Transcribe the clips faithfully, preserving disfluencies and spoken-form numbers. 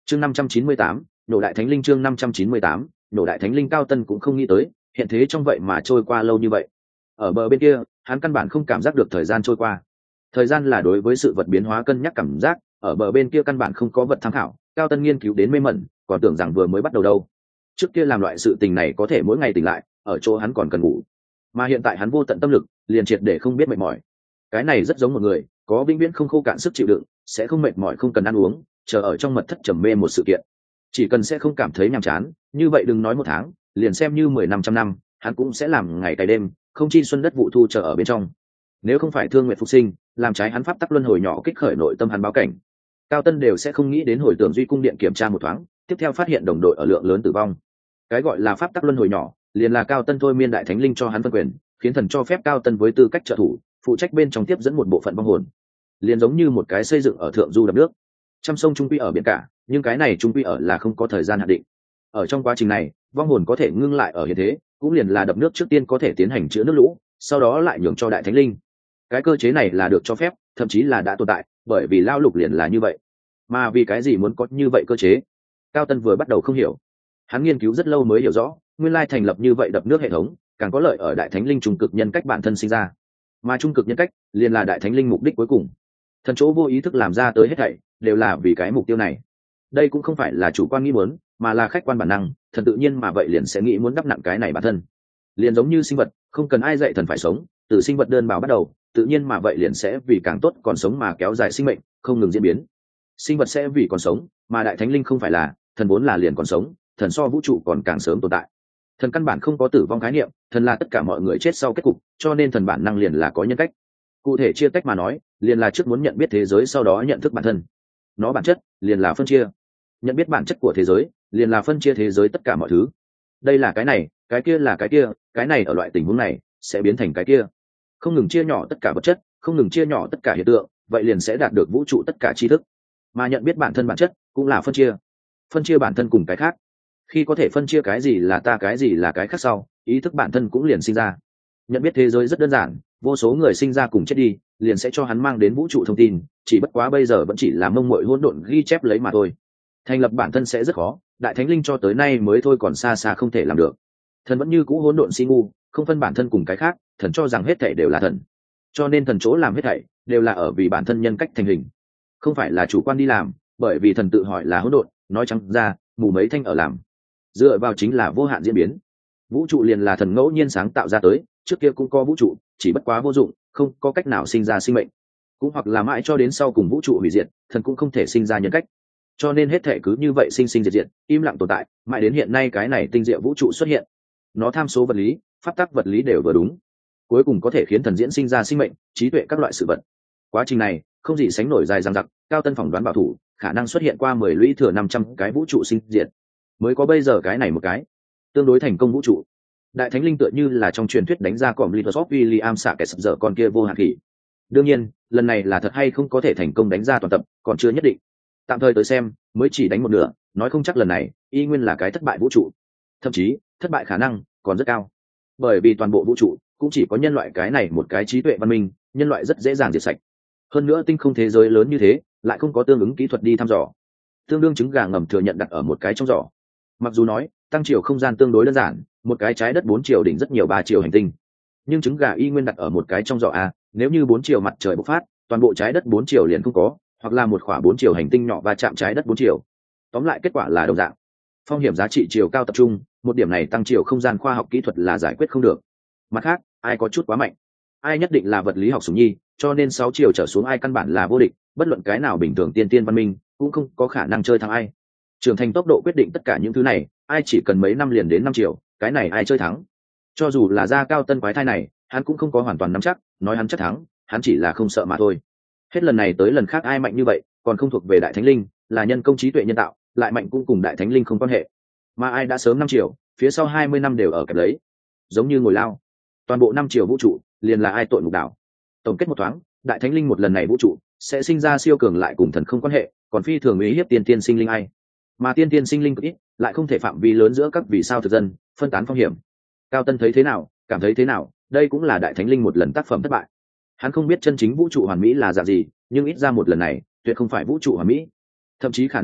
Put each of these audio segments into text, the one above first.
chương năm trăm chín mươi tám, nổ đại thánh linh. Chương năm trăm chín mươi tám, nổ đại thánh linh. Cao Tân cũng không nghĩ tới hiện thế trong vậy mà trôi qua lâu như vậy. Ở bờ bên kia hắn căn bản không cảm giác được thời gian trôi qua. Thời gian là đối với sự vật biến hóa cân nhắc cảm giác, ở bờ bên kia căn bản không có vật tham khảo. Cao Tân nghiên cứu đến mê mẩn, còn tưởng rằng vừa mới bắt đầu đâu. Trước kia làm loại sự tình này có thể mỗi ngày tỉnh lại, ở chỗ hắn còn cần ngủ, mà hiện tại hắn vô tận tâm lực liền triệt để không biết mệt mỏi. Cái này rất giống một người có vĩnh viễn không khô cạn sức chịu đựng, sẽ không mệt mỏi, không cần ăn uống, chờ ở trong mật thất trầm mê một sự kiện, chỉ cần sẽ không cảm thấy nhàm chán. Như vậy đừng nói một tháng, liền xem như mười năm trăm năm, hắn cũng sẽ làm ngày cày đêm, không chi xuân đất vụ thu chờ ở bên trong. Nếu không phải thương nguyện phục sinh làm trái hắn pháp tắc luân hồi nhỏ kích khởi nội tâm hắn báo cảnh, Cao Tân đều sẽ không nghĩ đến hồi tưởng duy cung điện kiểm tra một thoáng, tiếp theo phát hiện đồng đội ở lượng lớn tử vong. Cái gọi là pháp tắc luân hồi nhỏ liền là Cao Tân thôi miên đại thánh linh cho hắn phân quyền, khiến thần cho phép Cao Tân với tư cách trợ thủ phụ trách bên trong tiếp dẫn một bộ phận vong hồn, liền giống như một cái xây dựng ở thượng du đập nước, trăm sông trung quy ở biển cả, nhưng cái này trung quy ở là không có thời gian hạn định. Ở trong quá trình này vong hồn có thể ngưng lại ở hiện thế, cũng liền là đập nước trước tiên có thể tiến hành chữa nước lũ, sau đó lại nhường cho đại thánh linh. Cái cơ chế này là được cho phép, thậm chí là đã tồn tại, bởi vì lao lục liền là như vậy. Mà vì cái gì muốn có như vậy cơ chế, Cao Tân vừa bắt đầu không hiểu. Hắn nghiên cứu rất lâu mới hiểu rõ, nguyên lai thành lập như vậy đập nước hệ thống càng có lợi ở đại thánh linh trung cực nhân cách bản thân sinh ra, mà trung cực nhân cách liền là đại thánh linh mục đích cuối cùng. Thần chỗ vô ý thức làm ra tới hết thảy đều là vì cái mục tiêu này. Đây cũng không phải là chủ quan nghĩ muốn, mà là khách quan bản năng, thần tự nhiên mà vậy liền sẽ nghĩ muốn đắp nặng cái này bản thân. Liền giống như sinh vật, không cần ai dạy thần phải sống, từ sinh vật đơn bào bắt đầu, tự nhiên mà vậy liền sẽ vì càng tốt còn sống mà kéo dài sinh mệnh, không ngừng diễn biến. Sinh vật sẽ vì còn sống, mà đại thánh linh không phải là, thần vốn là liền còn sống, thần so vũ trụ còn càng sớm tồn tại. Thần căn bản không có tử vong khái niệm, thần là tất cả mọi người chết sau kết cục, cho nên thần bản năng liền là có nhân cách. Cụ thể chia tách mà nói, liền là trước muốn nhận biết thế giới, sau đó nhận thức bản thân. Nó bản chất liền là phân chia. Nhận biết bản chất của thế giới liền là phân chia thế giới tất cả mọi thứ. Đây là cái này, cái kia là cái kia, cái này ở loại tình huống này sẽ biến thành cái kia. Không ngừng chia nhỏ tất cả vật chất, không ngừng chia nhỏ tất cả hiện tượng, vậy liền sẽ đạt được vũ trụ tất cả tri thức. Mà nhận biết bản thân bản chất cũng là phân chia. Phân chia bản thân cùng cái khác. Khi có thể phân chia cái gì là ta, cái gì là cái khác sau, ý thức bản thân cũng liền sinh ra. Nhận biết thế giới rất đơn giản, vô số người sinh ra cùng chết đi, liền sẽ cho hắn mang đến vũ trụ thông tin, chỉ bất quá bây giờ vẫn chỉ là mông muội hỗn độn ghi chép lấy mà thôi. Thành lập bản thân sẽ rất khó, đại thánh linh cho tới nay mới thôi còn xa xa không thể làm được. Thần vẫn như cũ hỗn độn si ngu, không phân bản thân cùng cái khác, thần cho rằng hết thảy đều là thần. Cho nên thần chỗ làm hết thảy đều là ở vì bản thân nhân cách thành hình, không phải là chủ quan đi làm, bởi vì thần tự hỏi là hỗn độn, nói trắng ra, mù mấy thanh ở làm. Dựa vào chính là vô hạn diễn biến. Vũ trụ liền là thần ngẫu nhiên sáng tạo ra tới, trước kia cũng có vũ trụ, chỉ bất quá vô dụng, không có cách nào sinh ra sinh mệnh, cũng hoặc là mãi cho đến sau cùng vũ trụ hủy diệt, thần cũng không thể sinh ra nhân cách. Cho nên hết thể cứ như vậy sinh sinh diệt diệt, im lặng tồn tại, mãi đến hiện nay cái này tinh diệu vũ trụ xuất hiện. Nó tham số vật lý, pháp tắc vật lý đều vừa đúng, cuối cùng có thể khiến thần diễn sinh ra sinh mệnh, trí tuệ các loại sự vật. Quá trình này không gì sánh nổi dài dằng dặc, Cao Tân phỏng đoán bảo thủ, khả năng xuất hiện qua mười lũy thừa năm trăm cái vũ trụ sinh diệt, mới có bây giờ cái này một cái tương đối thành công vũ trụ. Đại thánh linh tựa như là trong truyền thuyết đánh ra còm Microsoft William xạ kẻ sập dở con kia vô hạn kỷ. Đương nhiên, lần này là thật hay không có thể thành công đánh ra toàn tập, còn chưa nhất định. Tạm thời tới xem, mới chỉ đánh một nửa, nói không chắc lần này y nguyên là cái thất bại vũ trụ, thậm chí thất bại khả năng còn rất cao, bởi vì toàn bộ vũ trụ cũng chỉ có nhân loại cái này một cái trí tuệ văn minh, nhân loại rất dễ dàng diệt sạch. Hơn nữa tinh không thế giới lớn như thế, lại không có tương ứng kỹ thuật đi thăm dò, tương đương trứng gà ngầm thừa nhận đặt ở một cái trong giỏ. Mặc dù nói tăng chiều không gian tương đối đơn giản, một cái trái đất bốn chiều đỉnh rất nhiều ba chiều hành tinh, nhưng trứng gà y nguyên đặt ở một cái trong giỏ a. Nếu như bốn chiều mặt trời bộc phát, toàn bộ trái đất bốn chiều liền không có, hoặc là một khỏa bốn chiều hành tinh nhỏ va chạm trái đất bốn chiều. Tóm lại kết quả là đồng dạng. Phong hiểm giá trị chiều cao tập trung, một điểm này tăng chiều không gian khoa học kỹ thuật là giải quyết không được. Mặt khác, ai có chút quá mạnh, ai nhất định là vật lý học sủng nhi, cho nên sáu chiều trở xuống ai căn bản là vô địch, bất luận cái nào bình thường tiên tiên văn minh cũng không có khả năng chơi thắng ai. Trưởng thành tốc độ quyết định tất cả những thứ này, ai chỉ cần mấy năm liền đến năm triệu, cái này ai chơi thắng. Cho dù là ra Cao Tân quái thai này, hắn cũng không có hoàn toàn nắm chắc, nói hắn chắc thắng, hắn chỉ là không sợ mà thôi. Hết lần này tới lần khác ai mạnh như vậy, còn không thuộc về đại thánh linh, là nhân công trí tuệ nhân tạo, lại mạnh cũng cùng đại thánh linh không quan hệ. Mà ai đã sớm năm triệu, phía sau hai mươi năm đều ở kẹp lấy, giống như ngồi lao. Toàn bộ năm triệu vũ trụ, liền là ai tội ngục đảo. Tổng kết một thoáng, đại thánh linh một lần này vũ trụ sẽ sinh ra siêu cường lại cùng thần không quan hệ, còn phi thường ý hiếp tiên tiên sinh linh ai. Mà tiên tiên sinh linh cực ít, lại không thể phạm vi lớn giữa các vì sao thực dân, phân tán phong hiểm. Cao Tân thấy thế nào, cảm thấy thế nào, đây cũng là đại thánh linh một lần tác phẩm thất bại. Hắn không biết chân chính vũ trụ hoàn mỹ là dạng gì, nhưng ít ra một lần này tuyệt không phải vũ trụ hoàn mỹ, thậm chí khả năng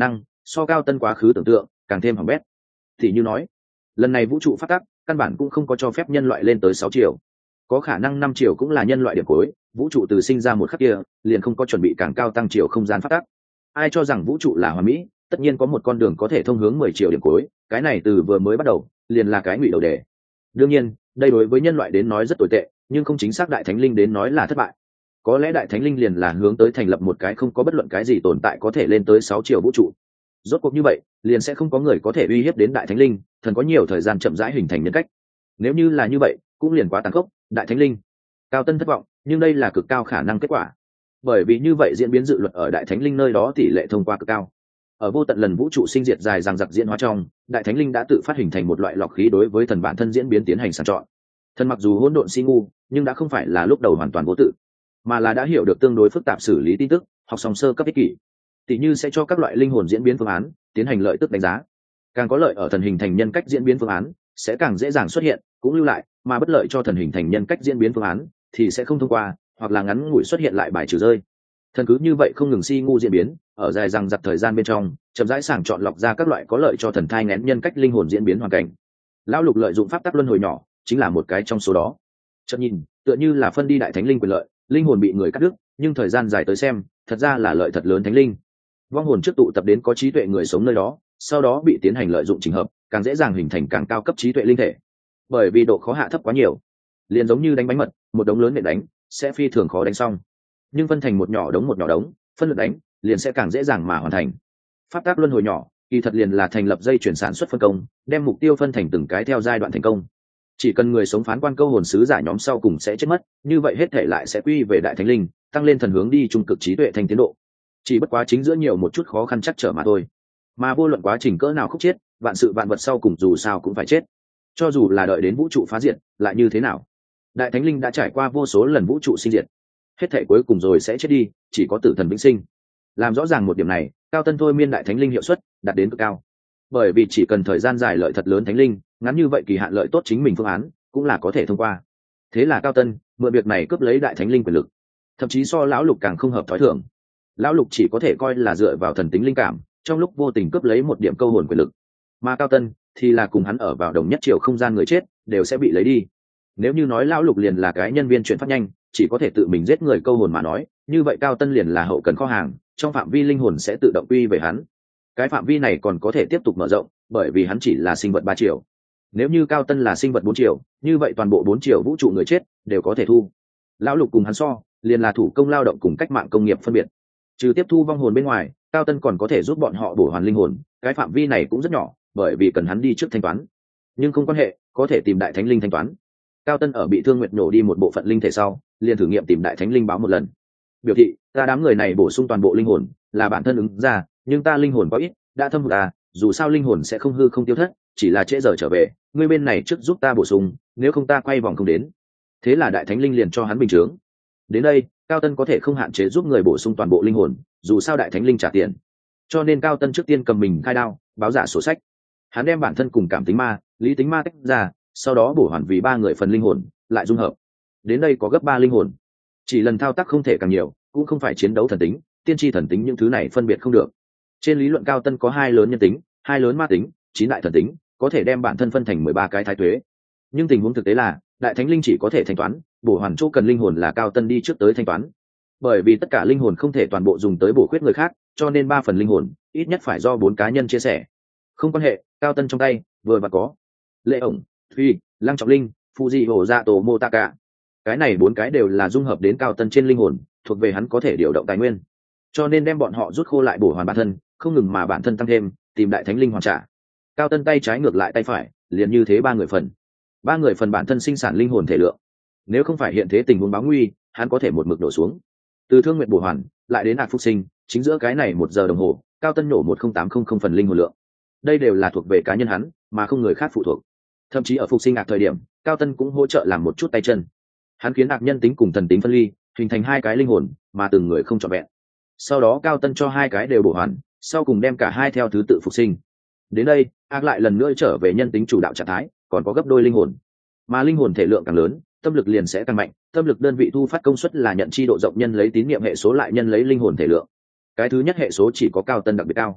so cao tân quá khứ tưởng tượng càng thêm hỏng bét. Thì như nói lần này vũ trụ phát tắc căn bản cũng không có cho phép nhân loại lên tới sáu triệu, có khả năng năm triệu cũng là nhân loại điểm cuối. Vũ trụ từ sinh ra một khắc kia liền không có chuẩn bị càng cao tăng chiều không gian phát tắc. Ai cho rằng vũ trụ là hoàn mỹ, tất nhiên có một con đường có thể thông hướng mười triệu điểm cuối, cái này từ vừa mới bắt đầu liền là cái ngụy đầu đề. Đương nhiên đây đối với nhân loại đến nói rất tồi tệ, nhưng không chính xác đại thánh linh đến nói là thất bại. Có lẽ đại thánh linh liền là hướng tới thành lập một cái không có bất luận cái gì tồn tại có thể lên tới sáu triệu vũ trụ. Rốt cuộc như vậy liền sẽ không có người có thể uy hiếp đến đại thánh linh, thần có nhiều thời gian chậm rãi hình thành nhân cách. Nếu như là như vậy cũng liền quá tàn khốc. Đại thánh linh cao tân thất vọng, nhưng đây là cực cao khả năng kết quả, bởi vì như vậy diễn biến dự luật ở đại thánh linh nơi đó tỷ lệ thông qua cực cao. Ở vô tận lần vũ trụ sinh diệt dài dằng dặc diễn hóa trong, đại thánh linh đã tự phát hình thành một loại lọc khí đối với thần bản thân diễn biến tiến hành sàng chọn. Thần mặc dù hỗn độn si ngu, nhưng đã không phải là lúc đầu hoàn toàn vô tự, mà là đã hiểu được tương đối phức tạp xử lý tin tức, học song sơ cấp ích kỷ, tỷ như sẽ cho các loại linh hồn diễn biến phương án tiến hành lợi tức đánh giá. Càng có lợi ở thần hình thành nhân cách diễn biến phương án sẽ càng dễ dàng xuất hiện cũng lưu lại, mà bất lợi cho thần hình thành nhân cách diễn biến phương án thì sẽ không thông qua, hoặc là ngắn ngủi xuất hiện lại bài trừ rơi. Thần cứ như vậy không ngừng si ngu diễn biến, ở dài dằng dặc thời gian bên trong chậm rãi sàng chọn lọc ra các loại có lợi cho thần thai nghén nhân cách linh hồn diễn biến hoàn cảnh. Lão Lục lợi dụng pháp tắc luân hồi nhỏ chính là một cái trong số đó. Chợt nhìn tựa như là phân đi đại thánh linh quyền lợi, linh hồn bị người cắt đứt, nhưng thời gian dài tới xem thật ra là lợi thật lớn thánh linh. Vong hồn trước tụ tập đến có trí tuệ người sống nơi đó, sau đó bị tiến hành lợi dụng chỉnh hợp, càng dễ dàng hình thành càng cao cấp trí tuệ linh thể. Bởi vì độ khó hạ thấp quá nhiều, liền giống như đánh bánh mật, một đống lớn để đánh sẽ phi thường khó đánh xong, nhưng phân thành một nhỏ đống một nhỏ đống phân lượt đánh liền sẽ càng dễ dàng mà hoàn thành. Pháp tác luân hồi nhỏ kỳ thật liền là thành lập dây chuyển sản xuất phân công, đem mục tiêu phân thành từng cái theo giai đoạn thành công. Chỉ cần người sống phán quan câu hồn sứ giả nhóm sau cùng sẽ chết mất, như vậy hết thể lại sẽ quy về đại thánh linh, tăng lên thần hướng đi trung cực trí tuệ thành tiến độ. Chỉ bất quá chính giữa nhiều một chút khó khăn chắc trở mà thôi. Mà vô luận quá trình cỡ nào khúc chết, vạn sự vạn vật sau cùng dù sao cũng phải chết. Cho dù là đợi đến vũ trụ phá diệt lại như thế nào, đại thánh linh đã trải qua vô số lần vũ trụ sinh diệt, hết thể cuối cùng rồi sẽ chết đi, chỉ có tử thần vĩnh sinh. Làm rõ ràng một điểm này, cao tân thôi miên đại thánh linh hiệu suất đạt đến cực cao, bởi vì chỉ cần thời gian dài lợi thật lớn thánh linh, ngắn như vậy kỳ hạn lợi tốt chính mình phương án cũng là có thể thông qua. Thế là cao tân mượn việc này cướp lấy đại thánh linh quyền lực, thậm chí so lão Lục càng không hợp thói thường. Lão Lục chỉ có thể coi là dựa vào thần tính linh cảm, trong lúc vô tình cướp lấy một điểm câu hồn quyền lực, mà cao tân thì là cùng hắn ở vào đồng nhất chiều không gian người chết đều sẽ bị lấy đi. Nếu như nói lão Lục liền là cái nhân viên chuyển phát nhanh, chỉ có thể tự mình giết người câu hồn mà nói, như vậy cao tân liền là hậu cần kho hàng, trong phạm vi linh hồn sẽ tự động quy về hắn. Cái phạm vi này còn có thể tiếp tục mở rộng, bởi vì hắn chỉ là sinh vật ba chiều. Nếu như cao tân là sinh vật bốn chiều, như vậy toàn bộ bốn chiều vũ trụ người chết đều có thể thu. Lão Lục cùng hắn so, liền là thủ công lao động cùng cách mạng công nghiệp phân biệt. Trừ tiếp thu vong hồn bên ngoài, cao tân còn có thể giúp bọn họ bổ hoàn linh hồn, cái phạm vi này cũng rất nhỏ, bởi vì cần hắn đi trước thanh toán. Nhưng không quan hệ, có thể tìm đại thánh linh thanh toán. Cao tân ở bị thương nguyệt nổ đi một bộ phận linh thể sau, liền thử nghiệm tìm đại thánh linh báo một lần, biểu thị ta đám người này bổ sung toàn bộ linh hồn là bản thân ứng ra, nhưng ta linh hồn có ít, đã thâm hụt à, dù sao linh hồn sẽ không hư không tiêu thất, chỉ là trễ giờ trở về, ngươi bên này trước giúp ta bổ sung, nếu không ta quay vòng không đến. Thế là đại thánh linh liền cho hắn bình chướng. Đến đây cao tân có thể không hạn chế giúp người bổ sung toàn bộ linh hồn, dù sao đại thánh linh trả tiền, cho nên cao tân trước tiên cầm mình khai đao báo giả sổ sách. Hắn đem bản thân cùng cảm tính ma, lý tính ma tách ra, sau đó bổ hoàn vì ba người phần linh hồn lại dung hợp. Đến đây có gấp ba linh hồn, chỉ lần thao tác không thể càng nhiều, cũng không phải chiến đấu thần tính, tiên tri thần tính những thứ này phân biệt không được. Trên lý luận cao tân có hai lớn nhân tính, hai lớn ma tính, chín đại thần tính, có thể đem bản thân phân thành mười ba cái thái tuế. Nhưng tình huống thực tế là đại thánh linh chỉ có thể thanh toán, bổ hoàn chỗ cần linh hồn là cao tân đi trước tới thanh toán. Bởi vì tất cả linh hồn không thể toàn bộ dùng tới bổ khuyết người khác, cho nên ba phần linh hồn ít nhất phải do bốn cá nhân chia sẻ. Không quan hệ, cao tân trong tay vừa và có lệ ổng, phi, lăng trọng linh, fuji hổ dạ tổ mô taka, cái này bốn cái đều là dung hợp đến cao tân trên linh hồn, thuộc về hắn có thể điều động tài nguyên, cho nên đem bọn họ rút khô lại bổ hoàn bản thân, không ngừng mà bản thân tăng thêm, tìm đại thánh linh hoàn trả. Cao tân tay trái ngược lại tay phải, liền như thế ba người phần, ba người phần bản thân sinh sản linh hồn thể lượng. Nếu không phải hiện thế tình huống báo nguy, hắn có thể một mực đổ xuống. Từ thương nguyện bổ hoàn lại đến hạt phục sinh, chính giữa cái này một giờ đồng hồ, cao tân nổ một không tám không không phần linh hồn lượng. Đây đều là thuộc về cá nhân hắn, mà không người khác phụ thuộc. Thậm chí ở phục sinh ạc thời điểm, cao tân cũng hỗ trợ làm một chút tay chân. Hắn khiến ạc nhân tính cùng thần tính phân ly, hình thành hai cái linh hồn, mà từng người không trọn vẹn. Sau đó cao tân cho hai cái đều bổ hoàn, sau cùng đem cả hai theo thứ tự phục sinh. Đến đây ác lại lần nữa trở về nhân tính chủ đạo trạng thái, còn có gấp đôi linh hồn, mà linh hồn thể lượng càng lớn, tâm lực liền sẽ càng mạnh. Tâm lực đơn vị thu phát công suất là nhận chi độ rộng nhân lấy tín niệm hệ số lại nhân lấy linh hồn thể lượng. Cái thứ nhất hệ số chỉ có cao tân đặc biệt cao,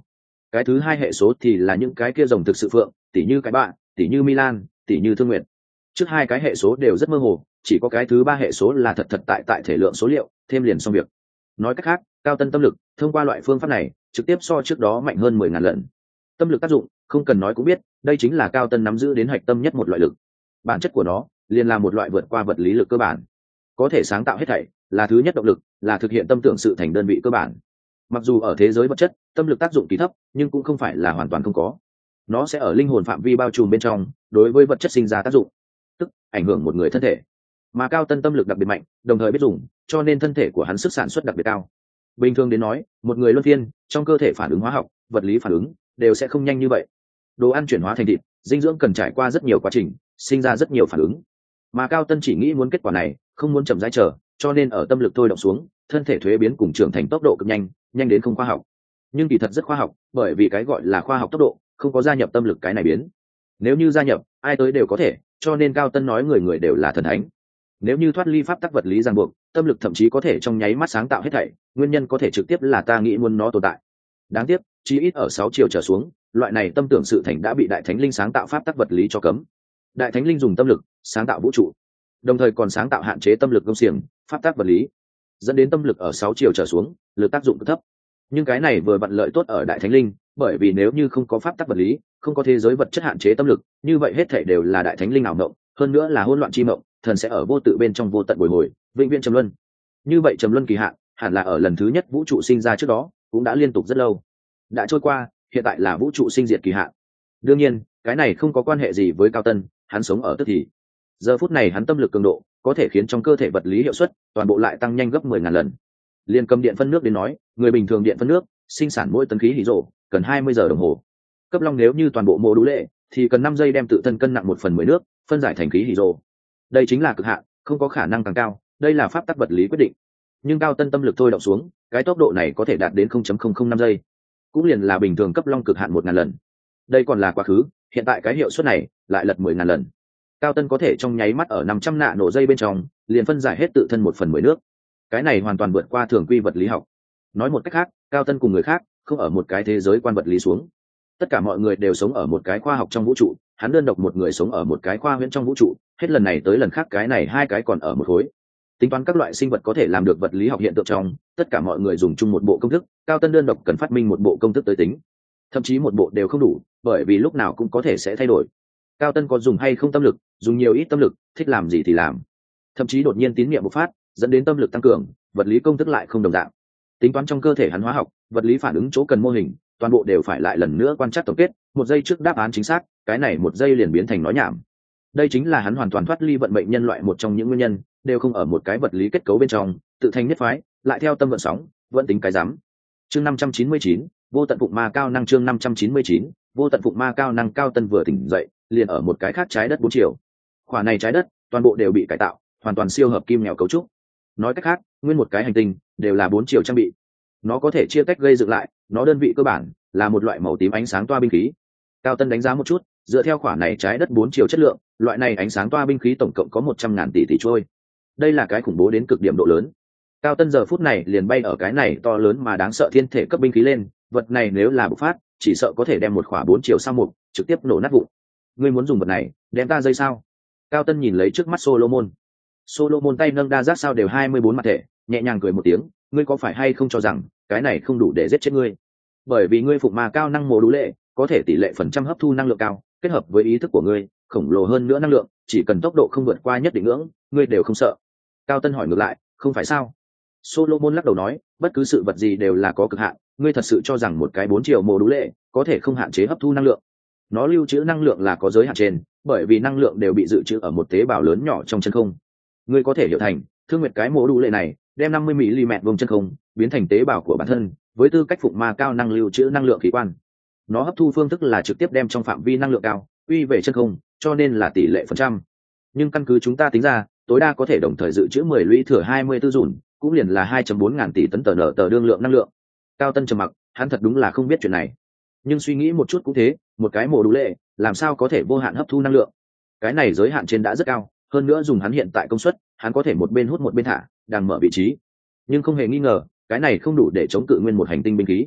cái thứ hai hệ số thì là những cái kia rồng thực sự phượng, tỷ như cái bạ, tỷ như Milan, tỷ như Thương Nguyệt. Trước hai cái hệ số đều rất mơ hồ, chỉ có cái thứ ba hệ số là thật thật tại tại thể lượng số liệu, thêm liền xong việc. Nói cách khác, cao tân tâm lực thông qua loại phương pháp này trực tiếp so trước đó mạnh hơn mười ngàn lần. Tâm lực tác dụng không cần nói cũng biết, đây chính là cao tân nắm giữ đến hạch tâm nhất một loại lực. Bản chất của nó liền là một loại vượt qua vật lý lực cơ bản, có thể sáng tạo hết thảy, là thứ nhất động lực, là thực hiện tâm tưởng sự thành đơn vị cơ bản. Mặc dù ở thế giới vật chất tâm lực tác dụng kỳ thấp, nhưng cũng không phải là hoàn toàn không có. Nó sẽ ở linh hồn phạm vi bao trùm bên trong đối với vật chất sinh ra tác dụng, tức ảnh hưởng một người thân thể. Mà cao tân tâm lực đặc biệt mạnh, đồng thời biết dùng, cho nên thân thể của hắn sức sản xuất đặc biệt cao. Bình thường đến nói, một người luân phiên trong cơ thể phản ứng hóa học, vật lý phản ứng đều sẽ không nhanh như vậy. Đồ ăn chuyển hóa thành thịt, dinh dưỡng cần trải qua rất nhiều quá trình, sinh ra rất nhiều phản ứng. Mà cao tân chỉ nghĩ muốn kết quả này, không muốn chậm rãi chờ, cho nên ở tâm lực thôi động xuống, thân thể thuế biến cùng trưởng thành tốc độ cực nhanh, nhanh đến không khoa học. Nhưng kỳ thật rất khoa học, bởi vì cái gọi là khoa học tốc độ, không có gia nhập tâm lực cái này biến. Nếu như gia nhập, ai tới đều có thể, cho nên cao tân nói người người đều là thần thánh. Nếu như thoát ly pháp tắc vật lý ràng buộc, tâm lực thậm chí có thể trong nháy mắt sáng tạo hết thảy, nguyên nhân có thể trực tiếp là ta nghĩ muốn nó tồn tại. Đáng tiếc, chí ít ở sáu chiều trở xuống, loại này tâm tưởng sự thành đã bị đại thánh linh sáng tạo pháp tắc vật lý cho cấm. Đại thánh linh dùng tâm lực sáng tạo vũ trụ, đồng thời còn sáng tạo hạn chế tâm lực công xiềng, pháp tắc vật lý, dẫn đến tâm lực ở sáu chiều trở xuống, lực tác dụng cực thấp. Nhưng cái này vừa vặn lợi tốt ở đại thánh linh, bởi vì nếu như không có pháp tắc vật lý, không có thế giới vật chất hạn chế tâm lực, như vậy hết thảy đều là đại thánh linh ảo mộng, hơn nữa là hỗn loạn chi mộng, thần sẽ ở vô tự bên trong vô tận bồi hồi, vĩnh viễn trầm luân. Như vậy trầm luân kỳ hạn, hẳn là ở lần thứ nhất vũ trụ sinh ra trước đó, cũng đã liên tục rất lâu. Đã trôi qua, hiện tại là vũ trụ sinh diệt kỳ hạn. Đương nhiên, cái này không có quan hệ gì với cao tân, hắn sống ở tức thì. Giờ phút này hắn tâm lực cường độ có thể khiến trong cơ thể vật lý hiệu suất toàn bộ lại tăng nhanh gấp mười ngàn lần. Liên cầm điện phân nước đến nói, người bình thường điện phân nước sinh sản mỗi tấn khí hydro cần hai mươi giờ đồng hồ. Cấp long nếu như toàn bộ mô đũ lệ thì cần năm giây đem tự thân cân nặng một phần mười nước phân giải thành khí hydro. Đây chính là cực hạn, không có khả năng càng cao, đây là pháp tắc vật lý quyết định. Nhưng cao tân tâm lực thôi động xuống, cái tốc độ này có thể đạt đến không phẩy không không năm giây, cũng liền là bình thường cấp long cực hạn một ngàn lần. Đây còn là quá khứ, hiện tại cái hiệu suất này lại lật mười ngàn lần. Cao tân có thể trong nháy mắt ở năm trăm nạ nổ giây bên trong liền phân giải hết tự thân một phần mười nước. Cái này hoàn toàn vượt qua thường quy vật lý học. Nói một cách khác, cao tân cùng người khác không ở một cái thế giới quan vật lý xuống. Tất cả mọi người đều sống ở một cái khoa học trong vũ trụ, hắn đơn độc một người sống ở một cái khoa huyễn trong vũ trụ, hết lần này tới lần khác cái này hai cái còn ở một khối. Tính toán các loại sinh vật có thể làm được vật lý học hiện tượng trong, tất cả mọi người dùng chung một bộ công thức, cao tân đơn độc cần phát minh một bộ công thức tới tính. Thậm chí một bộ đều không đủ, bởi vì lúc nào cũng có thể sẽ thay đổi. Cao tân có dùng hay không tâm lực, dùng nhiều ít tâm lực, thích làm gì thì làm. Thậm chí đột nhiên tín niệm bộc phát, dẫn đến tâm lực tăng cường, vật lý công thức lại không đồng dạng. Tính toán trong cơ thể hắn hóa học, vật lý phản ứng chỗ cần mô hình, toàn bộ đều phải lại lần nữa quan trắc tổng kết, một giây trước đáp án chính xác, cái này một giây liền biến thành nói nhảm. Đây chính là hắn hoàn toàn thoát ly vận mệnh nhân loại một trong những nguyên nhân, đều không ở một cái vật lý kết cấu bên trong, tự thành nhất phái, lại theo tâm vận sóng, vẫn tính cái dám. Chương năm trăm chín mươi chín, vô tận phụng ma cao năng. Chương năm trăm chín mươi chín, vô tận phụng ma cao năng. Cao tân vừa tỉnh dậy, liền ở một cái khác trái đất bốn chiều. Khỏa này trái đất, toàn bộ đều bị cải tạo, hoàn toàn siêu hợp kim nghèo cấu trúc. Nói cách khác, nguyên một cái hành tinh đều là bốn chiều trang bị. Nó có thể chia tách gây dựng lại, nó đơn vị cơ bản là một loại màu tím ánh sáng toa binh khí. Cao tân đánh giá một chút, dựa theo khỏa này trái đất bốn chiều chất lượng, loại này ánh sáng toa binh khí tổng cộng có một trăm ngàn tỷ tỷ trôi. Đây là cái khủng bố đến cực điểm độ lớn. Cao tân giờ phút này liền bay ở cái này to lớn mà đáng sợ thiên thể cấp binh khí lên, vật này nếu là bộc phát, chỉ sợ có thể đem một khỏa bốn chiều sao mục trực tiếp nổ nát vụn. Ngươi muốn dùng vật này, đem ta dây sao? Cao tân nhìn lấy trước mắt Solomon. Solomon tay nâng đa giác sao đều hai mươi bốn mặt thể, nhẹ nhàng cười một tiếng, ngươi có phải hay không cho rằng cái này không đủ để giết chết ngươi? Bởi vì ngươi phụng ma cao năng mồ đủ lệ, có thể tỷ lệ phần trăm hấp thu năng lượng cao, kết hợp với ý thức của ngươi, khổng lồ hơn nữa năng lượng, chỉ cần tốc độ không vượt qua nhất định ngưỡng, ngươi đều không sợ. Cao tân hỏi ngược lại, không phải sao? Solomon lắc đầu nói, bất cứ sự vật gì đều là có cực hạn, ngươi thật sự cho rằng một cái bốn chiều mồ đủ lệ có thể không hạn chế hấp thu năng lượng? Nó lưu trữ năng lượng là có giới hạn trên, bởi vì năng lượng đều bị dự trữ ở một tế bào lớn nhỏ trong chân không. Ngươi có thể hiểu thành, thương nguyệt cái mồ đủ lệ này, đem năm mươi mi li mét vuông chân không biến thành tế bào của bản thân, với tư cách phụng ma cao năng lưu trữ năng lượng khí quan. Nó hấp thu phương thức là trực tiếp đem trong phạm vi năng lượng cao quy về chân không, cho nên là tỷ lệ phần trăm. Nhưng căn cứ chúng ta tính ra, tối đa có thể đồng thời dự trữ mười lũy thừa hai mươi tư dùn, cũng liền là hai phẩy bốn ngàn tỷ tấn tờ nở tờ đương lượng năng lượng. Cao tân trầm mặc, hắn thật đúng là không biết chuyện này. Nhưng suy nghĩ một chút cũng thế, một cái mồ đủ lệ làm sao có thể vô hạn hấp thu năng lượng? Cái này giới hạn trên đã rất cao, hơn nữa dùng hắn hiện tại công suất, hắn có thể một bên hút một bên thả, đang mở vị trí. Nhưng không hề nghi ngờ, cái này không đủ để chống cự nguyên một hành tinh binh khí.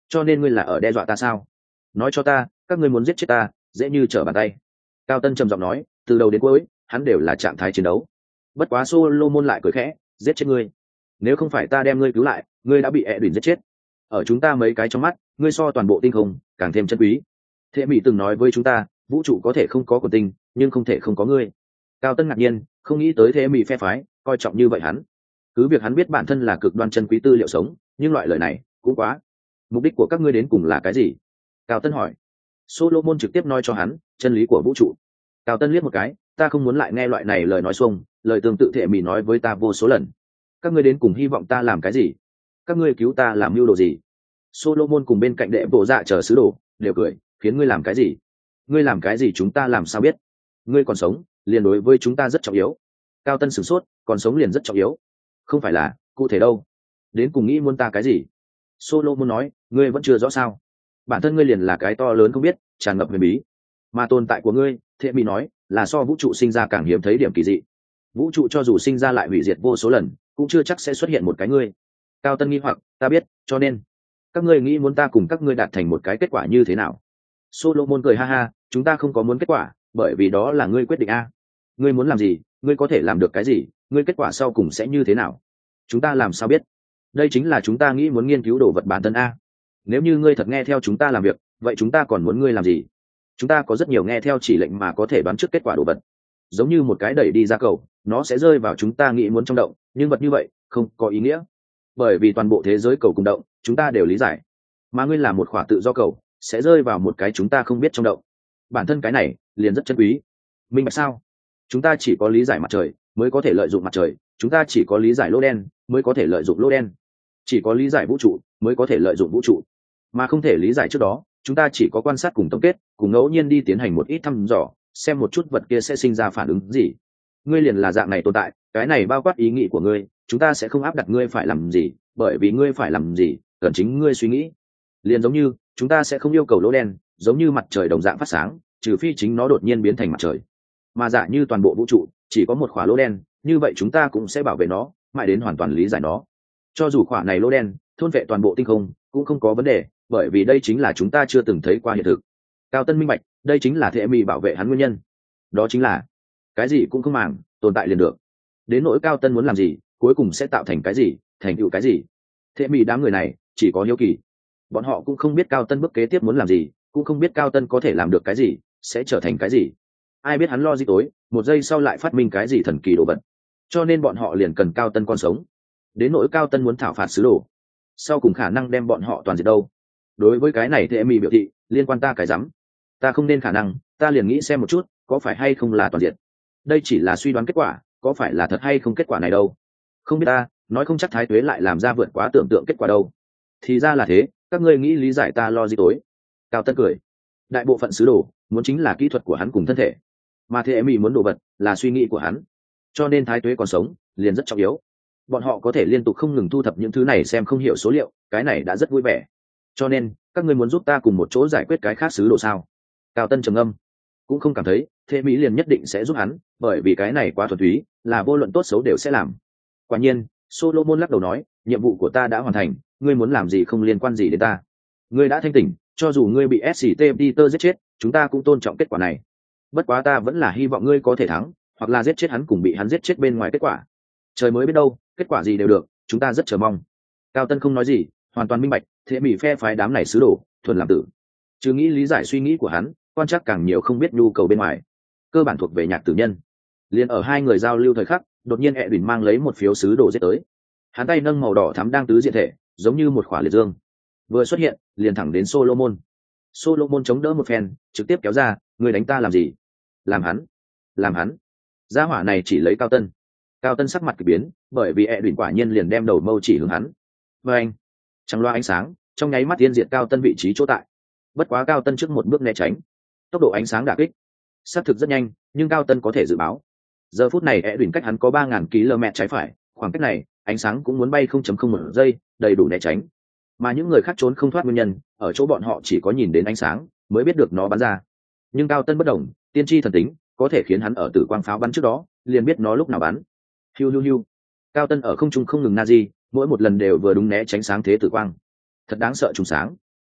cho nên ngươi là ở đe dọa ta sao? Nói cho ta, các ngươi muốn giết chết ta dễ như trở bàn tay. Cao Tân trầm giọng nói, từ đầu đến cuối hắn đều là trạng thái chiến đấu. Bất quá Solomon lại cười khẽ, giết chết ngươi, nếu không phải ta đem ngươi cứu lại, ngươi đã bị Edwin giết chết. Ở chúng ta mấy cái trong mắt, ngươi so toàn bộ tinh không càng thêm chân quý. Thế Mỹ từng nói với chúng ta, vũ trụ có thể không có quần tinh, nhưng không thể không có ngươi. Cao Tân ngạc nhiên, không nghĩ tới Thế Mỹ phe phái coi trọng như vậy hắn. Cứ việc hắn biết bản thân là cực đoan chân quý tư liệu sống, nhưng loại lời này cũng quá. Mục đích của các ngươi đến cùng là cái gì? Cao Tân hỏi. Solomon trực tiếp nói cho hắn chân lý của vũ trụ. Cao Tân liếc một cái, ta không muốn lại nghe loại này lời nói xuông, lời tương tự Thế Mỹ nói với ta vô số lần. Các ngươi đến cùng hy vọng ta làm cái gì? Các ngươi cứu ta làm mưu đồ gì? Solomon cùng bên cạnh đệ bộ dạ chờ sứ đồ đều cười, khiến ngươi làm cái gì? Ngươi làm cái gì chúng ta làm sao biết? Ngươi còn sống, liền đối với chúng ta rất trọng yếu. Cao Tân sửng sốt, còn sống liền rất trọng yếu. Không phải là, cụ thể đâu? Đến cùng nghĩ muốn ta cái gì? Solomon nói, ngươi vẫn chưa rõ sao? Bản thân ngươi liền là cái to lớn không biết, tràn ngập huyền bí. Mà tồn tại của ngươi, Thế Mỹ nói, là so vũ trụ sinh ra càng hiếm thấy điểm kỳ dị. Vũ trụ cho dù sinh ra lại hủy diệt vô số lần, cũng chưa chắc sẽ xuất hiện một cái ngươi. Cao Tân nghi hoặc, ta biết, cho nên các ngươi nghĩ muốn ta cùng các ngươi đạt thành một cái kết quả như thế nào? Solomon cười ha ha, chúng ta không có muốn kết quả, bởi vì đó là ngươi quyết định a. Ngươi muốn làm gì, ngươi có thể làm được cái gì, ngươi kết quả sau cùng sẽ như thế nào? Chúng ta làm sao biết? Đây chính là chúng ta nghĩ muốn nghiên cứu đồ vật bản thân a. Nếu như ngươi thật nghe theo chúng ta làm việc, vậy chúng ta còn muốn ngươi làm gì? Chúng ta có rất nhiều nghe theo chỉ lệnh mà có thể đoán trước kết quả đồ vật. Giống như một cái đẩy đi ra cầu, nó sẽ rơi vào chúng ta nghĩ muốn trong động, nhưng vật như vậy không có ý nghĩa, bởi vì toàn bộ thế giới cầu cùng động chúng ta đều lý giải, mà ngươi là một khỏa tự do cầu sẽ rơi vào một cái chúng ta không biết trong động. Bản thân cái này liền rất chân quý. Minh bạch sao? Chúng ta chỉ có lý giải mặt trời mới có thể lợi dụng mặt trời, chúng ta chỉ có lý giải lỗ đen mới có thể lợi dụng lỗ đen, chỉ có lý giải vũ trụ mới có thể lợi dụng vũ trụ, mà không thể lý giải trước đó chúng ta chỉ có quan sát cùng tổng kết, cùng ngẫu nhiên đi tiến hành một ít thăm dò, xem một chút vật kia sẽ sinh ra phản ứng gì. Ngươi liền là dạng này tồn tại, cái này bao quát ý nghĩ của ngươi, chúng ta sẽ không áp đặt ngươi phải làm gì, bởi vì ngươi phải làm gì cần chính ngươi suy nghĩ. Liền giống như chúng ta sẽ không yêu cầu lỗ đen giống như mặt trời đồng dạng phát sáng, trừ phi chính nó đột nhiên biến thành mặt trời. Mà giả như toàn bộ vũ trụ chỉ có một khỏa lỗ đen, như vậy chúng ta cũng sẽ bảo vệ nó mãi đến hoàn toàn lý giải nó. Cho dù khỏa này lỗ đen thôn vệ toàn bộ tinh không cũng không có vấn đề, bởi vì đây chính là chúng ta chưa từng thấy qua hiện thực. Cao Tân minh bạch, đây chính là Thế Mỹ bảo vệ hắn nguyên nhân. Đó chính là cái gì cũng không màng, tồn tại liền được. Đến nỗi Cao Tân muốn làm gì, cuối cùng sẽ tạo thành cái gì, thành tựu cái gì, Thế Mỹ đám người này chỉ có hiếu kỳ. Bọn họ cũng không biết Cao Tân bước kế tiếp muốn làm gì, cũng không biết Cao Tân có thể làm được cái gì, sẽ trở thành cái gì. Ai biết hắn lo gì tối một giây sau lại phát minh cái gì thần kỳ đồ vật. Cho nên bọn họ liền cần Cao Tân còn sống. Đến nỗi Cao Tân muốn thảo phạt sứ đồ, sau cùng khả năng đem bọn họ toàn diệt đâu. Đối với cái này Thế Mỹ biểu thị, liên quan ta cái rắm. Ta không nên khả năng, ta liền nghĩ xem một chút có phải hay không là toàn diệt. Đây chỉ là suy đoán kết quả, có phải là thật hay không kết quả này đâu. Không biết ta, nói không chắc Thái Tuế lại làm ra vượt quá tưởng tượng kết quả đâu. Thì ra là thế, các ngươi nghĩ lý giải ta lo gì tối. Cao Tân cười. Đại bộ phận sứ đồ muốn chính là kỹ thuật của hắn cùng thân thể, mà Thế Mỹ muốn đồ vật là suy nghĩ của hắn. Cho nên Thái Tuế còn sống liền rất trọng yếu. Bọn họ có thể liên tục không ngừng thu thập những thứ này xem không hiểu số liệu, cái này đã rất vui vẻ. Cho nên các ngươi muốn giúp ta cùng một chỗ giải quyết cái khác sứ đồ sao? Cao Tân trầm ngâm, cũng không cảm thấy Thế Mỹ liền nhất định sẽ giúp hắn, bởi vì cái này quá thuần túy, là vô luận tốt xấu đều sẽ làm. Quả nhiên, Solomon lắc đầu nói, nhiệm vụ của ta đã hoàn thành, ngươi muốn làm gì không liên quan gì đến ta. Ngươi đã thanh tỉnh, cho dù ngươi bị ét xê tê Peter giết chết, chúng ta cũng tôn trọng kết quả này. Bất quá ta vẫn là hy vọng ngươi có thể thắng, hoặc là giết chết hắn cùng bị hắn giết chết bên ngoài kết quả. Trời mới biết đâu, kết quả gì đều được, chúng ta rất chờ mong. Cao Tân không nói gì, hoàn toàn minh bạch, Thế Mỹ phe phái đám này sứ đồ, thuần làm tử. Chứ nghĩ lý giải suy nghĩ của hắn, quan chắc càng nhiều không biết nhu cầu bên ngoài, cơ bản thuộc về nhạc tử nhân. Liền ở hai người giao lưu thời khắc, đột nhiên Edwin mang lấy một phiếu sứ đồ giết tới. Hắn tay nâng màu đỏ thắm đang tứ diện thể, giống như một khỏa liệt dương. Vừa xuất hiện, liền thẳng đến Solomon. Solomon chống đỡ một phen, trực tiếp kéo ra, người đánh ta làm gì? Làm hắn, làm hắn. Gia hỏa này chỉ lấy Cao Tân. Cao Tân sắc mặt kỳ biến, bởi vì Edwin quả nhiên liền đem đầu mâu chỉ hướng hắn. Và anh, trăng loa ánh sáng, trong nháy mắt tiên diệt Cao Tân vị trí chỗ tại. Bất quá Cao Tân trước một bước né tránh, tốc độ ánh sáng đả kích xác thực rất nhanh, nhưng Cao Tân có thể dự báo. Giờ phút này Edwin cách hắn có ba nghìn ki lô mét trái phải, khoảng cách này, ánh sáng cũng muốn bay không chấm không một giây, đầy đủ né tránh. Mà những người khác trốn không thoát nguyên nhân, ở chỗ bọn họ chỉ có nhìn đến ánh sáng, mới biết được nó bắn ra. Nhưng Cao Tân bất đồng, tiên tri thần tính, có thể khiến hắn ở tử quang pháo bắn trước đó, liền biết nó lúc nào bắn. Hiu hiu hiu. Cao Tân ở không trung không ngừng nazi, mỗi một lần đều vừa đúng né tránh sáng thế tử quang. Thật đáng sợ trùng sáng.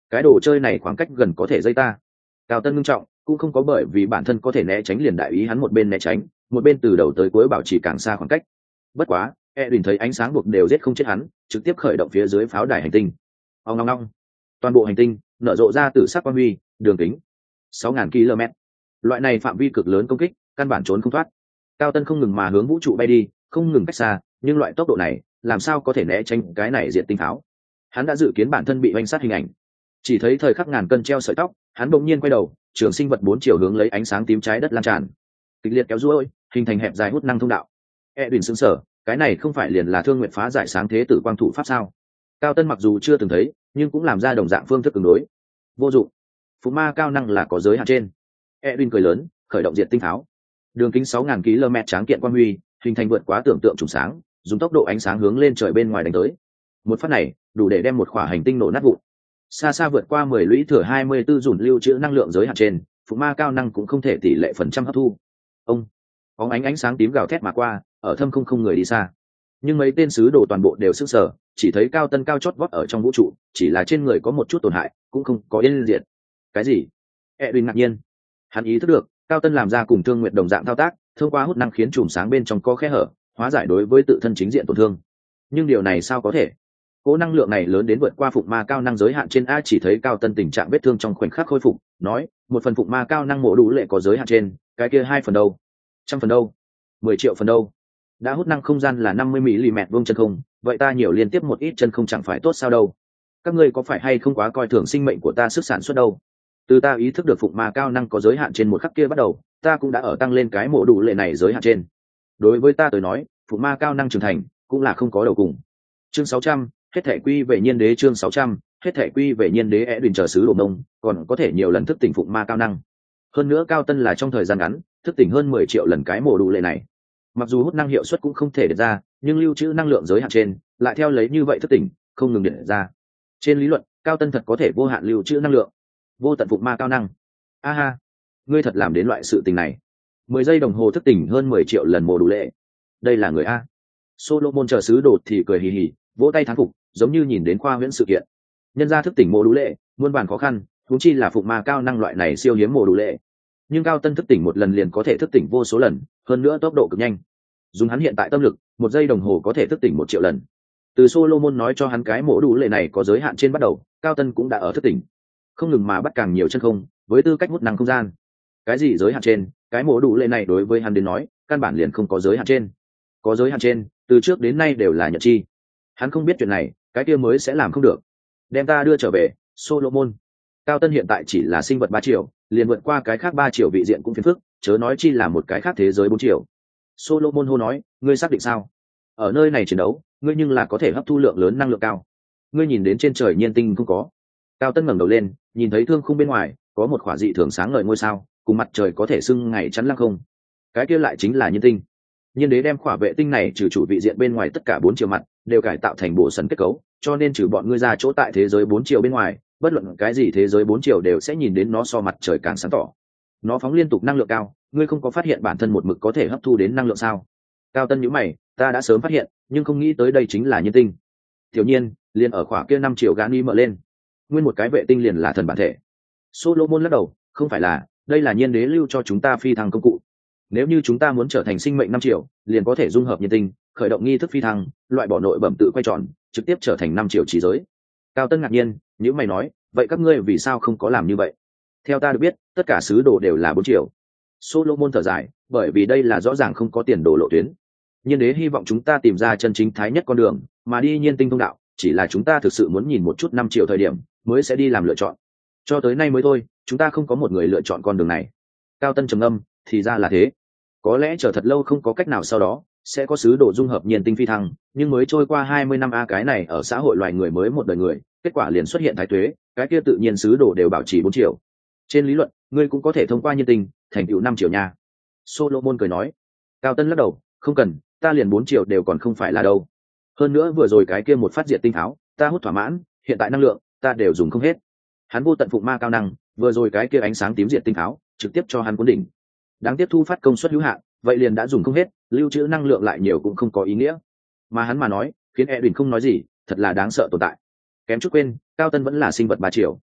cái đồ chơi này khoảng cách gần có thể dây ta. Cao Tân ngưng trọng, cũng không có bởi vì bản thân có thể né tránh liền đại ý hắn một bên né tránh, một bên từ đầu tới cuối bảo trì càng xa khoảng cách. Bất quá, Edwin thấy ánh sáng buộc đều giết không chết hắn, trực tiếp khởi động phía dưới pháo đài hành tinh. Ong ong ong. Toàn bộ hành tinh nở rộ ra tử sắc quang huy, đường kính sáu nghìn ki lô mét. Loại này phạm vi cực lớn công kích, căn bản trốn không thoát. Cao Tân không ngừng mà hướng vũ trụ bay đi, không ngừng cách xa, nhưng loại tốc độ này, làm sao có thể né tránh cái này diện tinh pháo? Hắn đã dự kiến bản thân bị oanh sát hình ảnh. Chỉ thấy thời khắc ngàn cân treo sợi tóc, hắn bỗng nhiên quay đầu, trường sinh vật bốn chiều hướng lấy ánh sáng tím trái đất lan tràn, kịch liệt kéo duỗi, hình thành hẹp dài hút năng thông đạo. Edwin sững sờ, cái này không phải liền là Thương Nguyệt phá giải sáng thế tử quang thủ pháp sao? Cao Tân mặc dù chưa từng thấy, nhưng cũng làm ra đồng dạng phương thức ứng đối. Vô dụng. Phù ma cao năng là có giới hạn trên. Edwin cười lớn, khởi động diệt tinh pháo. Đường kính sáu nghìn ki lô mét tráng kiện quang huy, hình thành vượt quá tưởng tượng trùng sáng, dùng tốc độ ánh sáng hướng lên trời bên ngoài đánh tới. Một phát này, đủ để đem một khỏa hành tinh nổ nát vụn. Xa xa vượt qua mười lũy thừa hai mươi tư dùn lưu trữ năng lượng giới hạn trên, phù ma cao năng cũng không thể tỷ lệ phần trăm hấp thu. Ông, bóng ánh ánh sáng tím gào thét mà qua, ở thâm không không người đi xa. Nhưng mấy tên sứ đồ toàn bộ đều sững sờ, chỉ thấy Cao Tân cao chót vót ở trong vũ trụ, chỉ là trên người có một chút tổn hại, cũng không có yên diệt. Cái gì? Edwin ngạc nhiên. Hắn ý thức được, Cao Tân làm ra cùng Thương Nguyệt đồng dạng thao tác, thông qua hút năng khiến chùm sáng bên trong có khe hở, hóa giải đối với tự thân chính diện tổn thương. Nhưng điều này sao có thể? Cố năng lượng này lớn đến vượt qua phụng ma cao năng giới hạn trên. A chỉ thấy Cao Tân tình trạng vết thương trong khoảnh khắc khôi phục, nói, một phần phụng ma cao năng mổ đủ lệ có giới hạn trên, cái kia hai phần đâu? Trăm phần đâu? Mười triệu phần đâu? Đã hút năng không gian là năm mươi mi-li-mét vuông chân không, vậy ta nhiều liên tiếp một ít chân không chẳng phải tốt sao đâu? Các ngươi có phải hay không quá coi thường sinh mệnh của ta sức sản xuất đâu? Từ ta ý thức được phụng ma cao năng có giới hạn trên một khắc kia bắt đầu, ta cũng đã ở tăng lên cái mổ đủ lệ này giới hạn trên. Đối với ta tới nói, phụng ma cao năng trưởng thành cũng là không có đầu cùng. Chương sáu trăm, hết thể quy về nhiên đế. Chương sáu trăm, hết thể quy về nhiên đế. Edwin chờ sứ đồ nông, còn có thể nhiều lần thức tỉnh phụng ma cao năng. Hơn nữa Cao Tân là trong thời gian ngắn thức tỉnh hơn mười triệu lần cái mổ đủ lệ này. Mặc dù hút năng hiệu suất cũng không thể được ra, nhưng lưu trữ năng lượng giới hạn trên lại theo lấy như vậy thức tỉnh, không ngừng điện ra. Trên lý luận, Cao Tân thật có thể vô hạn lưu trữ năng lượng, vô tận phụng ma cao năng. A ha, ngươi thật làm đến loại sự tình này. Mười giây đồng hồ thức tỉnh hơn mười triệu lần mổ đủ lệ. Đây là người a. Solomon chờ sứ đồ thì cười hì hì, vỗ tay thán phục, giống như nhìn đến khoa huyễn sự kiện. Nhân ra thức tỉnh mổ đủ lệ, muôn vàn khó khăn, huống chi là phụng ma cao năng loại này siêu hiếm mổ đủ lệ. Nhưng Cao Tân thức tỉnh một lần liền có thể thức tỉnh vô số lần, hơn nữa tốc độ cực nhanh. Dùng hắn hiện tại tâm lực, một giây đồng hồ có thể thức tỉnh một triệu lần. Từ Solomon nói cho hắn cái mổ đủ lệ này có giới hạn trên bắt đầu, Cao Tân cũng đã ở thức tỉnh, không ngừng mà bắt càng nhiều chân không, với tư cách hút năng không gian. Cái gì giới hạn trên, cái mổ đủ lệ này đối với hắn đến nói, căn bản liền không có giới hạn trên. Có giới hạn trên, từ trước đến nay đều là nhận chi. Hắn không biết chuyện này, cái kia mới sẽ làm không được. Đem ta đưa trở về, Solomon. Cao Tân hiện tại chỉ là sinh vật ba triệu, liền vượt qua cái khác ba triệu vị diện cũng phiền phức, chớ nói chi là một cái khác thế giới bốn triệu. Solomon hô nói, ngươi xác định sao? Ở nơi này chiến đấu, ngươi nhưng là có thể hấp thu lượng lớn năng lượng cao. Ngươi nhìn đến trên trời nhiên tinh không có? Cao Tân ngẩng đầu lên, nhìn thấy thương khung bên ngoài có một khỏa dị thường sáng ngời ngôi sao, cùng mặt trời có thể xưng ngày chắn lăng không. Cái kia lại chính là nhiên tinh. Nhiên đế đem khỏa vệ tinh này trừ chủ vị diện bên ngoài tất cả bốn chiều mặt đều cải tạo thành bộ sần kết cấu, cho nên trừ bọn ngươi ra chỗ tại thế giới bốn chiều bên ngoài, bất luận cái gì thế giới bốn chiều đều sẽ nhìn đến nó so mặt trời càng sáng tỏ. Nó phóng liên tục năng lượng cao, ngươi không có phát hiện bản thân một mực có thể hấp thu đến năng lượng sao? Cao Tân nhíu mày, ta đã sớm phát hiện, nhưng không nghĩ tới đây chính là nhiên tinh. Tiểu nhiên, liền ở khỏa kia năm triệu gani mở lên. Nguyên một cái vệ tinh liền là thần bản thể. Solomon lắc đầu, không phải là, đây là nhiên đế lưu cho chúng ta phi thăng công cụ. Nếu như chúng ta muốn trở thành sinh mệnh năm triệu, liền có thể dung hợp nhiên tinh, khởi động nghi thức phi thăng, loại bỏ nội bẩm tự quay tròn, trực tiếp trở thành năm triệu trí giới. Cao Tân ngạc nhiên, nhíu mày nói, vậy các ngươi vì sao không có làm như vậy? Theo ta được biết, tất cả sứ đồ đều là bốn triệu. Solomon thở dài, bởi vì đây là rõ ràng không có tiền đồ lộ tuyến. Nhiên đế hy vọng chúng ta tìm ra chân chính thái nhất con đường, mà đi nhiên tinh thông đạo, chỉ là chúng ta thực sự muốn nhìn một chút năm triệu thời điểm, mới sẽ đi làm lựa chọn. Cho tới nay mới thôi, chúng ta không có một người lựa chọn con đường này. Cao Tân trầm ngâm, thì ra là thế. Có lẽ chờ thật lâu không có cách nào sau đó, sẽ có sứ đồ dung hợp nhiên tinh phi thăng, nhưng mới trôi qua hai mươi năm a cái này ở xã hội loài người mới một đời người, kết quả liền xuất hiện thái tuế, cái kia tự nhiên sứ đồ đều bảo trì bốn triệu. Trên lý luận, ngươi cũng có thể thông qua nhiên tinh, thành tựu năm triệu nha. Solomon cười nói. Cao Tân lắc đầu, không cần, ta liền bốn triệu đều còn không phải là đâu. Hơn nữa vừa rồi cái kia một phát diệt tinh tháo, ta hút thỏa mãn, hiện tại năng lượng, ta đều dùng không hết. Hắn vô tận phụng ma cao năng, vừa rồi cái kia ánh sáng tím diệt tinh tháo, trực tiếp cho hắn cuốn đỉnh. Đáng tiếp thu phát công suất hữu hạn, vậy liền đã dùng không hết, lưu trữ năng lượng lại nhiều cũng không có ý nghĩa. Mà hắn mà nói, khiến Edwin không nói gì, thật là đáng sợ tồn tại. Kém chút quên, Cao Tân vẫn là sinh vật ba triệu.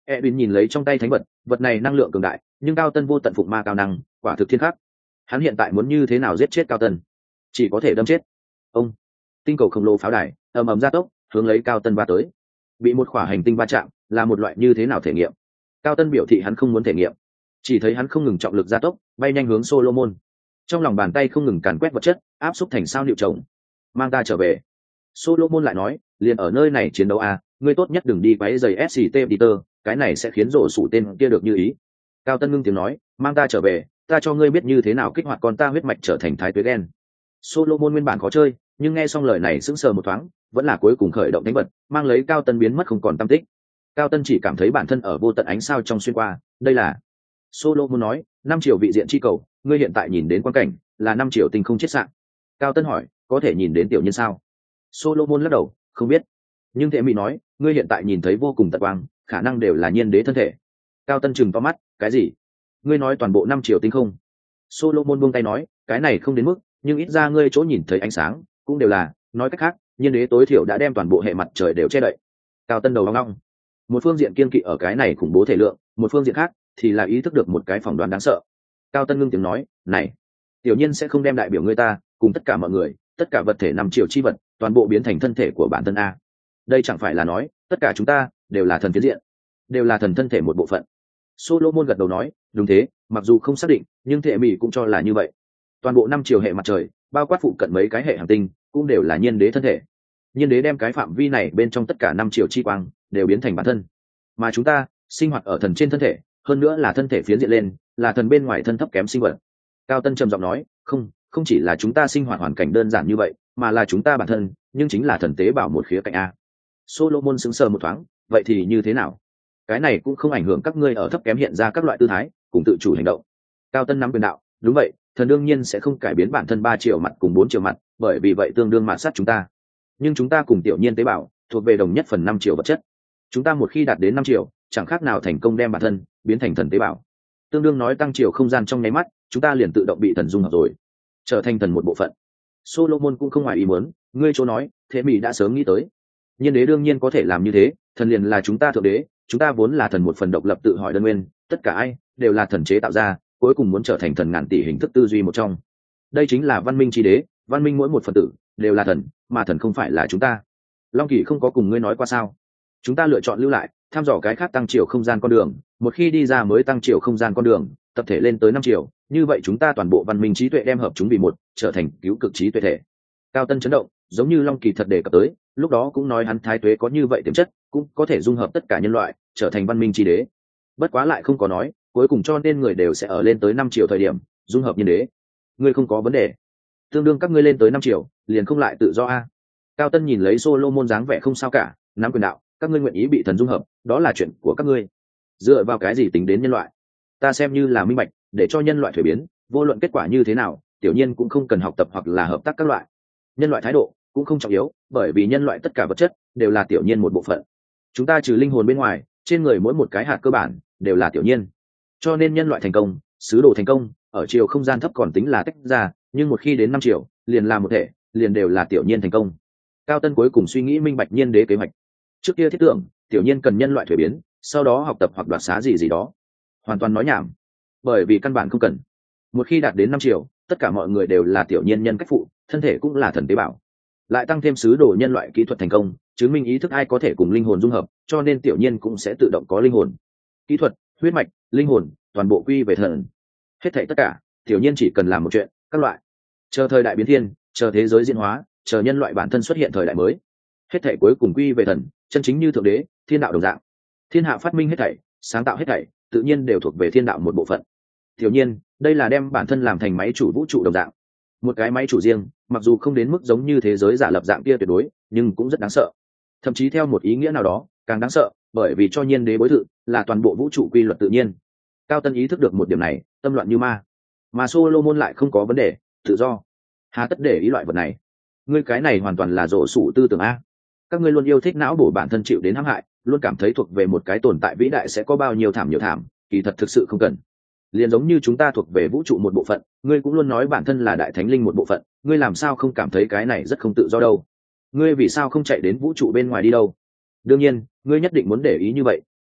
Edwin nhìn lấy trong tay thánh vật, vật này năng lượng cường đại, nhưng Cao Tân vô tận phụng ma cao năng, quả thực thiên khắc. Hắn hiện tại muốn như thế nào giết chết Cao Tân? Chỉ có thể đâm chết. Ông, tinh cầu khổng lồ pháo đài, ầm ầm gia tốc, hướng lấy Cao Tân va tới. Bị một khỏa hành tinh va chạm, là một loại như thế nào thể nghiệm? Cao Tân biểu thị hắn không muốn thể nghiệm, chỉ thấy hắn không ngừng trọng lực gia tốc, bay nhanh hướng Solomon. Trong lòng bàn tay không ngừng càn quét vật chất, áp xúc thành sao liệu chồng. Mang ta trở về. Solomon lại nói, liền ở nơi này chiến đấu à, ngươi tốt nhất đừng đi quấy giày ét xê tê Peter, cái này sẽ khiến rổ sủ tên kia được như ý. Cao Tân ngưng tiếng nói, mang ta trở về, ta cho ngươi biết như thế nào kích hoạt con ta huyết mạch trở thành thái tuế gen. Solomon nguyên bản khó chơi, nhưng nghe xong lời này sững sờ một thoáng, vẫn là cuối cùng khởi động thánh vật, mang lấy Cao Tân biến mất không còn tăm tích. Cao Tân chỉ cảm thấy bản thân ở vô tận ánh sao trong xuyên qua, đây là Solomon nói, năm triệu vị diện chi cầu, ngươi hiện tại nhìn đến quan cảnh là năm triệu tinh không chết sạn. Cao Tân hỏi, có thể nhìn đến tiểu nhân sao? Solomon lắc đầu, không biết. Nhưng Thệ Mỹ nói, ngươi hiện tại nhìn thấy vô cùng tận quang, khả năng đều là nhiên đế thân thể. Cao Tân trừng to mắt, cái gì? Ngươi nói toàn bộ năm triệu tinh không? Solomon buông tay nói, cái này không đến mức, nhưng ít ra ngươi chỗ nhìn thấy ánh sáng, cũng đều là, nói cách khác, nhiên đế tối thiểu đã đem toàn bộ hệ mặt trời đều che đậy. Cao Tân đầu hoang long. Một phương diện kiên kỵ ở cái này khủng bố thể lượng, một phương diện khác thì là ý thức được một cái phỏng đoán đáng sợ. Cao Tân ngưng tiếng nói, này, tiểu nhiên sẽ không đem đại biểu ngươi ta cùng tất cả mọi người, tất cả vật thể năm triệu chi vật, toàn bộ biến thành thân thể của bản thân a. Đây chẳng phải là nói, tất cả chúng ta đều là thần phiến diện, đều là thần thân thể một bộ phận. Solomon gật đầu nói, đúng thế, mặc dù không xác định, nhưng Thệ Mỹ cũng cho là như vậy. Toàn bộ năm triệu hệ mặt trời, bao quát phụ cận mấy cái hệ hành tinh, cũng đều là nhiên đế thân thể. Nhiên đế đem cái phạm vi này bên trong tất cả năm triệu chi quang đều biến thành bản thân, mà chúng ta sinh hoạt ở thần trên thân thể, hơn nữa là thân thể phiến diện lên, là thần bên ngoài thân thấp kém sinh vật. Cao Tân trầm giọng nói, không, không chỉ là chúng ta sinh hoạt hoàn cảnh đơn giản như vậy, mà là chúng ta bản thân, nhưng chính là thần tế bảo một khía cạnh a. Solomon sững sờ một thoáng, vậy thì như thế nào? Cái này cũng không ảnh hưởng các ngươi ở thấp kém hiện ra các loại tư thái, cùng tự chủ hành động. Cao Tân nắm quyền đạo, đúng vậy, thần đương nhiên sẽ không cải biến bản thân ba triệu mặt cùng bốn triệu mặt, bởi vì vậy tương đương mạt sát chúng ta. Nhưng chúng ta cùng tiểu nhiên tế bào thuộc về đồng nhất phần năm triệu vật chất. Chúng ta một khi đạt đến năm triệu, chẳng khác nào thành công đem bản thân biến thành thần tế bào. Tương đương nói tăng chiều không gian trong nháy mắt, chúng ta liền tự động bị thần dung hợp rồi, trở thành thần một bộ phận. Solomon cũng không ngoài ý muốn, ngươi chỗ nói, Thế Mỹ đã sớm nghĩ tới. Nhiên đế đương nhiên có thể làm như thế, thần liền là chúng ta thượng đế, chúng ta vốn là thần một phần độc lập tự hỏi đơn nguyên, tất cả ai đều là thần chế tạo ra, cuối cùng muốn trở thành thần ngàn tỷ hình thức tư duy một trong. Đây chính là văn minh chi đế, văn minh mỗi một phần tử đều là thần, mà thần không phải là chúng ta. Long Kỳ không có cùng ngươi nói qua sao? Chúng ta lựa chọn lưu lại, tham dò cái khác tăng chiều không gian con đường, một khi đi ra mới tăng chiều không gian con đường, tập thể lên tới năm chiều, như vậy chúng ta toàn bộ văn minh trí tuệ đem hợp chúng vì một, trở thành cứu cực trí tuệ thể. Cao Tân chấn động, giống như Long Kỳ thật đề cập tới, lúc đó cũng nói hắn thái tuế có như vậy tiềm chất, cũng có thể dung hợp tất cả nhân loại, trở thành văn minh trí đế. Bất quá lại không có nói, cuối cùng cho nên người đều sẽ ở lên tới năm chiều thời điểm, dung hợp nhân đế. Ngươi không có vấn đề. Tương đương các ngươi lên tới năm chiều, liền không lại tự do a. Cao Tân nhìn lấy Solomon dáng vẻ không sao cả, nắm quyền đạo, các ngươi nguyện ý bị thần dung hợp, đó là chuyện của các ngươi. Dựa vào cái gì tính đến nhân loại? Ta xem như là minh bạch, để cho nhân loại thuế biến, vô luận kết quả như thế nào, tiểu nhiên cũng không cần học tập hoặc là hợp tác các loại. Nhân loại thái độ cũng không trọng yếu, bởi vì nhân loại tất cả vật chất đều là tiểu nhiên một bộ phận. Chúng ta trừ linh hồn bên ngoài, trên người mỗi một cái hạt cơ bản đều là tiểu nhiên. Cho nên nhân loại thành công, sứ đồ thành công, ở chiều không gian thấp còn tính là tách ra, nhưng một khi đến năm chiều, liền là một thể, liền đều là tiểu nhiên thành công. Cao Tân cuối cùng suy nghĩ minh bạch nhiên đế kế hoạch. Trước kia thiết tưởng tiểu nhiên cần nhân loại thuế biến, sau đó học tập hoặc đoạt xá gì gì đó, hoàn toàn nói nhảm, bởi vì căn bản không cần. Một khi đạt đến năm triệu, tất cả mọi người đều là tiểu nhiên nhân cách phụ, thân thể cũng là thần tế bào, lại tăng thêm sứ đồ nhân loại kỹ thuật thành công, chứng minh ý thức ai có thể cùng linh hồn dung hợp, cho nên tiểu nhiên cũng sẽ tự động có linh hồn, kỹ thuật, huyết mạch, linh hồn, toàn bộ quy về thần. Hết thảy tất cả, tiểu nhiên chỉ cần làm một chuyện, các loại chờ thời đại biến thiên, chờ thế giới diễn hóa, chờ nhân loại bản thân xuất hiện thời đại mới, hết thảy cuối cùng quy về thần, chân chính như thượng đế, thiên đạo đồng dạng. Thiên hạ phát minh hết thảy, sáng tạo hết thảy, tự nhiên đều thuộc về thiên đạo một bộ phận. Tiểu nhiên, đây là đem bản thân làm thành máy chủ vũ trụ đồng dạng. Một cái máy chủ riêng, mặc dù không đến mức giống như thế giới giả lập dạng kia tuyệt đối, nhưng cũng rất đáng sợ. Thậm chí theo một ý nghĩa nào đó, càng đáng sợ, bởi vì cho nhiên đế bối thự là toàn bộ vũ trụ quy luật tự nhiên. Cao Tân ý thức được một điểm này, tâm loạn như ma. Mà Solomon lại không có vấn đề, tự do. Hà tất để ý loại vật này? Ngươi cái này hoàn toàn là rổ sủ tư tưởng a. Các ngươi luôn yêu thích não bổ bản thân chịu đến hãm hại, luôn cảm thấy thuộc về một cái tồn tại vĩ đại sẽ có bao nhiêu thảm nhiều thảm, kỳ thật thực sự không cần. Liền giống như chúng ta thuộc về vũ trụ một bộ phận, ngươi cũng luôn nói bản thân là đại thánh linh một bộ phận, ngươi làm sao không cảm thấy cái này rất không tự do đâu? Ngươi vì sao không chạy đến vũ trụ bên ngoài đi đâu? Đương nhiên, ngươi nhất định muốn để ý như vậy,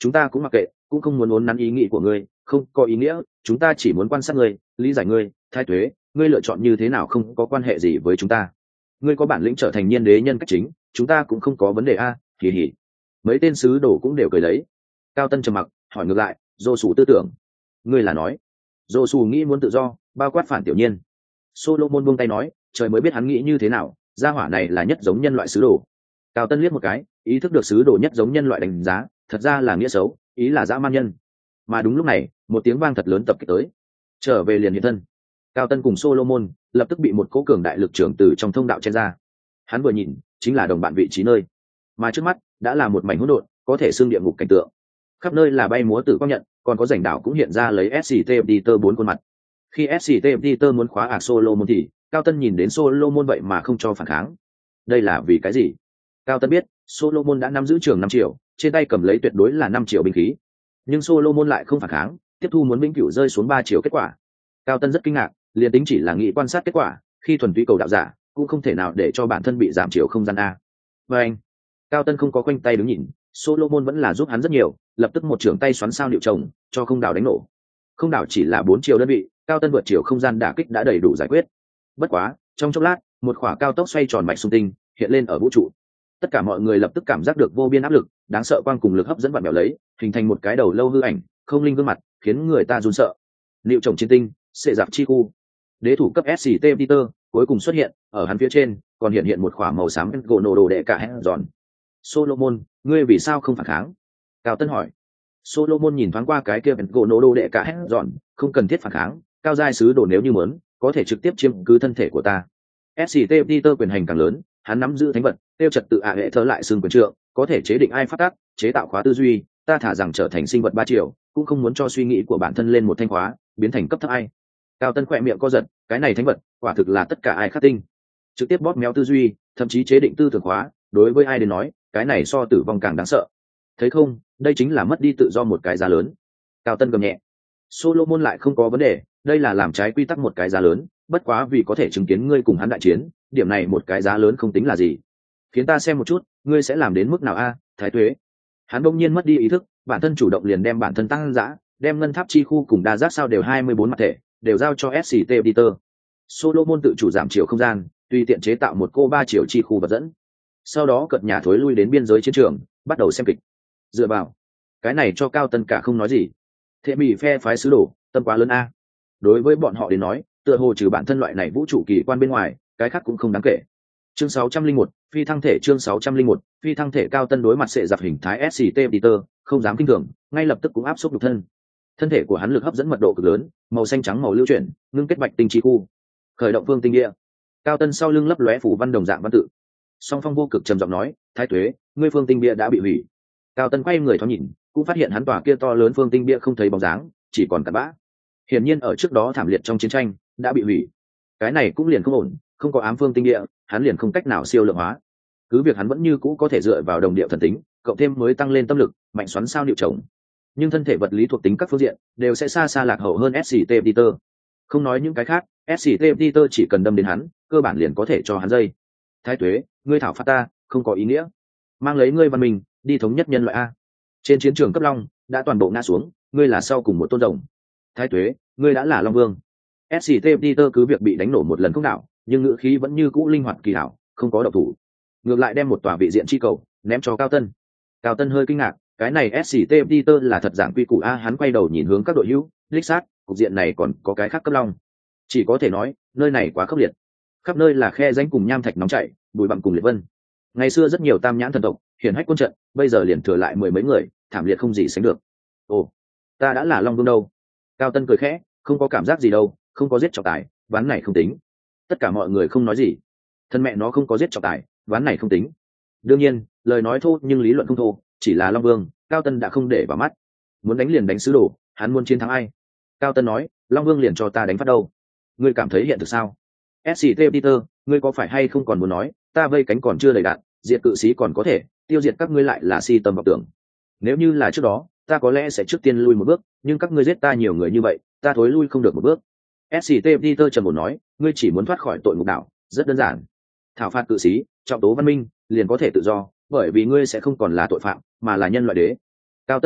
chúng ta cũng mặc kệ, cũng không muốn uốn nắn ý nghĩ của ngươi, không có ý nghĩa, chúng ta chỉ muốn quan sát ngươi, lý giải ngươi. Thái tuế, ngươi lựa chọn như thế nào không có quan hệ gì với chúng ta. Ngươi có bản lĩnh trở thành nhiên đế nhân cách chính, chúng ta cũng không có vấn đề a. Kỳ hỉ. Mấy tên sứ đồ cũng đều cười lấy. Cao Tân trầm mặc, hỏi ngược lại, dô sủ tư tưởng, ngươi là nói dô sủ nghĩ muốn tự do, bao quát phản tiểu nhiên. Solomon buông tay nói, trời mới biết hắn nghĩ như thế nào, gia hỏa này là nhất giống nhân loại sứ đồ. Cao Tân liếc một cái, ý thức được sứ đồ nhất giống nhân loại đánh giá, thật ra là nghĩa xấu, ý là dã man nhân. Mà đúng lúc này, một tiếng vang thật lớn tập kích tới. Trở về liền hiện thân. Cao Tân cùng Solomon lập tức bị một cỗ cường đại lực trưởng từ trong thông đạo chen ra. Hắn vừa nhìn, chính là đồng bạn vị trí nơi, mà trước mắt đã là một mảnh hỗn độn, có thể xương địa ngục cảnh tượng. Khắp nơi là bay múa tử quang nhận, còn có rảnh đảo cũng hiện ra lấy ét xê tê Peter bốn khuôn mặt. Khi ét xê tê Peter muốn khóa ạc Solomon thì Cao Tân nhìn đến Solomon vậy mà không cho phản kháng. Đây là vì cái gì? Cao Tân biết Solomon đã nắm giữ trường năm triệu, trên tay cầm lấy tuyệt đối là năm triệu binh khí, nhưng Solomon lại không phản kháng, tiếp thu muốn vĩnh cửu rơi xuống ba triệu kết quả. Cao Tân rất kinh ngạc, liền tính chỉ là nghĩ quan sát kết quả, khi thuần túy cầu đạo giả cũng không thể nào để cho bản thân bị giảm chiều không gian a. Và anh, Cao Tân không có khoanh tay đứng nhìn, Solomon vẫn là giúp hắn rất nhiều, lập tức một trường tay xoắn sao liệu chồng cho không đảo đánh nổ. Không đảo chỉ là bốn chiều đơn vị, Cao Tân vượt chiều không gian đả kích đã đầy đủ giải quyết. Bất quá, trong chốc lát, một khỏa cao tốc xoay tròn mạch xung tinh hiện lên ở vũ trụ. Tất cả mọi người lập tức cảm giác được vô biên áp lực, đáng sợ quang cùng lực hấp dẫn vặn vẹo lấy, hình thành một cái đầu lâu hư ảnh, không linh gương mặt, khiến người ta run sợ. Liệu chồng chiến tinh, xệ giặc chi khu. Đế thủ cấp ét xê tê Peter cuối cùng xuất hiện, ở hắn phía trên còn hiện hiện một khỏa màu xám gỗ nổ đồ đệ cả hét giòn. Solomon, ngươi vì sao không phản kháng? Cao Tân hỏi. Solomon nhìn thoáng qua cái kia gỗ nổ đồ đệ cả hét giòn, không cần thiết phản kháng, cao giai sứ đồ nếu như muốn, có thể trực tiếp chiếm cứ thân thể của ta. ét xê tê Peter quyền hành càng lớn, hắn nắm giữ thánh vật, tiêu trật tự ạ hệ thơ lại xương quyền trượng, có thể chế định ai phát tác, chế tạo khóa tư duy, ta thả rằng trở thành sinh vật ba triệu, cũng không muốn cho suy nghĩ của bản thân lên một thanh khóa, biến thành cấp thấp ai. Cao Tân khỏe miệng co giật, cái này thánh vật, quả thực là tất cả ai khắc tinh, trực tiếp bóp méo tư duy, thậm chí chế định tư tưởng khóa, đối với ai đến nói, cái này so tử vong càng đáng sợ. Thấy không, đây chính là mất đi tự do một cái giá lớn. Cao Tân gầm nhẹ. Solomon lại không có vấn đề, đây là làm trái quy tắc một cái giá lớn, bất quá vì có thể chứng kiến ngươi cùng hắn đại chiến, điểm này một cái giá lớn không tính là gì. Khiến ta xem một chút, ngươi sẽ làm đến mức nào a, Thái Tuế. Hắn bỗng nhiên mất đi ý thức, bản thân chủ động liền đem bản thân tăng dã, đem ngân tháp chi khu cùng đa giác sao đều hai mươi bốn mặt thể, đều giao cho ét xê tê Peter. Solomon tự chủ giảm chiều không gian, tùy tiện chế tạo một cô ba chiều chi khu vật dẫn. Sau đó cật nhà thối lui đến biên giới chiến trường, bắt đầu xem kịch. Dựa vào, cái này cho Cao Tân cả không nói gì. Thế bị phe phái sứ đồ, tâm quá lớn a. Đối với bọn họ đến nói, tựa hồ trừ bản thân loại này vũ trụ kỳ quan bên ngoài, cái khác cũng không đáng kể. Chương sáu trăm linh một, phi thăng thể chương sáu trăm linh một, phi thăng thể. Cao Tân đối mặt sẽ giặc hình thái ét xê tê Peter, không dám kinh thường, ngay lập tức cũng áp suất nhục thân. Thân thể của hắn lực hấp dẫn mật độ cực lớn, màu xanh trắng màu lưu chuyển, ngưng kết bạch tinh chi khu. Khởi động phương tinh địa. Cao Tân sau lưng lấp lóe phủ văn đồng dạng văn tự. Song Phong vô cực trầm giọng nói, Thái Tuế, ngươi phương tinh bia đã bị hủy. Cao Tân quay người thoáng nhìn, cũng phát hiện hắn tòa kia to lớn phương tinh bia không thấy bóng dáng, chỉ còn cặn bã. Hiển nhiên ở trước đó thảm liệt trong chiến tranh đã bị hủy. Cái này cũng liền không ổn, không có ám phương tinh địa, hắn liền không cách nào siêu lượng hóa. Cứ việc hắn vẫn như cũ có thể dựa vào đồng địa thần tính, cộng thêm mới tăng lên tâm lực, mạnh xoắn sao điệu trống. Nhưng thân thể vật lý thuộc tính các phương diện đều sẽ xa xa lạc hậu hơn ét xê tê Peter. Không nói những cái khác, ét xê tê Peter chỉ cần đâm đến hắn, cơ bản liền có thể cho hắn dây. Thái Tuế, ngươi thảo phạt ta, không có ý nghĩa. Mang lấy ngươi văn minh, đi thống nhất nhân loại a. Trên chiến trường cấp long đã toàn bộ ngã xuống, ngươi là sau cùng một tôn rồng. Thái Tuế, ngươi đã là Long Vương. ét xê tê Peter cứ việc bị đánh nổ một lần không đảo, nhưng ngữ khí vẫn như cũ linh hoạt kỳ hảo, không có động thủ. Ngược lại đem một tòa vị diện chi cầu ném cho Cao Tân. Cao Tân hơi kinh ngạc, cái này ét xê tê Peter là thật giảng quy củ a. Hắn quay đầu nhìn hướng các đội hữu, lích sát, cục diện này còn có cái khác cấp long. Chỉ có thể nói, nơi này quá khốc liệt. Khắp nơi là khe rãnh cùng nham thạch nóng chảy, bụi bặm cùng liệt vân. Ngày xưa rất nhiều tam nhãn thần tộc, hiển hách quân trận, bây giờ liền thừa lại mười mấy người, thảm liệt không gì sánh được. Ồ, ta đã là Long Vương đâu? Cao Tân cười khẽ, không có cảm giác gì đâu, không có giết trọng tài, ván này không tính. Tất cả mọi người không nói gì. Thân mẹ nó không có giết trọng tài, ván này không tính. Đương nhiên, lời nói thô nhưng lý luận không thô, chỉ là Long Vương, Cao Tân đã không để vào mắt. Muốn đánh liền đánh sứ đồ, hắn muốn chiến thắng ai? Cao Tân nói, Long Vương liền cho ta đánh phát đâu. Ngươi cảm thấy hiện thực sao? ét xê tê Peter, ngươi có phải hay không còn muốn nói, ta vây cánh còn chưa đầy đạn, diệt cự sĩ còn có thể, tiêu diệt các ngươi lại là si tâm vọng tưởng. Nếu như là trước đó, ta có lẽ sẽ trước tiên lui một bước, nhưng các ngươi giết ta nhiều người như vậy, ta thối lui không được một bước. ét xê tê Peter trầm ổn nói, ngươi chỉ muốn thoát khỏi tội ngục đảo, rất đơn giản. Thảo phạt cự sĩ, trọng tố văn minh, liền có thể tự do, bởi vì ngươi sẽ không còn là tội phạm, mà là nhân loại đế. Cao Tân hỏi,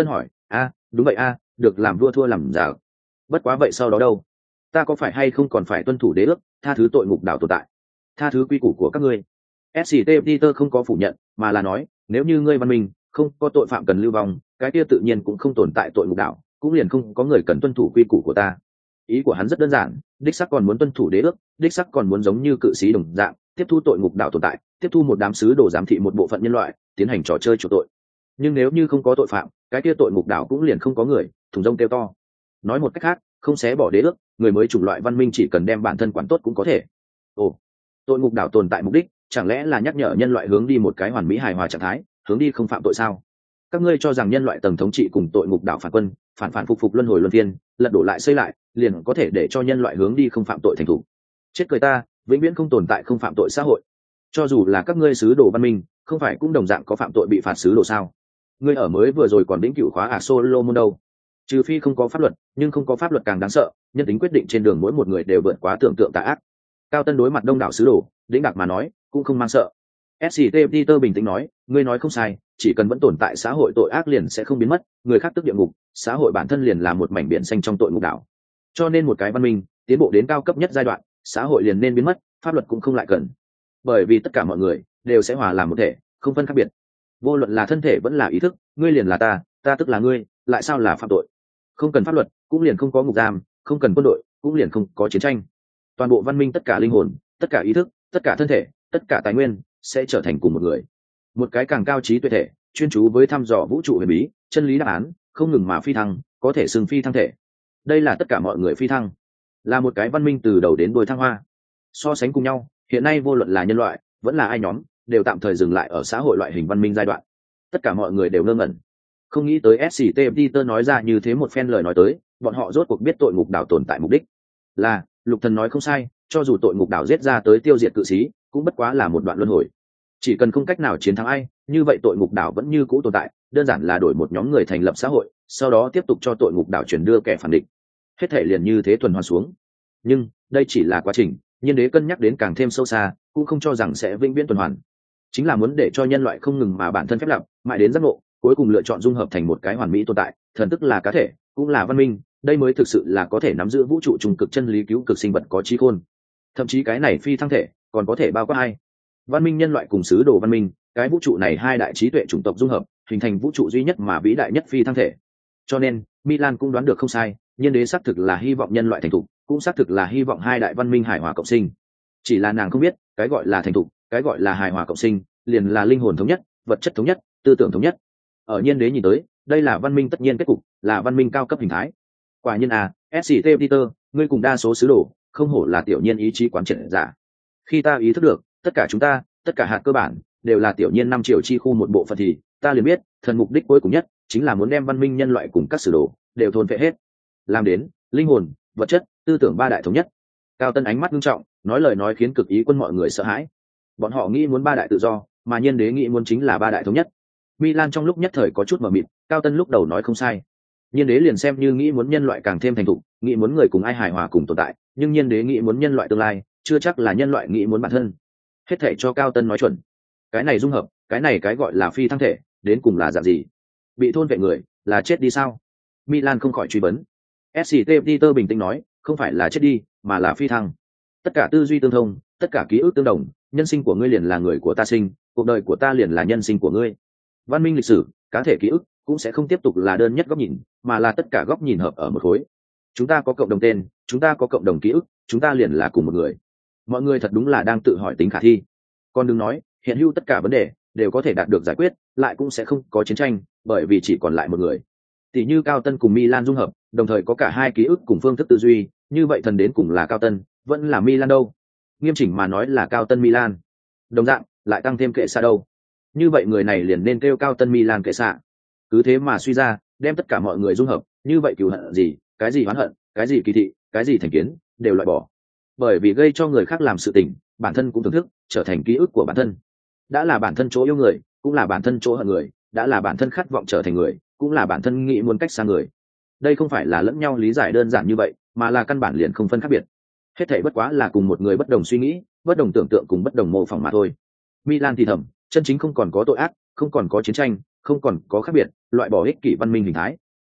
a đúng vậy a được làm vua thua làm giả. Bất quá vậy sau đó đâu? Ta có phải hay không còn phải tuân thủ đế ước, tha thứ tội ngục đảo tồn tại, tha thứ quy củ của các ngươi? ét xê tê Peter không có phủ nhận, mà là nói, nếu như ngươi văn minh không có tội phạm cần lưu vong, cái kia tự nhiên cũng không tồn tại tội ngục đảo, cũng liền không có người cần tuân thủ quy củ của ta. Ý của hắn rất đơn giản, đích sắc còn muốn tuân thủ đế ước, đích sắc còn muốn giống như cự sĩ đồng dạng, tiếp thu tội ngục đảo tồn tại, tiếp thu một đám sứ đồ giám thị một bộ phận nhân loại, tiến hành trò chơi chủ tội. Nhưng nếu như không có tội phạm, cái kia tội ngục đảo cũng liền không có người, thùng rông kêu to. Nói một cách khác, không xé bỏ đế ước, người mới chủng loại văn minh chỉ cần đem bản thân quản tốt cũng có thể. Ồ, tội ngục đảo tồn tại mục đích chẳng lẽ là nhắc nhở nhân loại hướng đi một cái hoàn mỹ hài hòa trạng thái, hướng đi không phạm tội sao? Các ngươi cho rằng nhân loại tầng thống trị cùng tội ngục đảo phản quân, phản phản phục phục luân hồi luân phiên, lật đổ lại xây lại, liền có thể để cho nhân loại hướng đi không phạm tội thành thủ? Chết cười ta, vĩnh viễn không tồn tại không phạm tội xã hội. Cho dù là các ngươi sứ đồ văn minh, không phải cũng đồng dạng có phạm tội bị phạt sứ đồ sao? Ngươi ở mới vừa rồi còn đĩnh cửu khóa à Solomon đâu? Trừ phi không có pháp luật, nhưng không có pháp luật càng đáng sợ, nhân tính quyết định trên đường mỗi một người đều vượt quá tưởng tượng tà ác. Cao Tân đối mặt đông đảo sứ đồ, đĩnh đặc mà nói, cũng không mang sợ. ét xê tê Peter bình tĩnh nói, ngươi nói không sai, chỉ cần vẫn tồn tại xã hội tội ác liền sẽ không biến mất, người khác tức địa ngục, xã hội bản thân liền là một mảnh biển xanh trong tội ngục đảo. Cho nên một cái văn minh tiến bộ đến cao cấp nhất giai đoạn, xã hội liền nên biến mất, pháp luật cũng không lại cần. Bởi vì tất cả mọi người đều sẽ hòa làm một thể, không phân khác biệt. Vô luận là thân thể vẫn là ý thức, ngươi liền là ta, ta tức là ngươi, lại sao là phạm tội? Không cần pháp luật, cũng liền không có ngục giam, không cần quân đội, cũng liền không có chiến tranh. Toàn bộ văn minh tất cả linh hồn, tất cả ý thức, tất cả thân thể, tất cả tài nguyên sẽ trở thành cùng một người, một cái càng cao trí tuệ thể, chuyên chú với thăm dò vũ trụ huyền bí, chân lý đáp án, không ngừng mà phi thăng, có thể xưng phi thăng thể. Đây là tất cả mọi người phi thăng, là một cái văn minh từ đầu đến đuôi thăng hoa. So sánh cùng nhau, hiện nay vô luận là nhân loại vẫn là ai nhóm, đều tạm thời dừng lại ở xã hội loại hình văn minh giai đoạn. Tất cả mọi người đều ngơ ngẩn, không nghĩ tới ét xê tê Peter nói ra như thế một phen lời nói tới, bọn họ rốt cuộc biết tội ngục đảo tồn tại mục đích. Là, Lục Thần nói không sai, cho dù tội ngục đảo giết ra tới tiêu diệt cự sĩ, cũng bất quá là một đoạn luân hồi. Chỉ cần không cách nào chiến thắng ai, như vậy tội ngục đảo vẫn như cũ tồn tại, đơn giản là đổi một nhóm người thành lập xã hội, sau đó tiếp tục cho tội ngục đảo chuyển đưa kẻ phản địch. Hết thể liền như thế tuần hoàn xuống. Nhưng đây chỉ là quá trình, Nhiên Đế cân nhắc đến càng thêm sâu xa, cũng không cho rằng sẽ vĩnh viễn tuần hoàn. Chính là muốn để cho nhân loại không ngừng mà bản thân phép lặp, mãi đến giác ngộ, cuối cùng lựa chọn dung hợp thành một cái hoàn mỹ tồn tại, thần tức là cá thể, cũng là văn minh, đây mới thực sự là có thể nắm giữ vũ trụ trùng cực chân lý cứu cực sinh vật có trí khôn. Thậm chí cái này phi thăng thể còn có thể bao quát hai văn minh nhân loại cùng sứ đồ văn minh, cái vũ trụ này hai đại trí tuệ chủng tộc dung hợp, hình thành vũ trụ duy nhất mà vĩ đại nhất phi thăng thể. Cho nên Milan cũng đoán được không sai, Nhiên Đế xác thực là hy vọng nhân loại thành thục, cũng xác thực là hy vọng hai đại văn minh hài hòa cộng sinh. Chỉ là nàng không biết, cái gọi là thành thục, cái gọi là hài hòa cộng sinh, liền là linh hồn thống nhất, vật chất thống nhất, tư tưởng thống nhất. Ở Nhiên Đế nhìn tới, đây là văn minh tất nhiên kết cục, là văn minh cao cấp hình thái. Quả nhiên à, ét xê tê Peter, ngươi cùng đa số sứ đồ, không hổ là tiểu nhiên ý chí quán triệt giả. Khi ta ý thức được, tất cả chúng ta, tất cả hạt cơ bản đều là tiểu nhiên năm triệu chi khu một bộ phận thì, ta liền biết, thần mục đích cuối cùng nhất chính là muốn đem văn minh nhân loại cùng các sử đồ đều thôn phệ hết, làm đến linh hồn, vật chất, tư tưởng ba đại thống nhất. Cao Tân ánh mắt nghiêm trọng, nói lời nói khiến cực ý quân mọi người sợ hãi. Bọn họ nghĩ muốn ba đại tự do, mà Nhiên Đế nghĩ muốn chính là ba đại thống nhất. Milan trong lúc nhất thời có chút mờ mịt, Cao Tân lúc đầu nói không sai. Nhiên Đế liền xem như nghĩ muốn nhân loại càng thêm thành thục, nghĩ muốn người cùng ai hài hòa cùng tồn tại, nhưng Nhiên Đế nghĩ muốn nhân loại tương lai, chưa chắc là nhân loại nghĩ muốn bản thân. Hết thảy cho Cao Tân nói chuẩn. Cái này dung hợp, cái này cái gọi là phi thăng thể, đến cùng là dạng gì? Bị thôn vệ người, là chết đi sao? Milan không khỏi truy vấn. ét xê tê Peter bình tĩnh nói, không phải là chết đi, mà là phi thăng. Tất cả tư duy tương thông, tất cả ký ức tương đồng, nhân sinh của ngươi liền là người của ta sinh, cuộc đời của ta liền là nhân sinh của ngươi. Văn minh lịch sử, cá thể ký ức cũng sẽ không tiếp tục là đơn nhất góc nhìn, mà là tất cả góc nhìn hợp ở một khối. Chúng ta có cộng đồng tên, chúng ta có cộng đồng ký ức, chúng ta liền là cùng một người. Mọi người thật đúng là đang tự hỏi tính khả thi. Còn đừng nói, hiện hữu tất cả vấn đề đều có thể đạt được giải quyết, lại cũng sẽ không có chiến tranh, bởi vì chỉ còn lại một người. Tỷ như Cao Tân cùng Milan dung hợp, đồng thời có cả hai ký ức cùng phương thức tư duy, như vậy thần đến cùng là Cao Tân, vẫn là Milan đâu? Nghiêm chỉnh mà nói là Cao Tân Milan. Đồng dạng, lại tăng thêm kệ xạ đâu? Như vậy người này liền nên kêu Cao Tân Milan kệ xạ. Cứ thế mà suy ra, đem tất cả mọi người dung hợp, như vậy cừu hận gì, cái gì oán hận, cái gì kỳ thị, cái gì thành kiến, đều loại bỏ. Bởi vì gây cho người khác làm sự tình, bản thân cũng thưởng thức, trở thành ký ức của bản thân. Đã là bản thân chỗ yêu người, cũng là bản thân chỗ hận người, đã là bản thân khát vọng trở thành người, cũng là bản thân nghĩ muốn cách xa người. Đây không phải là lẫn nhau lý giải đơn giản như vậy, mà là căn bản liền không phân khác biệt. Hết thảy bất quá là cùng một người bất đồng suy nghĩ, bất đồng tưởng tượng cùng bất đồng mô phỏng mà thôi. Milan thì thầm, chân chính không còn có tội ác, không còn có chiến tranh, không còn có khác biệt, loại bỏ ích kỷ văn minh hình thái.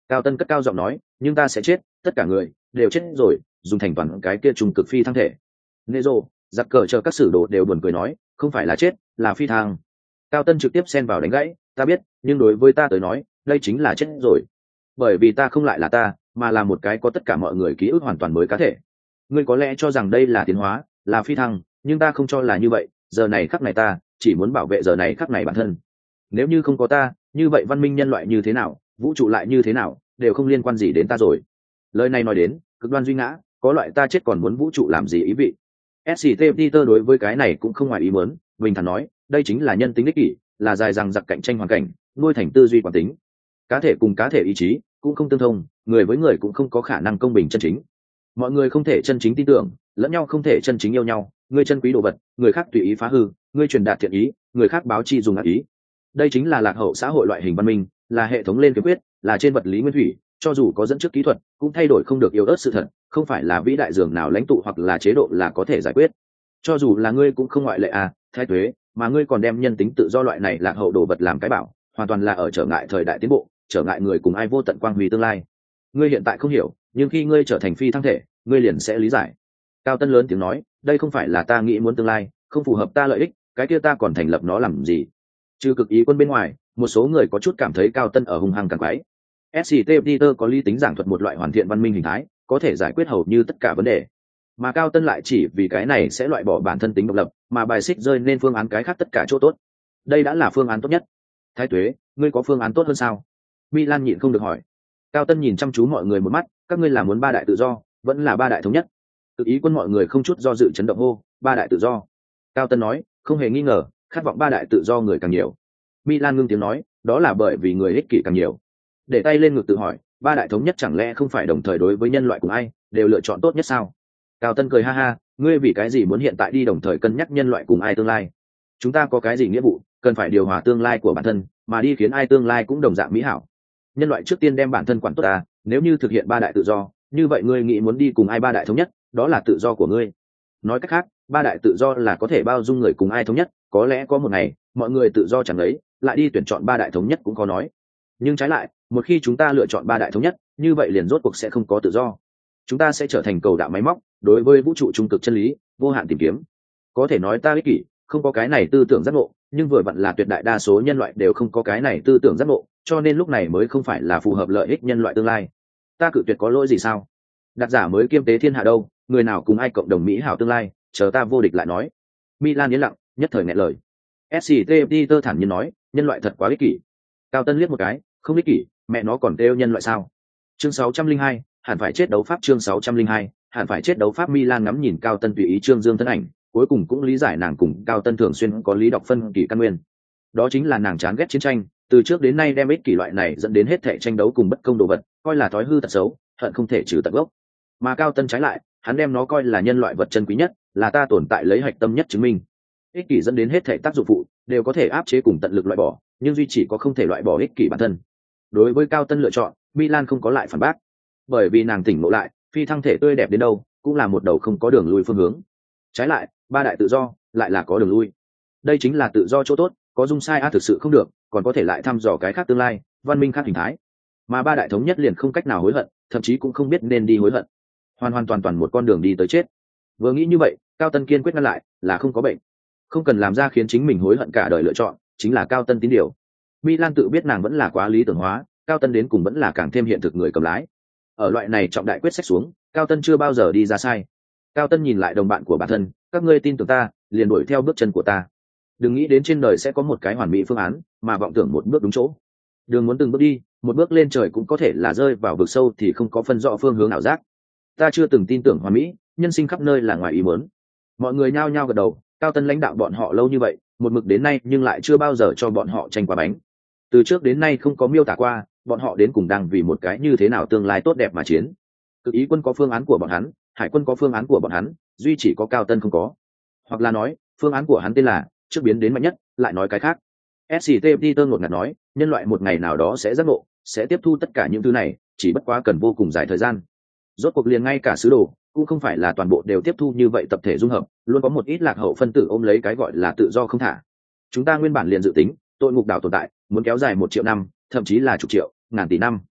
Cao Tân cất cao giọng nói, nhưng ta sẽ chết, tất cả người đều chết rồi, dùng thành toàn cái kia trùng cực phi thăng thể. Nero, giặc cờ chờ các sử đồ đều buồn cười nói, không phải là chết, là phi thăng. Cao Tân trực tiếp xen vào đánh gãy, ta biết, nhưng đối với ta tới nói, đây chính là chết rồi. Bởi vì ta không lại là ta, mà là một cái có tất cả mọi người ký ức hoàn toàn mới cá thể. Ngươi có lẽ cho rằng đây là tiến hóa, là phi thăng, nhưng ta không cho là như vậy, giờ này khắc này ta chỉ muốn bảo vệ giờ này khắc này bản thân. Nếu như không có ta, như vậy văn minh nhân loại như thế nào, vũ trụ lại như thế nào, đều không liên quan gì đến ta rồi. Lời này nói đến cực đoan duy ngã, có loại ta chết còn muốn vũ trụ làm gì ý vị. ét xê tê Peter đối với cái này cũng không ngoài ý muốn, bình thản nói, đây chính là nhân tính ích kỷ, là dài rằng giặc cạnh tranh hoàn cảnh, nuôi thành tư duy quản tính. Cá thể cùng cá thể ý chí cũng không tương thông, người với người cũng không có khả năng công bình chân chính. Mọi người không thể chân chính tin tưởng, lẫn nhau không thể chân chính yêu nhau, người chân quý đồ vật, người khác tùy ý phá hư, người truyền đạt thiện ý, người khác báo chi dùng ác ý. Đây chính là lạc hậu xã hội loại hình văn minh, là hệ thống lên kiếm quyết, là trên vật lý nguyên thủy, cho dù có dẫn trước kỹ thuật cũng thay đổi không được yếu ớt sự thật, không phải là vĩ đại dường nào lãnh tụ hoặc là chế độ là có thể giải quyết. Cho dù là ngươi cũng không ngoại lệ à, Thái Tuế, mà ngươi còn đem nhân tính tự do loại này lạc hậu đồ vật làm cái bảo, hoàn toàn là ở trở ngại thời đại tiến bộ, trở ngại người cùng ai vô tận quang huy tương lai. Ngươi hiện tại không hiểu, nhưng khi ngươi trở thành phi thăng thể, ngươi liền sẽ lý giải. Cao Tân lớn tiếng nói, đây không phải là ta nghĩ muốn tương lai, không phù hợp ta lợi ích, cái kia ta còn thành lập nó làm gì? Trừ cực ý quân bên ngoài, một số người có chút cảm thấy Cao Tân ở hung hăng càng quái. ét xê tê Peter có lý tính giảng thuật một loại hoàn thiện văn minh hình thái, có thể giải quyết hầu như tất cả vấn đề. Mà Cao Tân lại chỉ vì cái này sẽ loại bỏ bản thân tính độc lập, mà bài xích rơi nên phương án cái khác tất cả chỗ tốt. Đây đã là phương án tốt nhất. Thái Tuế, ngươi có phương án tốt hơn sao? Milan nhịn không được hỏi. Cao Tân nhìn chăm chú mọi người một mắt, các ngươi là muốn ba đại tự do, vẫn là ba đại thống nhất? Tự ý quân mọi người không chút do dự chấn động hô, ba đại tự do. Cao Tân nói, không hề nghi ngờ, khát vọng ba đại tự do người càng nhiều. Milan ngưng tiếng nói, đó là bởi vì người ích kỷ càng nhiều. Để tay lên ngực tự hỏi, ba đại thống nhất chẳng lẽ không phải đồng thời đối với nhân loại cùng ai đều lựa chọn tốt nhất sao? Cao Tân cười ha ha, ngươi vì cái gì muốn hiện tại đi đồng thời cân nhắc nhân loại cùng ai tương lai? Chúng ta có cái gì nghĩa vụ, cần phải điều hòa tương lai của bản thân, mà đi khiến ai tương lai cũng đồng dạng mỹ hảo. Nhân loại trước tiên đem bản thân quản tốt ta, nếu như thực hiện ba đại tự do, như vậy ngươi nghĩ muốn đi cùng ai ba đại thống nhất, đó là tự do của ngươi. Nói cách khác, ba đại tự do là có thể bao dung người cùng ai thống nhất, có lẽ có một ngày, mọi người tự do chẳng lấy, lại đi tuyển chọn ba đại thống nhất cũng có nói. Nhưng trái lại, một khi chúng ta lựa chọn ba đại thống nhất, như vậy liền rốt cuộc sẽ không có tự do. Chúng ta sẽ trở thành cầu đạo máy móc, đối với vũ trụ trung cực chân lý, vô hạn tìm kiếm. Có thể nói ta ích kỷ, không có cái này tư tưởng giác ngộ, nhưng vừa vặn là tuyệt đại đa số nhân loại đều không có cái này tư tưởng giác ngộ, cho nên lúc này mới không phải là phù hợp lợi ích nhân loại tương lai. Ta cự tuyệt có lỗi gì sao? Đặt giả mới kiêm tế thiên hạ đâu, người nào cùng ai cộng đồng mỹ hảo tương lai, chờ ta vô địch lại nói. Milan yên lặng, nhất thời nghẹn lời. ét xê tê Peter thản nhiên nói, nhân loại thật quá ích kỷ. Cao Tân liếc một cái, không ích kỷ, mẹ nó còn kêu nhân loại sao? Chương sáu trăm linh hai, hẳn phải chết đấu pháp chương sáu trăm linh hai, hẳn phải chết đấu pháp. Milan ngắm nhìn Cao Tân tùy ý Trương Dương thân ảnh, cuối cùng cũng lý giải nàng cùng Cao Tân thường xuyên có lý đọc phân kỳ căn nguyên. Đó chính là nàng chán ghét chiến tranh, từ trước đến nay đem ích kỷ loại này dẫn đến hết thảy tranh đấu cùng bất công đồ vật, coi là thói hư tật xấu, hận không thể trừ tận gốc. Mà Cao Tân trái lại, hắn đem nó coi là nhân loại vật chân quý nhất, là ta tồn tại lấy hạch tâm nhất chứng minh. Ích kỷ dẫn đến hết thảy tác dụng phụ, đều có thể áp chế cùng tận lực loại bỏ, nhưng duy chỉ có không thể loại bỏ ích kỷ bản thân. Đối với Cao Tân lựa chọn, Milan không có lại phản bác, bởi vì nàng tỉnh ngộ lại, phi thăng thể tươi đẹp đến đâu, cũng là một đầu không có đường lui phương hướng. Trái lại, ba đại tự do lại là có đường lui. Đây chính là tự do chỗ tốt, có dung sai a thực sự không được, còn có thể lại thăm dò cái khác tương lai, văn minh khác hình thái. Mà ba đại thống nhất liền không cách nào hối hận, thậm chí cũng không biết nên đi hối hận. Hoàn hoàn toàn toàn một con đường đi tới chết. Vừa nghĩ như vậy, Cao Tân kiên quyết ngăn lại, là không có bệnh. Không cần làm ra khiến chính mình hối hận cả đời lựa chọn, chính là Cao Tân tín điều. Milan tự biết nàng vẫn là quá lý tưởng hóa, Cao Tân đến cùng vẫn là càng thêm hiện thực người cầm lái. Ở loại này trọng đại quyết sách xuống, Cao Tân chưa bao giờ đi ra sai. Cao Tân nhìn lại đồng bạn của bản thân, các ngươi tin tưởng ta, liền đuổi theo bước chân của ta. Đừng nghĩ đến trên đời sẽ có một cái hoàn mỹ phương án, mà vọng tưởng một bước đúng chỗ. Đường muốn từng bước đi, một bước lên trời cũng có thể là rơi vào vực sâu thì không có phân rõ phương hướng nào giác. Ta chưa từng tin tưởng hoàn mỹ, nhân sinh khắp nơi là ngoài ý muốn. Mọi người nhao nhao gật đầu, Cao Tân lãnh đạo bọn họ lâu như vậy, một mực đến nay nhưng lại chưa bao giờ cho bọn họ tranh quả bánh. Từ trước đến nay không có miêu tả qua, bọn họ đến cùng đang vì một cái như thế nào tương lai tốt đẹp mà chiến. Cực ý quân có phương án của bọn hắn, hải quân có phương án của bọn hắn, duy chỉ có Cao Tân không có. Hoặc là nói, phương án của hắn tên là trước biến đến mạnh nhất, lại nói cái khác. ét xê tê Peter ngột ngạt nói, nhân loại một ngày nào đó sẽ giác ngộ, sẽ tiếp thu tất cả những thứ này, chỉ bất quá cần vô cùng dài thời gian. Rốt cuộc liền ngay cả sứ đồ cũng không phải là toàn bộ đều tiếp thu như vậy, tập thể dung hợp, luôn có một ít lạc hậu phân tử ôm lấy cái gọi là tự do không thả. Chúng ta nguyên bản liền dự tính, tội ngục đảo tồn tại, muốn kéo dài một triệu năm, thậm chí là chục triệu, ngàn tỷ năm.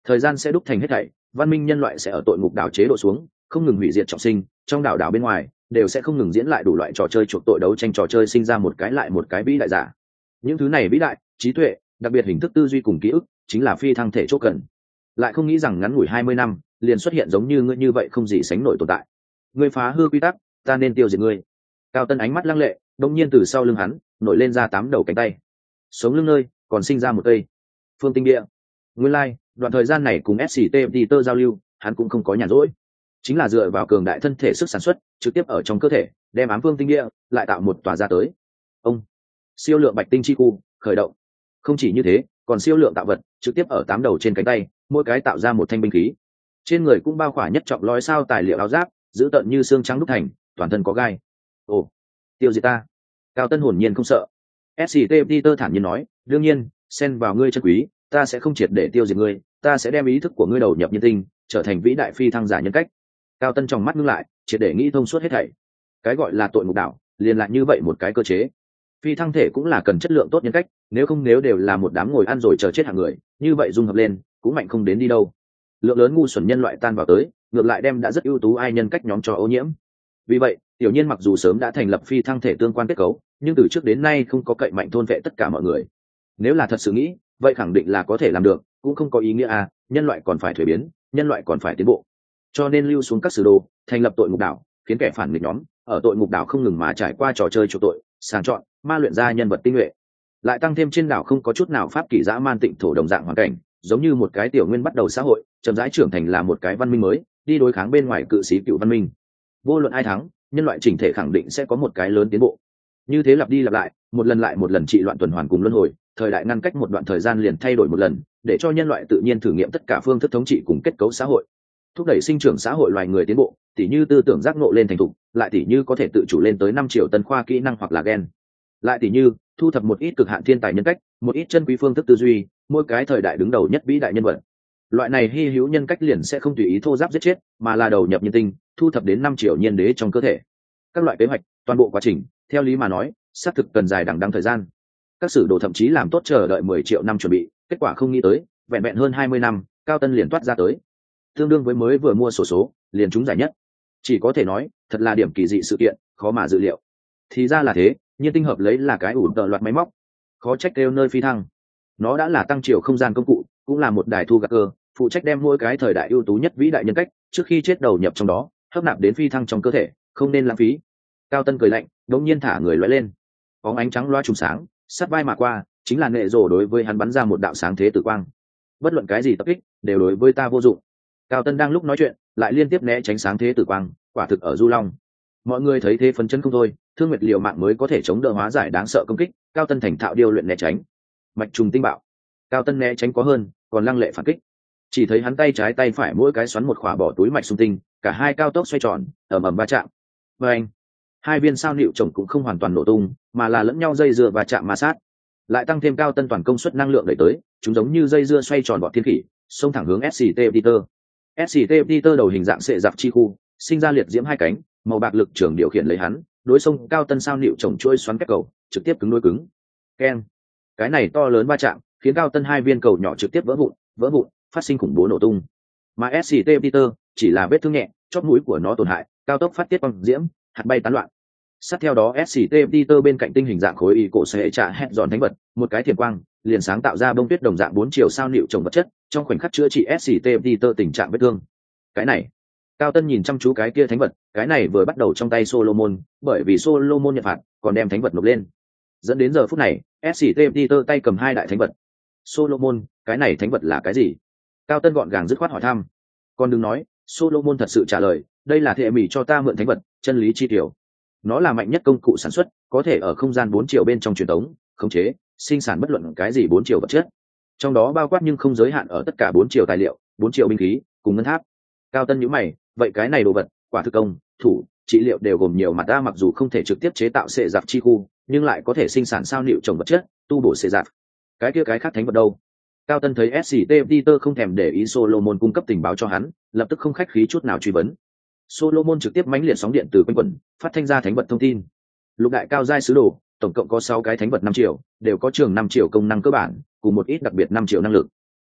thời gian sẽ đúc thành hết thảy, văn minh nhân loại sẽ ở tội ngục đảo chế độ xuống không ngừng hủy diệt trọng sinh, trong đảo đảo bên ngoài đều sẽ không ngừng diễn lại đủ loại trò chơi chuộc tội đấu tranh trò chơi, sinh ra một cái lại một cái vĩ đại giả. Những thứ này vĩ đại trí tuệ, đặc biệt hình thức tư duy cùng ký ức, chính là phi thăng thể chỗ cần. Lại không nghĩ rằng ngắn ngủi hai mươi năm liền xuất hiện giống như ngươi như vậy không gì sánh nổi tồn tại. Ngươi phá hư quy tắc, ta nên tiêu diệt ngươi. Cao Tân ánh mắt lăng lệ, đông nhiên từ sau lưng hắn nổi lên ra tám đầu cánh tay, sống lưng nơi còn sinh ra một cây phương tinh địa. Nguyên lai, like, đoạn thời gian này cùng ét xê tê Peter giao lưu, hắn cũng không có nhàn rỗi, chính là dựa vào cường đại thân thể sức sản xuất trực tiếp ở trong cơ thể đem ám phương tinh địa lại tạo một tòa ra tới. Ông siêu lượng bạch tinh chi khu khởi động. Không chỉ như thế, còn siêu lượng tạo vật trực tiếp ở tám đầu trên cánh tay, mỗi cái tạo ra một thanh binh khí. Trên người cũng bao khỏa nhất trọng lói sao tài liệu áo giáp, giữ tận như xương trắng đúc thành, toàn thân có gai. Ồ, tiêu diệt ta. Cao Tân hồn nhiên không sợ. ét xê tê Peter thản nhiên nói, đương nhiên, xen vào ngươi chân quý, ta sẽ không triệt để tiêu diệt ngươi, ta sẽ đem ý thức của ngươi đầu nhập nhân tinh, trở thành vĩ đại phi thăng giả nhân cách. Cao Tân trong mắt ngưng lại, triệt để nghĩ thông suốt hết thảy. Cái gọi là tội ngục đảo, liền lại như vậy một cái cơ chế. Phi thăng thể cũng là cần chất lượng tốt nhân cách, nếu không nếu đều là một đám ngồi ăn rồi chờ chết hạng người, như vậy dung hợp lên cũng mạnh không đến đi đâu. Lượng lớn ngu xuẩn nhân loại tan vào tới, ngược lại đem đã rất ưu tú ai nhân cách nhóm cho ô nhiễm. Vì vậy, Tiểu Nhiên mặc dù sớm đã thành lập phi thăng thể tương quan kết cấu, nhưng từ trước đến nay không có cậy mạnh thôn vệ tất cả mọi người. Nếu là thật sự nghĩ, vậy khẳng định là có thể làm được, cũng không có ý nghĩa à, nhân loại còn phải thuế biến, nhân loại còn phải tiến bộ. Cho nên lưu xuống các sử đồ, thành lập tội ngục đảo, khiến kẻ phản nghịch nhóm ở tội ngục đảo không ngừng mà trải qua trò chơi chuộc tội, sàng chọn, ma luyện ra nhân vật tinh nhuệ. Lại tăng thêm trên đảo không có chút nào pháp kỷ dã man tịnh thổ đồng dạng hoàn cảnh, giống như một cái tiểu nguyên bắt đầu xã hội, chậm rãi trưởng thành là một cái văn minh mới, đi đối kháng bên ngoài cự sĩ cựu văn minh. Vô luận ai thắng, nhân loại chỉnh thể khẳng định sẽ có một cái lớn tiến bộ. Như thế lặp đi lặp lại, một lần lại một lần trị loạn tuần hoàn cùng luân hồi, thời đại ngăn cách một đoạn thời gian liền thay đổi một lần, để cho nhân loại tự nhiên thử nghiệm tất cả phương thức thống trị cùng kết cấu xã hội, thúc đẩy sinh trưởng xã hội loài người tiến bộ, tỉ như tư tưởng giác ngộ lên thành thục, lại tỉ như có thể tự chủ lên tới năm triệu tân khoa kỹ năng hoặc là gen, lại tỉ như thu thập một ít cực hạn thiên tài nhân cách, một ít chân quý phương thức tư duy, mỗi cái thời đại đứng đầu nhất vĩ đại nhân vật. Loại này hy hữu nhân cách liền sẽ không tùy ý thô giáp giết chết, mà là đầu nhập nhân tinh, thu thập đến năm triệu nhiên đế trong cơ thể. Các loại kế hoạch, toàn bộ quá trình, theo lý mà nói, xác thực cần dài đằng đẵng thời gian. Các sử đồ thậm chí làm tốt chờ đợi mười triệu năm chuẩn bị, kết quả không nghĩ tới, vẹn vẹn hơn hai mươi năm, Cao Tân liền toát ra tới. Tương đương với mới vừa mua sổ số, liền trúng giải nhất. Chỉ có thể nói, thật là điểm kỳ dị sự kiện, khó mà dự liệu. Thì ra là thế, nhiên tinh hợp lấy là cái ủ tợ loạt máy móc, khó trách kêu nơi phi thăng. Nó đã là tăng chiều không gian công cụ, cũng là một đài thu gặt cơ, phụ trách đem mỗi cái thời đại ưu tú nhất vĩ đại nhân cách, trước khi chết đầu nhập trong đó, hấp nạp đến phi thăng trong cơ thể, không nên lãng phí. Cao Tân cười lạnh, đột nhiên thả người lóe lên, bóng ánh trắng loa trùng sáng, sát vai mà qua, chính là nệ rồ đối với hắn bắn ra một đạo sáng thế tử quang. Bất luận cái gì tập kích, đều đối với ta vô dụng. Cao Tân đang lúc nói chuyện, lại liên tiếp né tránh sáng thế tử quang, quả thực ở du long. Mọi người thấy thế phấn chấn không thôi, Thương Nguyệt liều mạng mới có thể chống đỡ hóa giải đáng sợ công kích, Cao Tân thành thạo điêu luyện né tránh. Mạch trùng tinh bạo, Cao Tân né tránh có hơn, còn lăng lệ phản kích. Chỉ thấy hắn tay trái tay phải mỗi cái xoắn một khỏa bỏ túi mạch xung tinh, cả hai cao tốc xoay tròn, ầm ầm va chạm. Và anh, hai viên sao nịu chồng cũng không hoàn toàn nổ tung, mà là lẫn nhau dây dưa và chạm ma sát. Lại tăng thêm Cao Tân toàn công suất năng lượng đẩy tới, chúng giống như dây dưa xoay tròn bọn thiên khỉ, xông thẳng hướng ét xê tê Peter. ét xê tê Peter đầu hình dạng sệ dạp chi khu, sinh ra liệt diễm hai cánh, màu bạc lực trường điều khiển lấy hắn, đối xông Cao Tân sao nịu chồng trôi xoắn kép cầu, trực tiếp cứng đối cứng. Keng. Cái này to lớn va chạm, khiến Cao Tân hai viên cầu nhỏ trực tiếp vỡ vụn, vỡ vụn, phát sinh khủng bố nổ tung. Mà ét xê tê Peter chỉ là vết thương nhẹ, chóp mũi của nó tổn hại, cao tốc phát tiết băng diễm, hạt bay tán loạn. Sát theo đó ét xê tê Peter bên cạnh tinh hình dạng khối y cổ sẽ trả hẹn dọn thánh vật, một cái thiểm quang liền sáng tạo ra bông tuyết đồng dạng bốn chiều sao nịu trồng vật chất, trong khoảnh khắc chữa trị ét xê tê Peter tình trạng vết thương. Cái này, Cao Tân nhìn chăm chú cái kia thánh vật, cái này vừa bắt đầu trong tay Solomon, bởi vì Solomon nhận phạt, còn đem thánh vật nộp lên. Dẫn đến giờ phút này, ét xê tê Peter tay cầm hai đại thánh vật. Solomon, cái này thánh vật là cái gì? Cao Tân gọn gàng dứt khoát hỏi thăm. Còn đừng nói, Solomon thật sự trả lời, đây là thệ mỹ cho ta mượn thánh vật, chân lý chi tiểu. Nó là mạnh nhất công cụ sản xuất, có thể ở không gian bốn chiều bên trong truyền tống, khống chế, sinh sản bất luận cái gì bốn chiều vật chất. Trong đó bao quát nhưng không giới hạn ở tất cả bốn chiều tài liệu, bốn chiều binh khí, cùng ngân tháp. Cao Tân nhíu mày, vậy cái này đồ vật, quả thực công, thủ, trị liệu đều gồm nhiều mặt ta, mặc dù không thể trực tiếp chế tạo sệ giặc chi khu, nhưng lại có thể sinh sản sao nịu trồng vật chất, tu bổ sệ giặc. Cái kia cái khác thánh vật đâu? Cao Tân thấy ét xê tê Peter không thèm để ý Solomon cung cấp tình báo cho hắn, lập tức không khách khí chút nào truy vấn. Solomon trực tiếp mãnh liệt sóng điện từ quanh quẩn, phát thanh ra thánh vật thông tin. Lục đại cao giai sứ đồ, tổng cộng có sáu cái thánh vật năm triệu, đều có trường năm triệu công năng cơ bản, cùng một ít đặc biệt năm triệu năng lực.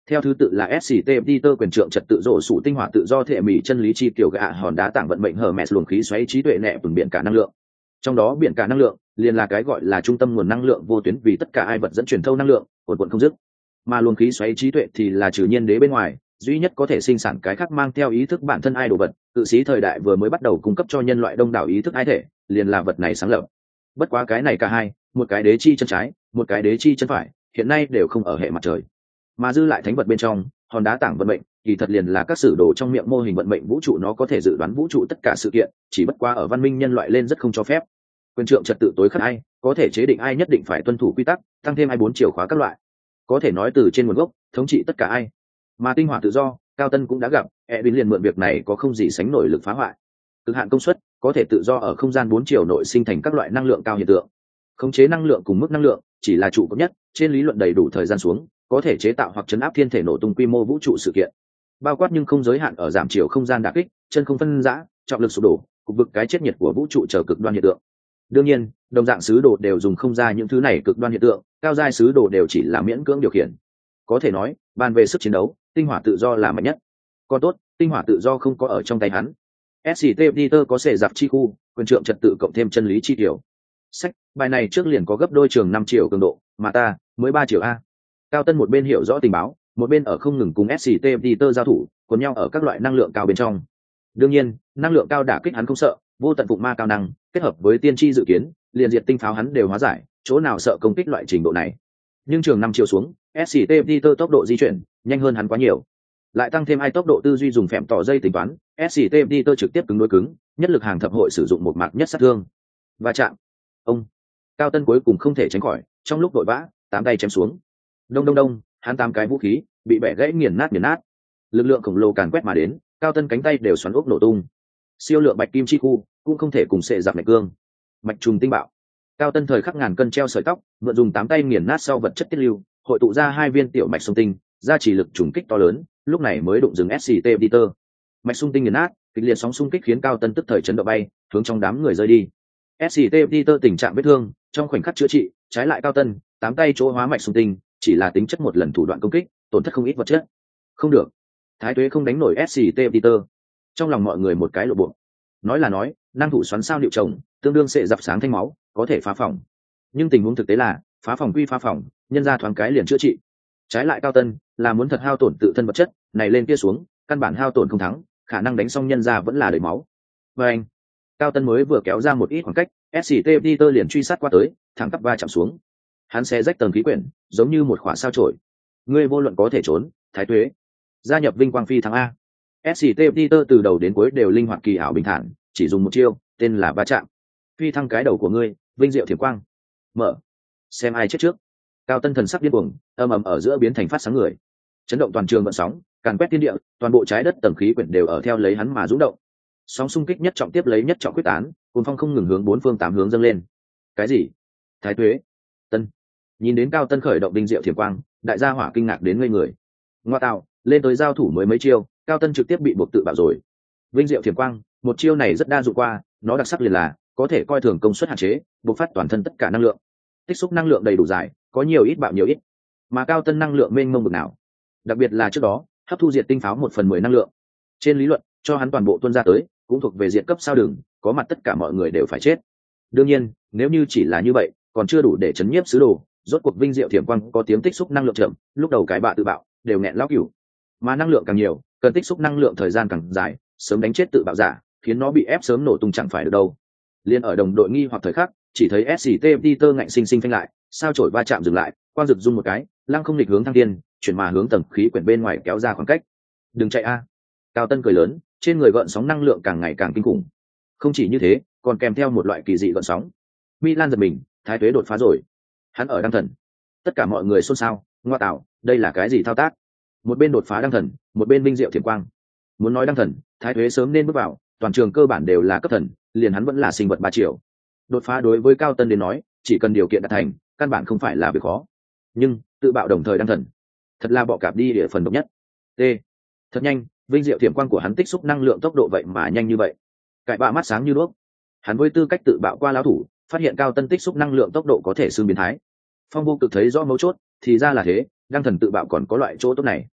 Theo thứ tự là sct peter quyền trượng trật tự rộ sủ tinh hỏa tự do thể mỹ chân lý chi kiểu gạ hòn đá tảng vận mệnh hở mẹ luồng khí xoáy trí tuệ nẹ vừng biển cả năng lượng. Trong đó biển cả năng lượng liền là cái gọi là trung tâm nguồn năng lượng vô tuyến vì tất cả ai vật dẫn truyền thâu năng lượng cuồn cuộn không dứt, mà luồng khí xoáy trí tuệ thì là trừ nhiên đế bên ngoài duy nhất có thể sinh sản cái khác mang theo ý thức bản thân ai đồ vật. Cự sĩ thời đại vừa mới bắt đầu cung cấp cho nhân loại đông đảo ý thức ai thể, liền là vật này sáng lập. Bất quá cái này cả hai, một cái đế chi chân trái, một cái đế chi chân phải, hiện nay đều không ở hệ mặt trời, mà dư lại thánh vật bên trong hòn đá tảng vận mệnh kỳ thật liền là các sử đồ trong miệng mô hình vận mệnh vũ trụ, nó có thể dự đoán vũ trụ tất cả sự kiện, chỉ bất quá ở văn minh nhân loại lên rất không cho phép. Quyền trượng trật tự tối khắc ai có thể chế định ai nhất định phải tuân thủ quy tắc, tăng thêm ai bốn chiều khóa các loại, có thể nói từ trên nguồn gốc thống trị tất cả ai. Mà tinh hỏa tự do Cao Tân cũng đã gặp, Edwin liền mượn việc này có không gì sánh nổi lực phá hoại. Cực hạn công suất có thể tự do ở không gian bốn chiều nội sinh thành các loại năng lượng cao hiện tượng. Khống chế năng lượng cùng mức năng lượng chỉ là trụ cấp nhất, trên lý luận đầy đủ thời gian xuống có thể chế tạo hoặc chấn áp thiên thể nổ tung quy mô vũ trụ sự kiện, bao quát nhưng không giới hạn ở giảm chiều không gian đả kích, chân không phân rã, trọng lực sụp đổ, cục vực cái chết nhiệt của vũ trụ chờ cực đoan hiện tượng. Đương nhiên, đồng dạng sứ đồ đều dùng không ra những thứ này cực đoan hiện tượng, cao giai sứ đồ đều chỉ là miễn cưỡng điều khiển. Có thể nói, bàn về sức chiến đấu, tinh hỏa tự do là mạnh nhất. Còn tốt, tinh hỏa tự do không có ở trong tay hắn. sct peter có sệ giặc chi khu, quyền trượng trật tự cộng thêm chân lý chi tiểu. Sách, bài này trước liền có gấp đôi trường năm triệu cường độ, mà ta mới ba triệu a. Cao Tân một bên hiểu rõ tình báo, một bên ở không ngừng cùng sct peter giao thủ, cuốn nhau ở các loại năng lượng cao bên trong. Đương nhiên, năng lượng cao đả kích hắn không sợ, vô tận phụng ma cao năng kết hợp với tiên tri dự kiến, liền diệt tinh pháo hắn đều hóa giải, chỗ nào sợ công kích loại trình độ này. Nhưng trường năm chiều xuống, sct peter tốc độ di chuyển nhanh hơn hắn quá nhiều, lại tăng thêm ai tốc độ tư duy dùng phèm tỏ dây tính toán, sct peter trực tiếp cứng đối cứng, nhất lực hàng thập hội sử dụng một mạc nhất sát thương và chạm. Ông Cao Tân cuối cùng không thể tránh khỏi, trong lúc vội vã tám tay chém xuống, đông đông đông, hắn tám cái vũ khí bị bẻ gãy nghiền nát nghiền nát, lực lượng khổng lồ càn quét mà đến, Cao Tân cánh tay đều xoắn ốc nổ tung. Siêu lượng bạch kim chi khu cũng không thể cùng sệ giặc mạch cương, mạch trùng tinh bạo. Cao Tân thời khắc ngàn cân treo sợi tóc, mượn dùng tám tay nghiền nát sau vật chất tiết lưu, hội tụ ra hai viên tiểu mạch sông tinh, ra chỉ lực trùng kích to lớn, lúc này mới đụng dừng sct peter. Mạch sung tinh nghiền nát, kịch liệt sóng xung kích khiến Cao Tân tức thời chấn động bay, hướng trong đám người rơi đi. sct peter tình trạng vết thương, trong khoảnh khắc chữa trị, trái lại Cao Tân, tám tay chỗ hóa mạch sung tinh, chỉ là tính chất một lần thủ đoạn công kích, tổn thất không ít vật chất. Không được, Thái Tuế không đánh nổi sct peter. Trong lòng mọi người một cái lộ bộ. Nói là nói, năng thủ xoắn sao liệu chồng, tương đương sẽ dập sáng thanh máu, có thể phá phòng. Nhưng tình huống thực tế là, phá phòng quy phá phòng, nhân ra thoáng cái liền chữa trị. Trái lại Cao Tân là muốn thật hao tổn tự thân vật chất, này lên kia xuống, căn bản hao tổn không thắng, khả năng đánh xong nhân ra vẫn là đầy máu. Và anh, Cao Tân mới vừa kéo ra một ít khoảng cách, sct peter liền truy sát qua tới, thẳng tắp va chạm xuống. Hắn xé rách tầng khí quyển, giống như một khỏa sao chổi. Ngươi vô luận có thể trốn, Thái Tuế. Gia nhập vinh quang phi thắng a. sct peter từ đầu đến cuối đều linh hoạt kỳ ảo bình thản, chỉ dùng một chiêu, tên là va chạm. Phi thăng cái đầu của ngươi, vinh diệu thiểm quang. Mở. Xem ai chết trước. Cao Tân thần sắc điên cuồng, âm ầm ở giữa biến thành phát sáng người. Chấn động toàn trường vận sóng, càn quét thiên địa, toàn bộ trái đất tầng khí quyển đều ở theo lấy hắn mà rung động. Sóng xung kích nhất trọng tiếp lấy nhất trọng quyết tán, cuồng phong không ngừng hướng bốn phương tám hướng dâng lên. Cái gì? Thái Tuế? Tân. Nhìn đến Cao Tân khởi động đinh diệu thiểm quang, đại gia hỏa kinh ngạc đến ngây người. Ngoa tạo, lên tới giao thủ mới mấy chiêu, Cao Tân trực tiếp bị buộc tự bạo rồi. Vinh diệu thiểm quang, một chiêu này rất đa dụng qua, nó đặc sắc liền là có thể coi thường công suất hạn chế, bộc phát toàn thân tất cả năng lượng. Tích xúc năng lượng đầy đủ dài, có nhiều ít bạo nhiều ít. Mà Cao Tân năng lượng mênh mông bực nào. Đặc biệt là trước đó, hấp thu diệt tinh pháo một phần mười năng lượng. Trên lý luận, cho hắn toàn bộ tuôn ra tới, cũng thuộc về diện cấp sao đường, có mặt tất cả mọi người đều phải chết. Đương nhiên, nếu như chỉ là như vậy, còn chưa đủ để chấn nhiếp sứ đồ, rốt cuộc vinh diệu thiểm quang có tiếng tích xúc năng lượng chậm, lúc đầu cái bạ tự bạo, đều nghẹn lão cửu. Mà năng lượng càng nhiều, cần tích xúc năng lượng thời gian càng dài, sớm đánh chết tự bạo giả, khiến nó bị ép sớm nổ tung chẳng phải được đâu. Liên ở đồng đội nghi hoặc thời khắc, chỉ thấy sct peter ngạnh sinh sinh phanh lại, sao chổi va chạm dừng lại, quang rực rung một cái, lăng không nghịch hướng thăng thiên, chuyển mà hướng tầng khí quyển bên ngoài kéo ra khoảng cách. Đừng chạy a. Cao Tân cười lớn, trên người gợn sóng năng lượng càng ngày càng kinh khủng. Không chỉ như thế, còn kèm theo một loại kỳ dị gợn sóng. Milan giật mình, Thái Tuế đột phá rồi. Hắn ở đăng thần. Tất cả mọi người xôn xao, ngoa tạo, đây là cái gì thao tác? Một bên đột phá đăng thần, một bên vinh diệu thiểm quang. Muốn nói đăng thần, Thái Tuế sớm nên bước vào, toàn trường cơ bản đều là cấp thần, liền hắn vẫn là sinh vật ba triệu. Đột phá đối với Cao Tân đến nói, chỉ cần điều kiện đạt thành, căn bản không phải là việc khó. Nhưng tự bạo đồng thời đăng thần, thật là bọ cạp đi địa phần độc nhất. T. Thật nhanh, vinh diệu thiểm quang của hắn tích xúc năng lượng tốc độ vậy mà nhanh như vậy. Cải bạ mắt sáng như đuốc. Hắn với tư cách tự bạo qua lão thủ, phát hiện Cao Tân tích xúc năng lượng tốc độ có thể xương biến thái. Phong vô cực thấy rõ mấu chốt, thì ra là thế, đăng thần tự bạo còn có loại chỗ tốt này.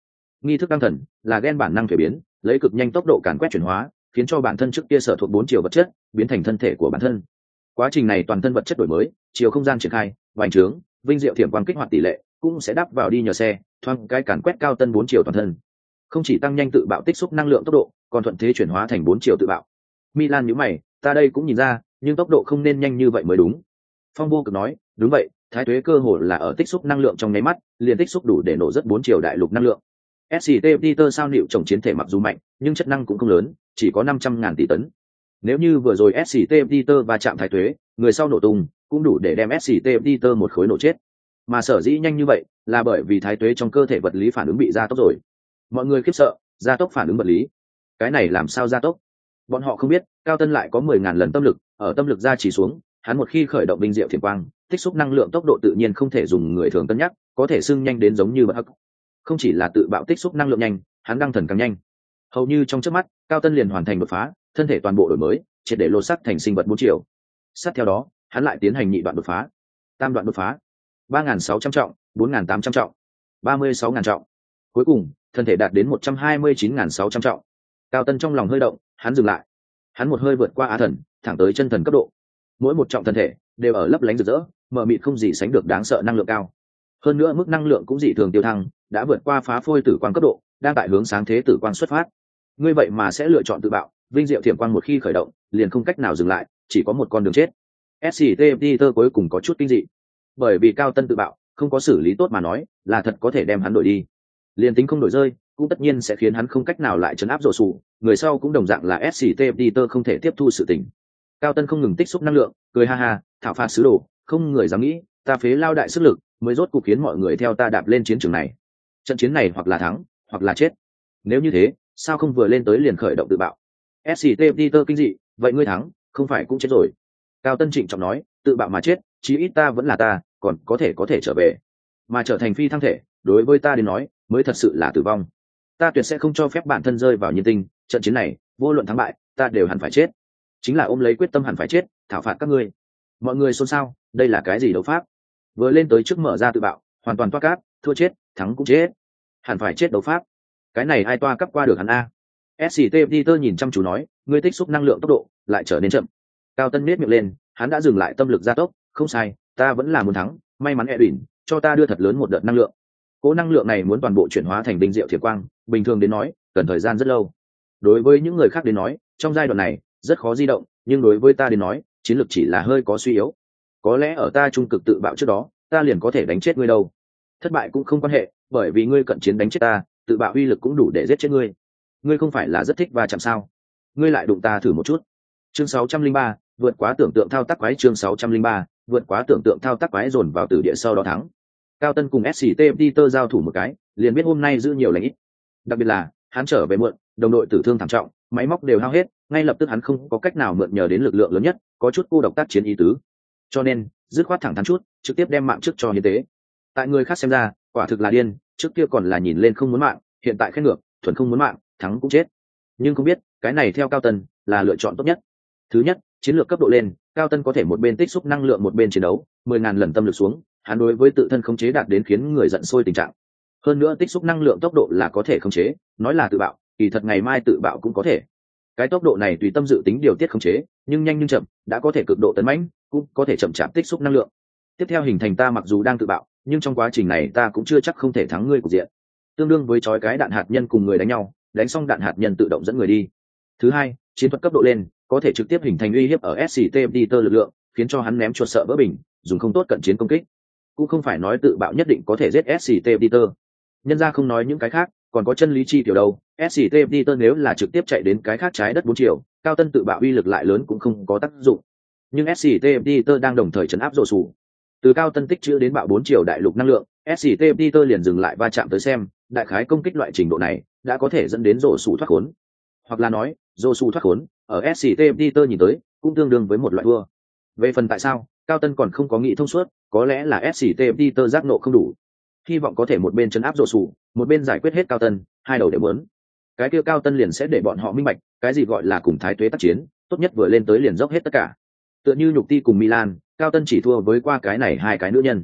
nghi thức đăng thần là gen bản năng thuế biến, lấy cực nhanh tốc độ càn quét chuyển hóa, khiến cho bản thân trước kia sở thuộc bốn chiều vật chất biến thành thân thể của bản thân. Quá trình này toàn thân vật chất đổi mới, chiều không gian triển khai, vành trướng, vinh diệu thiểm quang kích hoạt tỷ lệ cũng sẽ đắp vào đi nhờ xe, thoáng cái càn quét cao tân bốn chiều toàn thân. Không chỉ tăng nhanh tự bạo tích xúc năng lượng tốc độ, còn thuận thế chuyển hóa thành bốn chiều tự bạo. Milan nhíu mày, ta đây cũng nhìn ra, nhưng tốc độ không nên nhanh như vậy mới đúng. Phong vô cực nói, đúng vậy, thái tuế cơ hồ là ở tích xúc năng lượng trong nháy mắt, liền tích xúc đủ để nổ rất bốn chiều đại lục năng lượng. ét xê tê Peter sao liệu trồng chiến thể mặc dù mạnh, nhưng chất năng cũng không lớn, chỉ có năm trăm ngàn tỷ tấn. Nếu như vừa rồi ét xê tê Peter va chạm thái tuế, người sau nổ tung, cũng đủ để đem ét xê tê Peter một khối nổ chết. Mà sở dĩ nhanh như vậy, là bởi vì thái tuế trong cơ thể vật lý phản ứng bị gia tốc rồi. Mọi người khiếp sợ, gia tốc phản ứng vật lý. Cái này làm sao gia tốc? Bọn họ không biết, Cao Tân lại có mười ngàn lần tâm lực, ở tâm lực gia chỉ xuống, hắn một khi khởi động binh diệu thiểm quang, tích xúc năng lượng tốc độ tự nhiên không thể dùng người thường cân nhắc, có thể xưng nhanh đến giống như bất hắc. Không chỉ là tự bạo tích xúc năng lượng nhanh, hắn đăng thần càng nhanh. Hầu như trong chớp mắt, Cao Tân liền hoàn thành đột phá, thân thể toàn bộ đổi mới, triệt để lột xác thành sinh vật bốn chiều. Sát theo đó, hắn lại tiến hành nhị đoạn đột phá, tam đoạn đột phá, ba nghìn sáu trăm trọng, bốn nghìn tám trăm trọng, ba mươi sáu nghìn trọng. Cuối cùng, thân thể đạt đến một trăm hai mươi chín nghìn sáu trăm trọng. Cao Tân trong lòng hơi động, hắn dừng lại. Hắn một hơi vượt qua á thần, thẳng tới chân thần cấp độ. Mỗi một trọng thân thể đều ở lấp lánh rực rỡ, mờ mịt không gì sánh được đáng sợ năng lượng cao. Hơn nữa mức năng lượng cũng dị thường tiêu thăng, đã vượt qua phá phôi tử quang cấp độ, đang tại hướng sáng thế tử quang xuất phát. Ngươi vậy mà sẽ lựa chọn tự bạo, vinh diệu thiểm quang một khi khởi động, liền không cách nào dừng lại, chỉ có một con đường chết. ét xê tê Peter cuối cùng có chút kinh dị, bởi vì Cao Tân tự bạo, không có xử lý tốt mà nói, là thật có thể đem hắn đổi đi. Liên tính không đổi rơi, cũng tất nhiên sẽ khiến hắn không cách nào lại trấn áp rồ sủ, người sau cũng đồng dạng là ét xê tê Peter không thể tiếp thu sự tình. Cao Tân không ngừng tích xúc năng lượng, cười ha ha, thảo phạt sứ đồ, không người dám nghĩ, ta phế lao đại sức lực, mới rốt cuộc khiến mọi người theo ta đạp lên chiến trường này. Trận chiến này hoặc là thắng, hoặc là chết. Nếu như thế, sao không vừa lên tới liền khởi động tự bạo? ét xê tê Peter kinh dị, vậy ngươi thắng, không phải cũng chết rồi? Cao Tân trịnh trọng nói, tự bạo mà chết, chí ít ta vẫn là ta, còn có thể có thể trở về. Mà trở thành phi thăng thể, đối với ta đến nói, mới thật sự là tử vong. Ta tuyệt sẽ không cho phép bản thân rơi vào nhân tinh, trận chiến này, vô luận thắng bại, ta đều hẳn phải chết. Chính là ôm lấy quyết tâm hẳn phải chết, thảo phạt các ngươi. Mọi người xôn xao, đây là cái gì đấu pháp? Vừa lên tới trước mở ra tự bạo, hoàn toàn toa cáp, thua chết, thắng cũng chết. Hẳn phải chết đấu pháp. Cái này ai toa cấp qua được hắn a? ét xê tê Peter nhìn chăm chú nói, ngươi tích xúc năng lượng tốc độ lại trở nên chậm. Cao Tân nhếch miệng lên, hắn đã dừng lại tâm lực gia tốc, không sai, ta vẫn là muốn thắng, may mắn Edwin cho ta đưa thật lớn một đợt năng lượng. Cố năng lượng này muốn toàn bộ chuyển hóa thành đinh diệu thiểm quang, bình thường đến nói, cần thời gian rất lâu. Đối với những người khác đến nói, trong giai đoạn này rất khó di động, nhưng đối với ta đến nói, chiến lược chỉ là hơi có suy yếu. Có lẽ ở ta trung cực tự bạo trước đó, ta liền có thể đánh chết ngươi đâu. Thất bại cũng không quan hệ, bởi vì ngươi cận chiến đánh chết ta, tự bạo uy lực cũng đủ để giết chết ngươi. Ngươi không phải là rất thích va chạm sao? Ngươi lại đụng ta thử một chút. Chương sáu trăm linh ba, vượt quá tưởng tượng thao tác quái. Chương sáu trăm linh ba, vượt quá tưởng tượng thao tác quái dồn vào tử địa sau đó thắng. Cao Tân cùng ét xê tê Peter giao thủ một cái, liền biết hôm nay giữ nhiều lành ít. Đặc biệt là, hắn trở về muộn, đồng đội tử thương thảm trọng, máy móc đều hao hết, ngay lập tức hắn không có cách nào mượn nhờ đến lực lượng lớn nhất, có chút cô độc tác chiến ý tứ. Cho nên, dứt khoát thẳng thắn chút, trực tiếp đem mạng trước cho hiến tế. Tại người khác xem ra, quả thực là điên, trước kia còn là nhìn lên không muốn mạng, hiện tại khen ngược, thuần không muốn mạng, thắng cũng chết. Nhưng không biết, cái này theo Cao Tân là lựa chọn tốt nhất. Thứ nhất, chiến lược cấp độ lên, Cao Tân có thể một bên tích xúc năng lượng một bên chiến đấu, mười ngàn lần tâm lực xuống, hắn đối với tự thân khống chế đạt đến khiến người giận sôi tình trạng. Hơn nữa tích xúc năng lượng tốc độ là có thể khống chế, nói là tự bạo, kỳ thật ngày mai tự bạo cũng có thể. Cái tốc độ này tùy tâm dự tính điều tiết khống chế, nhưng nhanh nhưng chậm, đã có thể cực độ tấn mãnh, cũng có thể chậm chạp tích xúc năng lượng. Tiếp theo hình thành ta mặc dù đang tự bạo, nhưng trong quá trình này ta cũng chưa chắc không thể thắng ngươi cục diện. Tương đương với chói cái đạn hạt nhân cùng người đánh nhau, đánh xong đạn hạt nhân tự động dẫn người đi. Thứ hai, chiến thuật cấp độ lên, có thể trực tiếp hình thành uy hiếp ở ét xê tê Peter lực lượng, khiến cho hắn ném chuột sợ vỡ bình, dùng không tốt cận chiến công kích. Cũng không phải nói tự bạo nhất định có thể giết ét xê tê Peter. Nhân ra không nói những cái khác, còn có chân lý chi tiểu đâu. ét xê tê Peter nếu là trực tiếp chạy đến cái khác trái đất bốn chiều, Cao Tân tự bạo uy lực lại lớn cũng không có tác dụng. Nhưng ét xê tê Peter đang đồng thời trấn áp rồ sủ. Từ Cao Tân tích trữ đến bạo bốn chiều đại lục năng lượng, ét xê tê Peter liền dừng lại va chạm tới xem, đại khái công kích loại trình độ này đã có thể dẫn đến rồ sủ thoát khốn. Hoặc là nói, rồ sủ thoát khốn, ở ét xê tê Peter nhìn tới, cũng tương đương với một loại thua. Về phần tại sao, Cao Tân còn không có nghĩ thông suốt, có lẽ là ét xê tê Peter giác nộ không đủ. Hy vọng có thể một bên trấn áp rồ sủ, một bên giải quyết hết Cao Tân, hai đầu đều muốn. Cái kia Cao Tân liền sẽ để bọn họ minh bạch, cái gì gọi là cùng thái tuế tác chiến, tốt nhất vừa lên tới liền dốc hết tất cả. Tựa như nhục ti cùng Milan, Cao Tân chỉ thua với qua cái này hai cái nữ nhân.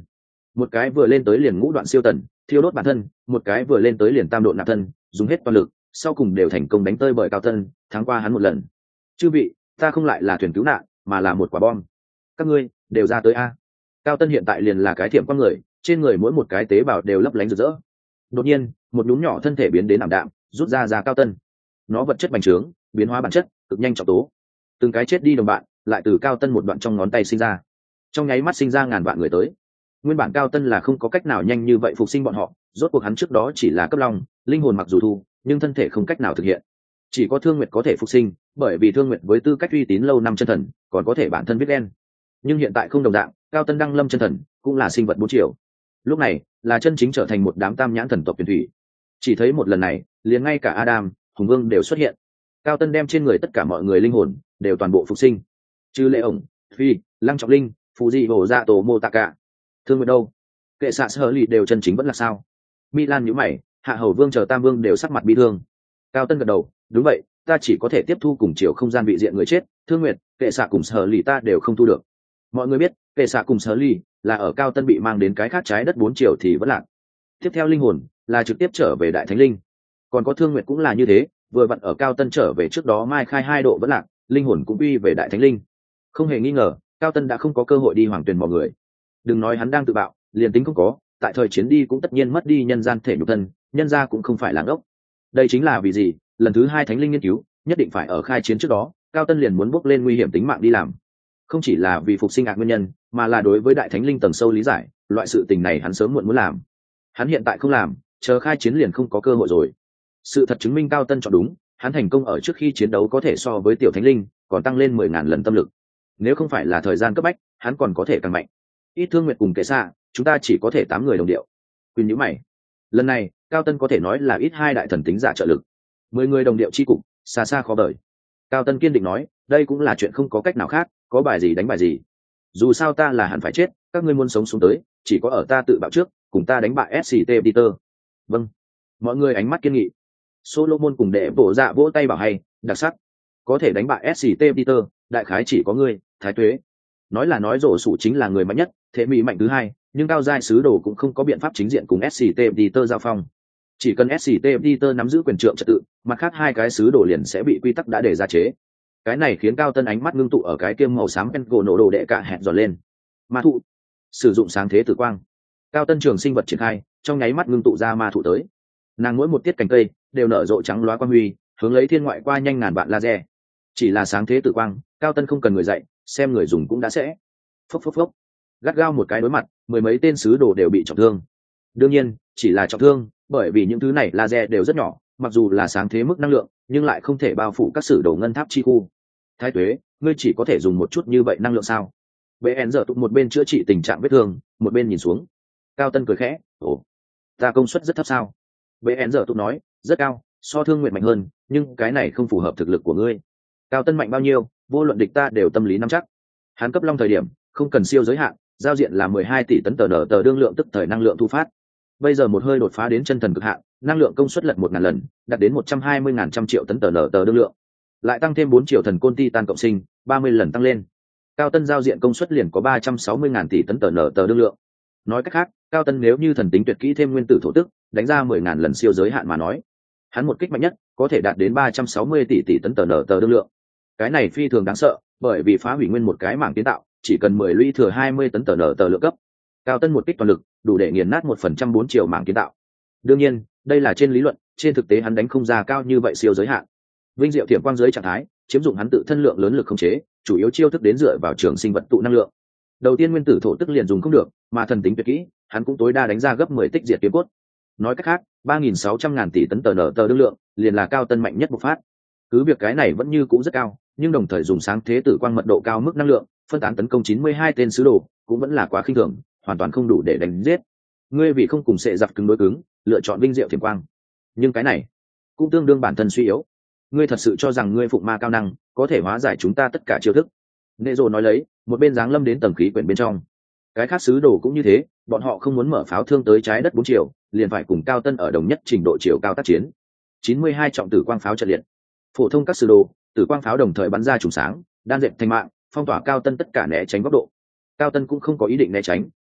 một cái vừa lên tới liền ngũ đoạn siêu tần thiêu đốt bản thân, một cái vừa lên tới liền tam độ nạp thân, dùng hết toàn lực, sau cùng đều thành công đánh tơi bởi cao tân, thắng qua hắn một lần. Chư vị, ta không lại là thuyền cứu nạn, mà là một quả bom. Các ngươi đều ra tới a. Cao tân hiện tại liền là cái thiểm con người, trên người mỗi một cái tế bào đều lấp lánh rực rỡ. Đột nhiên, một nhúm nhỏ thân thể biến đến ảm đạm, rút ra ra cao tân. Nó vật chất bành trướng, biến hóa bản chất, cực nhanh trọng tố. Từng cái chết đi đồng bạn, lại từ cao tân một đoạn trong ngón tay sinh ra. Trong nháy mắt sinh ra ngàn vạn người tới. Nguyên bản cao tân là không có cách nào nhanh như vậy phục sinh bọn họ, rốt cuộc hắn trước đó chỉ là cấp long, linh hồn mặc dù thu, nhưng thân thể không cách nào thực hiện. Chỉ có Thương Nguyệt có thể phục sinh, bởi vì Thương Nguyệt với tư cách uy tín lâu năm chân thần, còn có thể bản thân viết đen. Nhưng hiện tại không đồng dạng, cao tân đăng lâm chân thần, cũng là sinh vật bốn chiều. Lúc này, là chân chính trở thành một đám tam nhãn thần tộc tuyển thủy. Chỉ thấy một lần này, liền ngay cả Adam, Hùng Vương đều xuất hiện. Cao tân đem trên người tất cả mọi người linh hồn đều toàn bộ phục sinh. Trừ Lệ ổng, Phi, Lăng Trọng Linh, Phù Dị Hổ Dạ Tổ Mô Tạ Cả. Thương Nguyệt đâu? Kệ xạ sơ lì đều chân chính vẫn là sao? Milan nhíu mày, Hạ Hầu Vương chờ Tam Vương đều sắc mặt bi thương. Cao tân gật đầu, đúng vậy, ta chỉ có thể tiếp thu cùng chiều không gian vị diện người chết, Thương Nguyệt, Kệ xạ cùng sơ lì ta đều không thu được. Mọi người biết, Kệ xạ cùng sơ lì là ở Cao tân bị mang đến cái khác trái đất bốn chiều thì vẫn lạc. Tiếp theo linh hồn là trực tiếp trở về Đại Thánh Linh. Còn có Thương Nguyệt cũng là như thế, vừa vặn ở Cao tân trở về trước đó mai khai hai độ vẫn lạc, linh hồn cũng quy về Đại Thánh Linh. Không hề nghi ngờ, Cao tân đã không có cơ hội đi hoàng tuyển mọi người. Đừng nói hắn đang tự bạo, liền tính không có, tại thời chiến đi cũng tất nhiên mất đi nhân gian thể nhục thân, nhân gia cũng không phải làng ốc. Đây chính là vì gì lần thứ hai thánh linh nghiên cứu nhất định phải ở khai chiến trước đó, Cao tân liền muốn bước lên nguy hiểm tính mạng đi làm. Không chỉ là vì phục sinh ác nguyên nhân, mà là đối với đại thánh linh tầng sâu lý giải, loại sự tình này hắn sớm muộn muốn làm. Hắn hiện tại không làm, chờ khai chiến liền không có cơ hội rồi. Sự thật chứng minh Cao tân chọn đúng, hắn thành công ở trước khi chiến đấu có thể so với tiểu thánh linh còn tăng lên mười ngàn lần tâm lực. Nếu không phải là thời gian cấp bách, hắn còn có thể càng mạnh. Ít Thương Nguyệt cùng Kệ xạ, chúng ta chỉ có thể tám người đồng điệu. Quyền nhíu mày. Lần này, Cao tân có thể nói là ít hai đại thần tính giả trợ lực. Mười người đồng điệu chi cục, xa xa khó vời. Cao tân kiên định nói, đây cũng là chuyện không có cách nào khác, có bài gì đánh bài gì. Dù sao ta là hẳn phải chết, các ngươi muốn sống xuống tới, chỉ có ở ta tự bạo trước, cùng ta đánh bại ét xê tê Peter. Vâng. Mọi người ánh mắt kiên nghị. Solomon cùng đệ bổ dạ vỗ tay bảo hay, đặc sắc. Có thể đánh bại ét xê tê Peter, đại khái chỉ có ngươi, Thái Tuế. Nói là nói rổ sủ chính là người mạnh nhất, thế mỹ mạnh thứ hai, nhưng cao giai sứ đồ cũng không có biện pháp chính diện cùng ét xê tê Peter giao phong. Chỉ cần ét xê tê Peter nắm giữ quyền trượng trật tự, mặt khác hai cái sứ đồ liền sẽ bị quy tắc đã để ra chế. Cái này khiến Cao tân ánh mắt ngưng tụ ở cái kiêm màu xám penco nổ đồ đệ cả hẹn giòn lên. Ma thụ, sử dụng sáng thế tử quang. Cao tân trường sinh vật triển khai, trong nháy mắt ngưng tụ ra ma thụ tới. Nàng mỗi một tiết cành cây đều nở rộ trắng loá quang huy, hướng lấy thiên ngoại qua nhanh ngàn vạn laser. Chỉ là sáng thế tử quang, Cao tân không cần người dạy, xem người dùng cũng đã sẽ. Phốc phốc phốc. Gắt gao một cái đối mặt, mười mấy tên sứ đồ đều bị trọng thương. Đương nhiên, chỉ là trọng thương, bởi vì những thứ này laser đều rất nhỏ, mặc dù là sáng thế mức năng lượng, nhưng lại không thể bao phủ các sử đồ ngân tháp chi khu. Thái Tuế, ngươi chỉ có thể dùng một chút như vậy năng lượng sao? Bệ En giờ tụ một bên chữa trị tình trạng vết thương, một bên nhìn xuống. Cao tân cười khẽ, ồ, ta công suất rất thấp sao? Bệ En giờ tụ nói, rất cao, so Thương Nguyệt mạnh hơn, nhưng cái này không phù hợp thực lực của ngươi. Cao tân mạnh bao nhiêu, vô luận địch ta đều tâm lý nắm chắc. Hắn cấp long thời điểm, không cần siêu giới hạn, giao diện là mười hai tỷ tấn tờ nở tờ đương lượng tức thời năng lượng thu phát. Bây giờ một hơi đột phá đến chân thần cực hạn, năng lượng công suất lật một ngàn lần, đạt đến một trăm hai mươi ngàn trăm triệu tấn tờ nở tờ đương lượng. Lại tăng thêm bốn triệu thần côn titan cộng sinh, ba mươi lần tăng lên. Cao tân giao diện công suất liền có ba trăm sáu mươi ngàn tỷ tấn tờ nở tờ đương lượng. Nói cách khác, Cao tân nếu như thần tính tuyệt kỹ thêm nguyên tử thổ tức, đánh ra mười ngàn lần siêu giới hạn mà nói, hắn một kích mạnh nhất có thể đạt đến ba trăm sáu mươi tỷ tỷ tấn tờ nở tờ đương lượng. Cái này phi thường đáng sợ, bởi vì phá hủy nguyên một cái mảng kiến tạo, chỉ cần mười lũy thừa hai mươi tấn tờ nở tờ lượng cấp. Cao tân một kích toàn lực, đủ để nghiền nát một phần trăm bốn triệu mảng kiến tạo. Đương nhiên, đây là trên lý luận, trên thực tế hắn đánh không ra cao như vậy siêu giới hạn. Vinh diệu thiểm quang giới trạng thái, chiếm dụng hắn tự thân lượng lớn lực khống chế, chủ yếu chiêu thức đến dựa vào trường sinh vật tụ năng lượng. Đầu tiên nguyên tử thổ tức liền dùng không được, mà thần tính tuyệt kỹ, hắn cũng tối đa đánh ra gấp mười tích diệt kiếm cốt. Nói cách khác, ba nghìn sáu trăm ngàn tỷ tấn tờ nở tờ đương lượng, liền là Cao tân mạnh nhất bộc phát. Cứ việc cái này vẫn như cũ rất cao, nhưng đồng thời dùng sáng thế tử quang mật độ cao mức năng lượng, phân tán tấn công chín mươi hai tên sứ đồ, cũng vẫn là quá khinh thường, hoàn toàn không đủ để đánh giết. Ngươi vì không cùng sệ giặc cứng đối cứng, lựa chọn vinh diệu thiểm quang, nhưng cái này cũng tương đương bản thân suy yếu. Ngươi thật sự cho rằng ngươi phụng ma cao năng có thể hóa giải chúng ta tất cả chiêu thức? Nệ rồ nói lấy, một bên giáng lâm đến tầng khí quyển bên trong. Cái khác sứ đồ cũng như thế, bọn họ không muốn mở pháo thương tới trái đất bốn chiều, liền phải cùng Cao tân ở đồng nhất trình độ chiều cao tác chiến. chín mươi hai trọng tử quang pháo trận liệt, phổ thông các sứ đồ, tử quang pháo đồng thời bắn ra trùng sáng, đan dệt thành mạng, phong tỏa Cao tân tất cả né tránh góc độ. Cao tân cũng không có ý định né tránh,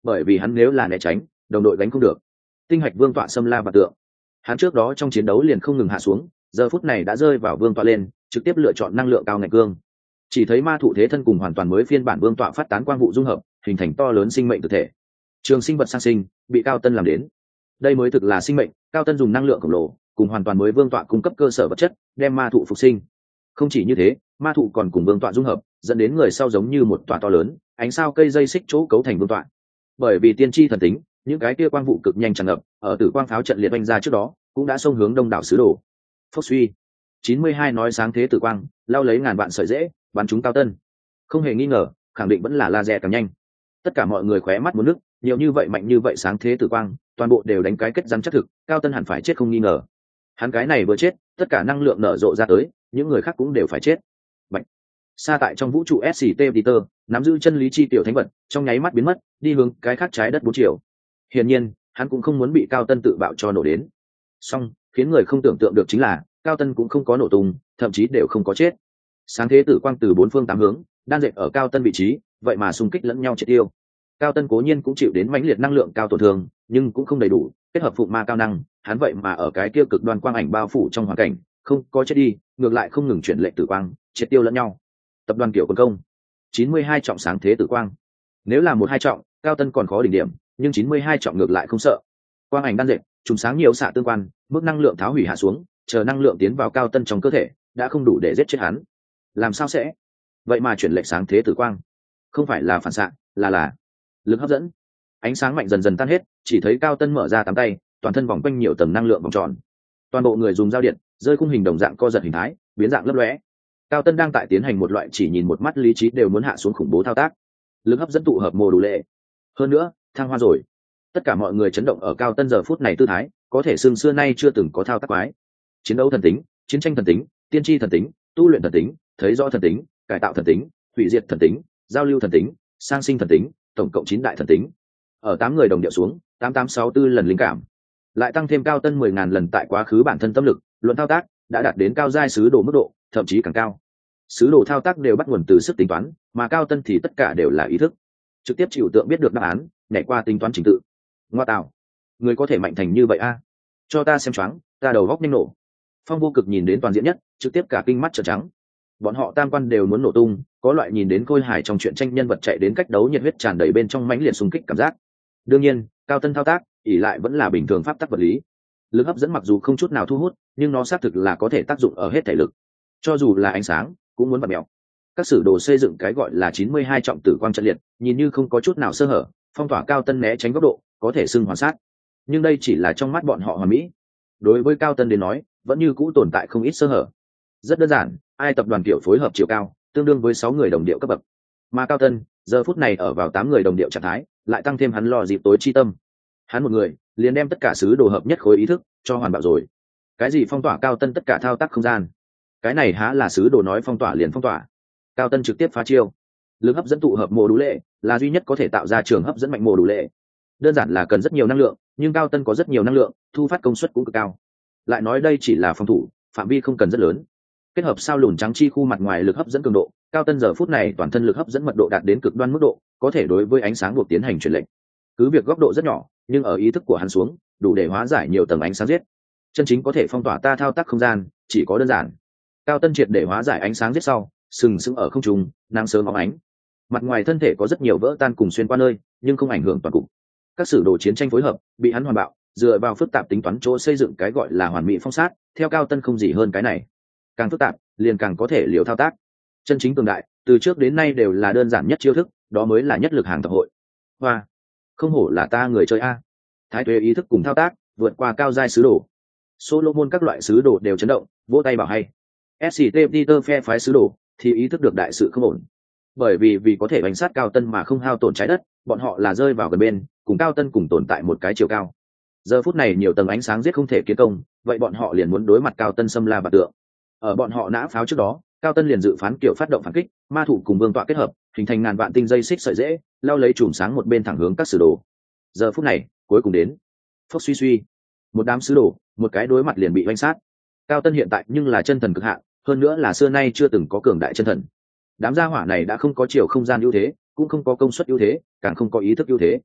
bởi vì hắn nếu là né tránh đồng đội gánh không được. Tinh hạch vương tọa xâm la và tượng, hắn trước đó trong chiến đấu liền không ngừng hạ xuống, giờ phút này đã rơi vào vương tọa lên, trực tiếp lựa chọn năng lượng cao ngạch cương. Chỉ thấy ma thụ thế thân cùng hoàn toàn mới phiên bản vương tọa phát tán quang vụ dung hợp, hình thành to lớn sinh mệnh thực thể. Trường sinh vật sang sinh bị Cao Tân làm đến, đây mới thực là sinh mệnh. Cao Tân dùng năng lượng khổng lồ cùng hoàn toàn mới vương tọa cung cấp cơ sở vật chất, đem ma thụ phục sinh. Không chỉ như thế, ma thụ còn cùng vương tọa dung hợp, dẫn đến người sau giống như một tọa to lớn ánh sao cây dây xích chỗ cấu thành vương tọa. Bởi vì tiên tri thần tính, những cái kia quang vụ cực nhanh tràn ngập, ở tử quang pháo trận liệt oanh ra trước đó cũng đã xông hướng đông đảo sứ đồ. Phốc suy, chín mươi hai nói sáng thế tử quang lao lấy ngàn vạn sợi dễ bắn trúng Cao Tân. Không hề nghi ngờ, khẳng định vẫn là laser càng nhanh. Tất cả mọi người khóe mắt muốn nước, nhiều như vậy mạnh như vậy sáng thế tử quang, toàn bộ đều đánh cái kết rắn chắc thực, Cao Tân hẳn phải chết không nghi ngờ. Hắn cái này vừa chết, tất cả năng lượng nở rộ ra tới, những người khác cũng đều phải chết. Bạch. Xa tại trong vũ trụ ét xê tê Peter, nắm giữ chân lý chi tiểu thánh vật, trong nháy mắt biến mất, đi hướng cái khác trái đất bốn chiều. Hiển nhiên, hắn cũng không muốn bị Cao Tân tự bạo cho nổ đến. Song, khiến người không tưởng tượng được chính là, Cao Tân cũng không có nổ tung, thậm chí đều không có chết. Sáng thế tử quang từ bốn phương tám hướng, đan dệt ở Cao Tân vị trí, vậy mà xung kích lẫn nhau triệt tiêu. Cao Tân cố nhiên cũng chịu đến mãnh liệt năng lượng cao tổn thương, nhưng cũng không đầy đủ, kết hợp phụng ma cao năng, hắn vậy mà ở cái kia cực đoan quang ảnh bao phủ trong hoàn cảnh, không có chết đi, ngược lại không ngừng chuyển lệnh tử quang, triệt tiêu lẫn nhau. Tập đoàn kiểu quân công, chín mươi hai trọng sáng thế tử quang. Nếu là một hai trọng, Cao Tân còn khó đỉnh điểm, nhưng chín mươi hai trọng ngược lại không sợ. Quang ảnh đan dệt, trùng sáng nhiều xạ tương quan, mức năng lượng tháo hủy hạ xuống, chờ năng lượng tiến vào Cao Tân trong cơ thể, đã không đủ để giết chết hắn. Làm sao sẽ? Vậy mà chuyển lệnh sáng thế tử quang, không phải là phản xạ, là là lực hấp dẫn. Ánh sáng mạnh dần dần tan hết, chỉ thấy Cao Tân mở ra tám tay, toàn thân vòng quanh nhiều tầng năng lượng vòng tròn. Toàn bộ người dùng dao điện, rơi khung hình đồng dạng co giật hình thái, biến dạng lấp lóe. Cao Tân đang tại tiến hành một loại chỉ nhìn một mắt lý trí đều muốn hạ xuống khủng bố thao tác. Lực hấp dẫn tụ hợp mô đủ lệ. Hơn nữa, thăng hoa rồi. Tất cả mọi người chấn động ở Cao Tân giờ phút này tư thái, có thể xương xưa nay chưa từng có thao tác quái. Chiến đấu thần tính, chiến tranh thần tính, tiên tri thần tính, tu luyện thần tính, thấy rõ thần tính, cải tạo thần tính, hủy diệt thần tính, giao lưu thần tính, sang sinh thần tính, tổng cộng chín đại thần tính. Ở tám người đồng điệu xuống, tám tám sáu tư lần linh cảm, lại tăng thêm Cao Tân mười ngàn lần tại quá khứ bản thân tâm lực, luận thao tác đã đạt đến cao giai sứ đồ mức độ, thậm chí càng cao. Sứ đồ thao tác đều bắt nguồn từ sức tính toán, mà Cao Tân thì tất cả đều là ý thức, trực tiếp chịu tượng biết được đáp án, nhảy qua tính toán trình tự. Ngoa tạo, người có thể mạnh thành như vậy a? Cho ta xem choáng, ta đầu góc nhanh nổ. Phong Vô Cực nhìn đến toàn diện nhất, trực tiếp cả kinh mắt trợn trắng. Bọn họ tam quan đều muốn nổ tung, có loại nhìn đến khôi hài trong truyện tranh nhân vật chạy đến cách đấu nhiệt huyết tràn đầy bên trong mãnh liệt xung kích cảm giác. Đương nhiên, Cao Tân thao tác, ỷ lại vẫn là bình thường pháp tắc vật lý. Lực hấp dẫn mặc dù không chút nào thu hút, nhưng nó xác thực là có thể tác dụng ở hết thể lực. Cho dù là ánh sáng, cũng muốn bật mèo. Các sử đồ xây dựng cái gọi là chín mươi hai trọng tử quang trận liệt, nhìn như không có chút nào sơ hở, phong tỏa Cao Tân né tránh góc độ, có thể xưng hoàn sát. Nhưng đây chỉ là trong mắt bọn họ hoàn mỹ. Đối với Cao Tân đến nói, vẫn như cũ tồn tại không ít sơ hở. Rất đơn giản, ai tập đoàn kiểu phối hợp chiều cao, tương đương với sáu người đồng điệu cấp bậc. Mà Cao Tân, giờ phút này ở vào tám người đồng điệu trạng thái, lại tăng thêm hắn lò dịp tối chi tâm. Hắn một người, liền đem tất cả sứ đồ hợp nhất khối ý thức cho hoàn bạo rồi. Cái gì phong tỏa Cao Tân tất cả thao tác không gian? Cái này há là sứ đồ nói phong tỏa liền phong tỏa. Cao Tân trực tiếp phá chiêu. Lực hấp dẫn tụ hợp mô đủ lệ là duy nhất có thể tạo ra trường hấp dẫn mạnh mô đủ lệ. Đơn giản là cần rất nhiều năng lượng, nhưng Cao Tân có rất nhiều năng lượng, thu phát công suất cũng cực cao. Lại nói đây chỉ là phòng thủ, phạm vi không cần rất lớn. Kết hợp sao lùn trắng chi khu mặt ngoài lực hấp dẫn cường độ, Cao Tân giờ phút này toàn thân lực hấp dẫn mật độ đạt đến cực đoan mức độ, có thể đối với ánh sáng buộc tiến hành truyền lệnh. Cứ việc góc độ rất nhỏ, nhưng ở ý thức của hắn xuống, đủ để hóa giải nhiều tầng ánh sáng giết. Chân chính có thể phong tỏa ta thao tác không gian, chỉ có đơn giản. Cao Tân triệt để hóa giải ánh sáng giết sau, sừng sững ở không trung, nắng sớm óng ánh. Mặt ngoài thân thể có rất nhiều vỡ tan cùng xuyên qua nơi, nhưng không ảnh hưởng toàn cục. Các sử đồ chiến tranh phối hợp, bị hắn hoàn bạo, dựa vào phức tạp tính toán chỗ xây dựng cái gọi là hoàn mỹ phong sát, theo Cao Tân không gì hơn cái này. Càng phức tạp, liền càng có thể liều thao tác. Chân chính cường đại, từ trước đến nay đều là đơn giản nhất chiêu thức, đó mới là nhất lực hàng thập hội. Hoa, không hổ là ta người chơi a. Thái tuế ý thức cùng thao tác, vượt qua cao giai sứ đồ. Solomon các loại sứ đồ đều chấn động, vỗ tay bảo hay. ét xê tê Peter phe phái sứ đồ thì ý thức được đại sự không ổn. Bởi vì vì có thể bánh sát Cao Tân mà không hao tổn trái đất, bọn họ là rơi vào gần bên, cùng Cao Tân cùng tồn tại một cái chiều cao. Giờ phút này nhiều tầng ánh sáng giết không thể kiến công, vậy bọn họ liền muốn đối mặt Cao Tân xâm la và tượng. Ở bọn họ nã pháo trước đó, Cao Tân liền dự phán kiểu phát động phản kích, ma thủ cùng vương tọa kết hợp, hình thành ngàn vạn tinh dây xích sợi dễ, lao lấy chùm sáng một bên thẳng hướng các sử đồ. Giờ phút này, cuối cùng đến. Phốc suy suy, một đám sứ đồ, một cái đối mặt liền bị oanh sát. Cao Tân hiện tại nhưng là chân thần cực hạn, hơn nữa là xưa nay chưa từng có cường đại chân thần. Đám gia hỏa này đã không có chiều không gian ưu thế, cũng không có công suất ưu thế, càng không có ý thức ưu thế.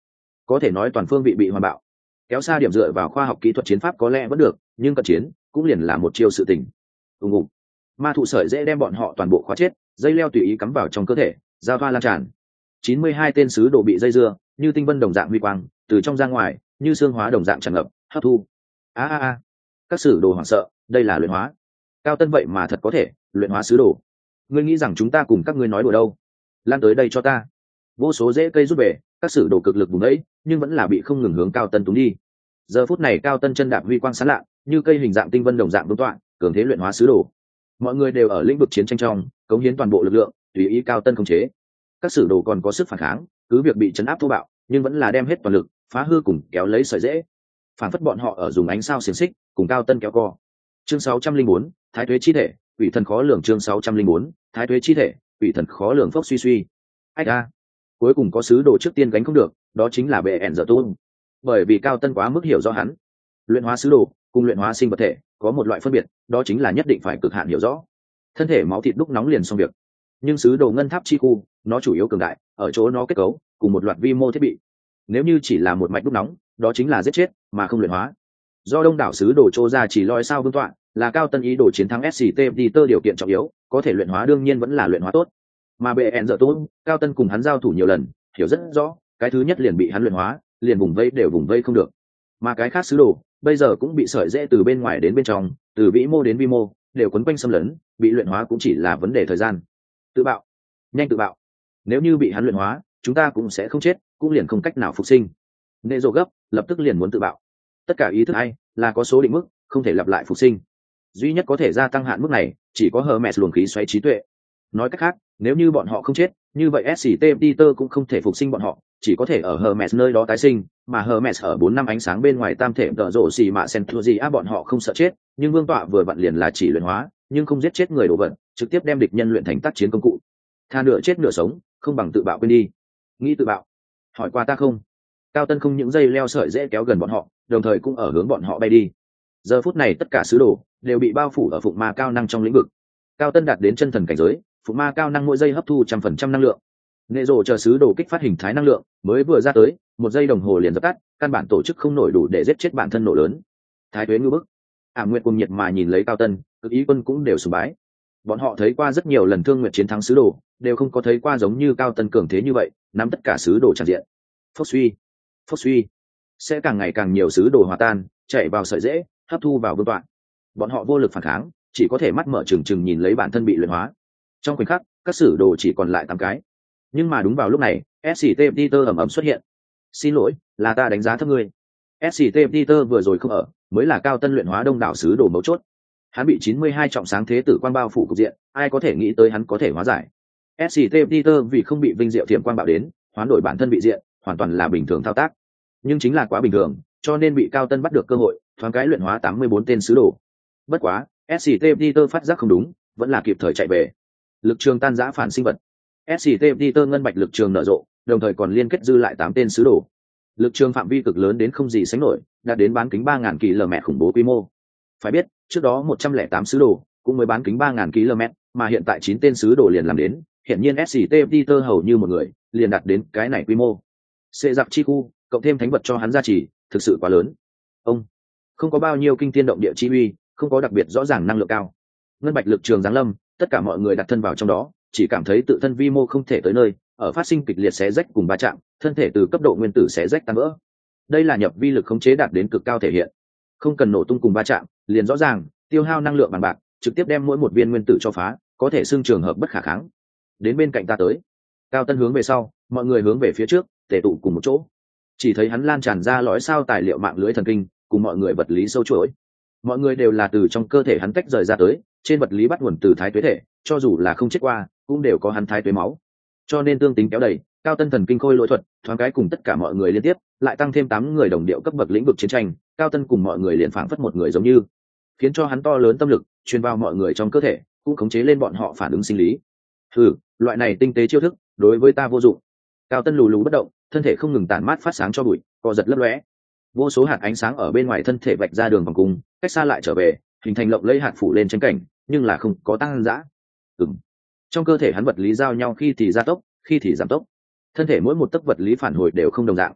có thể nói toàn phương vị bị hoàn bạo. Kéo xa điểm dựa vào khoa học kỹ thuật chiến pháp có lẽ vẫn được, nhưng cận chiến cũng liền là một chiêu sự tình. ùng ùng, ma thụ sợi dễ đem bọn họ toàn bộ khóa chết, dây leo tùy ý cắm vào trong cơ thể, giao thoa lan tràn. chín mươi hai tên sứ đồ bị dây dưa như tinh vân đồng dạng huy quang, từ trong ra ngoài như xương hóa đồng dạng tràn ngập hấp thu. a a a các sử đồ hoảng sợ, đây là luyện hóa. Cao Tân vậy mà thật có thể luyện hóa sứ đồ. Ngươi nghĩ rằng chúng ta cùng các ngươi nói đùa đâu? Lan tới đây cho ta. Vô số rễ cây rút về, các sử đồ cực lực vùng ấy, nhưng vẫn là bị không ngừng hướng Cao Tân túng đi. Giờ phút này Cao Tân chân đạp huy quang sáng lạ, như cây hình dạng tinh vân đồng dạng vương tọa, cường thế luyện hóa sứ đồ. Mọi người đều ở lĩnh vực chiến tranh trong cống hiến toàn bộ lực lượng, tùy ý Cao Tân khống chế. Các sử đồ còn có sức phản kháng, cứ việc bị chấn áp thô bạo, nhưng vẫn là đem hết toàn lực phá hư cùng kéo lấy sợi dễ. Phản phất bọn họ ở dùng ánh sao xiềng xích cùng Cao Tân kéo co. Chương sáu trăm linh bốn, Thái Tuế chi thể, quỷ thần khó lường. Chương sáu trăm linh bốn, Thái Tuế chi thể, quỷ thần khó lường. Phốc suy suy. Ách a. Cuối cùng có sứ đồ trước tiên gánh không được, đó chính là bệ ẻn giờ tôn. Bởi vì Cao Tân quá mức hiểu rõ hắn, luyện hóa sứ đồ cùng luyện hóa sinh vật thể có một loại phân biệt, đó chính là nhất định phải cực hạn hiểu rõ. Thân thể máu thịt đúc nóng liền xong việc, nhưng sứ đồ ngân tháp chi khu nó chủ yếu cường đại ở chỗ nó kết cấu cùng một loạt vi mô thiết bị. Nếu như chỉ là một mạch đúc nóng, đó chính là giết chết mà không luyện hóa. Do đông đảo sứ đồ trô ra chỉ loi sao vương tọa là Cao Tân ý đồ chiến thắng ét xê tê Peter điều kiện trọng yếu, có thể luyện hóa đương nhiên vẫn là luyện hóa tốt. Mà bệ ẹn giờ tốt, Cao Tân cùng hắn giao thủ nhiều lần, hiểu rất rõ, cái thứ nhất liền bị hắn luyện hóa, liền vùng vây đều vùng vây không được. Mà cái khác sứ đồ bây giờ cũng bị sợi rễ từ bên ngoài đến bên trong, từ vĩ mô đến vi mô đều quấn quanh xâm lấn, bị luyện hóa cũng chỉ là vấn đề thời gian. Tự bạo, nhanh tự bạo. Nếu như bị hắn luyện hóa, chúng ta cũng sẽ không chết, cũng liền không cách nào phục sinh. Nệ rồ gấp, lập tức liền muốn tự bạo. Tất cả ý thức hay là có số định mức, không thể lặp lại phục sinh. Duy nhất có thể gia tăng hạn mức này, chỉ có Hermes luồng khí xoáy trí tuệ. Nói cách khác, nếu như bọn họ không chết, như vậy ét xê tê Peter cũng không thể phục sinh bọn họ, chỉ có thể ở Hermes nơi đó tái sinh, mà Hermes ở bốn năm ánh sáng bên ngoài tam thể tợ rổ xì mạ Century á bọn họ không sợ chết, nhưng Vương tọa vừa vặn liền là chỉ luyện hóa, nhưng không giết chết người đồ vật, trực tiếp đem địch nhân luyện thành tác chiến công cụ. Tha nửa chết nửa sống, không bằng tự bạo quên đi. Nghĩ tự bạo? Hỏi qua ta không? Cao Tân không những dây leo sợi dễ kéo gần bọn họ, đồng thời cũng ở hướng bọn họ bay đi. Giờ phút này tất cả sứ đồ đều bị bao phủ ở phụng ma cao năng trong lĩnh vực. Cao Tân đạt đến chân thần cảnh giới, phụng ma cao năng mỗi giây hấp thu trăm phần trăm năng lượng. Nệ rồ chờ sứ đồ kích phát hình thái năng lượng mới vừa ra tới, một giây đồng hồ liền dập tắt, căn bản tổ chức không nổi đủ để giết chết bản thân nổ lớn. Thái Tuế ngư bức. Ảm Nguyệt cùng nhiệt mà nhìn lấy Cao Tân, cực ý quân cũng đều sùng bái. Bọn họ thấy qua rất nhiều lần Thương Nguyệt chiến thắng sứ đồ, đều không có thấy qua giống như Cao Tân cường thế như vậy, nắm tất cả sứ đồ tràn diện. Phốc suy, phốc suy, sẽ càng ngày càng nhiều sứ đồ hòa tan, chạy vào sợi dễ, hấp thu vào vương tọa. Bọn họ vô lực phản kháng, chỉ có thể mắt mở trừng trừng nhìn lấy bản thân bị luyện hóa. Trong khoảnh khắc, các sử đồ chỉ còn lại tám cái. Nhưng mà đúng vào lúc này, ét xê tê Peter ầm ầm xuất hiện. Xin lỗi, là ta đánh giá thấp ngươi. ét xê tê Peter vừa rồi không ở, mới là Cao Tân luyện hóa đông đảo sứ đồ mấu chốt. Hắn bị chín mươi hai trọng sáng thế tử quang bao phủ cục diện, ai có thể nghĩ tới hắn có thể hóa giải. ét xê tê Peter vì không bị vinh diệu thiểm quang bạo đến, hoán đổi bản thân bị diện, hoàn toàn là bình thường thao tác. Nhưng chính là quá bình thường, cho nên bị Cao Tân bắt được cơ hội, thoáng cái luyện hóa tám mươi bốn tên sứ đồ. Bất quá, ét xê tê Peter phát giác không đúng, vẫn là kịp thời chạy về. Lực trường tan rã phản sinh vật. ét xê tê Peter ngân bạch lực trường nở rộ, đồng thời còn liên kết dư lại tám tên sứ đồ. Lực trường phạm vi cực lớn đến không gì sánh nổi, đạt đến bán kính ba nghìn km khủng bố quy mô. Phải biết, trước đó một trăm lẻ tám sứ đồ cũng mới bán kính ba nghìn km, mà hiện tại chín tên sứ đồ liền làm đến, hiện nhiên ét xê tê Peter hầu như một người, liền đạt đến cái này quy mô. Xê giặc chi khu, cộng thêm thánh vật cho hắn gia trì, thực sự quá lớn. Ông không có bao nhiêu kinh thiên động địa chi uy, không có đặc biệt rõ ràng năng lượng cao. Ngân bạch lực trường giáng lâm, tất cả mọi người đặt thân vào trong đó, chỉ cảm thấy tự thân vi mô không thể tới nơi, ở phát sinh kịch liệt xé rách cùng va chạm, thân thể từ cấp độ nguyên tử xé rách tan vỡ. Đây là nhập vi lực khống chế đạt đến cực cao thể hiện. Không cần nổ tung cùng va chạm, liền rõ ràng, tiêu hao năng lượng bằng bạc, trực tiếp đem mỗi một viên nguyên tử cho phá, có thể xưng trường hợp bất khả kháng. Đến bên cạnh ta tới. Cao Tân hướng về sau, mọi người hướng về phía trước, tề tụ cùng một chỗ. Chỉ thấy hắn lan tràn ra lõi sao tài liệu mạng lưới thần kinh, cùng mọi người vật lý sâu chuỗi. Mọi người đều là từ trong cơ thể hắn tách rời ra tới, trên vật lý bắt nguồn từ thái tuế thể, cho dù là không chết qua, cũng đều có hắn thái tuế máu. Cho nên tương tính kéo đầy, Cao Tân thần kinh khôi lỗi thuật, thoáng cái cùng tất cả mọi người liên tiếp, lại tăng thêm tám người đồng điệu cấp bậc lĩnh vực chiến tranh, Cao Tân cùng mọi người liền phảng phất một người giống như, khiến cho hắn to lớn tâm lực truyền vào mọi người trong cơ thể, cũng khống chế lên bọn họ phản ứng sinh lý. Ừ, loại này tinh tế chiêu thức, đối với ta vô dụng. Cao Tân lù lù bất động, thân thể không ngừng tản mát phát sáng cho bụi, co giật lấp lóe. Vô số hạt ánh sáng ở bên ngoài thân thể vạch ra đường vòng cung, cách xa lại trở về, hình thành lộng lẫy hạt phủ lên tranh cảnh, nhưng là không có tăng dã. Ừm. Trong cơ thể hắn vật lý giao nhau khi thì gia tốc, khi thì giảm tốc. Thân thể mỗi một tấc vật lý phản hồi đều không đồng dạng.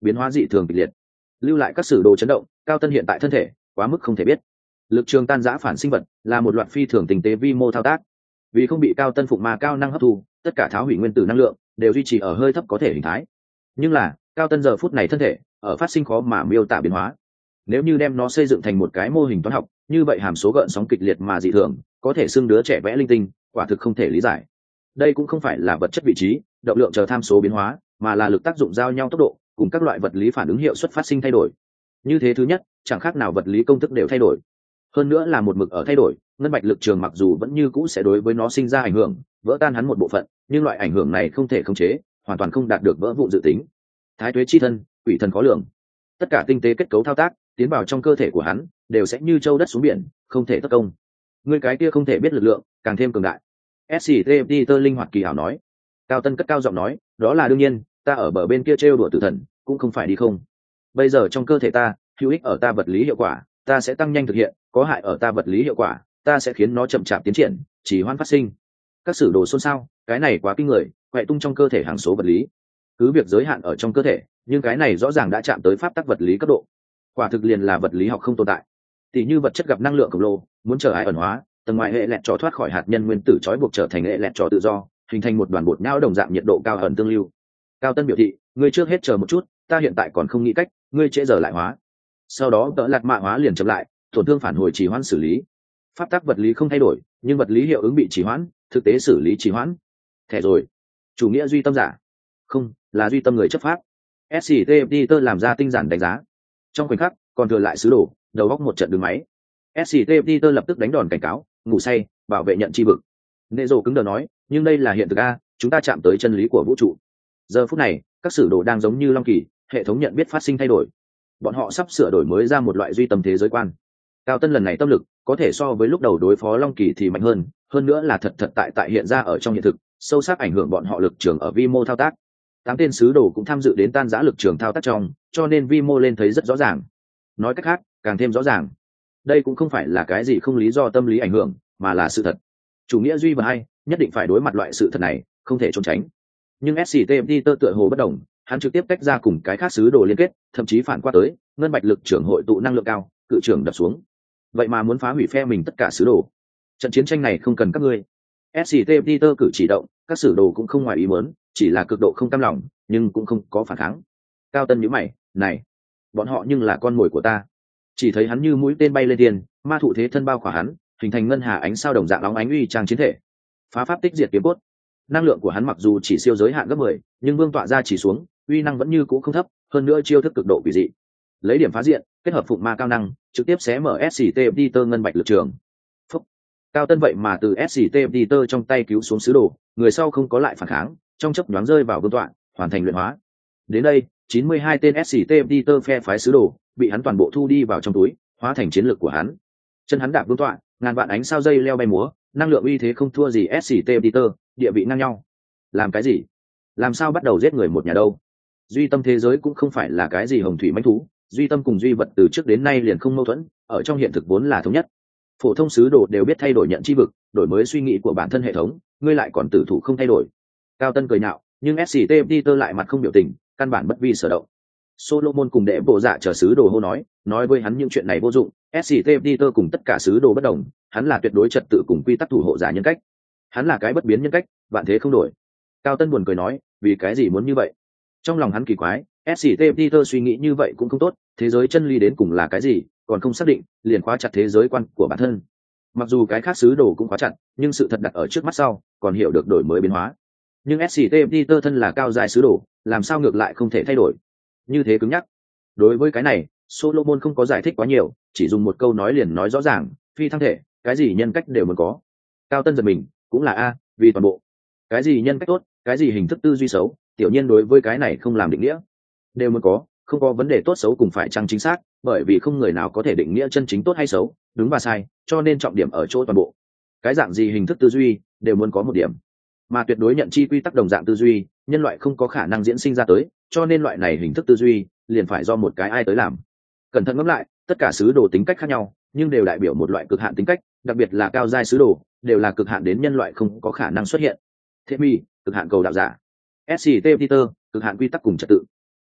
biến hóa dị thường kịch liệt, lưu lại các sử đồ chấn động. Cao Tân hiện tại thân thể quá mức không thể biết, lực trường tan giã phản sinh vật là một loạt phi thường tinh tế vi mô thao tác. Vì không bị Cao Tân phụng ma cao năng hấp thu, tất cả tháo hủy nguyên tử năng lượng đều duy trì ở hơi thấp có thể hình thái. Nhưng là Cao Tân giờ phút này thân thể ở phát sinh khó mà miêu tả biến hóa. Nếu như đem nó xây dựng thành một cái mô hình toán học, như vậy hàm số gợn sóng kịch liệt mà dị thường, có thể xưng đứa trẻ vẽ linh tinh, quả thực không thể lý giải. Đây cũng không phải là vật chất vị trí, động lượng chờ tham số biến hóa, mà là lực tác dụng giao nhau tốc độ cùng các loại vật lý phản ứng hiệu suất phát sinh thay đổi. Như thế thứ nhất, chẳng khác nào vật lý công thức đều thay đổi. Hơn nữa là một mực ở thay đổi, ngân bạch lực trường mặc dù vẫn như cũ sẽ đối với nó sinh ra ảnh hưởng, vỡ tan hắn một bộ phận, nhưng loại ảnh hưởng này không thể khống chế, hoàn toàn không đạt được vỡ vụn dự tính. Thái tuế chi thân, quỷ thần khó lường. Tất cả tinh tế kết cấu thao tác tiến vào trong cơ thể của hắn đều sẽ như châu đất xuống biển, không thể tất công. Người cái kia không thể biết lực lượng càng thêm cường đại. ét xê tê Peter linh hoạt kỳ hảo nói. Cao Tân cất cao giọng nói, đó là đương nhiên, ta ở bờ bên kia trêu đùa tử thần cũng không phải đi không. Bây giờ trong cơ thể ta hữu ích ở ta vật lý hiệu quả, ta sẽ tăng nhanh thực hiện, có hại ở ta vật lý hiệu quả, ta sẽ khiến nó chậm chạp tiến triển, chỉ hoãn phát sinh. Các sử đồ xôn xao, cái này quá kinh người, quậy tung trong cơ thể hàng số vật lý. Cứ việc giới hạn ở trong cơ thể, nhưng cái này rõ ràng đã chạm tới pháp tắc vật lý cấp độ. Quả thực liền là vật lý học không tồn tại. Tỷ như vật chất gặp năng lượng khổng lồ, muốn trở ai ẩn hóa, tầng ngoài hệ lẹt trò thoát khỏi hạt nhân nguyên tử trói buộc trở thành hệ lẹt trò tự do, hình thành một đoàn bột nhão đồng dạng nhiệt độ cao ẩn tương lưu. Cao Tân biểu thị, ngươi trước hết chờ một chút, ta hiện tại còn không nghĩ cách, ngươi trễ giờ lại hóa. Sau đó đỡ lạt mạ hóa liền chậm lại, tổn thương phản hồi trì hoãn xử lý. Pháp tắc vật lý không thay đổi, nhưng vật lý hiệu ứng bị trì hoãn, thực tế xử lý trì hoãn. Thẻ rồi. Chủ nghĩa duy tâm giả. Không, là duy tâm người chấp pháp. ét xê tê Peter làm ra tinh giản đánh giá. Trong khoảnh khắc, còn thừa lại sứ đồ, đầu góc một trận đường máy. ét xê tê Peter lập tức đánh đòn cảnh cáo, ngủ say, bảo vệ nhận chi vực. Nệ rồ cứng đờ nói, nhưng đây là hiện thực a, chúng ta chạm tới chân lý của vũ trụ. Giờ phút này, các sử đồ đang giống như long kỳ, hệ thống nhận biết phát sinh thay đổi. Bọn họ sắp sửa đổi mới ra một loại duy tâm thế giới quan. Cao Tân lần này tâm lực có thể so với lúc đầu đối phó long kỳ thì mạnh hơn, hơn nữa là thật thật tại tại hiện ra ở trong hiện thực, sâu sắc ảnh hưởng bọn họ lực trường ở vi mô thao tác. Tám tên sứ đồ cũng tham dự đến tan giã lực trường thao tác trong, cho nên vi mô lên thấy rất rõ ràng. Nói cách khác, càng thêm rõ ràng. Đây cũng không phải là cái gì không lý do tâm lý ảnh hưởng, mà là sự thật. Chủ nghĩa duy và hay, nhất định phải đối mặt loại sự thật này, không thể trốn tránh. Nhưng ét xê tê Peter tựa hồ bất đồng, hắn trực tiếp tách ra cùng cái khác sứ đồ liên kết, thậm chí phản qua tới, ngân bạch lực trưởng hội tụ năng lượng cao, cự trưởng đập xuống. Vậy mà muốn phá hủy phe mình tất cả sứ đồ. Trận chiến tranh này không cần các ngươi. ét xê tê Peter cử chỉ động, các sứ đồ cũng không ngoài ý muốn, chỉ là cực độ không cam lòng, nhưng cũng không có phản kháng. Cao Tân nhíu mày, này, bọn họ nhưng là con mồi của ta. Chỉ thấy hắn như mũi tên bay lên tiền, ma thụ thế thân bao khỏa hắn, hình thành ngân hà ánh sao đồng dạng óng ánh uy trang chiến thể. Phá pháp tích diệt kiếm cốt. Năng lượng của hắn mặc dù chỉ siêu giới hạn gấp mười, nhưng vương tọa ra chỉ xuống, uy năng vẫn như cũ không thấp, hơn nữa chiêu thức cực độ quỷ dị. Lấy điểm phá diện, kết hợp phụng ma cao năng, trực tiếp xé mở ét xê tê Peter ngân bạch lực trường. Phúc. Cao Tân vậy mà từ ét xê tê Peter trong tay cứu xuống sứ đồ, người sau không có lại phản kháng, trong chớp nhoáng rơi vào vương tọa, hoàn thành luyện hóa. Đến đây, chín mươi hai tên ét xê tê Peter phe phái sứ đồ, bị hắn toàn bộ thu đi vào trong túi, hóa thành chiến lược của hắn. Chân hắn đạp vương tọa, ngàn vạn ánh sao dây leo bay múa, năng lượng uy thế không thua gì ét xê tê Peter, địa vị ngang nhau. Làm cái gì? Làm sao bắt đầu giết người một nhà đâu? Duy tâm thế giới cũng không phải là cái gì hồng thủy mãnh thú, duy tâm cùng duy vật từ trước đến nay liền không mâu thuẫn, ở trong hiện thực vốn là thống nhất. Phổ thông sứ đồ đều biết thay đổi nhận chi vực, đổi mới suy nghĩ của bản thân hệ thống, ngươi lại còn tử thủ không thay đổi. Cao Tân cười nhạo, nhưng ét xê tê Peter lại mặt không biểu tình, căn bản bất vi sở động. Solomon cùng đệ bộ dạ chờ sứ đồ hô nói, nói với hắn những chuyện này vô dụng, ét xê tê Peter cùng tất cả sứ đồ bất đồng, hắn là tuyệt đối trật tự cùng quy tắc thủ hộ giả nhân cách. Hắn là cái bất biến nhân cách, vạn thế không đổi. Cao Tân buồn cười nói, vì cái gì muốn như vậy? Trong lòng hắn kỳ quái, ét xê tê Peter suy nghĩ như vậy cũng không tốt, thế giới chân lý đến cùng là cái gì, còn không xác định, liền khóa chặt thế giới quan của bản thân. Mặc dù cái khác sứ đồ cũng khóa chặt, nhưng sự thật đặt ở trước mắt sau, còn hiểu được đổi mới biến hóa. Nhưng ét xê tê Peter thân là cao dài sứ đồ, làm sao ngược lại không thể thay đổi? Như thế cứng nhắc. Đối với cái này, Solomon không có giải thích quá nhiều, chỉ dùng một câu nói liền nói rõ ràng, phi thăng thể, cái gì nhân cách đều muốn có. Cao Tân giật mình, cũng là a, vì toàn bộ. Cái gì nhân cách tốt, cái gì hình thức tư duy xấu, tiểu nhiên đối với cái này không làm định nghĩa. Đều muốn có, không có vấn đề tốt xấu cùng phải chăng chính xác, bởi vì không người nào có thể định nghĩa chân chính tốt hay xấu, đúng và sai, cho nên trọng điểm ở chỗ toàn bộ. Cái dạng gì hình thức tư duy, đều muốn có một điểm. Mà tuyệt đối nhận chi quy tắc đồng dạng tư duy, nhân loại không có khả năng diễn sinh ra tới, cho nên loại này hình thức tư duy liền phải do một cái ai tới làm. Cẩn thận ngẫm lại, tất cả sứ đồ tính cách khác nhau, nhưng đều đại biểu một loại cực hạn tính cách, đặc biệt là cao giai sứ đồ, đều là cực hạn đến nhân loại không có khả năng xuất hiện. Thế mi, cực hạn cầu đạo giả. ét xê tê Peter, cực hạn quy tắc cùng trật tự.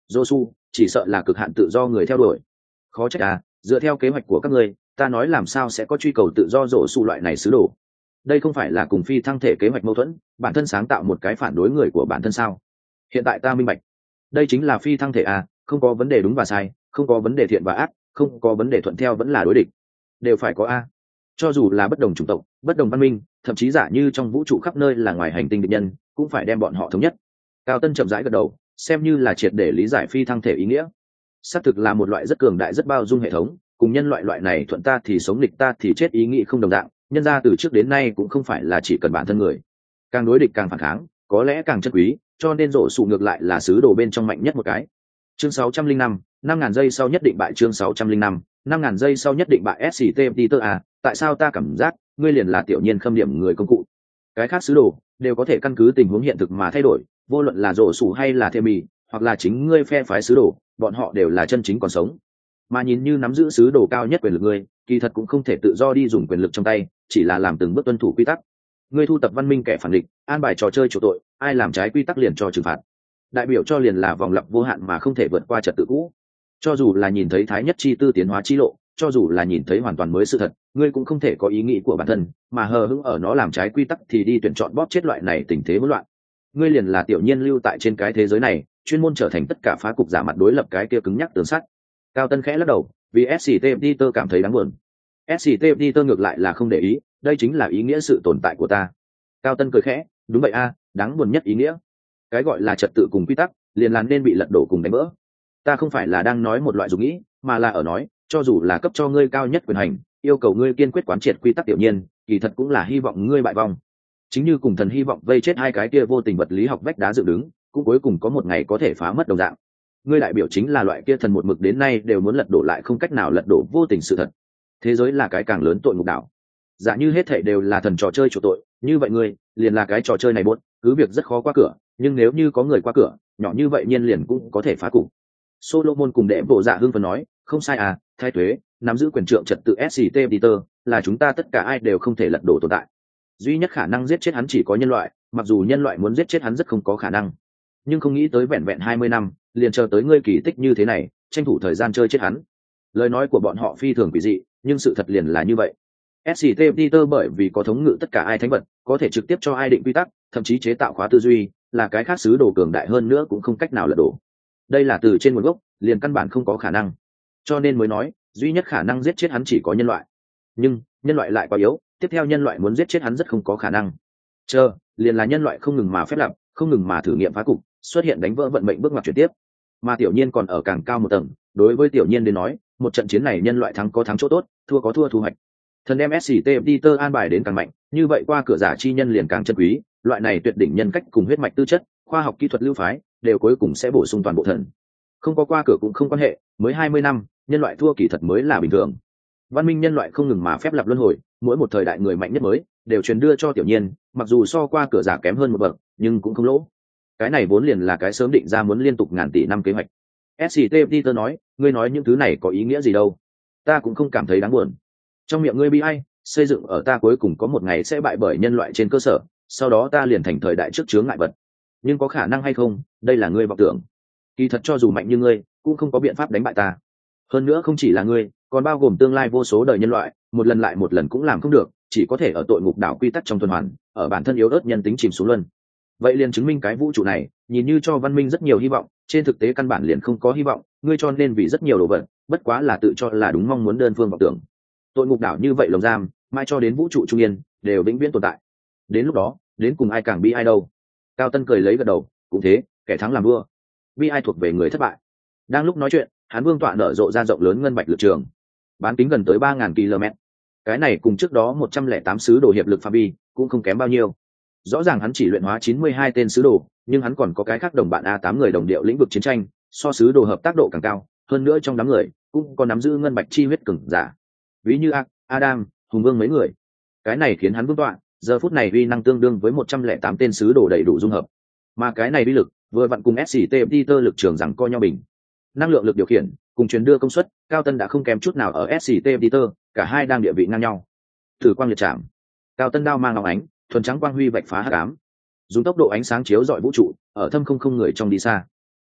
Josu, chỉ sợ là cực hạn tự do người theo đuổi. Khó trách à, dựa theo kế hoạch của các ngươi, ta nói làm sao sẽ có truy cầu tự do Josu loại này sứ đồ. Đây không phải là cùng phi thăng thể kế hoạch mâu thuẫn, bản thân sáng tạo một cái phản đối người của bản thân sao? Hiện tại ta minh bạch, đây chính là phi thăng thể à, không có vấn đề đúng và sai, không có vấn đề thiện và ác, không có vấn đề thuận theo vẫn là đối địch, đều phải có a. Cho dù là bất đồng chủng tộc, bất đồng văn minh, thậm chí giả như trong vũ trụ khắp nơi là ngoài hành tinh địch nhân, cũng phải đem bọn họ thống nhất. Cao Tân chậm rãi gật đầu, xem như là triệt để lý giải phi thăng thể ý nghĩa. Xác thực là một loại rất cường đại rất bao dung hệ thống, cùng nhân loại loại này thuận ta thì sống nghịch ta thì chết ý nghĩ không đồng dạng, nhân ra từ trước đến nay cũng không phải là chỉ cần bản thân người, càng đối địch càng phản kháng, có lẽ càng chân quý, cho nên rổ sụ ngược lại là sứ đồ bên trong mạnh nhất một cái. Chương sáu trăm linh năm, năm ngàn giây sau nhất định bại. Chương sáu trăm linh năm, năm ngàn giây sau nhất định bại. ét xê tê Peter à, tại sao ta cảm giác ngươi liền là tiểu nhiên khâm điểm người công cụ? Cái khác sứ đồ đều có thể căn cứ tình huống hiện thực mà thay đổi, vô luận là rổ sụ hay là Themi, hoặc là chính ngươi phe phái sứ đồ, bọn họ đều là chân chính còn sống. Mà nhìn như nắm giữ sứ đồ cao nhất quyền lực ngươi, kỳ thật cũng không thể tự do đi dùng quyền lực trong tay, chỉ là làm từng bước tuân thủ quy tắc. Ngươi thu tập văn minh kẻ phản địch, an bài trò chơi chủ tội, ai làm trái quy tắc liền cho trừng phạt. Đại biểu cho liền là vòng lặp vô hạn mà không thể vượt qua trật tự cũ. Cho dù là nhìn thấy thái nhất chi tư tiến hóa chi lộ, cho dù là nhìn thấy hoàn toàn mới sự thật, ngươi cũng không thể có ý nghĩ của bản thân, mà hờ hững ở nó làm trái quy tắc thì đi tuyển chọn bóp chết loại này tình thế hỗn loạn. Ngươi liền là tiểu nhiên lưu tại trên cái thế giới này, chuyên môn trở thành tất cả phá cục giả mặt đối lập cái kia cứng nhắc tường sắt. Cao Tân khẽ lắc đầu, vì ét xê tê Peter cảm thấy đáng buồn. ét xê tê Peter ngược lại là không để ý, đây chính là ý nghĩa sự tồn tại của ta. Cao Tân cười khẽ, đúng vậy a, đáng buồn nhất ý nghĩa. Cái gọi là trật tự cùng quy tắc, liền là nên bị lật đổ cùng đánh vỡ. Ta không phải là đang nói một loại dục nghĩ, mà là ở nói, cho dù là cấp cho ngươi cao nhất quyền hành, yêu cầu ngươi kiên quyết quán triệt quy tắc tiểu nhiên, kỳ thật cũng là hy vọng ngươi bại vong. Chính như cùng thần hy vọng vây chết hai cái kia vô tình vật lý học vách đá dựng đứng, cũng cuối cùng có một ngày có thể phá mất đồng dạng. Ngươi đại biểu chính là loại kia thần một mực đến nay đều muốn lật đổ lại không cách nào lật đổ vô tình sự thật. Thế giới là cái càng lớn tội ngục đảo. Giả như hết thảy đều là thần trò chơi chủ tội, như vậy ngươi liền là cái trò chơi này buốt, cứ việc rất khó qua cửa, nhưng nếu như có người qua cửa, nhỏ như vậy nhiên liền cũng có thể phá cục. Solomon cùng đệ bộ dạ hưng phấn nói, không sai à, thay thuế, nắm giữ quyền trượng trật tự ét xê tê Peter, là chúng ta tất cả ai đều không thể lật đổ tồn tại. Duy nhất khả năng giết chết hắn chỉ có nhân loại, mặc dù nhân loại muốn giết chết hắn rất không có khả năng. Nhưng không nghĩ tới vẹn vẹn hai mươi năm, liền chờ tới ngươi kỳ tích như thế này, tranh thủ thời gian chơi chết hắn. Lời nói của bọn họ phi thường quỷ dị, nhưng sự thật liền là như vậy. ét xê tê Peter bởi vì có thống ngự tất cả ai thánh vật, có thể trực tiếp cho ai định quy tắc, thậm chí chế tạo khóa tư duy, là cái khác sứ đồ cường đại hơn nữa cũng không cách nào lật đổ. Đây là từ trên nguồn gốc, liền căn bản không có khả năng. Cho nên mới nói, duy nhất khả năng giết chết hắn chỉ có nhân loại. Nhưng, nhân loại lại quá yếu, tiếp theo nhân loại muốn giết chết hắn rất không có khả năng. Chờ, liền là nhân loại không ngừng mà phép lặp, không ngừng mà thử nghiệm phá cục, xuất hiện đánh vỡ vận mệnh bước ngoặt chuyển tiếp. Mà tiểu nhiên còn ở càng cao một tầng, đối với tiểu nhiên đến nói, một trận chiến này nhân loại thắng có thắng chỗ tốt, thua có thua thu hoạch. Thần đem ét xê tê Peter an bài đến càng mạnh, như vậy qua cửa giả chi nhân liền càng chân quý, loại này tuyệt đỉnh nhân cách cùng huyết mạch tư chất, khoa học kỹ thuật lưu phái, đều cuối cùng sẽ bổ sung toàn bộ thần. Không có qua cửa cũng không quan hệ, mới hai mươi năm, nhân loại thua kỳ thật mới là bình thường. Văn minh nhân loại không ngừng mà phép lặp luân hồi, mỗi một thời đại người mạnh nhất mới đều truyền đưa cho tiểu nhiên, mặc dù so qua cửa giả kém hơn một bậc, nhưng cũng không lỗ. Cái này vốn liền là cái sớm định ra muốn liên tục ngàn tỷ năm kế hoạch. ét xê tê Peter nói, ngươi nói những thứ này có ý nghĩa gì đâu? Ta cũng không cảm thấy đáng buồn. Trong miệng ngươi bi ai, xây dựng ở ta cuối cùng có một ngày sẽ bại bởi nhân loại trên cơ sở, sau đó ta liền thành thời đại trước chướng ngại vật. Nhưng có khả năng hay không, đây là ngươi vọng tưởng. Kỳ thật cho dù mạnh như ngươi, cũng không có biện pháp đánh bại ta. Hơn nữa không chỉ là ngươi, còn bao gồm tương lai vô số đời nhân loại, một lần lại một lần cũng làm không được, chỉ có thể ở tội ngục đảo quy tắc trong tuần hoàn, ở bản thân yếu ớt nhân tính chìm xuống luân. Vậy liền chứng minh cái vũ trụ này, nhìn như cho văn minh rất nhiều hy vọng, trên thực tế căn bản liền không có hy vọng, ngươi cho nên vì rất nhiều đồ vật, bất quá là tự cho là đúng mong muốn đơn phương vọng tưởng. Tội ngục đảo như vậy lồng giam, mai cho đến vũ trụ trung yên, đều vĩnh viễn tồn tại. Đến lúc đó, đến cùng ai càng bi ai đâu? Cao Tân cười lấy gật đầu, cũng thế, kẻ thắng làm vua, bi ai thuộc về người thất bại. Đang lúc nói chuyện, hắn vương tọa nở rộ ra rộng lớn ngân bạch lực trường, bán kính gần tới ba ngàn ki lô mét. Cái này cùng trước đó một trăm lẻ tám sứ đồ hiệp lực phạm vi, cũng không kém bao nhiêu. Rõ ràng hắn chỉ luyện hóa chín mươi hai tên sứ đồ, nhưng hắn còn có cái khác đồng bạn a tám người đồng điệu lĩnh vực chiến tranh, so sứ đồ hợp tác độ càng cao, hơn nữa trong đám người cũng có nắm giữ ngân bạch chi huyết cường giả. Ví như A, Adam, Hùng Vương mấy người. Cái này khiến hắn vương tọa, giờ phút này uy năng tương đương với một trăm lẻ tám tên sứ đồ đầy đủ dung hợp. Mà cái này uy lực, vừa vặn cùng ét xê tê Peter lực trường rằng co nhau bình. Năng lượng lực điều khiển, cùng truyền đưa công suất, Cao Tân đã không kém chút nào ở ét xê tê Peter, cả hai đang địa vị ngang nhau. Thử quang liệt chạm. Cao Tân đao mang ngọc ánh, thuần trắng quang huy vạch phá hắc ám. Dùng tốc độ ánh sáng chiếu rọi vũ trụ, ở thâm không không người trong đi xa.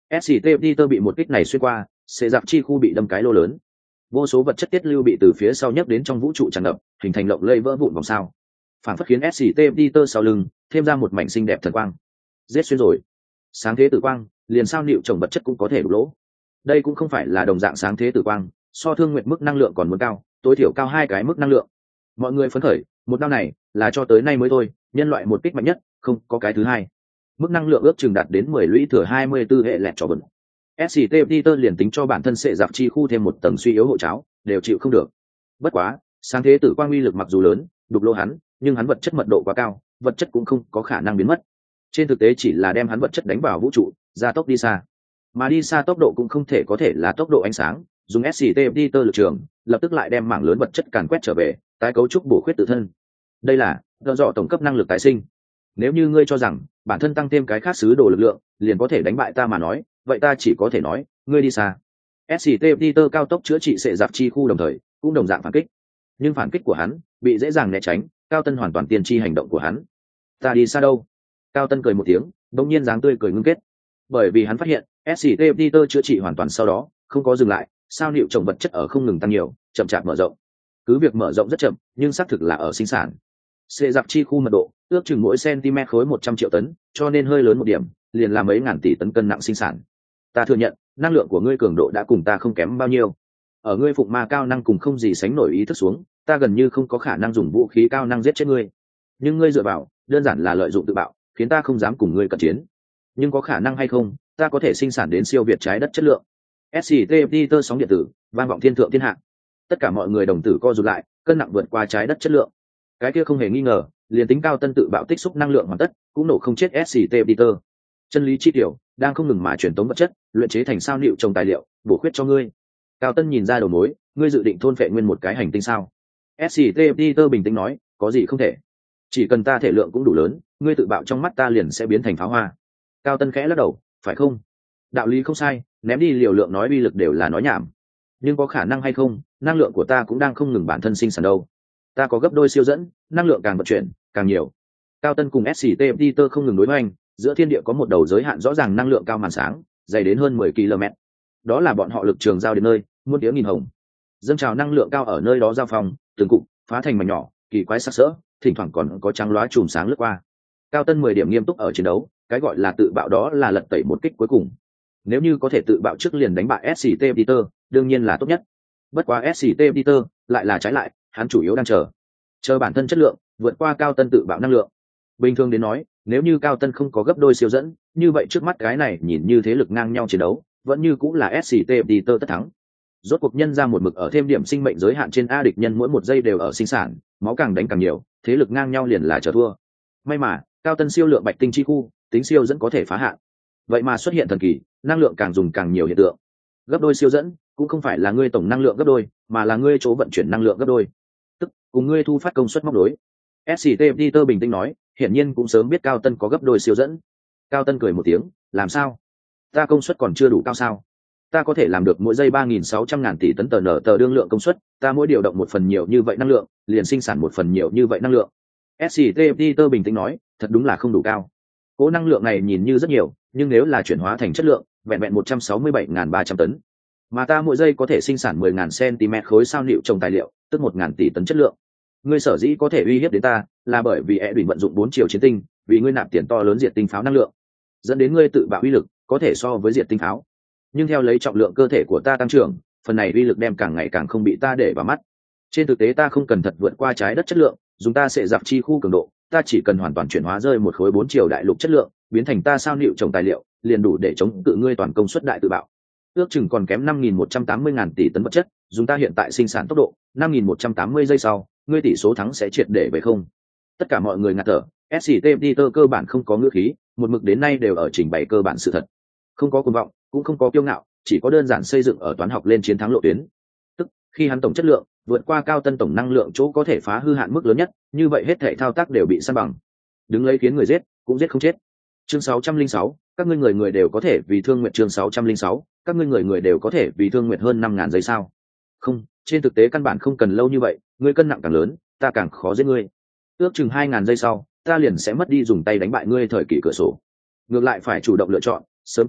ét xê tê Peter bị một kích này xuyên qua, sẽ dạp chi khu bị đâm cái lô lớn. Vô số vật chất tiết lưu bị từ phía sau nhấc đến trong vũ trụ tràn ngập, hình thành lộng lây vỡ vụn vòng sao. Phản phất khiến ét xê tê Peter sau lưng thêm ra một mảnh xinh đẹp thần quang. Giết xuyên rồi. Sáng thế tử quang, liền sao liệu trồng vật chất cũng có thể đục lỗ. Đây cũng không phải là đồng dạng sáng thế tử quang, so thương nguyện mức năng lượng còn muốn cao, tối thiểu cao hai cái mức năng lượng. Mọi người phấn khởi, một đao này là cho tới nay mới thôi, nhân loại một kích mạnh nhất, không có cái thứ hai. Mức năng lượng ước chừng đạt đến mười lũy thừa hai mươi tư hệ lẹt cho bẩn. ét xê tê Peter liền tính cho bản thân sẽ giặc chi khu thêm một tầng suy yếu hộ cháo, đều chịu không được. Bất quá, sáng thế tử quang uy lực mặc dù lớn, đục lỗ hắn, nhưng hắn vật chất mật độ quá cao, vật chất cũng không có khả năng biến mất. Trên thực tế chỉ là đem hắn vật chất đánh vào vũ trụ, gia tốc đi xa. Mà đi xa tốc độ cũng không thể có thể là tốc độ ánh sáng, dùng ét xê tê Peter lực trường, lập tức lại đem mảng lớn vật chất càn quét trở về, tái cấu trúc bổ khuyết tự thân. Đây là do dọ tổng cấp năng lực tái sinh. Nếu như ngươi cho rằng bản thân tăng thêm cái khác xứ đồ lực lượng liền có thể đánh bại ta mà nói, vậy ta chỉ có thể nói ngươi đi xa. ét xê tê Peter cao tốc chữa trị sệ giặc chi khu đồng thời cũng đồng dạng phản kích, nhưng phản kích của hắn bị dễ dàng né tránh. Cao Tân hoàn toàn tiên tri hành động của hắn. Ta đi xa đâu? Cao Tân cười một tiếng, đống nhiên dáng tươi cười ngưng kết, bởi vì hắn phát hiện ét xê tê Peter chữa trị hoàn toàn sau đó không có dừng lại, sao liệu trồng vật chất ở không ngừng tăng nhiều, chậm chạp mở rộng. Cứ việc mở rộng rất chậm, nhưng xác thực là ở sinh sản. Sệ giặc chi khu mật độ ước chừng mỗi cm khối một trăm triệu tấn, cho nên hơi lớn một điểm liền là mấy ngàn tỷ tấn cân nặng sinh sản. Ta thừa nhận năng lượng của ngươi cường độ đã cùng ta không kém bao nhiêu. Ở ngươi phụng ma cao năng cùng không gì sánh nổi ý thức xuống, ta gần như không có khả năng dùng vũ khí cao năng giết chết ngươi. Nhưng ngươi dựa vào đơn giản là lợi dụng tự bạo, khiến ta không dám cùng ngươi cận chiến. Nhưng có khả năng hay không, ta có thể sinh sản đến siêu việt trái đất chất lượng. ét xê tê Peter sóng điện tử vang vọng thiên thượng thiên hạ. Tất cả mọi người đồng tử co rụt lại, cân nặng vượt qua trái đất chất lượng. Cái kia không hề nghi ngờ, liền tính Cao Tân tự bạo tích xúc năng lượng hoàn tất, cũng nổ không chết ét xê tê Peter. Chân lý chi tiểu đang không ngừng mà truyền tống vật chất, luyện chế thành sao liệu trồng tài liệu, bổ khuyết cho ngươi. Cao Tân nhìn ra đầu mối, ngươi dự định thôn phệ nguyên một cái hành tinh sao? ét xê tê Peter bình tĩnh nói, có gì không thể. Chỉ cần ta thể lượng cũng đủ lớn, ngươi tự bạo trong mắt ta liền sẽ biến thành pháo hoa. Cao Tân khẽ lắc đầu, phải không? Đạo lý không sai, ném đi liều lượng nói uy lực đều là nói nhảm. Nhưng có khả năng hay không, năng lượng của ta cũng đang không ngừng bản thân sinh sản đâu. Ta có gấp đôi siêu dẫn, năng lượng càng vận chuyển càng nhiều. Cao Tân cùng ét xê tê Peter không ngừng đối hoành, giữa thiên địa có một đầu giới hạn rõ ràng năng lượng cao màn sáng, dày đến hơn mười ki lô mét. Đó là bọn họ lực trường giao đến nơi, muôn tiếng nghìn hồng. Dâng trào năng lượng cao ở nơi đó giao phong, từng cụm phá thành mảnh nhỏ, kỳ quái sắc sỡ, thỉnh thoảng còn có trắng loá chùm sáng lướt qua. Cao Tân mười điểm nghiêm túc ở chiến đấu, cái gọi là tự bạo đó là lật tẩy một kích cuối cùng. Nếu như có thể tự bạo trước liền đánh bại ét xê tê Peter, đương nhiên là tốt nhất. Bất quá ét xê tê Peter lại là trái lại, hắn chủ yếu đang chờ, chờ bản thân chất lượng vượt qua Cao Tân tự bạo năng lượng. Bình thường đến nói, nếu như Cao Tân không có gấp đôi siêu dẫn, như vậy trước mắt cái này nhìn như thế lực ngang nhau chiến đấu, vẫn như cũng là ét xê tê Peter tất thắng. Rốt cuộc nhân ra một mực ở thêm điểm sinh mệnh giới hạn trên a, địch nhân mỗi một giây đều ở sinh sản, máu càng đánh càng nhiều, thế lực ngang nhau liền là chờ thua. May mà Cao Tân siêu lượng bạch tinh chi khu, tính siêu dẫn có thể phá hạn. Vậy mà xuất hiện thần kỳ, năng lượng càng dùng càng nhiều hiện tượng. Gấp đôi siêu dẫn cũng không phải là ngươi tổng năng lượng gấp đôi, mà là ngươi chỗ vận chuyển năng lượng gấp đôi, tức cùng ngươi thu phát công suất móc đối. ét xê tê Peter bình tĩnh nói, hiển nhiên cũng sớm biết Cao Tân có gấp đôi siêu dẫn. Cao Tân cười một tiếng, làm sao? Ta công suất còn chưa đủ cao sao? Ta có thể làm được mỗi giây ba nghìn sáu trăm ngàn tỷ tấn tờ nở tờ đương lượng công suất, ta mỗi điều động một phần nhiều như vậy năng lượng, liền sinh sản một phần nhiều như vậy năng lượng. ét xê tê Peter bình tĩnh nói, thật đúng là không đủ cao. Cố năng lượng này nhìn như rất nhiều, nhưng nếu là chuyển hóa thành chất lượng, vẹn vẹn một trăm sáu mươi bảy nghìn ba trăm tấn. Mà ta mỗi giây có thể sinh sản mười nghìn cm khối sao liệu trồng tài liệu, tức một nghìn tỷ tấn chất lượng. Ngươi sở dĩ có thể uy hiếp đến ta, là bởi vì e đùi vận dụng bốn chiều chiến tinh, vì ngươi nạp tiền to lớn diệt tinh pháo năng lượng, dẫn đến ngươi tự bạo uy lực có thể so với diệt tinh pháo. Nhưng theo lấy trọng lượng cơ thể của ta tăng trưởng, phần này uy lực đem càng ngày càng không bị ta để vào mắt. Trên thực tế ta không cần thật vượt qua trái đất chất lượng, dùng ta sẽ dạp chi khu cường độ, ta chỉ cần hoàn toàn chuyển hóa rơi một khối bốn chiều đại lục chất lượng, biến thành ta sao liệu trồng tài liệu, liền đủ để chống cự ngươi toàn công suất đại tự bạo. Ước chừng còn kém năm nghìn một trăm tám mươi ngàn tỷ tấn vật chất, dùng ta hiện tại sinh sản tốc độ năm nghìn một trăm tám mươi giây sau, ngươi tỷ số thắng sẽ triệt để về không. Tất cả mọi người ngạt thở, ét xê tê Peter cơ bản không có ngữ khí, một mực đến nay đều ở trình bày cơ bản sự thật, không có cuồng vọng, cũng không có kiêu ngạo, chỉ có đơn giản xây dựng ở toán học lên chiến thắng lộ tuyến. Tức khi hắn tổng chất lượng vượt qua Cao Tân tổng năng lượng chỗ có thể phá hư hạn mức lớn nhất, như vậy hết thảy thao tác đều bị san bằng. Đứng lấy khiến người giết, cũng giết không chết. Chương sáu trăm linh sáu, các ngươi người người đều có thể vì thương nguyện. Chương sáu trăm linh sáu, các ngươi người người đều có thể vì thương nguyện hơn năm ngàn giây sao? Không, trên thực tế căn bản không cần lâu như vậy, ngươi cân nặng càng lớn, ta càng khó giết ngươi. Ước chừng hai ngàn giây sau, ta liền sẽ mất đi dùng tay đánh bại ngươi thời kỳ cửa sổ. Ngược lại phải chủ động lựa chọn, sớm tự bạo,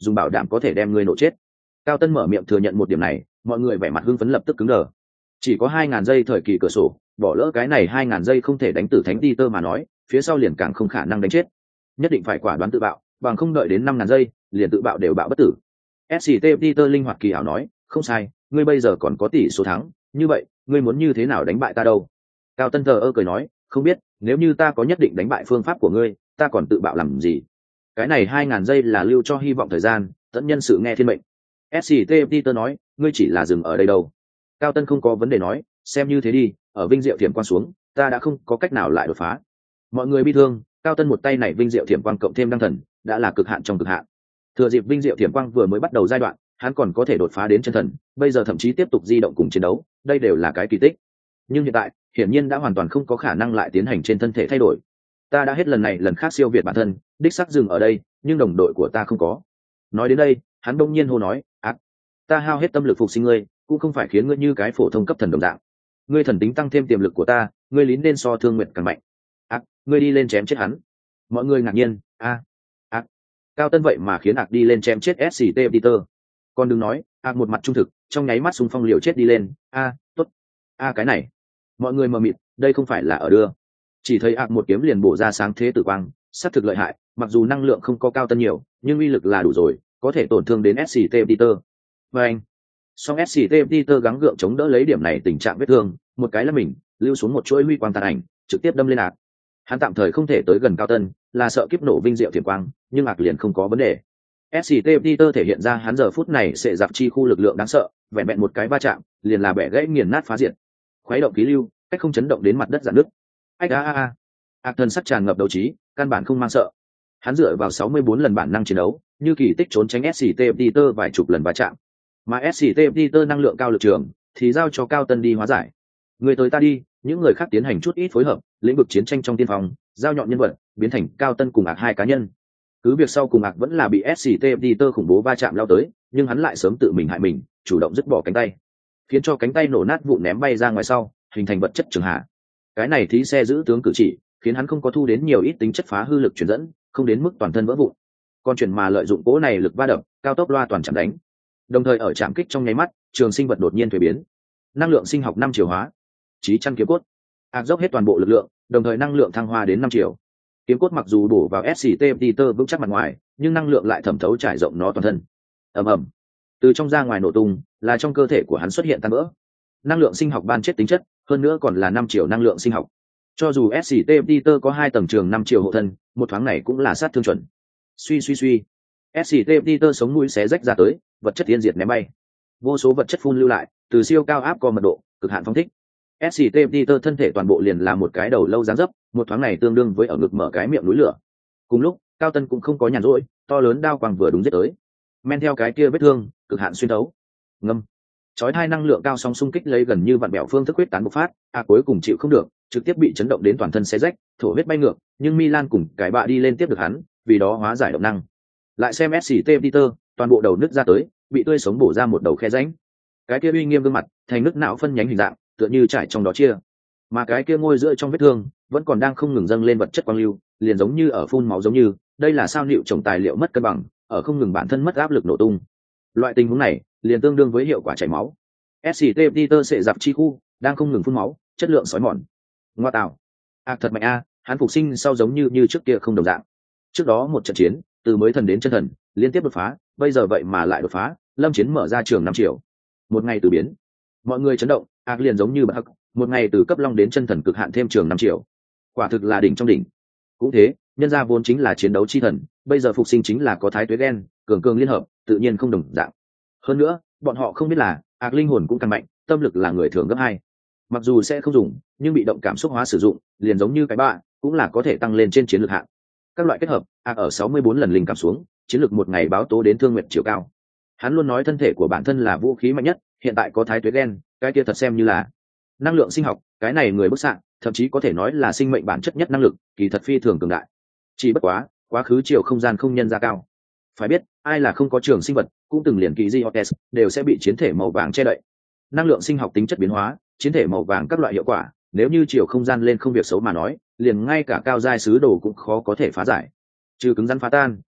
dùng bảo đảm có thể đem ngươi nổ chết. Cao Tân mở miệng thừa nhận một điểm này, mọi người vẻ mặt hưng phấn lập tức cứng đờ. Chỉ có hai ngàn giây thời kỳ cửa sổ, bỏ lỡ cái này hai ngàn giây không thể đánh tử thánh Peter mà nói, phía sau liền càng không khả năng đánh chết. Nhất định phải quả đoán tự bạo, bằng không đợi đến năm ngàn giây, liền tự bạo đều bạo bất tử. ét xê tê Peter linh hoạt kỳ ảo nói, không sai, ngươi bây giờ còn có tỷ số thắng, như vậy, ngươi muốn như thế nào đánh bại ta đâu? Cao Tân thờ ơ cười nói, không biết, nếu như ta có nhất định đánh bại phương pháp của ngươi, ta còn tự bạo làm gì? Cái này hai ngàn giây là lưu cho hy vọng thời gian, tận nhân sự nghe thiên mệnh. ét xê tê Peter nói, ngươi chỉ là dừng ở đây đâu? Cao Tân không có vấn đề nói, xem như thế đi, ở vinh diệu thiểm quang xuống, ta đã không có cách nào lại đột phá. Mọi người bi thương, Cao Tân một tay này vinh diệu thiểm quang cộng thêm đăng thần, đã là cực hạn trong cực hạn. Thừa dịp vinh diệu thiểm quang vừa mới bắt đầu giai đoạn, hắn còn có thể đột phá đến chân thần, bây giờ thậm chí tiếp tục di động cùng chiến đấu, đây đều là cái kỳ tích. Nhưng hiện tại, hiển nhiên đã hoàn toàn không có khả năng lại tiến hành trên thân thể thay đổi. Ta đã hết lần này lần khác siêu việt bản thân, đích xác dừng ở đây, nhưng đồng đội của ta không có. Nói đến đây, hắn bỗng nhiên hô nói, ác, ta hao hết tâm lực phục sinh ngươi, cũng không phải khiến ngươi như cái phổ thông cấp thần đồng dạng. Ngươi thần tính tăng thêm tiềm lực của ta, ngươi lín nên so thương nguyện càng mạnh. Ác, ngươi đi lên chém chết hắn. Mọi người ngạc nhiên, a, ác, Cao Tân vậy mà khiến ác đi lên chém chết ét xê tê Peter. Còn đừng nói, ác một mặt trung thực, trong nháy mắt xung phong liều chết đi lên, a, tốt, a cái này. Mọi người mờ mịt, đây không phải là ở đưa. Chỉ thấy ác một kiếm liền bổ ra sáng thế tử quang, sát thực lợi hại, mặc dù năng lượng không có Cao Tân nhiều, nhưng uy lực là đủ rồi, có thể tổn thương đến ét xê tê Peter. Và anh, song ét xê tê Peter gắng gượng chống đỡ lấy điểm này tình trạng vết thương, một cái là mình lưu xuống một chuỗi huy quang tàn ảnh, trực tiếp đâm lên ác. Hắn tạm thời không thể tới gần Cao Tân, là sợ kiếp nổ vinh diệu thiểm quang, nhưng ác liền không có vấn đề. ét xê tê Peter thể hiện ra hắn giờ phút này sẽ giặc chi khu lực lượng đáng sợ, vẹn vẹn một cái va chạm, liền là bẻ gãy nghiền nát phá diệt. Khuấy động khí lưu, cách không chấn động đến mặt đất rạn nứt. Ách a a a. Ác thân sắc tràn ngập đấu trí, căn bản không mang sợ. Hắn dựa vào sáu mươi bốn lần bản năng chiến đấu, như kỳ tích trốn tránh ét xê tê Peter vài chục lần va chạm. Mà ét xê tê Peter năng lượng cao lực trường, thì giao cho Cao Tân đi hóa giải. Người tới ta đi, những người khác tiến hành chút ít phối hợp, lĩnh vực chiến tranh trong tiên phòng, giao nhọn nhân vật, biến thành Cao Tân cùng ác hai cá nhân. Cứ việc sau cùng ác vẫn là bị ét xê tê Peter khủng bố va chạm lao tới, nhưng hắn lại sớm tự mình hại mình, chủ động dứt bỏ cánh tay, khiến cho cánh tay nổ nát vụn ném bay ra ngoài sau, hình thành vật chất trường hạ. Cái này thí xe giữ tướng cử chỉ, khiến hắn không có thu đến nhiều ít tính chất phá hư lực truyền dẫn, không đến mức toàn thân vỡ vụn. Còn chuyển mà lợi dụng cỗ này lực va đập, cao tốc loa toàn chạm đánh. Đồng thời ở chạm kích trong nháy mắt, trường sinh vật đột nhiên thay biến. Năng lượng sinh học năm chiều hóa, chí chăn kiếm cốt. Ác dốc hết toàn bộ lực lượng, đồng thời năng lượng thăng hoa đến năm chiều. Kiếm cốt mặc dù đổ vào ét xê tê Peter vững chắc mặt ngoài, nhưng năng lượng lại thẩm thấu trải rộng nó toàn thân. Ầm ầm. Từ trong ra ngoài nổ tung, là trong cơ thể của hắn xuất hiện tan vỡ. Năng lượng sinh học ban chết tính chất, hơn nữa còn là năm chiều năng lượng sinh học. Cho dù ét xê tê Peter có hai tầng trường năm chiều hộ thân, một thoáng này cũng là sát thương chuẩn. Suy suy suy. ét xê tê Peter sống mũi xé rách ra tới, vật chất tiên diệt ném bay. Vô số vật chất phun lưu lại, từ siêu cao áp co mật độ, cực hạn phóng thích. ét xê tê Peter thân thể toàn bộ liền là một cái đầu lâu dáng dấp, một thoáng này tương đương với ở ngực mở cái miệng núi lửa. Cùng lúc, Cao Tân cũng không có nhàn rỗi, to lớn đao quang vừa đúng giết tới. Men theo cái kia vết thương, cực hạn xuyên thấu. Ngâm. Chói hai năng lượng cao sóng xung kích lấy gần như vặn bẹo phương thức huyết tán bộc phát, a cuối cùng chịu không được, trực tiếp bị chấn động đến toàn thân xé rách, thổ huyết bay ngược, nhưng Milan cùng cái bạ đi lên tiếp được hắn, vì đó hóa giải động năng. Lại xem ét xê tê Peter, toàn bộ đầu nứt ra tới, bị tươi sống bổ ra một đầu khe rãnh. Cái kia uy nghiêm gương mặt, thành nứt não phân nhánh hình dạng, tựa như trải trong đó chia. Mà cái kia ngôi giữa trong vết thương, vẫn còn đang không ngừng dâng lên vật chất quang lưu, liền giống như ở phun máu giống như, đây là sao liệu trồng tài liệu mất cân bằng, ở không ngừng bản thân mất áp lực nổ tung. Loại tình huống này, liền tương đương với hiệu quả chảy máu. ét xê tê Peter sẽ dạp chi khu, đang không ngừng phun máu, chất lượng sói mòn. Ngoa tạo. Ác thật mạnh a, hắn phục sinh sau giống như như trước kia không đồng dạng. Trước đó một trận chiến, từ mới thần đến chân thần, liên tiếp đột phá, bây giờ vậy mà lại đột phá, lâm chiến mở ra trường năm triệu. Một ngày từ biến. Mọi người chấn động, ác liền giống như bạc, một ngày từ cấp long đến chân thần cực hạn thêm trường năm triệu. Quả thực là đỉnh trong đỉnh. Cũng thế, nhân gia vốn chính là chiến đấu chi thần, bây giờ phục sinh chính là có thái tuế gen, cường cường liên hợp, tự nhiên không đồng dạng. Hơn nữa, bọn họ không biết là, ác linh hồn cũng càng mạnh, tâm lực là người thường gấp hai. Mặc dù sẽ không dùng, nhưng bị động cảm xúc hóa sử dụng, liền giống như cái bạ, cũng là có thể tăng lên trên chiến lược hạng. Các loại kết hợp, ác ở sáu mươi bốn lần linh cảm xuống, chiến lược một ngày báo tố đến thương nguyện chiều cao. Hắn luôn nói thân thể của bản thân là vũ khí mạnh nhất, hiện tại có thái tuế gen, cái kia thật xem như là năng lượng sinh học, cái này người bức xạ, thậm chí có thể nói là sinh mệnh bản chất nhất năng lực, kỳ thật phi thường cường đại. Chỉ bất quá, quá khứ chiều không gian không nhân ra cao. Phải biết, ai là không có trường sinh vật, cũng từng liền kỳ di Otes, đều sẽ bị chiến thể màu vàng che đậy. Năng lượng sinh học tính chất biến hóa, chiến thể màu vàng các loại hiệu quả, nếu như chiều không gian lên không việc xấu mà nói, liền ngay cả cao giai sứ đồ cũng khó có thể phá giải. Trừ cứng rắn phá tan,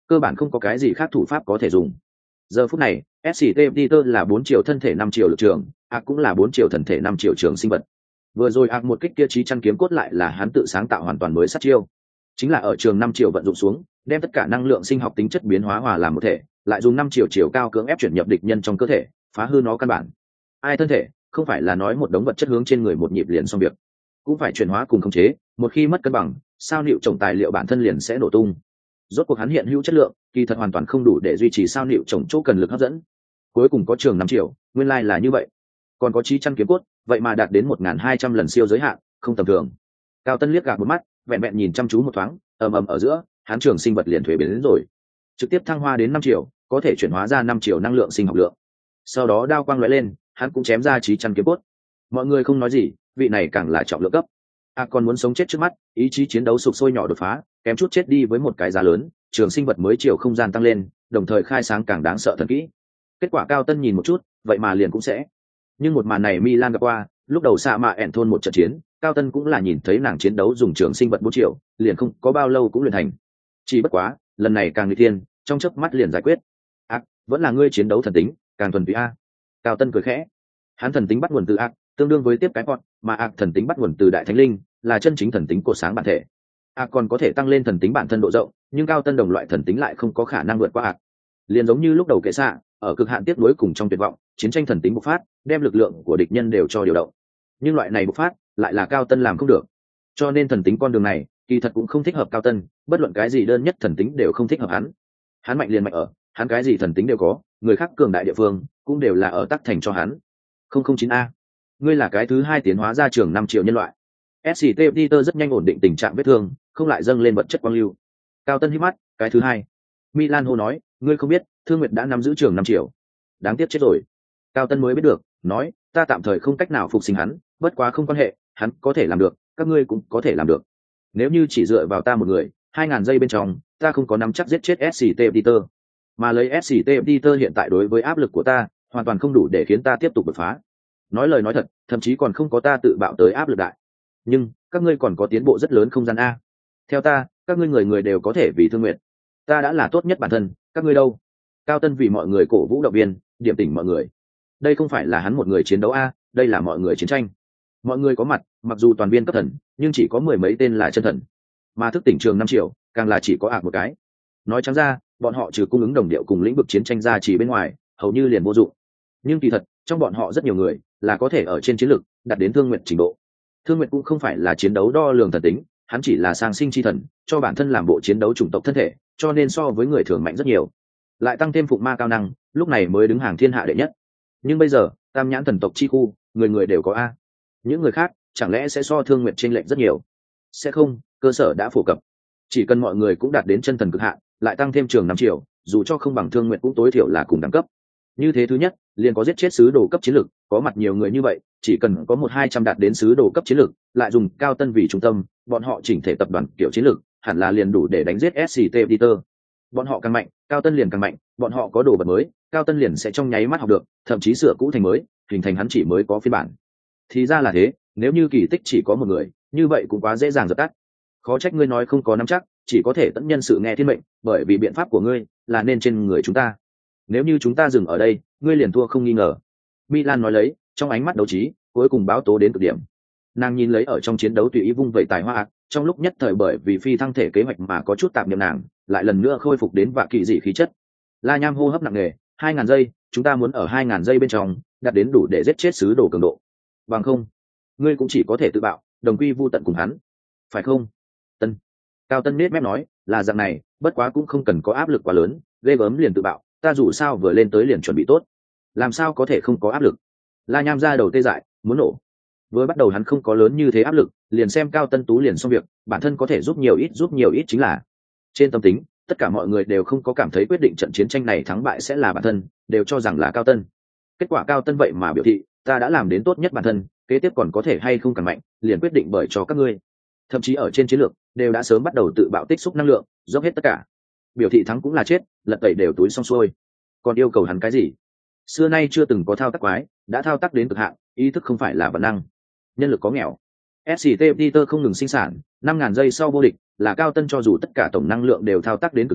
cơ bản không có cái gì khác thủ pháp có thể dùng. Giờ phút này ét xê tê Peter là bốn triệu thân thể năm triệu lực trường, ác cũng là bốn triệu thần thể năm triệu trường sinh vật. Vừa rồi ác một kích kia trí chăn kiếm cốt lại là hắn tự sáng tạo hoàn toàn mới sát chiêu, chính là ở trường năm triệu vận dụng xuống, đem tất cả năng lượng sinh học tính chất biến hóa hòa làm một thể, lại dùng năm triệu chiều cao cưỡng ép chuyển nhập địch nhân trong cơ thể, phá hư nó căn bản. Ai thân thể, không phải là nói một đống vật chất hướng trên người một nhịp liền xong việc, cũng phải chuyển hóa cùng khống chế, một khi mất cân bằng, sao liệu trồng tài liệu bản thân liền sẽ nổ tung. Rốt cuộc hắn hiện hữu chất lượng, kỳ thật hoàn toàn không đủ để duy trì sao liệu trồng chỗ cần lực hấp dẫn. Cuối cùng có trường năm triệu, nguyên lai là như vậy. Còn có chí chăn kiếm cốt, vậy mà đạt đến một nghìn hai trăm lần siêu giới hạn, không tầm thường. Cao Tân liếc gạt một mắt, vẹn vẹn nhìn chăm chú một thoáng, ầm ầm ở giữa, hắn trường sinh vật liền thuế biến đến rồi. Trực tiếp thăng hoa đến năm triệu, có thể chuyển hóa ra năm triệu năng lượng sinh học lượng. Sau đó đao quang lóe lên, hắn cũng chém ra chí chăn kiếm cốt. Mọi người không nói gì, vị này càng là trọng lượng cấp. A à, còn muốn sống chết trước mắt, ý chí chiến đấu sục sôi nhỏ đột phá, kém chút chết đi với một cái giá lớn, trường sinh vật mới chiều không gian tăng lên, đồng thời khai sáng càng đáng sợ thần kỹ. Kết quả Cao Tân nhìn một chút, vậy mà liền cũng sẽ. Nhưng một màn này Milan gặp qua, lúc đầu xạ mạ ẻn thôn một trận chiến, Cao Tân cũng là nhìn thấy nàng chiến đấu dùng trường sinh vật bốn triệu, liền không có bao lâu cũng luyện thành. Chỉ bất quá, lần này càng nguy tiên, trong chớp mắt liền giải quyết. Ác, vẫn là ngươi chiến đấu thần tính, càng thuần túy a. Cao Tân cười khẽ. Hắn thần tính bắt nguồn từ ác, tương đương với tiếp cái bọn, mà ác thần tính bắt nguồn từ đại thánh linh, là chân chính thần tính cột sáng bản thể. Ác còn có thể tăng lên thần tính bản thân độ rộng, nhưng Cao Tân đồng loại thần tính lại không có khả năng vượt qua ác. Liền giống như lúc đầu kệ xạ, ở cực hạn tiếp nối cùng trong tuyệt vọng, chiến tranh thần tính bộc phát, đem lực lượng của địch nhân đều cho điều động. Nhưng loại này bộc phát, lại là Cao Tân làm không được. Cho nên thần tính con đường này, kỳ thật cũng không thích hợp Cao Tân, bất luận cái gì đơn nhất thần tính đều không thích hợp hắn. Hắn mạnh liền mạnh ở, hắn cái gì thần tính đều có, người khác cường đại địa phương, cũng đều là ở tác thành cho hắn. không không chín a, ngươi là cái thứ hai tiến hóa ra trường năm triệu nhân loại. ét xê tê Peter rất nhanh ổn định tình trạng vết thương, không lại dâng lên vật chất quang lưu. Cao Tân hít mắt, cái thứ hai. Milan hô nói, ngươi không biết, Thương Nguyệt đã nắm giữ trường năm triệu. Đáng tiếc chết rồi. Cao Tân mới biết được, nói, ta tạm thời không cách nào phục sinh hắn, bất quá không quan hệ, hắn có thể làm được, các ngươi cũng có thể làm được. Nếu như chỉ dựa vào ta một người, hai ngàn giây bên trong, ta không có nắm chắc giết chết ét xê tê Peter. Mà lấy ét xê tê Peter hiện tại đối với áp lực của ta, hoàn toàn không đủ để khiến ta tiếp tục đột phá. Nói lời nói thật, thậm chí còn không có ta tự bạo tới áp lực đại. Nhưng, các ngươi còn có tiến bộ rất lớn không gian a. Theo ta, các ngươi người người đều có thể vì Thương Nguyệt. Ta đã là tốt nhất bản thân, các ngươi đâu? Cao Tân vì mọi người cổ vũ động viên, điểm tỉnh mọi người. Đây không phải là hắn một người chiến đấu a, đây là mọi người chiến tranh. Mọi người có mặt, mặc dù toàn viên cấp thần, nhưng chỉ có mười mấy tên là chân thần. Mà thức tỉnh trường năm triệu, càng là chỉ có ạc một cái. Nói trắng ra, bọn họ trừ cung ứng đồng điệu cùng lĩnh vực chiến tranh ra chỉ bên ngoài, hầu như liền vô dụng. Nhưng kỳ thật, trong bọn họ rất nhiều người là có thể ở trên chiến lược đạt đến Thương Nguyệt trình độ. Thương Nguyệt cũng không phải là chiến đấu đo lường thần tính, hắn chỉ là sang sinh chi thần, cho bản thân làm bộ chiến đấu chủng tộc thân thể, cho nên so với người thường mạnh rất nhiều. Lại tăng thêm phụng ma cao năng, lúc này mới đứng hàng thiên hạ đệ nhất. Nhưng bây giờ, tam nhãn thần tộc chi khu, người người đều có a. Những người khác, chẳng lẽ sẽ so Thương Nguyệt chênh lệch rất nhiều? Sẽ không, cơ sở đã phổ cập. Chỉ cần mọi người cũng đạt đến chân thần cực hạn, lại tăng thêm trường năm triệu, dù cho không bằng Thương Nguyệt cũng tối thiểu là cùng đẳng cấp. Như thế thứ nhất, liền có giết chết sứ đồ cấp chiến lược, có mặt nhiều người như vậy, chỉ cần có một hai trăm đạt đến sứ đồ cấp chiến lược, lại dùng Cao Tân vì trung tâm, bọn họ chỉnh thể tập đoàn kiểu chiến lược, hẳn là liền đủ để đánh giết ét xê tê Peter. Bọn họ càng mạnh, Cao Tân liền càng mạnh, bọn họ có đồ vật mới, Cao Tân liền sẽ trong nháy mắt học được, thậm chí sửa cũ thành mới, hình thành hắn chỉ mới có phiên bản. Thì ra là thế, nếu như kỳ tích chỉ có một người, như vậy cũng quá dễ dàng dập tắt. Khó trách ngươi nói không có nắm chắc, chỉ có thể tận nhân sự nghe thiên mệnh, bởi vì biện pháp của ngươi là nên trên người chúng ta. Nếu như chúng ta dừng ở đây, ngươi liền thua không nghi ngờ. Milan nói lấy, trong ánh mắt đấu trí, cuối cùng báo tố đến cực điểm. Nàng nhìn lấy ở trong chiến đấu tùy ý vung vẩy tài hoa ác, trong lúc nhất thời bởi vì phi thăng thể kế hoạch mà có chút tạp niệm nàng, lại lần nữa khôi phục đến vạ kỳ dị khí chất. La Nham hô hấp nặng nề, hai ngàn giây, chúng ta muốn ở hai ngàn giây bên trong đạt đến đủ để giết chết sứ đồ cường độ. Bằng không, ngươi cũng chỉ có thể tự bạo, đồng quy vu tận cùng hắn, phải không? Tân. Cao Tân nết mép nói, là dạng này, bất quá cũng không cần có áp lực quá lớn, ghê gớm liền tự bạo, ta dù sao vừa lên tới liền chuẩn bị tốt, làm sao có thể không có áp lực? La Nham ra đầu tê dại, muốn nổ. Vừa bắt đầu hắn không có lớn như thế áp lực, liền xem Cao Tân tú liền xong việc, bản thân có thể giúp nhiều ít giúp nhiều ít chính là. Trên tâm tính, tất cả mọi người đều không có cảm thấy quyết định trận chiến tranh này thắng bại sẽ là bản thân, đều cho rằng là Cao Tân. Kết quả Cao Tân vậy mà biểu thị, ta đã làm đến tốt nhất bản thân, kế tiếp còn có thể hay không càng mạnh, liền quyết định bởi cho các ngươi. Thậm chí ở trên chiến lược, đều đã sớm bắt đầu tự bạo tích xúc năng lượng, dốc hết tất cả. Biểu thị thắng cũng là chết, lật tẩy đều túi xong xuôi. Còn yêu cầu hắn cái gì? Xưa nay chưa từng có thao tác quái, đã thao tác đến cực hạn, ý thức không phải là bản năng. Nhân lực có nghèo. ét xê tê Peter không ngừng sinh sản, năm ngàn giây sau vô địch, là Cao Tân cho dù tất cả tổng năng lượng đều thao tác đến cực hạn,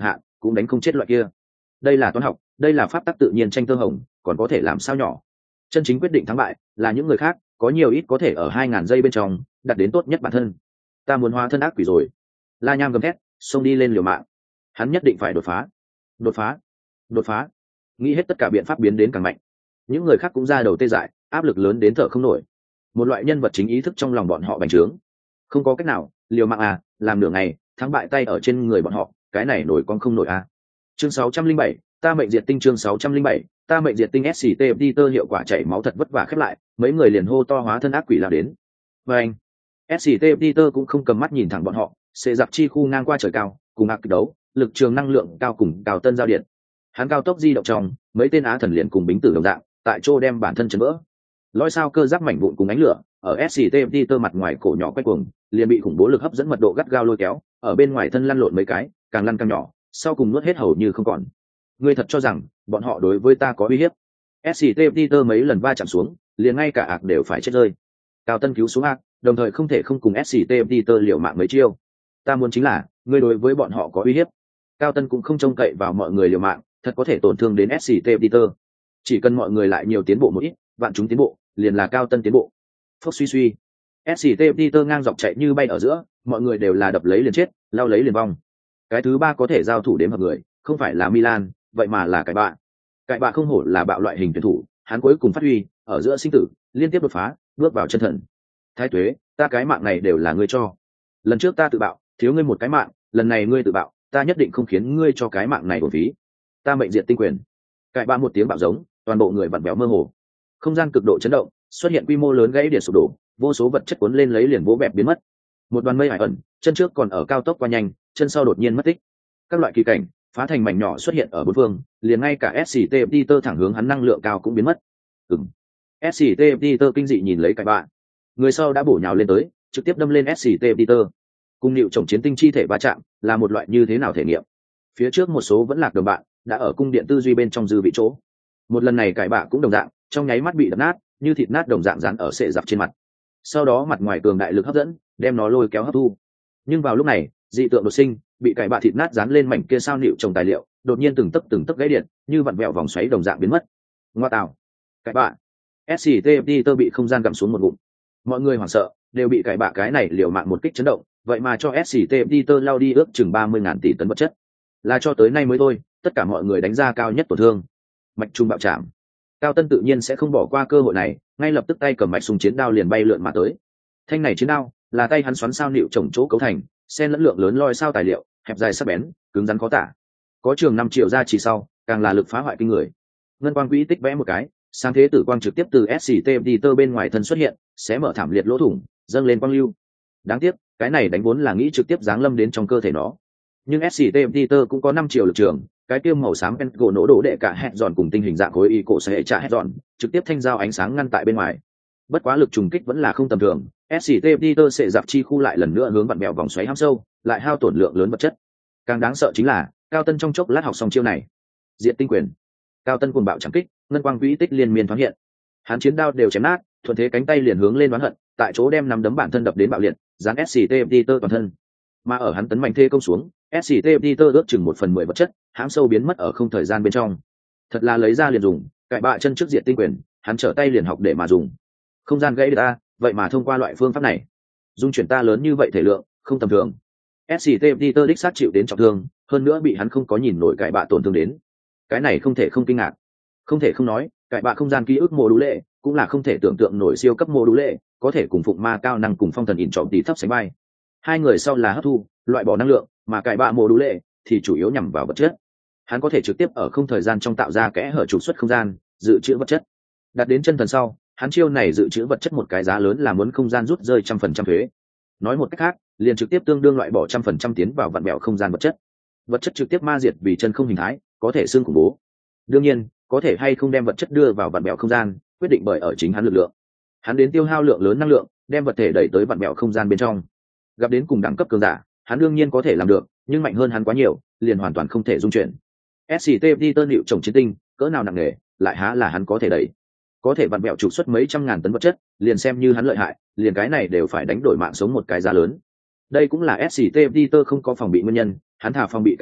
cũng đánh không chết loại kia. Đây là toán học, đây là pháp tắc tự nhiên tranh tơ hồng, còn có thể làm sao nhỏ. Chân chính quyết định thắng bại là những người khác, có nhiều ít có thể ở hai ngàn giây bên trong đạt đến tốt nhất bản thân. Ta muốn hóa thân ác quỷ rồi. La Nham gầm thét, xông đi lên liều mạng. Hắn nhất định phải đột phá, đột phá, đột phá. Nghĩ hết tất cả biện pháp biến đến càng mạnh. Những người khác cũng ra đầu tê dại, áp lực lớn đến thở không nổi. Một loại nhân vật chính ý thức trong lòng bọn họ bành trướng. Không có cách nào, liều mạng à, làm nửa ngày, thắng bại tay ở trên người bọn họ, cái này nổi con không nổi à. Chương sáu trăm linh bảy, ta mệnh diệt tinh. Chương sáu trăm linh bảy, ta mệnh diệt tinh. ét xê tê Peter hiệu quả chảy máu thật vất vả khép lại, mấy người liền hô to hóa thân ác quỷ lao đến. Và anh, ét xê tê Peter cũng không cầm mắt nhìn thẳng bọn họ, xệ giặc chi khu ngang qua trời cao, cùng ác kịch đấu, lực trường năng lượng cao cùng cao tân giao điện. Hắn cao tốc di động trong, mấy tên á thần liền cùng bính tử đồng dạng, tại chỗ đem bản thân chấn vỡ. Lôi sao cơ giáp mảnh vụn cùng ánh lửa, ở ét xê tê Peter mặt ngoài cổ nhỏ quay cuồng, liền bị khủng bố lực hấp dẫn mật độ gắt gao lôi kéo, ở bên ngoài thân lăn lộn mấy cái, càng lăn càng nhỏ, sau cùng nuốt hết hầu như không còn. Ngươi thật cho rằng bọn họ đối với ta có uy hiếp? ét xê tê Peter mấy lần va chạm xuống, liền ngay cả ạc đều phải chết rơi. Cao Tân cứu xuống ạc, đồng thời không thể không cùng ét xê tê Peter liều mạng mấy chiêu. Ta muốn chính là, ngươi đối với bọn họ có uy hiếp. Cao Tân cũng không trông cậy vào mọi người liều mạng, thật có thể tổn thương đến ét xê tê Peter. Chỉ cần mọi người lại nhiều tiến bộ một ít, vạn chúng tiến bộ, liền là Cao Tân tiến bộ. Phốc suy suy, ét xê tê Peter ngang dọc chạy như bay ở giữa, mọi người đều là đập lấy liền chết, lao lấy liền vong. Cái thứ ba có thể giao thủ đến hợp người, không phải là Milan, vậy mà là cải bạ. Cải bạ không hổ là bạo loại hình tuyển thủ, hắn cuối cùng phát huy, ở giữa sinh tử, liên tiếp đột phá, bước vào chân thần. Thái Tuế, ta cái mạng này đều là ngươi cho. Lần trước ta tự bạo, thiếu ngươi một cái mạng, lần này ngươi tự bạo, ta nhất định không khiến ngươi cho cái mạng này bổ phí. Ta mệnh diệt tinh quyền. Cải bạ một tiếng bạo giống, toàn bộ người vặn vẹo mơ hồ. Không gian cực độ chấn động, xuất hiện quy mô lớn gãy điện sụp đổ, vô số vật chất cuốn lên lấy liền vỗ bẹp biến mất. Một đoàn mây hải ẩn, chân trước còn ở cao tốc qua nhanh, chân sau đột nhiên mất tích. Các loại kỳ cảnh phá thành mảnh nhỏ xuất hiện ở bốn phương, liền ngay cả ét xê tê Peter thẳng hướng hắn năng lượng cao cũng biến mất. Ừm. ét xê tê Peter kinh dị nhìn lấy cái bạn. Người sau đã bổ nhào lên tới, trực tiếp đâm lên ét xê tê Peter. Cùng liệu chồng chiến tinh chi thể va chạm, là một loại như thế nào thể nghiệm? Phía trước một số vẫn lạc đồng bạn, đã ở cung điện tư duy bên trong dư vị chỗ. Một lần này cải bạ cũng đồng dạng, trong nháy mắt bị đập nát, như thịt nát đồng dạng dán ở sệ dập trên mặt. Sau đó mặt ngoài cường đại lực hấp dẫn, đem nó lôi kéo hấp thu. Nhưng vào lúc này, dị tượng đột sinh, bị cải bạ thịt nát dán lên mảnh kia sao nịu trồng tài liệu, đột nhiên từng tấc từng tấc gãy điện, như vặn vẹo vòng xoáy đồng dạng biến mất. Ngoa tạo, cải bạ, ét xê tê Peter bị không gian gặm xuống một ngụm. Mọi người hoảng sợ, đều bị cải bạ cái này liều mạng một kích chấn động, vậy mà cho ét xê tê Peter lao đi ước chừng ba mươi ngàn tỷ tấn vật chất. Là cho tới nay mới thôi, tất cả mọi người đánh ra cao nhất tổn thương. Mạch trung bạo chạm. Cao Tân tự nhiên sẽ không bỏ qua cơ hội này, ngay lập tức tay cầm mạch súng chiến đao liền bay lượn mà tới. Thanh này chiến đao là tay hắn xoắn sao nịu trồng chỗ cấu thành, xen lẫn lượng lớn loi sao tài liệu, hẹp dài sắc bén, cứng rắn khó tả. Có trường năm triệu ra chỉ sau, càng là lực phá hoại kinh người. Ngân quang quỹ tích vẽ một cái, sáng thế tử quang trực tiếp từ ét xê tê Peter bên ngoài thân xuất hiện, sẽ mở thảm liệt lỗ thủng, dâng lên quang lưu. Đáng tiếc, cái này đánh vốn là nghĩ trực tiếp giáng lâm đến trong cơ thể nó. Nhưng ét xê tê Peter cũng có năm triệu lực trường, cái kia màu xám pen gỗ nổ đổ đệ cả hẹn giòn cùng tinh hình dạng khối y cổ sẽ trả hẹn giòn, trực tiếp thanh dao ánh sáng ngăn tại bên ngoài. Bất quá lực trùng kích vẫn là không tầm thường, ét xê tê Peter sẽ dạp chi khu lại lần nữa hướng vặn bèo vòng xoáy hăm sâu, lại hao tổn lượng lớn vật chất. Càng đáng sợ chính là, Cao Tân trong chốc lát học xong chiêu này, diện tinh quyền. Cao Tân cuồng bạo chẳng kích, ngân quang quỹ tích liên miên thoáng hiện. Hắn chiến đao đều chém nát, thuận thế cánh tay liền hướng lên đoán hận, tại chỗ đem nắm đấm bản thân đập đến bạo liệt, dán ét xê tê Peter toàn thân. Mà ở hắn tấn mạnh thê công xuống, ét xê tê Peter ước chừng một phần mười vật chất, hãm sâu biến mất ở không thời gian bên trong. Thật là lấy ra liền dùng, cải bạ chân trước diện tinh quyền, hắn trở tay liền học để mà dùng. Không gian gãy được ta, vậy mà thông qua loại phương pháp này, dung chuyển ta lớn như vậy thể lượng, không tầm thường. ét xê tê Peter đích sát chịu đến trọng thương, hơn nữa bị hắn không có nhìn nổi cải bạ tổn thương đến. Cái này không thể không kinh ngạc, không thể không nói, cải bạ không gian ký ức mô đũ lệ, cũng là không thể tưởng tượng nổi siêu cấp mô đũ lệ, có thể cùng phụng ma cao năng cùng phong thần ỉn trọng tí thấp sánh bay. Hai người sau là hấp thu, loại bỏ năng lượng, mà cải bạ mô đũ lệ thì chủ yếu nhằm vào vật chất. Hắn có thể trực tiếp ở không thời gian trong tạo ra kẽ hở trục xuất không gian, dự trữ vật chất. Đạt đến chân thần sau, hắn chiêu này dự trữ vật chất một cái giá lớn là muốn không gian rút rơi trăm phần trăm thuế. Nói một cách khác, liền trực tiếp tương đương loại bỏ trăm phần trăm tiến vào vạn mẹo không gian vật chất. Vật chất trực tiếp ma diệt vì chân không hình thái, có thể xương khủng bố. Đương nhiên, có thể hay không đem vật chất đưa vào vạn mẹo không gian, quyết định bởi ở chính hắn lực lượng. Hắn đến tiêu hao lượng lớn năng lượng, đem vật thể đẩy tới vạn mẹo không gian bên trong. Gặp đến cùng đẳng cấp cường giả, hắn đương nhiên có thể làm được, nhưng mạnh hơn hắn quá nhiều, liền hoàn toàn không thể dung chuyển. ét xê tê Peter liệu trồng chiến tinh, cỡ nào nặng nề, lại há là hắn có thể đẩy. Có thể vặn bẹo trục xuất mấy trăm ngàn tấn vật chất, liền xem như hắn lợi hại, liền cái này đều phải đánh đổi mạng sống một cái giá lớn. Đây cũng là ét xê tê Peter không có phòng bị nguyên nhân, hắn thả phòng bị cái bạ,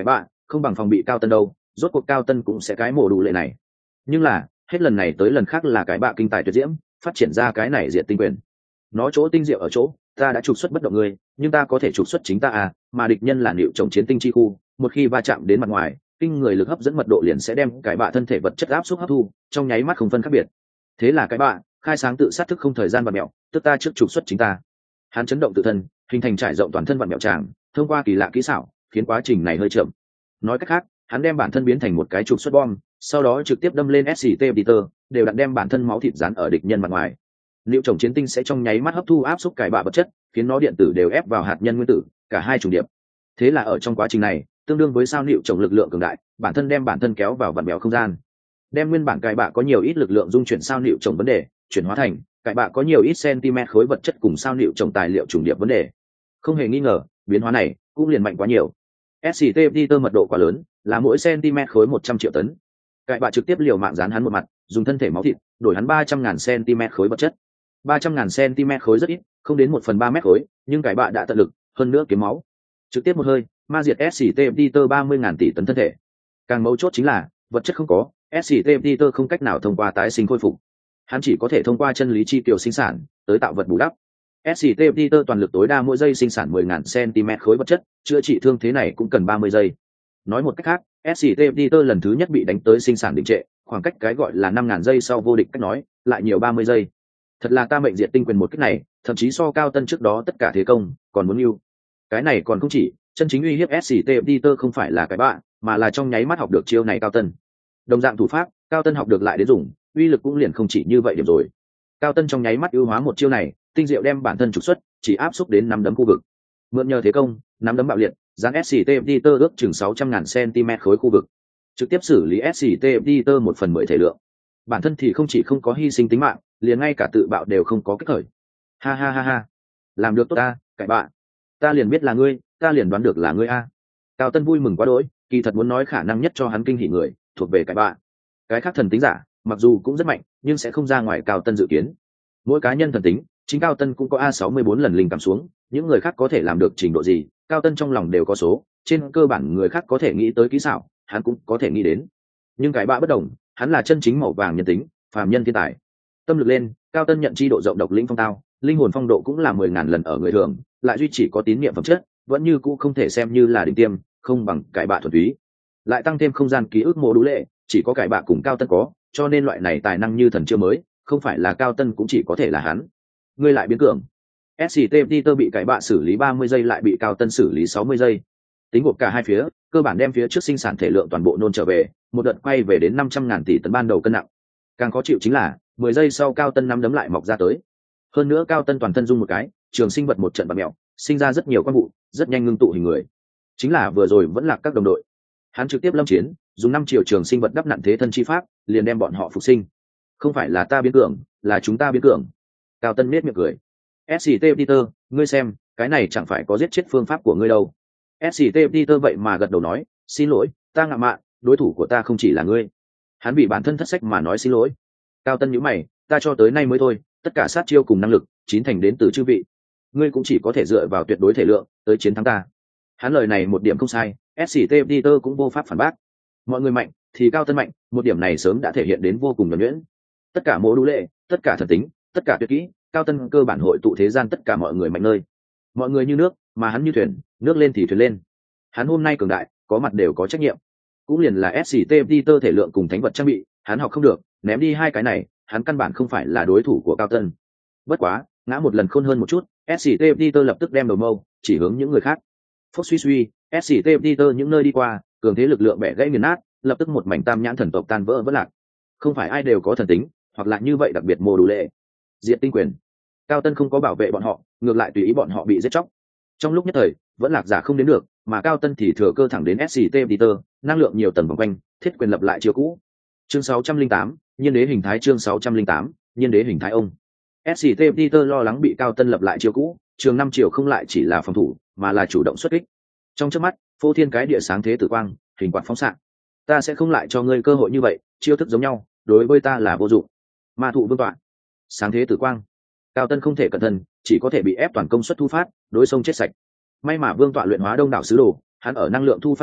không bằng phòng bị cao tân đâu, rốt cuộc cao tân cũng sẽ cái mổ đủ lệ này. Nhưng là hết lần này tới lần khác là cái bạ kinh tài tuyệt diễm phát triển ra cái này diệt tinh quyền. Nó chỗ tinh diệu ở chỗ ta đã trục xuất bất động người, nhưng ta có thể trục xuất chính ta à, mà địch nhân là liệu trồng chiến tinh chi khu, một khi va chạm đến mặt ngoài, kinh người lực hấp dẫn mật độ liền sẽ đem cái bạ thân thể vật chất áp suất hấp thu, trong nháy mắt không phân khác biệt. Thế là cái bạ khai sáng tự sát thức không thời gian vặn mẹo, tức ta trước trục xuất chính ta. Hắn chấn động tự thân, hình thành trải rộng toàn thân vặn mẹo tràng, thông qua kỳ lạ kỹ xảo khiến quá trình này hơi chậm. Nói cách khác, hắn đem bản thân biến thành một cái trục xuất bom, sau đó trực tiếp đâm lên ét xê tê Peter, đều đặn đem bản thân máu thịt dán ở địch nhân mặt ngoài. Liệu trồng chiến tinh sẽ trong nháy mắt hấp thu áp suất cải bạ vật chất, khiến nó điện tử đều ép vào hạt nhân nguyên tử, cả hai trùng điệp. Thế là ở trong quá trình này, tương đương với sao liệu trồng lực lượng cường đại, bản thân đem bản thân kéo vào vặn vẹo không gian, đem nguyên bản cải bạ có nhiều ít lực lượng dung chuyển sao liệu trồng vấn đề, chuyển hóa thành cải bạ có nhiều ít cm khối vật chất cùng sao liệu trồng tài liệu trùng điệp vấn đề. Không hề nghi ngờ, biến hóa này cũng liền mạnh quá nhiều. ét xê tê Peter mật độ quá lớn, là mỗi cm khối một trăm triệu tấn. Cải bạ trực tiếp liều mạng dán hắn một mặt, dùng thân thể máu thịt đổi hắn ba trăm ngàn cm khối vật chất. ba trăm ngàn cm khối rất ít, không đến một phần ba mét khối, nhưng cải bạ đã tận lực, hơn nữa kiếm máu, trực tiếp một hơi ma diệt ét xê tê Peter ba mươi ngàn tỷ tấn thân thể. Càng mấu chốt chính là vật chất không có, ét xê tê Peter không cách nào thông qua tái sinh khôi phục, hắn chỉ có thể thông qua chân lý chi tiểu sinh sản tới tạo vật bù đắp. ét xê tê Peter toàn lực tối đa mỗi giây sinh sản mười ngàn cm khối vật chất, chữa trị thương thế này cũng cần ba mươi giây. Nói một cách khác, ét xê tê Peter lần thứ nhất bị đánh tới sinh sản đình trệ, khoảng cách cái gọi là năm ngàn giây sau vô địch cách nói, lại nhiều ba mươi giây. Thật là ta mệnh diệt tinh quyền một cách này, thậm chí so cao tân trước đó tất cả thế công, còn muốn yêu. Cái này còn không chỉ, chân chính uy hiếp ét xê tê Peter không phải là cái bạ, mà là trong nháy mắt học được chiêu này cao tân. Đồng dạng thủ pháp, cao tân học được lại đến dùng, uy lực cũng liền không chỉ như vậy điểm rồi. Cao tân trong nháy mắt ưu hóa một chiêu này, tinh diệu đem bản thân trục xuất, chỉ áp xúc đến năm đấm khu vực. Mượn nhờ thế công, năm đấm bạo liệt, dán ét xê tê Peter ước chừng sáu trăm ngàn cm khối khu vực, trực tiếp xử lý ét xê tê Peter một phần mười thể lượng. Bản thân thì không chỉ không có hy sinh tính mạng, liền ngay cả tự bạo đều không có kích khởi. Ha ha ha ha, làm được tốt ta, cải bạ. Ta liền biết là ngươi, ta liền đoán được là ngươi a. Cao tân vui mừng quá đỗi, kỳ thật muốn nói khả năng nhất cho hắn kinh hỉ người, thuộc về cải bạ. Cái khác thần tính giả, mặc dù cũng rất mạnh, nhưng sẽ không ra ngoài cao tân dự kiến. Mỗi cá nhân thần tính, chính cao tân cũng có a sáu mươi bốn lần linh cảm xuống, những người khác có thể làm được trình độ gì, cao tân trong lòng đều có số, trên cơ bản người khác có thể nghĩ tới kỹ xảo, hắn cũng có thể nghĩ đến. Nhưng cái bạ bất đồng, hắn là chân chính màu vàng nhân tính, phàm nhân thiên tài. Tâm lực lên, cao tân nhận chi độ rộng độc lĩnh phong tao, linh hồn phong độ cũng là mười ngàn lần ở người thường, lại duy chỉ có tín niệm phẩm chất, vẫn như cũ không thể xem như là đỉnh tiêm, không bằng cái bạ thuần túy. Lại tăng thêm không gian ký ức mô đủ lệ, chỉ có cái bạ cùng cao tân có, cho nên loại này tài năng như thần chưa mới, không phải là cao tân cũng chỉ có thể là hắn. Ngươi lại biến cường. ét xê tê Peter bị cái bạ xử lý ba mươi giây lại bị cao tân xử lý sáu mươi giây. Tính gộp cả hai phía, cơ bản đem phía trước sinh sản thể lượng toàn bộ nôn trở về, một đợt quay về đến năm trăm ngàn tỷ tấn ban đầu cân nặng. Càng khó chịu chính là, mười giây sau cao tân năm đấm lại mọc ra tới. Hơn nữa cao tân toàn thân rung một cái, trường sinh vật một trận bạt mèo, sinh ra rất nhiều quan vụ, rất nhanh ngưng tụ hình người. Chính là vừa rồi vẫn là các đồng đội. Hắn trực tiếp lâm chiến, dùng năm triệu trường sinh vật đắp nặn thế thân chi pháp, liền đem bọn họ phục sinh. Không phải là ta biến cường, là chúng ta biến cường. Cao tân nết miệng cười. ét xê tê Peter, ngươi xem, cái này chẳng phải có giết chết phương pháp của ngươi đâu. ét xê tê Peter vậy mà gật đầu nói, xin lỗi, ta ngạo mạn, đối thủ của ta không chỉ là ngươi. Hắn bị bản thân thất sách mà nói xin lỗi. Cao tân nhíu mày, ta cho tới nay mới thôi, tất cả sát chiêu cùng năng lực, chín thành đến từ chư vị. Ngươi cũng chỉ có thể dựa vào tuyệt đối thể lượng, tới chiến thắng ta. Hắn lời này một điểm không sai, ét xê tê Peter cũng vô pháp phản bác. Mọi người mạnh, thì cao tân mạnh, một điểm này sớm đã thể hiện đến vô cùng nhuần nhuyễn. Tất cả mô đũ lệ, tất cả thần tính, tất cả tuyệt kỹ, cao tân cơ bản hội tụ thế gian tất cả mọi người mạnh nơi. Mọi người như nước, mà hắn như thuyền, nước lên thì thuyền lên. Hắn hôm nay cường đại, có mặt đều có trách nhiệm. Cũng liền là ét xê tê Peter thể lượng cùng thánh vật trang bị, hắn học không được, ném đi hai cái này, hắn căn bản không phải là đối thủ của cao tân. Bất quá, ngã một lần khôn hơn một chút, ét xê tê Peter lập tức đem đầu mâu chỉ hướng những người khác. Phốc suy suy, ét xê tê Peter những nơi đi qua, cường thế lực lượng bẻ gãy nghiền nát, lập tức một mảnh tam nhãn thần tộc tan vỡ vỡ lạc. Không phải ai đều có thần tính, hoặc là như vậy đặc biệt mô đủ lệ. Diệt tinh quyền. Cao tân không có bảo vệ bọn họ, ngược lại tùy ý bọn họ bị giết chóc. Trong lúc nhất thời, vẫn lạc giả không đến được, mà cao tân thì thừa cơ thẳng đến ét xê tê Peter, năng lượng nhiều tầng vòng quanh, thiết quyền lập lại chiêu cũ. Chương sáu trăm linh tám, nhiên đế hình thái chương sáu trăm linh tám, nhiên đế hình thái ông. ét xê tê Peter lo lắng bị cao tân lập lại chiêu cũ, trường năm chiều không lại chỉ là phòng thủ, mà là chủ động xuất kích. Trong chớp mắt, phô thiên cái địa sáng thế tử quang, hình quạt phóng xạ. Ta sẽ không lại cho ngươi cơ hội như vậy, chiêu thức giống nhau, đối với ta là vô dụng. Ma thụ vương tọa, sáng thế tử quang. Cao tân không thể cẩn thận, chỉ có thể bị ép toàn công suất thu phát, đối sông chết sạch. May mà vương tọa luyện hóa đông đảo sứ đồ, hắn ở năng lượng thu phát lên,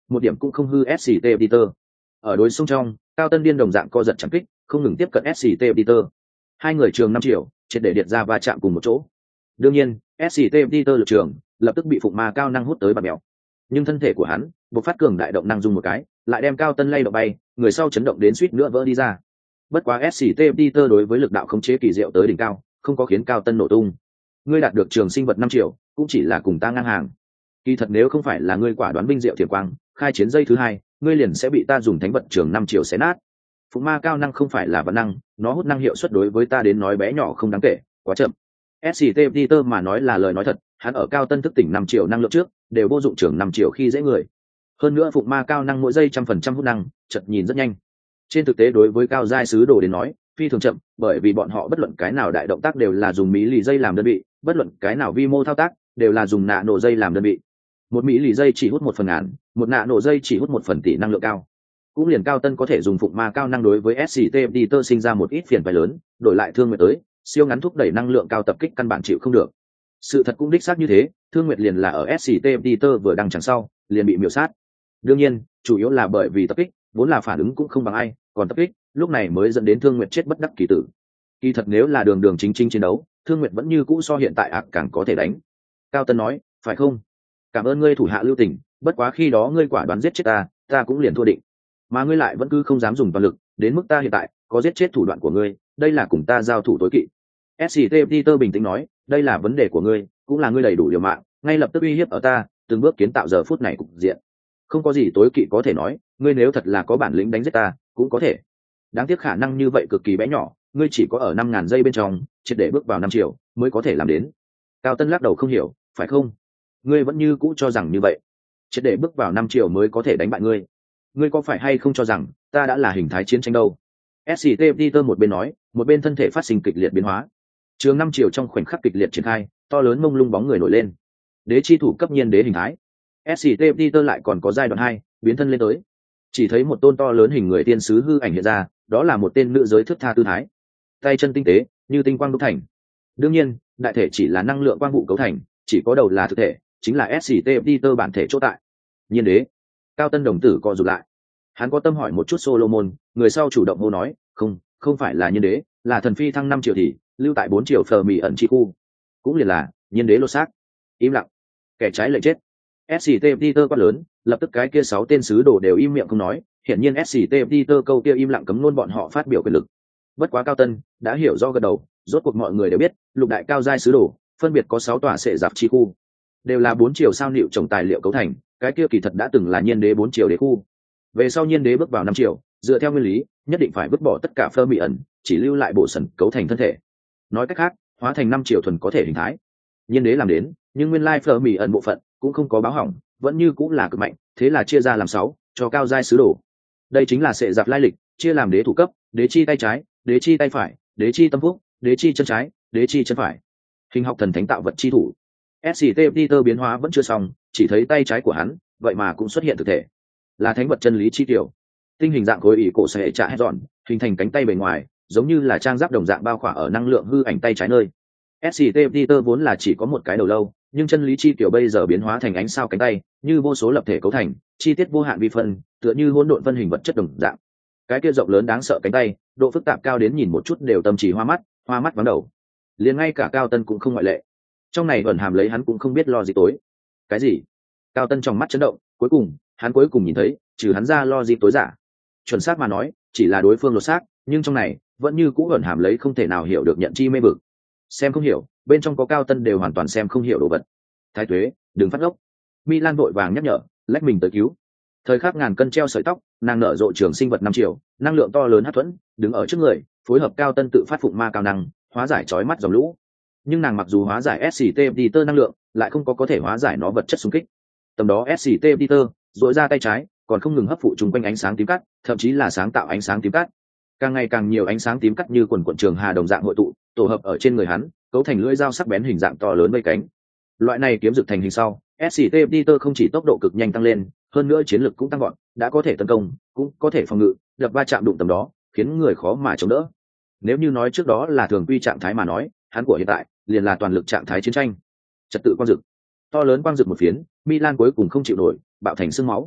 một điểm cũng không hư ét xê tê Peter. Ở đối xung trong, Cao Tân điên đồng dạng co giật chẳng kích, không ngừng tiếp cận ét xê tê Peter. Hai người trường năm triệu, triệt để điệt ra va chạm cùng một chỗ. Đương nhiên, ét xê tê Peter lực trường lập tức bị phụng ma cao năng hút tới bạt mèo. Nhưng thân thể của hắn, bộc phát cường đại động năng dùng một cái, lại đem Cao Tân lay động bay, người sau chấn động đến suýt nữa vỡ đi ra. Bất quá ét xê tê Peter đối với lực đạo khống chế kỳ diệu tới đỉnh cao, không có khiến Cao Tân nổ tung. Ngươi đạt được trường sinh vật năm triệu, cũng chỉ là cùng ta ngang hàng. Kỳ thật nếu không phải là ngươi quả đoán binh diệu thiểm quang, khai chiến dây thứ hai, ngươi liền sẽ bị ta dùng thánh vật trường năm triệu xé nát. Phụng ma cao năng không phải là vật năng, nó hút năng hiệu suất đối với ta đến nói bé nhỏ không đáng kể, quá chậm. ét xê tê Peter mà nói là lời nói thật, hắn ở Cao Tân thức tỉnh năm triệu năng lượng trước, đều vô dụng trường năm triệu khi dễ người. Hơn nữa phụng ma cao năng mỗi giây trăm phần trăm hút năng, chợt nhìn rất nhanh. Trên thực tế đối với cao giai sứ đồ đến nói, phi thường chậm, bởi vì bọn họ bất luận cái nào đại động tác đều là dùng mỹ lì dây làm đơn vị, bất luận cái nào vi mô thao tác đều là dùng nạ nổ dây làm đơn vị. Một mỹ lì dây chỉ hút một phần ngàn, một nạ nổ dây chỉ hút một phần tỷ năng lượng cao. Cũng liền Cao Tân có thể dùng phụng ma cao năng đối với ét xê tê Peter sinh ra một ít phiền phái lớn, đổi lại Thương Nguyệt tới, siêu ngắn thúc đẩy năng lượng cao tập kích căn bản chịu không được. Sự thật cũng đích xác như thế, Thương Nguyệt liền là ở ét xê tê Peter vừa đăng chẳng sau, liền bị miểu sát. Đương nhiên, chủ yếu là bởi vì tập kích, vốn là phản ứng cũng không bằng ai, còn tập kích, lúc này mới dẫn đến Thương Nguyệt chết bất đắc kỳ tử. Kỳ thật nếu là đường đường chính chính chiến đấu, Thương Nguyệt vẫn như cũ so hiện tại ạc càng có thể đánh. Cao Tân nói, phải không? Cảm ơn ngươi thủ hạ lưu tình, bất quá khi đó ngươi quả đoán giết chết ta, ta cũng liền thua định. Mà ngươi lại vẫn cứ không dám dùng toàn lực, đến mức ta hiện tại có giết chết thủ đoạn của ngươi, đây là cùng ta giao thủ tối kỵ. ét xê tê Peter bình tĩnh nói, đây là vấn đề của ngươi, cũng là ngươi đầy đủ liều mạng, ngay lập tức uy hiếp ở ta, từng bước kiến tạo giờ phút này cục diện. Không có gì tối kỵ có thể nói, ngươi nếu thật là có bản lĩnh đánh giết ta, cũng có thể. Đáng tiếc khả năng như vậy cực kỳ bé nhỏ, ngươi chỉ có ở năm ngàn giây bên trong, triệt để bước vào năm triệu, mới có thể làm đến. Cao Tân lắc đầu không hiểu, phải không? Ngươi vẫn như cũ cho rằng như vậy, triệt để bước vào năm triệu mới có thể đánh bại ngươi. Ngươi có phải hay không cho rằng ta đã là hình thái chiến tranh đâu? ét xê tê Peter một bên nói, một bên thân thể phát sinh kịch liệt biến hóa. Trường năm triệu trong khoảnh khắc kịch liệt triển khai, to lớn mông lung bóng người nổi lên. Đế chi thủ cấp nhiên đế hình thái. ét xê tê Peter lại còn có giai đoạn hai, biến thân lên tới. Chỉ thấy một tôn to lớn hình người tiên sứ hư ảnh hiện ra, đó là một tên nữ giới thước tha tư thái. Tay chân tinh tế, như tinh quang đúc thành. Đương nhiên, đại thể chỉ là năng lượng quang vụ cấu thành, chỉ có đầu là thực thể, chính là ét xê tê Peter bản thể chỗ tại. Nhiên đế. Cao Tân đồng tử co rụt lại. Hắn có tâm hỏi một chút Solomon, người sau chủ động hô nói, không, không phải là nhiên đế, là thần phi thăng năm triệu thì lưu tại bốn triệu phờ mì ẩn chi khu. Cũng liền là nhiên đế lột xác. Im lặng. Kẻ trái lệnh chết. ét xê tê Peter quát lớn, lập tức cái kia sáu tên sứ đồ đều im miệng không nói, hiển nhiên ét xê tê Peter câu kia im lặng cấm luôn bọn họ phát biểu quyền lực. Bất quá Cao Tân đã hiểu do gật đầu, rốt cuộc mọi người đều biết, lục đại cao giai sứ đồ, phân biệt có sáu tòa sệ giặc chi khu, đều là bốn triệu sao liệu trồng tài liệu cấu thành, cái kia kỳ thật đã từng là nhiên đế bốn triệu đế khu. Về sau nhiên đế bước vào năm triệu, dựa theo nguyên lý, nhất định phải vứt bỏ tất cả phơ mị ẩn, chỉ lưu lại bộ sần cấu thành thân thể. Nói cách khác, hóa thành năm triệu thuần có thể hình thái. Nhiên đế làm đến, nhưng nguyên lai phơ mị ẩn bộ phận cũng không có báo hỏng, vẫn như cũng là cực mạnh, thế là chia ra làm sáu, cho cao giai sứ đồ. Đây chính là sệ giặc lai lịch, chia làm đế thủ cấp, đế chi tay trái, đế chi tay phải, đế chi tâm phúc, đế chi chân trái, đế chi chân phải. Hình học thần thánh tạo vật chi thủ. ét xê tê Peter biến hóa vẫn chưa xong, chỉ thấy tay trái của hắn, vậy mà cũng xuất hiện thực thể, là thánh vật chân lý chi tiểu. Tinh hình dạng khối ỷ cổ sẽ trả hết dọn, hình thành cánh tay bề ngoài, giống như là trang giáp đồng dạng bao khỏa ở năng lượng hư ảnh tay trái nơi. ét xê tê Peter vốn là chỉ có một cái đầu lâu, nhưng chân lý chi tiểu bây giờ biến hóa thành ánh sao cánh tay, như vô số lập thể cấu thành, chi tiết vô hạn vi phân, tựa như hỗn độn phân hình vật chất đồng dạng. Cái kia rộng lớn đáng sợ cánh tay, độ phức tạp cao đến nhìn một chút đều tâm trí hoa mắt, hoa mắt vắng đầu. Liền ngay cả Cao Tân cũng không ngoại lệ. Trong này ẩn hàm lấy hắn cũng không biết lo gì tối. Cái gì? Cao Tân trong mắt chấn động, cuối cùng, hắn cuối cùng nhìn thấy, trừ hắn ra lo gì tối giả. Chuẩn xác mà nói, chỉ là đối phương lột xác, nhưng trong này vẫn như cũ ẩn hàm lấy không thể nào hiểu được nhận chi mê vực. Xem không hiểu, bên trong có Cao Tân đều hoàn toàn xem không hiểu đồ vật. Thái Tuế, đừng phát ngốc. Milan vội vàng nhắc nhở, lách mình tới cứu. Thời khắc ngàn cân treo sợi tóc, nàng nở rộ trường sinh vật năm triệu, năng lượng to lớn hấp thuẫn, đứng ở trước người, phối hợp Cao Tân tự phát phụng ma cao năng, hóa giải chói mắt dòng lũ. Nhưng nàng mặc dù hóa giải ét xê tê Peter năng lượng, lại không có có thể hóa giải nó vật chất xung kích. Tầm đó ét xê tê Peter duỗi ra tay trái, còn không ngừng hấp phụ trùng quanh ánh sáng tím cắt, thậm chí là sáng tạo ánh sáng tím cắt. Càng ngày càng nhiều ánh sáng tím cắt như quần quần trường hà đồng dạng hội tụ, tổ hợp ở trên người hắn, cấu thành lưỡi dao sắc bén hình dạng to lớn vây cánh. Loại này kiếm dược thành hình sau, ét xê tê Peter không chỉ tốc độ cực nhanh tăng lên, hơn nữa chiến lực cũng tăng gọn, đã có thể tấn công, cũng có thể phòng ngự, đập va chạm đụng tầm đó, khiến người khó mà chống đỡ. Nếu như nói trước đó là thường quy trạng thái mà nói, hắn của hiện tại liền là toàn lực trạng thái chiến tranh. Trật tự quang dực, to lớn quang dực một phiến, Milan cuối cùng không chịu nổi, bạo thành xương máu.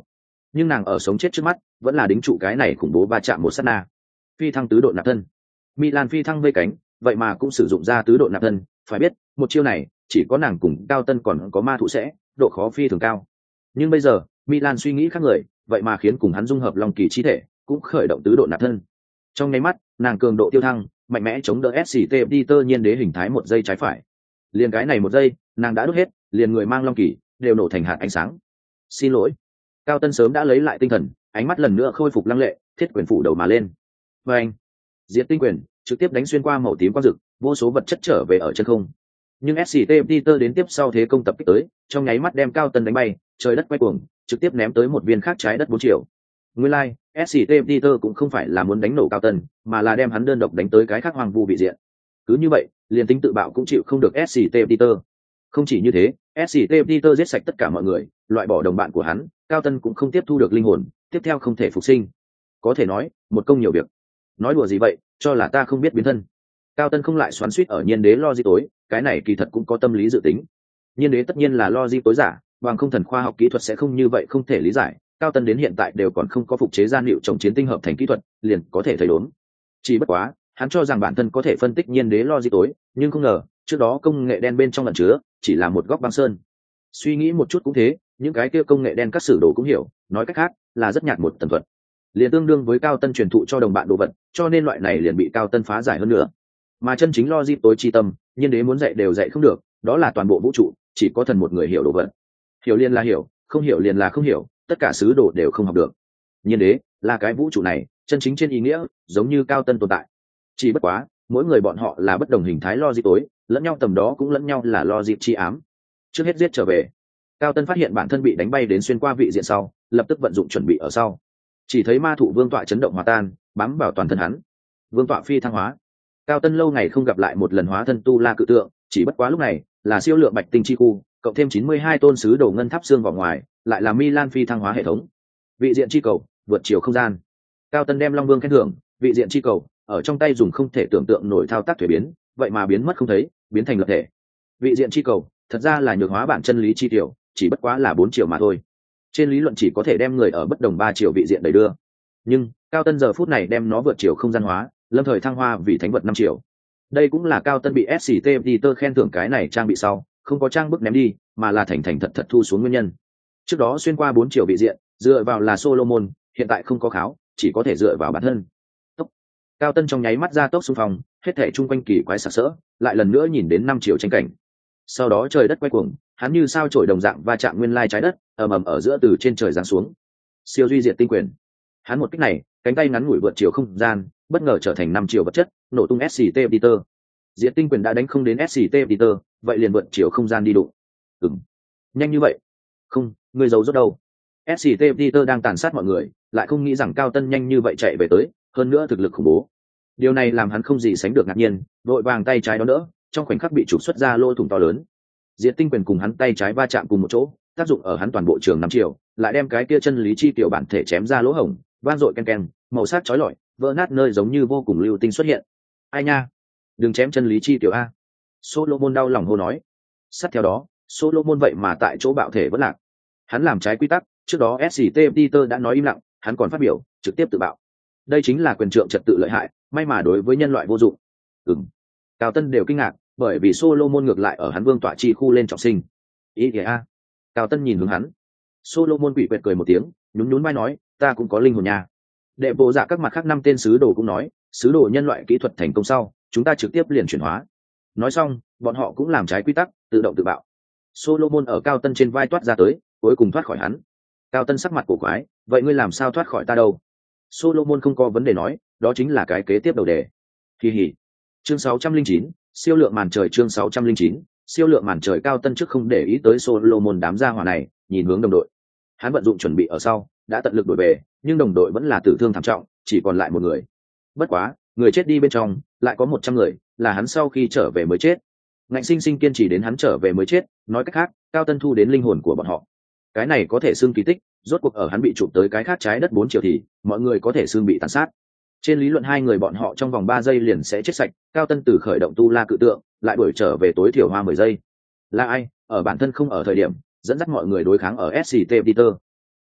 nhưng nàng ở sống chết trước mắt vẫn là đính trụ cái này khủng bố va chạm một sát na. Phi thăng tứ độ nạp thân, Milan phi thăng vây cánh, vậy mà cũng sử dụng ra tứ độ nạp thân. Phải biết một chiêu này chỉ có nàng cùng Cao Tân còn có ma thụ sẽ, độ khó phi thường cao. Nhưng bây giờ Milan suy nghĩ khác người, vậy mà khiến cùng hắn dung hợp long kỳ chi thể, cũng khởi động tứ độ nạp thân. Trong nháy mắt nàng cường độ tiêu thăng, mạnh mẽ chống đỡ ét xê tê Peter nhiên đế hình thái một giây trái phải. Liền cái này một giây nàng đã đốt hết, liền người mang long kỳ đều nổ thành hạt ánh sáng. Xin lỗi. Cao Tân sớm đã lấy lại tinh thần, ánh mắt lần nữa khôi phục lăng lệ, thiết quyền phủ đầu mà lên. Và anh diệt tinh quyền trực tiếp đánh xuyên qua màu tím quang rực, vô số vật chất trở về ở chân không. Nhưng ét xê tê Peter đến tiếp sau thế công tập kích tới, trong nháy mắt đem Cao Tân đánh bay, trời đất quay cuồng, trực tiếp ném tới một viên khác trái đất bốn triệu. Nguyên lai, like, ét xê tê Peter cũng không phải là muốn đánh nổ Cao Tân, mà là đem hắn đơn độc đánh tới cái khác hoang vu vị diện. Cứ như vậy, liền tính tự bạo cũng chịu không được ét xê tê Peter. Không chỉ như thế, ét xê tê Peter giết sạch tất cả mọi người, loại bỏ đồng bạn của hắn, Cao Tân cũng không tiếp thu được linh hồn, tiếp theo không thể phục sinh. Có thể nói, một công nhiều việc. Nói đùa gì vậy, cho là ta không biết biến thân. Cao Tân không lại xoắn xuýt ở nhiên đế logic tối, cái này kỳ thật cũng có tâm lý dự tính. Nhiên đế tất nhiên là logic tối giả, bằng không thần khoa học kỹ thuật sẽ không như vậy không thể lý giải. Cao Tân đến hiện tại đều còn không có phục chế gian liệu trồng chiến tinh hợp thành kỹ thuật, liền có thể thấy đốn. Chỉ bất quá, hắn cho rằng bản thân có thể phân tích nhiên đế logic tối, nhưng không ngờ, trước đó công nghệ đen bên trong ẩn chứa, chỉ là một góc băng sơn. Suy nghĩ một chút cũng thế, những cái kia công nghệ đen các sử đồ cũng hiểu, nói cách khác, là rất nhạt một tần thuật. Liền tương đương với Cao Tân truyền thụ cho đồng bạn đồ vật, cho nên loại này liền bị Cao Tân phá giải hơn nữa. Mà chân chính logic tối chi tâm, nhiên đế muốn dạy đều dạy không được, đó là toàn bộ vũ trụ, chỉ có thần một người hiểu đồ vật. Hiểu liền là hiểu, không hiểu liền là không hiểu, tất cả sứ đồ đều không học được. Nhiên đế là cái vũ trụ này, chân chính trên ý nghĩa, giống như Cao Tân tồn tại. Chỉ bất quá, mỗi người bọn họ là bất đồng hình thái logic tối, lẫn nhau tầm đó cũng lẫn nhau là logic chi ám. Trước hết giết trở về. Cao Tân phát hiện bản thân bị đánh bay đến xuyên qua vị diện sau, lập tức vận dụng chuẩn bị ở sau. Chỉ thấy ma thụ vương tọa chấn động hòa tan, bám vào toàn thân hắn. Vương tọa phi thăng hóa. Cao Tân lâu ngày không gặp lại một lần hóa thân tu la cự tượng, chỉ bất quá lúc này là siêu lượng bạch tinh chi khu, cộng thêm chín mươi hai tôn sứ đồ ngân tháp xương vào ngoài, lại là Milan phi thăng hóa hệ thống. Vị diện chi cầu, vượt chiều không gian. Cao Tân đem Long Vương khen thưởng, vị diện chi cầu, ở trong tay dùng không thể tưởng tượng nổi thao tác thuế biến, vậy mà biến mất không thấy, biến thành lập thể. Vị diện chi cầu, thật ra là nhược hóa bản chân lý chi tiểu, chỉ bất quá là bốn chiều mà thôi. Trên lý luận chỉ có thể đem người ở bất đồng ba chiều vị diện đẩy đưa. Nhưng, Cao Tân giờ phút này đem nó vượt chiều không gian hóa, lâm thời thăng hoa vì thánh vật năm chiều. Đây cũng là Cao Tân bị ét xê tê Peter khen thưởng cái này trang bị sau, không có trang bức ném đi, mà là thành thành thật thật thu xuống nguyên nhân. Trước đó xuyên qua bốn chiều vị diện, dựa vào là Solomon, hiện tại không có kháo, chỉ có thể dựa vào bản thân. Tốc. Cao Tân trong nháy mắt ra tốc xung phong, hết thảy chung quanh kỳ quái sặc sỡ, lại lần nữa nhìn đến năm chiều tranh cảnh. Sau đó trời đất quay cuồng, hắn như sao chổi đồng dạng va chạm nguyên lai trái đất, ầm ầm ở giữa từ trên trời giáng xuống. Siêu duy diệt tinh quyền. Hắn một kích này, cánh tay ngắn ngủi vượt chiều không gian, bất ngờ trở thành năm chiều vật chất, nổ tung ét xê tê Peter. Diệt tinh quyền đã đánh không đến ét xê tê Peter, vậy liền vượt chiều không gian đi đụng. Ừm. Nhanh như vậy? Không, người giấu rốt đâu? ét xê tê Peter đang tàn sát mọi người, lại không nghĩ rằng Cao Tân nhanh như vậy chạy về tới, hơn nữa thực lực khủng bố. Điều này làm hắn không gì sánh được ngạc nhiên, vội vàng tay trái đón đỡ, trong khoảnh khắc bị trục xuất ra lỗ thủng to lớn. Diệt tinh quyền cùng hắn tay trái va chạm cùng một chỗ, tác dụng ở hắn toàn bộ trường năm chiều, lại đem cái kia chân lý chi tiểu bản thể chém ra lỗ hổng, vang dội ken ken, màu sắc chói lọi, vỡ nát nơi giống như vô cùng lưu tinh xuất hiện. Ai nha, đừng chém chân lý chi tiểu a! Solomon đau lòng hô nói. Sát theo đó, Solomon vậy mà tại chỗ bạo thể vẫn lạc. Hắn làm trái quy tắc, trước đó ét xê tê Peter đã nói im lặng, hắn còn phát biểu, trực tiếp tự bạo. Đây chính là quyền trượng trật tự lợi hại, may mà đối với nhân loại vô dụng. Ừm. Cao Tân đều kinh ngạc, bởi vì Solomon ngược lại ở hắn vương tọa chi khu lên trọng sinh. Ý kìa a. Cao Tân nhìn hướng hắn. Solomon quỷ quệt cười một tiếng, nhún nhún vai nói, ta cũng có linh hồn nha. Đệ bộ dạ các mặt khác năm tên sứ đồ cũng nói, sứ đồ nhân loại kỹ thuật thành công sau, chúng ta trực tiếp liền chuyển hóa. Nói xong, bọn họ cũng làm trái quy tắc, tự động tự bạo. Solomon ở Cao Tân trên vai toát ra tới, cuối cùng thoát khỏi hắn. Cao Tân sắc mặt cổ quái, vậy ngươi làm sao thoát khỏi ta đâu? Solomon không có vấn đề nói, đó chính là cái kế tiếp đầu đề. Kỳ hỉ. Chương sáu trăm linh chín, siêu lượng màn trời chương sáu trăm linh chín, siêu lượng màn trời. Cao Tân trước không để ý tới Solomon đám gia hỏa này, nhìn hướng đồng đội. Hắn vận dụng chuẩn bị ở sau, đã tận lực đuổi về, nhưng đồng đội vẫn là tử thương thảm trọng, chỉ còn lại một người. Bất quá, người chết đi bên trong, lại có một trăm người, là hắn sau khi trở về mới chết. Ngạnh sinh sinh kiên trì đến hắn trở về mới chết, nói cách khác, Cao Tân thu đến linh hồn của bọn họ. Cái này có thể xưng kỳ tích, rốt cuộc ở hắn bị chụp tới cái khác trái đất bốn chiều thì, mọi người có thể xưng bị tàn sát. Trên lý luận hai người bọn họ trong vòng ba giây liền sẽ chết sạch, Cao Tân từ khởi động tu la cự tượng, lại đuổi trở về tối thiểu hoa mười giây. Là ai, ở bản thân không ở thời điểm, dẫn dắt mọi người đối kháng ở ét xê tê Peter.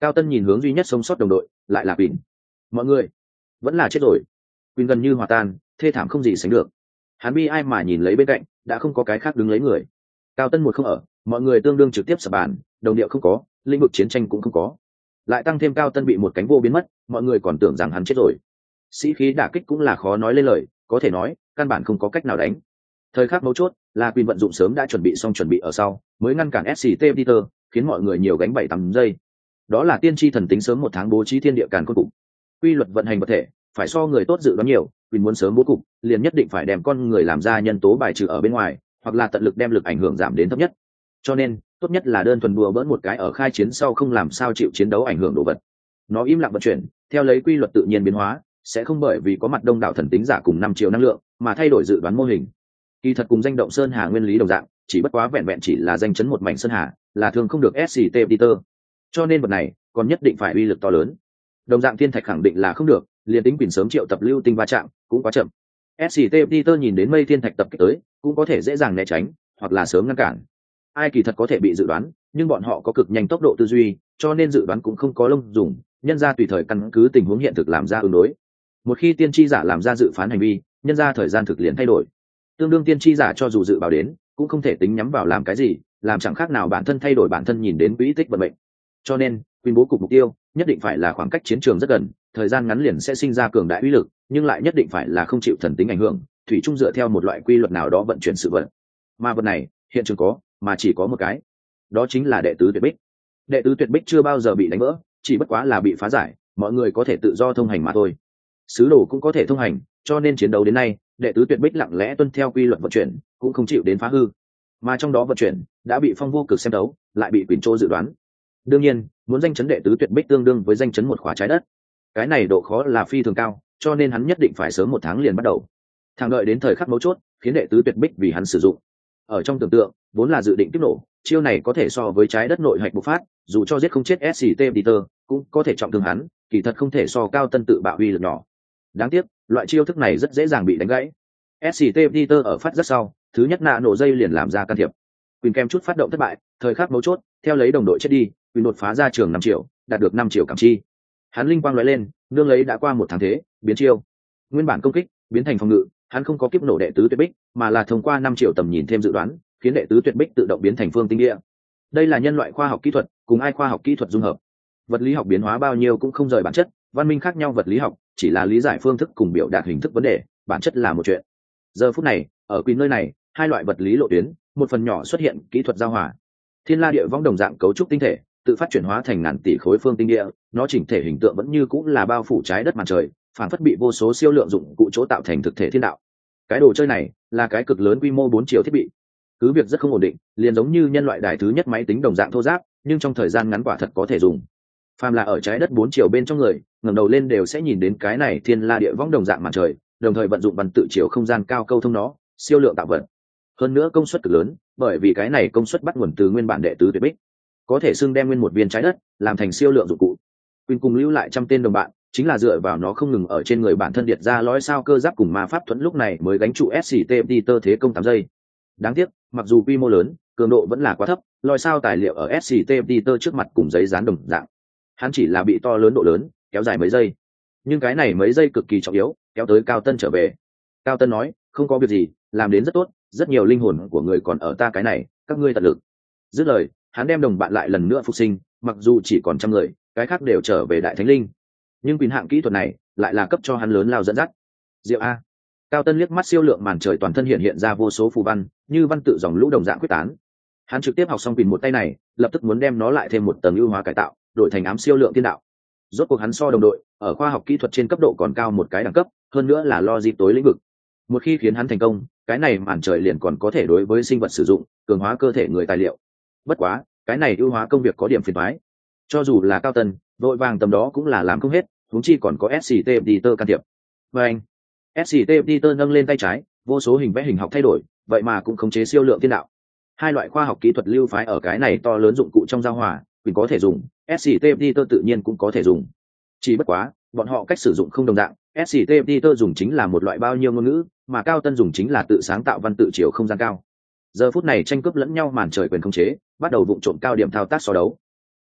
Cao Tân nhìn hướng duy nhất sống sót đồng đội, lại là Quỳnh. Mọi người vẫn là chết rồi. Quỳnh gần như hòa tan, thê thảm không gì sánh được. Hắn bi ai mà nhìn lấy bên cạnh, đã không có cái khác đứng lấy người. Cao Tân một không ở, mọi người tương đương trực tiếp sập bàn, đồng điệu không có, lĩnh vực chiến tranh cũng không có. Lại tăng thêm Cao Tân bị một cánh vô biến mất, mọi người còn tưởng rằng hắn chết rồi. Sĩ khí đả kích cũng là khó nói lên lời, có thể nói căn bản không có cách nào đánh. Thời khắc mấu chốt là Quỳnh vận dụng sớm đã chuẩn bị xong chuẩn bị ở sau, mới ngăn cản ét xê tê Peter, khiến mọi người nhiều gánh bảy tám giây. Đó là tiên tri thần tính sớm một tháng bố trí thiên địa càn khôn cục. Quy luật vận hành vật thể phải so người tốt dự đoán nhiều, Quỳnh muốn sớm bố cục, liền nhất định phải đem con người làm ra nhân tố bài trừ ở bên ngoài, hoặc là tận lực đem lực ảnh hưởng giảm đến thấp nhất. Cho nên tốt nhất là đơn thuần đùa bỡn một cái ở khai chiến sau không làm sao chịu chiến đấu ảnh hưởng đồ vật. Nó im lặng vận chuyển theo lấy quy luật tự nhiên biến hóa, sẽ không bởi vì có mặt đông đảo thần tính giả cùng năm triệu năng lượng mà thay đổi dự đoán mô hình. Kỳ thật cùng danh động sơn hà nguyên lý đồng dạng, chỉ bất quá vẹn vẹn chỉ là danh chấn một mảnh sơn hà, là thường không được ét xê tê Peter. Cho nên vật này còn nhất định phải uy lực to lớn. Đồng dạng thiên thạch khẳng định là không được, liền tính Quỳnh sớm triệu tập lưu tinh va chạm cũng quá chậm. ét xê tê Peter nhìn đến mây thiên thạch tập kích tới, cũng có thể dễ dàng né tránh, hoặc là sớm ngăn cản. Ai kỳ thật có thể bị dự đoán, nhưng bọn họ có cực nhanh tốc độ tư duy, cho nên dự đoán cũng không có lông dùng, nhân ra tùy thời căn cứ tình huống hiện thực làm ra ứng đối. Một khi tiên tri giả làm ra dự phán hành vi, nhân ra thời gian thực liền thay đổi. Tương đương tiên tri giả cho dù dự báo đến, cũng không thể tính nhắm vào làm cái gì, làm chẳng khác nào bản thân thay đổi bản thân nhìn đến quỹ tích vận mệnh. Cho nên Quỳnh bố cục mục tiêu nhất định phải là khoảng cách chiến trường rất gần, thời gian ngắn liền sẽ sinh ra cường đại uy lực, nhưng lại nhất định phải là không chịu thần tính ảnh hưởng, thủy chung dựa theo một loại quy luật nào đó vận chuyển sự vật. Mà vật này hiện trường có, mà chỉ có một cái, đó chính là đệ tứ tuyệt bích. Đệ tứ tuyệt bích chưa bao giờ bị đánh vỡ, chỉ bất quá là bị phá giải, mọi người có thể tự do thông hành mà thôi. Sứ đồ cũng có thể thông hành, cho nên chiến đấu đến nay, đệ tứ tuyệt bích lặng lẽ tuân theo quy luật vận chuyển, cũng không chịu đến phá hư. Mà trong đó vận chuyển đã bị Phong Vô Cực xem đấu, lại bị Quỳnh Trô dự đoán. Đương nhiên, muốn danh chấn đệ tứ tuyệt bích tương đương với danh chấn một khóa trái đất. Cái này độ khó là phi thường cao, cho nên hắn nhất định phải sớm một tháng liền bắt đầu. Thẳng đợi đến thời khắc mấu chốt, khiến đệ tứ tuyệt bích vì hắn sử dụng. Ở trong tưởng tượng, vốn là dự định tiếp nổ, chiêu này có thể so với trái đất nội hạch bộc phát, dù cho giết không chết ét xê tê Peter, cũng có thể trọng thương hắn, kỳ thật không thể so Cao Tân tự bạo uy lực nhỏ. Đáng tiếc, loại chiêu thức này rất dễ dàng bị đánh gãy. ét xê tê Peter ở phát rất sau, thứ nhất nạ nổ dây liền làm ra can thiệp. Quỳnh kem chút phát động thất bại, thời khắc mấu chốt, theo lấy đồng đội chết đi, Quỳnh đột phá ra trường năm triệu, đạt được năm triệu cảm chi. Hắn linh quang lóe lên, nương lấy đã qua một tháng thế, biến chiêu. Nguyên bản công kích biến thành phòng ngự, hắn không có kiếp nổ đệ tứ tuyệt bích, mà là thông qua năm triệu tầm nhìn thêm dự đoán, khiến đệ tứ tuyệt bích tự động biến thành phương tinh địa. Đây là nhân loại khoa học kỹ thuật cùng ai khoa học kỹ thuật dung hợp. Vật lý học biến hóa bao nhiêu cũng không rời bản chất, văn minh khác nhau vật lý học chỉ là lý giải phương thức cùng biểu đạt hình thức vấn đề, bản chất là một chuyện. Giờ phút này, ở Quỳnh nơi này, hai loại vật lý lộ tuyến, một phần nhỏ xuất hiện kỹ thuật giao hòa. Thiên La Địa Võng đồng dạng cấu trúc tinh thể, tự phát chuyển hóa thành ngàn tỷ khối phương tinh địa, nó chỉnh thể hình tượng vẫn như cũng là bao phủ trái đất màn trời, phản phất bị vô số siêu lượng dụng cụ chỗ tạo thành thực thể thiên đạo. Cái đồ chơi này là cái cực lớn quy mô bốn chiều thiết bị, cứ việc rất không ổn định, liền giống như nhân loại đài thứ nhất máy tính đồng dạng thô ráp, nhưng trong thời gian ngắn quả thật có thể dùng. Phàm là ở trái đất bốn chiều bên trong người, ngẩng đầu lên đều sẽ nhìn đến cái này Thiên La Địa Võng đồng dạng màn trời, đồng thời vận dụng văn tự chiều không gian cao câu thông nó, siêu lượng tạo vật. Hơn nữa công suất cực lớn, bởi vì cái này công suất bắt nguồn từ nguyên bản đệ tứ tuyệt bích, có thể xưng đem nguyên một viên trái đất làm thành siêu lượng dụng cụ. Quỳnh cùng lưu lại trăm tên đồng bạn, chính là dựa vào nó không ngừng ở trên người bản thân điệt ra lõi sao cơ giáp cùng ma pháp thuẫn, lúc này mới gánh trụ ét xê tê Peter thế công tám giây. Đáng tiếc, mặc dù quy mô lớn, cường độ vẫn là quá thấp, lõi sao tài liệu ở ét xê tê Peter trước mặt cùng giấy dán đồng dạng. Hắn chỉ là bị to lớn độ lớn, kéo dài mấy giây. Nhưng cái này mấy giây cực kỳ trọng yếu, kéo tới Cao Tân trở về. Cao Tân nói, không có việc gì, làm đến rất tốt, rất nhiều linh hồn của người còn ở ta cái này, các ngươi tận lực. Dứt lời, hắn đem đồng bạn lại lần nữa phục sinh, mặc dù chỉ còn trăm người, cái khác đều trở về đại thánh linh. Nhưng quyền hạng kỹ thuật này lại là cấp cho hắn lớn lao dẫn dắt. Diệu a. Cao Tân liếc mắt siêu lượng màn trời toàn thân hiện hiện ra vô số phù văn, như văn tự dòng lũ đồng dạng quyết tán. Hắn trực tiếp học xong quyền một tay này, lập tức muốn đem nó lại thêm một tầng ưu hóa cải tạo, đổi thành ám siêu lượng tiên đạo. Rốt cuộc hắn so đồng đội, ở khoa học kỹ thuật trên cấp độ còn cao một cái đẳng cấp, hơn nữa là logic tối lĩnh vực. Một khi khiến hắn thành công, cái này màn trời liền còn có thể đối với sinh vật sử dụng, cường hóa cơ thể người tài liệu. Bất quá, cái này ưu hóa công việc có điểm phiền toái. Cho dù là Cao Tân, vội vàng tầm đó cũng là làm không hết, huống chi còn có ét xê tê Peter can thiệp. Và anh, ét xê tê Peter nâng lên tay trái, vô số hình vẽ hình học thay đổi, vậy mà cũng khống chế siêu lượng tiên đạo. Hai loại khoa học kỹ thuật lưu phái ở cái này to lớn dụng cụ trong giao hòa, Quỳnh có thể dùng, ét xê tê Peter tự nhiên cũng có thể dùng. Chỉ bất quá, bọn họ cách sử dụng không đồng dạng, ét xê tê Peter dùng chính là một loại bao nhiêu ngôn ngữ, mà Cao Tân dùng chính là tự sáng tạo văn tự chiều không gian cao. Giờ phút này tranh cướp lẫn nhau màn trời quyền khống chế, bắt đầu vụng trộm cao điểm thao tác so đấu.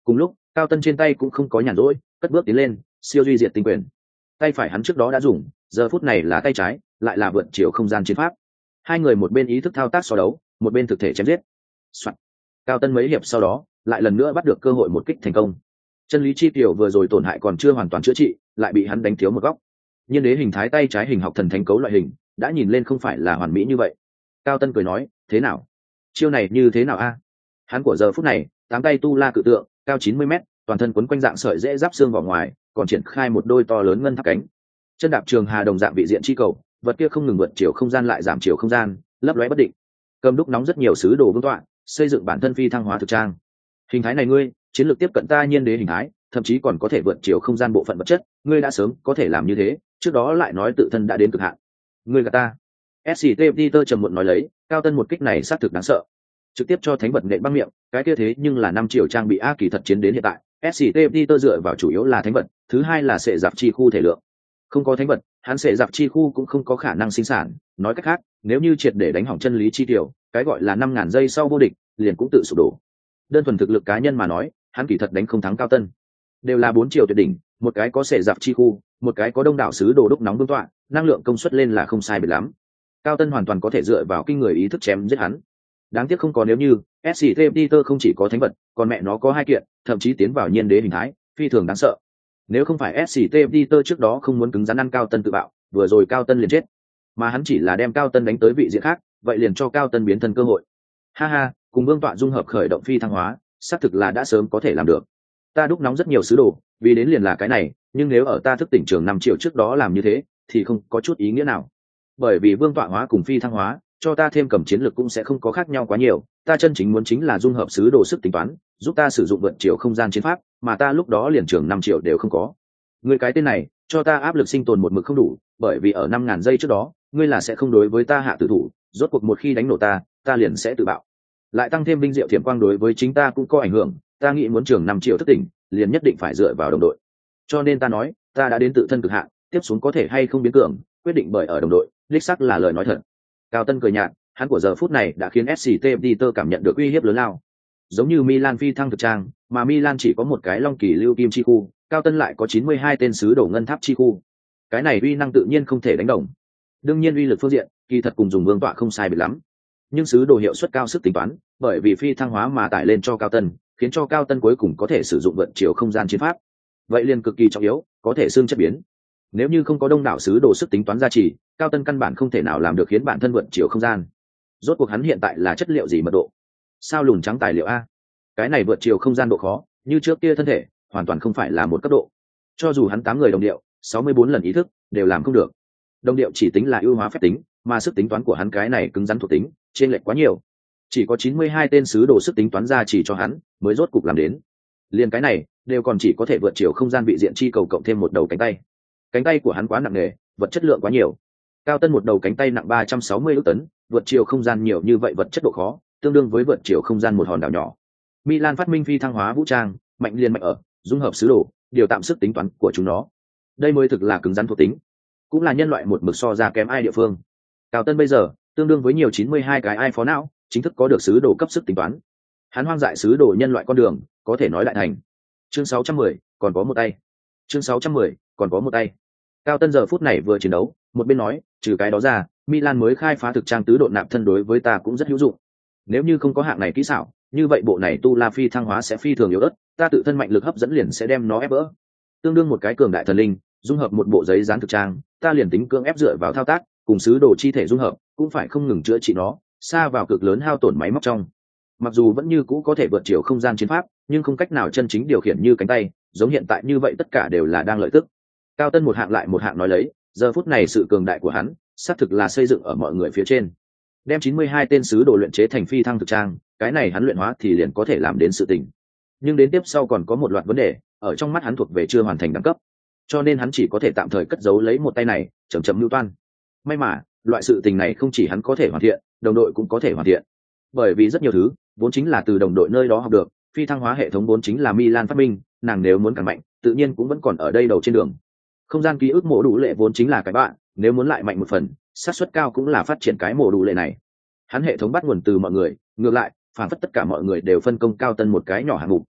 Cùng lúc, Cao Tân trên tay cũng không có nhàn rỗi, cất bước tiến lên, siêu duy diệt tinh quyền. Tay phải hắn trước đó đã dùng, giờ phút này là tay trái, lại là vượt chiều không gian chiến pháp. Hai người một bên ý thức thao tác so đấu, một bên thực thể chém giết. Soạn. Cao Tân mấy hiệp sau đó, lại lần nữa bắt được cơ hội một kích thành công. Chân lý chi tiểu vừa rồi tổn hại còn chưa hoàn toàn chữa trị, lại bị hắn đánh thiếu một góc. Nhiên đế hình thái tay trái hình học thần thánh cấu loại hình, đã nhìn lên không phải là hoàn mỹ như vậy. Cao Tân cười nói, thế nào? Chiêu này như thế nào a? Hắn của giờ phút này, tám tay tu la cự tượng, cao chín mươi mét, toàn thân quấn quanh dạng sợi dễ giáp xương vào ngoài, còn triển khai một đôi to lớn ngân tháp cánh. Chân đạp trường hà đồng dạng vị diện chi cầu, vật kia không ngừng vượt chiều không gian lại giảm chiều không gian, lấp lóe bất định. Cầm đúc nóng rất nhiều sứ đồ vương tọa, xây dựng bản thân phi thăng hóa thực trang. Hình thái này ngươi, chiến lược tiếp cận ta nhiên đế hình thái, thậm chí còn có thể vượt chiều không gian bộ phận vật chất, ngươi đã sớm có thể làm như thế, trước đó lại nói tự thân đã đến cực hạn. Ngươi gạt ta. ét xê tê Peter trầm muộn nói lấy, Cao Tân một kích này xác thực đáng sợ. Trực tiếp cho thánh vật nện băng miệng, cái kia thế nhưng là năm triệu trang bị a kỳ thật chiến đến hiện tại, ét xê tê Peter dựa vào chủ yếu là thánh vật, thứ hai là sệ giặc chi khu thể lượng. Không có thánh vật, hắn sệ giặc chi khu cũng không có khả năng sinh sản, nói cách khác, nếu như triệt để đánh hỏng chân lý chi tiểu, cái gọi là năm ngàn giây sau vô địch, liền cũng tự sụp đổ. Đơn thuần thực lực cá nhân mà nói, hắn kỳ thật đánh không thắng Cao Tân. Đều là bốn triệu tuyệt đỉnh, một cái có sệ giặc chi khu, một cái có đông đảo sứ đồ đúc nóng vương tọa, năng lượng công suất lên là không sai biệt lắm. Cao Tân hoàn toàn có thể dựa vào kinh người ý thức chém giết hắn. Đáng tiếc không có nếu như, ét xê tê Peter không chỉ có thánh vật, còn mẹ nó có hai kiện, thậm chí tiến vào nhiên đế hình thái, phi thường đáng sợ. Nếu không phải ét xê tê Peter trước đó không muốn cứng rắn ăn Cao Tân tự bạo, vừa rồi Cao Tân liền chết. Mà hắn chỉ là đem Cao Tân đánh tới vị diện khác, vậy liền cho Cao Tân biến thân cơ hội. Ha ha, cùng vương tọa dung hợp khởi động phi thăng hóa, xác thực là đã sớm có thể làm được. Ta đúc nóng rất nhiều sứ đồ, vì đến liền là cái này, nhưng nếu ở ta thức tỉnh trường năm triệu trước đó làm như thế, thì không có chút ý nghĩa nào. Bởi vì vương tọa hóa cùng phi thăng hóa, cho ta thêm cầm chiến lược cũng sẽ không có khác nhau quá nhiều, ta chân chính muốn chính là dung hợp sứ đồ sức tính toán, giúp ta sử dụng vượt chiều không gian chiến pháp, mà ta lúc đó liền trường năm triệu đều không có. Ngươi cái tên này, cho ta áp lực sinh tồn một mực không đủ, bởi vì ở năm ngàn giây trước đó, ngươi là sẽ không đối với ta hạ tử thủ, rốt cuộc một khi đánh nổ ta, ta liền sẽ tự bạo. Lại tăng thêm binh diệu thiểm quang đối với chính ta cũng có ảnh hưởng, ta nghĩ muốn trường năm triệu thức tỉnh, liền nhất định phải dựa vào đồng đội. Cho nên ta nói, ta đã đến tự thân cực hạn, tiếp xuống có thể hay không biến cường, quyết định bởi ở đồng đội, đích xác là lời nói thật. Cao Tân cười nhạt, hắn của giờ phút này đã khiến ét xê tê Peter cảm nhận được uy hiếp lớn lao. Giống như Milan phi thăng thực trang, mà Milan chỉ có một cái long kỳ lưu kim chi khu, Cao Tân lại có chín mươi hai tên sứ đồ ngân tháp chi khu. Cái này uy năng tự nhiên không thể đánh đồng. Đương nhiên uy lực phương diện, kỳ thật cùng dùng vương tọa không sai biệt lắm. Nhưng sứ đồ hiệu suất cao sức tính toán, bởi vì phi thăng hóa mà tải lên cho Cao Tân, khiến cho Cao Tân cuối cùng có thể sử dụng vận chiều không gian chiến pháp. Vậy liền cực kỳ trọng yếu, có thể xương chất biến. Nếu như không có đông đảo sứ đồ sức tính toán gia trì, Cao Tân căn bản không thể nào làm được khiến bản thân vận chiều không gian. Rốt cuộc hắn hiện tại là chất liệu gì mật độ? Sao lùn trắng tài liệu a? Cái này vượt chiều không gian độ khó, như trước kia thân thể, hoàn toàn không phải là một cấp độ. Cho dù hắn tám người đồng điệu, sáu mươi bốn lần ý thức, đều làm không được. Đồng điệu chỉ tính là ưu hóa phép tính, mà sức tính toán của hắn cái này cứng rắn thuộc tính, trên lệch quá nhiều. Chỉ có chín mươi hai tên sứ đồ sức tính toán gia trì cho hắn, mới rốt cục làm đến. Liên cái này, đều còn chỉ có thể vượt chiều không gian vị diện chi cầu cộng thêm một đầu cánh tay. Cánh tay của hắn quá nặng nề, vật chất lượng quá nhiều. Cao Tân một đầu cánh tay nặng ba trăm sáu mươi ức tấn, vượt chiều không gian nhiều như vậy vật chất độ khó, tương đương với vượt chiều không gian một hòn đảo nhỏ. Milan phát minh phi thăng hóa vũ trang, mạnh liên mạnh ở, dung hợp sứ đồ, điều tạm sức tính toán của chúng nó. Đây mới thực là cứng rắn thuộc tính, cũng là nhân loại một mực so ra kém ai địa phương. Cao Tân bây giờ, tương đương với nhiều chín mươi hai cái ai phó não, chính thức có được sứ đồ cấp sức tính toán. Hắn hoang dại sứ đồ nhân loại con đường, có thể nói đại thành. Chương sáu trăm mười, còn có một tay. Chương sáu trăm mười, còn có một tay. Cao Tân giờ phút này vừa chiến đấu, một bên nói, trừ cái đó ra, Milan mới khai phá thực trang tứ độ nạp thân đối với ta cũng rất hữu dụng. Nếu như không có hạng này kỹ xảo, như vậy bộ này tu la phi thăng hóa sẽ phi thường yếu ớt, ta tự thân mạnh lực hấp dẫn liền sẽ đem nó ép vỡ. Tương đương một cái cường đại thần linh, dung hợp một bộ giấy dán thực trang, ta liền tính cưỡng ép dựa vào thao tác, cùng sứ đồ chi thể dung hợp, cũng phải không ngừng chữa trị nó, xa vào cực lớn hao tổn máy móc trong. Mặc dù vẫn như cũ có thể vượt chiều không gian chiến pháp, nhưng không cách nào chân chính điều khiển như cánh tay, giống hiện tại như vậy tất cả đều là đang lợi tức. Cao Tân một hạng lại một hạng nói lấy, giờ phút này sự cường đại của hắn, xác thực là xây dựng ở mọi người phía trên. Đem chín mươi hai tên sứ đồ luyện chế thành phi thăng thực trang, cái này hắn luyện hóa thì liền có thể làm đến sự tình. Nhưng đến tiếp sau còn có một loạt vấn đề, ở trong mắt hắn thuộc về chưa hoàn thành đẳng cấp. Cho nên hắn chỉ có thể tạm thời cất giấu lấy một tay này, chậm chậm lưu toan. May mà, loại sự tình này không chỉ hắn có thể hoàn thiện, đồng đội cũng có thể hoàn thiện. Bởi vì rất nhiều thứ, vốn chính là từ đồng đội nơi đó học được, phi thăng hóa hệ thống vốn chính là Milan phát minh, nàng nếu muốn càng mạnh, tự nhiên cũng vẫn còn ở đây đầu trên đường. Không gian ký ức mổ đủ lệ vốn chính là cái bạn, nếu muốn lại mạnh một phần, xác suất cao cũng là phát triển cái mổ đủ lệ này. Hắn hệ thống bắt nguồn từ mọi người, ngược lại, phản phất tất cả mọi người đều phân công Cao Tân một cái nhỏ hạng mục,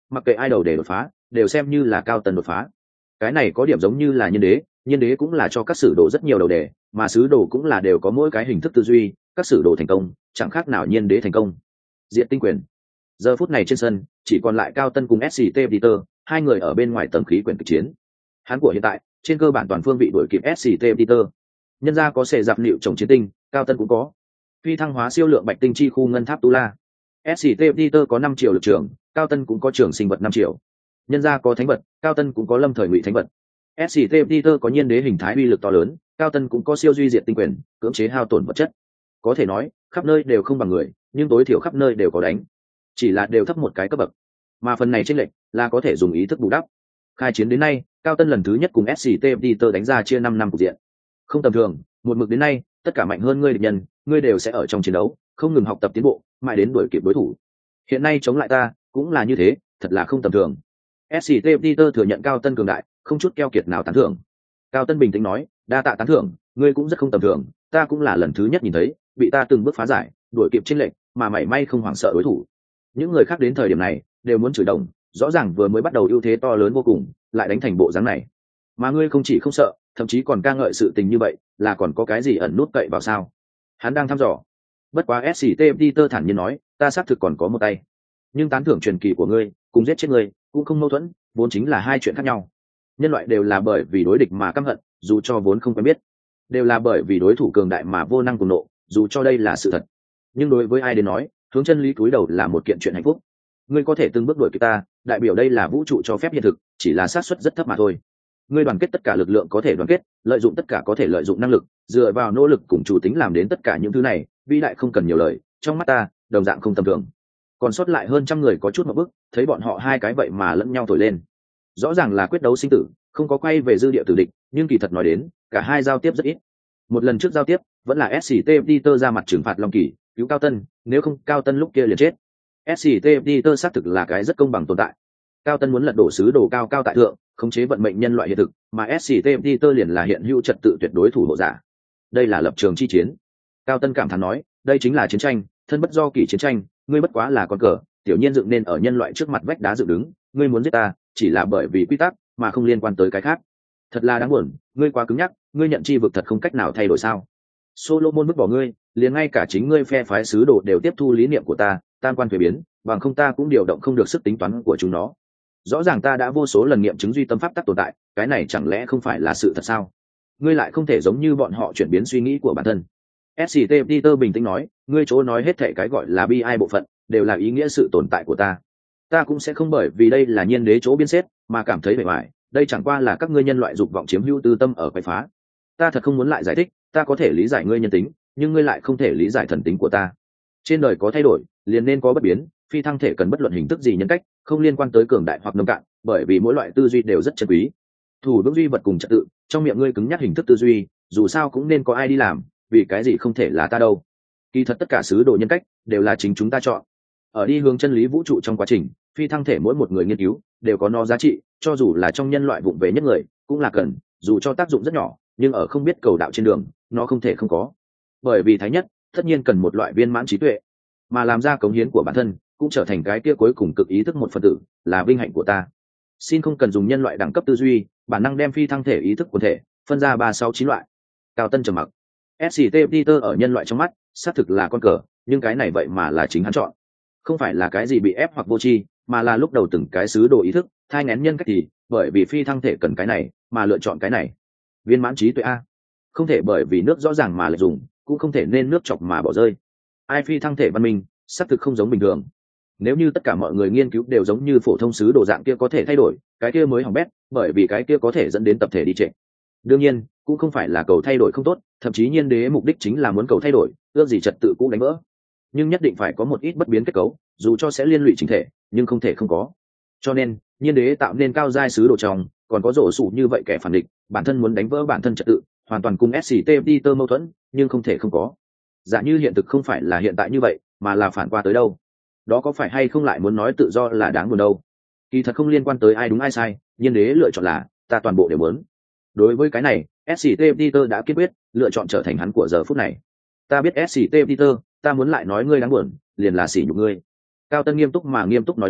mặc kệ ai đầu để đột phá đều xem như là cao tần đột phá. Cái này có điểm giống như là nhân đế, nhân đế cũng là cho các sử đồ rất nhiều đầu đề, mà sứ đồ cũng là đều có mỗi cái hình thức tư duy, các sử đồ thành công chẳng khác nào nhân đế thành công. Diện tinh quyền. Giờ phút này trên sân chỉ còn lại cao tân cùng ét xê tê Peter, hai người ở bên ngoài tầng khí quyển kịch chiến. Hắn của hiện tại trên cơ bản toàn phương vị đuổi kịp ét xê tê Peter. Nhân ra có sệ dạp liệu trồng chiến tinh, cao tân cũng có phi thăng hóa siêu lượng bạch tinh chi khu ngân tháp tu la. ét xê tê Peter có năm triệu lực trường, cao tân cũng có trường sinh vật năm triệu. Nhân ra có thánh vật, cao tân cũng có lâm thời ngụy thánh vật. ét xê tê Peter có nhiên đế hình thái uy lực to lớn, cao tân cũng có siêu duy diệt tinh quyền, cưỡng chế hao tổn vật chất. Có thể nói khắp nơi đều không bằng người, nhưng tối thiểu khắp nơi đều có đánh, chỉ là đều thấp một cái cấp bậc, mà phần này chênh lệch là có thể dùng ý thức bù đắp. Khai chiến đến nay, cao tân lần thứ nhất cùng ét xê tê Peter đánh ra chia năm năm cục diện, không tầm thường. Một mực đến nay, tất cả mạnh hơn ngươi địch nhân, ngươi đều sẽ ở trong chiến đấu không ngừng học tập tiến bộ, mãi đến đuổi kịp đối thủ. Hiện nay chống lại ta cũng là như thế, thật là không tầm thường. ét xê tê Peter thừa nhận cao tân cường đại, không chút keo kiệt nào tán thưởng. Cao tân bình tĩnh nói, đa tạ tán thưởng, ngươi cũng rất không tầm thường, ta cũng là lần thứ nhất nhìn thấy bị ta từng bước phá giải, đuổi kịp chênh lệch mà mảy may không hoảng sợ đối thủ. Những người khác đến thời điểm này đều muốn chửi đồng, rõ ràng vừa mới bắt đầu ưu thế to lớn vô cùng, lại đánh thành bộ dáng này. Mà ngươi không chỉ không sợ, thậm chí còn ca ngợi sự tình như vậy, là còn có cái gì ẩn nút cậy vào sao? Hắn đang thăm dò. Bất quá ét xê tê Peter thản nhiên nói, ta xác thực còn có một tay, nhưng tán thưởng truyền kỳ của ngươi cùng giết chết ngươi cũng không mâu thuẫn, vốn chính là hai chuyện khác nhau. Nhân loại đều là bởi vì đối địch mà căm hận, dù cho vốn không quen biết, đều là bởi vì đối thủ cường đại mà vô năng cùng nộ, dù cho đây là sự thật. Nhưng đối với ai đến nói, hướng chân lý cúi đầu là một kiện chuyện hạnh phúc. Ngươi có thể từng bước đuổi kịp ta, đại biểu đây là vũ trụ cho phép hiện thực, chỉ là xác suất rất thấp mà thôi. Ngươi đoàn kết tất cả lực lượng có thể đoàn kết, lợi dụng tất cả có thể lợi dụng năng lực, dựa vào nỗ lực cùng chủ tính làm đến tất cả những thứ này, vĩ đại không cần nhiều lời, trong mắt ta đồng dạng không tầm thường. Còn sót lại hơn trăm người có chút một bước, thấy bọn họ hai cái vậy mà lẫn nhau thổi lên, rõ ràng là quyết đấu sinh tử, không có quay về dư địa tử địch, nhưng kỳ thật nói đến cả hai giao tiếp rất ít. Một lần trước giao tiếp vẫn là ét xê tê Peter ra mặt trừng phạt Long Kỳ, cứu Cao Tân, nếu không Cao Tân lúc kia liền chết. ét xê tê Peter xác thực là cái rất công bằng tồn tại. Cao Tân muốn lật đổ sứ đồ cao cao tại thượng, khống chế vận mệnh nhân loại hiện thực, mà ét xê tê Peter liền là hiện hữu trật tự tuyệt đối thủ hộ giả. Đây là lập trường chi chiến. Cao Tân cảm thán nói, đây chính là chiến tranh, thân bất do kỳ chiến tranh, ngươi bất quá là con cờ, tiểu nhiên dựng nên ở nhân loại trước mặt vách đá dựng đứng, ngươi muốn giết ta, chỉ là bởi vì quy tắc, mà không liên quan tới cái khác. Thật là đáng buồn, ngươi quá cứng nhắc, ngươi nhận chi vực thật không cách nào thay đổi sao? Solomon vứt bỏ ngươi, liền ngay cả chính ngươi phe phái sứ đồ đều tiếp thu lý niệm của ta, tam quan thuế biến, bằng không ta cũng điều động không được sức tính toán của chúng nó. Rõ ràng ta đã vô số lần nghiệm chứng duy tâm pháp tắc tồn tại, cái này chẳng lẽ không phải là sự thật sao? Ngươi lại không thể giống như bọn họ chuyển biến suy nghĩ của bản thân. ét xê tê Peter bình tĩnh nói, ngươi chỗ nói hết thảy cái gọi là bi ai bộ phận, đều là ý nghĩa sự tồn tại của ta. Ta cũng sẽ không bởi vì đây là nhiên đế chỗ biên xếp mà cảm thấy bề ngoài, đây chẳng qua là các ngươi nhân loại dục vọng chiếm hữu tư tâm ở quậy phá. Ta thật không muốn lại giải thích, ta có thể lý giải ngươi nhân tính, nhưng ngươi lại không thể lý giải thần tính của ta. Trên đời có thay đổi, liền nên có bất biến, phi thăng thể cần bất luận hình thức gì nhân cách, không liên quan tới cường đại hoặc nông cạn, bởi vì mỗi loại tư duy đều rất chân quý. Thủ vững duy vật cùng trật tự, trong miệng ngươi cứng nhắc hình thức tư duy, dù sao cũng nên có ai đi làm, vì cái gì không thể là ta đâu. Kỳ thật tất cả sứ đồ nhân cách đều là chính chúng ta chọn. Ở đi hướng chân lý vũ trụ trong quá trình, phi thăng thể mỗi một người nghiên cứu đều có nó giá trị, cho dù là trong nhân loại vụng về nhất người cũng là cần, dù cho tác dụng rất nhỏ, nhưng ở không biết cầu đạo trên đường nó không thể không có. Bởi vì thái nhất tất nhiên cần một loại viên mãn trí tuệ, mà làm ra cống hiến của bản thân cũng trở thành cái kia cuối cùng cực ý thức một phần tử, là vinh hạnh của ta. Xin không cần dùng nhân loại đẳng cấp tư duy, bản năng đem phi thăng thể ý thức quần thể phân ra ba sáu chín loại. Cao Tân trầm mặc. ét xê tê Peter ở nhân loại trong mắt xác thực là con cờ, nhưng cái này vậy mà là chính hắn chọn, không phải là cái gì bị ép hoặc vô tri, mà là lúc đầu từng cái sứ đồ ý thức thai ngén nhân cách thì bởi vì phi thăng thể cần cái này mà lựa chọn cái này. Viên mãn trí tuệ a, không thể bởi vì nước rõ ràng mà lại dùng, cũng không thể nên nước chọc mà bỏ rơi. Ai phi thăng thể văn minh xác thực không giống bình thường. Nếu như tất cả mọi người nghiên cứu đều giống như phổ thông sứ đồ dạng kia có thể thay đổi, cái kia mới hỏng bét, bởi vì cái kia có thể dẫn đến tập thể đi trệ. Đương nhiên cũng không phải là cầu thay đổi không tốt, thậm chí nhiên đế mục đích chính là muốn cầu thay đổi, ước gì trật tự cũng đánh vỡ, nhưng nhất định phải có một ít bất biến kết cấu, dù cho sẽ liên lụy chính thể, nhưng không thể không có. Cho nên nhiên đế tạo nên cao giai sứ đồ trong còn có rổ sủ như vậy kẻ phản địch, bản thân muốn đánh vỡ bản thân trật tự, hoàn toàn cùng ét xê tê Peter mâu thuẫn, nhưng không thể không có. Giả như hiện thực không phải là hiện tại như vậy, mà là phản qua tới đâu, đó có phải hay không lại muốn nói tự do là đáng buồn đâu? Kỳ thật không liên quan tới ai đúng ai sai, nhiên đế lựa chọn là ta toàn bộ đều muốn. Đối với cái này, ét xê tê Peter đã kiên quyết lựa chọn trở thành hắn của giờ phút này. Ta biết ét xê tê Peter, ta muốn lại nói ngươi đáng buồn, liền là sỉ nhục ngươi. Cao Tân nghiêm túc mà nghiêm túc nói lấy,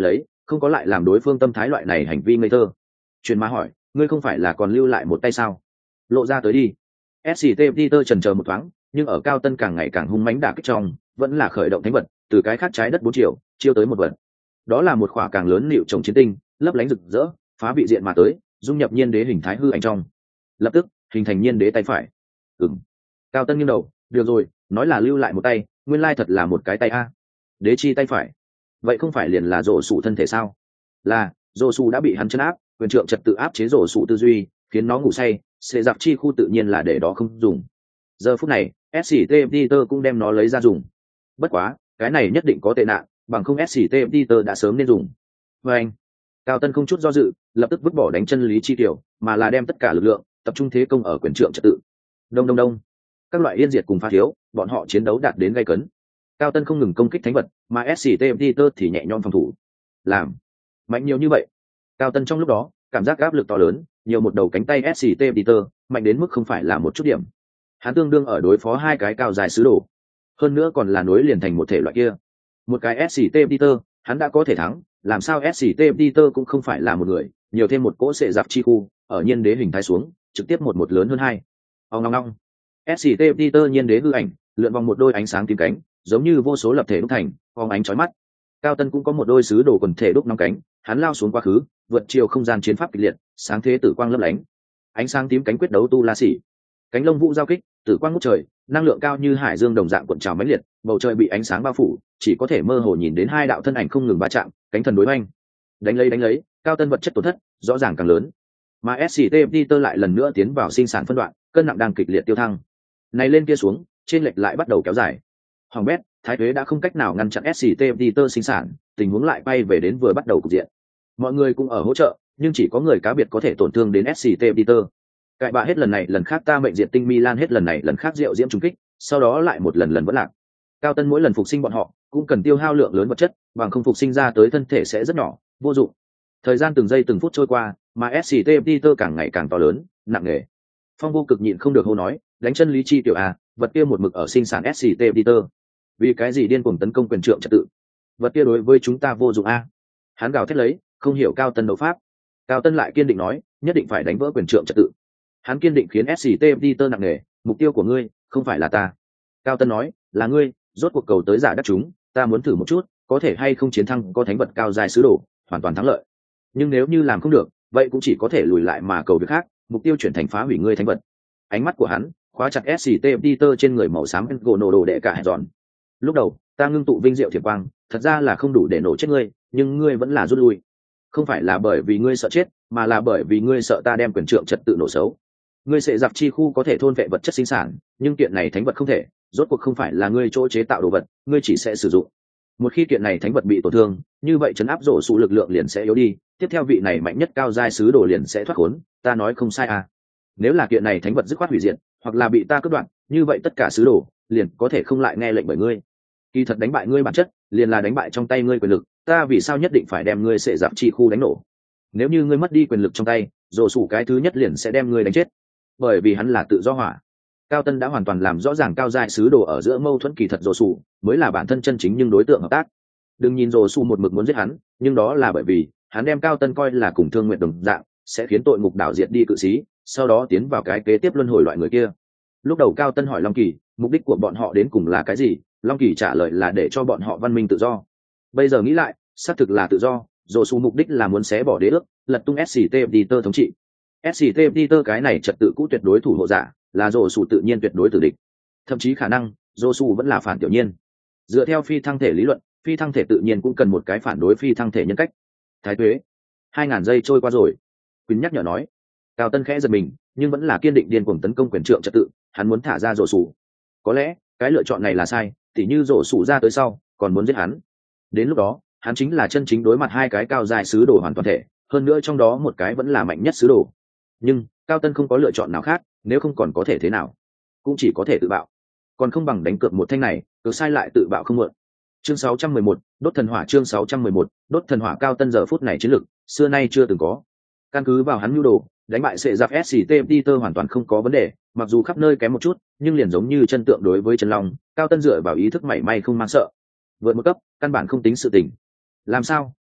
không có lại làm đối phương tâm thái loại này hành vi ngây thơ. Truyền ma hỏi, ngươi không phải là còn lưu lại một tay sao? Lộ ra tới đi. ét xê tê Peter chần chờ một thoáng, nhưng ở Cao Tân càng ngày càng hung mãnh đả kích trong, vẫn là khởi động thánh vật, từ cái khác trái đất bốn triệu, chiêu tới một vật. Đó là một khỏa càng lớn liệu trồng chiến tinh, lấp lánh rực rỡ, phá vị diện mà tới, dung nhập nhiên đế hình thái hư ảnh trong. Lập tức, hình thành nhiên đế tay phải. Ừm. Cao Tân nghiêng đầu, được rồi, nói là lưu lại một tay, nguyên lai thật là một cái tay a. Đế chi tay phải. Vậy không phải liền là rổ sụ thân thể sao? Là, rổ sụ đã bị hắn chấn áp, quyền trượng trật tự áp chế rổ sụ tư duy, khiến nó ngủ say, sẽ giặc chi khu tự nhiên là để đó không dùng. Giờ phút này, ét xê tê Peter cũng đem nó lấy ra dùng. Bất quá, cái này nhất định có tệ nạn, bằng không ét xê tê Peter đã sớm nên dùng. Và anh, Cao Tân không chút do dự, lập tức vứt bỏ đánh chân lý chi tiểu, mà là đem tất cả lực lượng tập trung thế công ở quyền trượng trật tự. Đông đông đông, các loại yên diệt cùng phá thiếu, bọn họ chiến đấu đạt đến gay cấn. Cao Tân không ngừng công kích thánh vật, mà ét xê tê Peter thì nhẹ nhõm phòng thủ. Làm mạnh nhiều như vậy, Cao Tân trong lúc đó cảm giác áp lực to lớn, nhiều một đầu cánh tay ét xê tê Peter, mạnh đến mức không phải là một chút điểm. Hắn tương đương ở đối phó hai cái cao dài sứ đồ, hơn nữa còn là nối liền thành một thể loại kia. Một cái ét xê tê Peter, hắn đã có thể thắng, làm sao ét xê tê Peter cũng không phải là một người, nhiều thêm một cỗ sệ giặc chi khu, ở nhiên đế hình thái xuống, trực tiếp một một lớn hơn hai. Ong ong ong. ét xê tê Peter nhiên đế hư ảnh, lượn vòng một đôi ánh sáng tím cánh, giống như vô số lập thể đúc thành, phóng ánh chói mắt. Cao Tân cũng có một đôi sứ đồ quần thể đúc nóng cánh, hắn lao xuống quá khứ, vượt chiều không gian chiến pháp kịch liệt, sáng thế tử quang lấp lánh. Ánh sáng tím cánh quyết đấu tu la sĩ, cánh lông vũ giao kích, tử quang ngút trời, năng lượng cao như hải dương đồng dạng cuộn trào mãnh liệt, bầu trời bị ánh sáng bao phủ, chỉ có thể mơ hồ nhìn đến hai đạo thân ảnh không ngừng va chạm, cánh thần đối oanh. Đánh lấy đánh lấy, Cao Tân vật chất tổn thất rõ ràng càng lớn, mà ét xê tê Peter lại lần nữa tiến vào sinh sản phân đoạn, cân nặng đang kịch liệt tiêu thăng. Này lên kia xuống, trên lệch lại bắt đầu kéo dài. Hoàng bét, thái thuế đã không cách nào ngăn chặn ét xê tê Peter sinh sản, tình huống lại bay về đến vừa bắt đầu cục diện. Mọi người cũng ở hỗ trợ, nhưng chỉ có người cá biệt có thể tổn thương đến ét xê tê Peter. Cãi bạ hết lần này lần khác ta mệnh diện tinh Milan hết lần này lần khác rượu diễm trùng kích, sau đó lại một lần lần vẫn lạc. Cao Tân mỗi lần phục sinh bọn họ cũng cần tiêu hao lượng lớn vật chất, bằng không phục sinh ra tới thân thể sẽ rất nhỏ, vô dụng. Thời gian từng giây từng phút trôi qua, mà ét xê tê Peter càng ngày càng to lớn, nặng nề. Phong Vô Cực nhịn không được hô nói, đánh chân lý chi tiểu a, vật kia một mực ở sinh sản ét xê tê Peter. Vì cái gì điên cuồng tấn công quyền trượng trật tự? Vật kia đối với chúng ta vô dụng a. Hắn gào thét lấy, không hiểu Cao Tân đấu pháp. Cao Tân lại kiên định nói, nhất định phải đánh vỡ quyền trượng trật tự. Hắn kiên định khiến ét xê tê Peter nặng nề, mục tiêu của ngươi không phải là ta. Cao Tân nói, là ngươi, rốt cuộc cầu tới giả đắc chúng, ta muốn thử một chút, có thể hay không chiến thắng có thánh vật cao dài sứ đồ, hoàn toàn thắng lợi. Nhưng nếu như làm không được, vậy cũng chỉ có thể lùi lại mà cầu việc khác, mục tiêu chuyển thành phá hủy ngươi thánh vật. Ánh mắt của hắn khóa chặt ét xê tê Peter trên người màu xám gỗ nổ đồ đệ cả hệ giòn. Lúc đầu, ta ngưng tụ vinh diệu thiệp quang, thật ra là không đủ để nổ chết ngươi, nhưng ngươi vẫn là rút lui. Không phải là bởi vì ngươi sợ chết, mà là bởi vì ngươi sợ ta đem quyền trượng trật tự nổ xấu. Ngươi sẽ giặc chi khu có thể thôn vệ vật chất sinh sản, nhưng kiện này thánh vật không thể, rốt cuộc không phải là ngươi chỗ chế tạo đồ vật, ngươi chỉ sẽ sử dụng. Một khi kiện này thánh vật bị tổn thương, như vậy chấn áp rổ sụ lực lượng liền sẽ yếu đi, tiếp theo vị này mạnh nhất cao giai sứ đồ liền sẽ thoát khốn, ta nói không sai à. Nếu là kiện này thánh vật dứt khoát hủy diệt, hoặc là bị ta cướp đoạt, như vậy tất cả sứ đồ liền có thể không lại nghe lệnh bởi ngươi. Kỳ thật đánh bại ngươi bản chất, liền là đánh bại trong tay ngươi quyền lực, ta vì sao nhất định phải đem ngươi sẽ giặc chi khu đánh nổ? Nếu như ngươi mất đi quyền lực trong tay, rổ sụ cái thứ nhất liền sẽ đem ngươi đánh chết, bởi vì hắn là tự do hỏa. Cao Tân đã hoàn toàn làm rõ ràng cao giai sứ đồ ở giữa mâu thuẫn, kỳ thật rổ sụ mới là bản thân chân chính nhưng đối tượng hợp tác. Đừng nhìn rổ sụ một mực muốn giết hắn, nhưng đó là bởi vì hắn đem Cao Tân coi là cùng thương nguyện đồng dạng, sẽ khiến tội ngục đảo diệt đi cự sĩ, sau đó tiến vào cái kế tiếp luân hồi loại người kia. Lúc đầu Cao Tân hỏi Long Kỳ, mục đích của bọn họ đến cùng là cái gì? Long Kỳ trả lời là để cho bọn họ văn minh tự do. Bây giờ nghĩ lại, xác thực là tự do, rổ sụ mục đích là muốn xé bỏ đế ước, lật tung ét xê tê Peter thống trị. ét xê tê Peter cái này trật tự cũ tuyệt đối thủ hộ giả, là rổ sụ tự nhiên tuyệt đối tử địch. Thậm chí khả năng, rổ sụ vẫn là phản tiểu nhiên. Dựa theo phi thăng thể lý luận, phi thăng thể tự nhiên cũng cần một cái phản đối phi thăng thể nhân cách. Thái tuế. Hai ngàn giây trôi qua rồi. Quỳnh nhắc nhở nói. Cao Tân khẽ giật mình, nhưng vẫn là kiên định điên cuồng tấn công quyền trượng trật tự, hắn muốn thả ra rổ sụ. Có lẽ, cái lựa chọn này là sai, tỉ như rổ sụ ra tới sau, còn muốn giết hắn. Đến lúc đó, hắn chính là chân chính đối mặt hai cái cao dài sứ đồ hoàn toàn thể, hơn nữa trong đó một cái vẫn là mạnh nhất sứ đồ. Nhưng Cao Tân không có lựa chọn nào khác, nếu không còn có thể thế nào, cũng chỉ có thể tự bạo, còn không bằng đánh cược một thanh này, cứ sai lại tự bạo không muộn. Chương sáu trăm mười một, đốt thần hỏa. Chương sáu trăm mười một, đốt thần hỏa. Cao Tân giờ phút này chiến lực xưa nay chưa từng có, căn cứ vào hắn nhu đồ, đánh bại sệ giặc ét xê tê Peter hoàn toàn không có vấn đề, mặc dù khắp nơi kém một chút, nhưng liền giống như chân tượng đối với chân long, Cao Tân dựa vào ý thức mảy may không mang sợ. Vượt một cấp, căn bản không tính sự tình. Làm sao?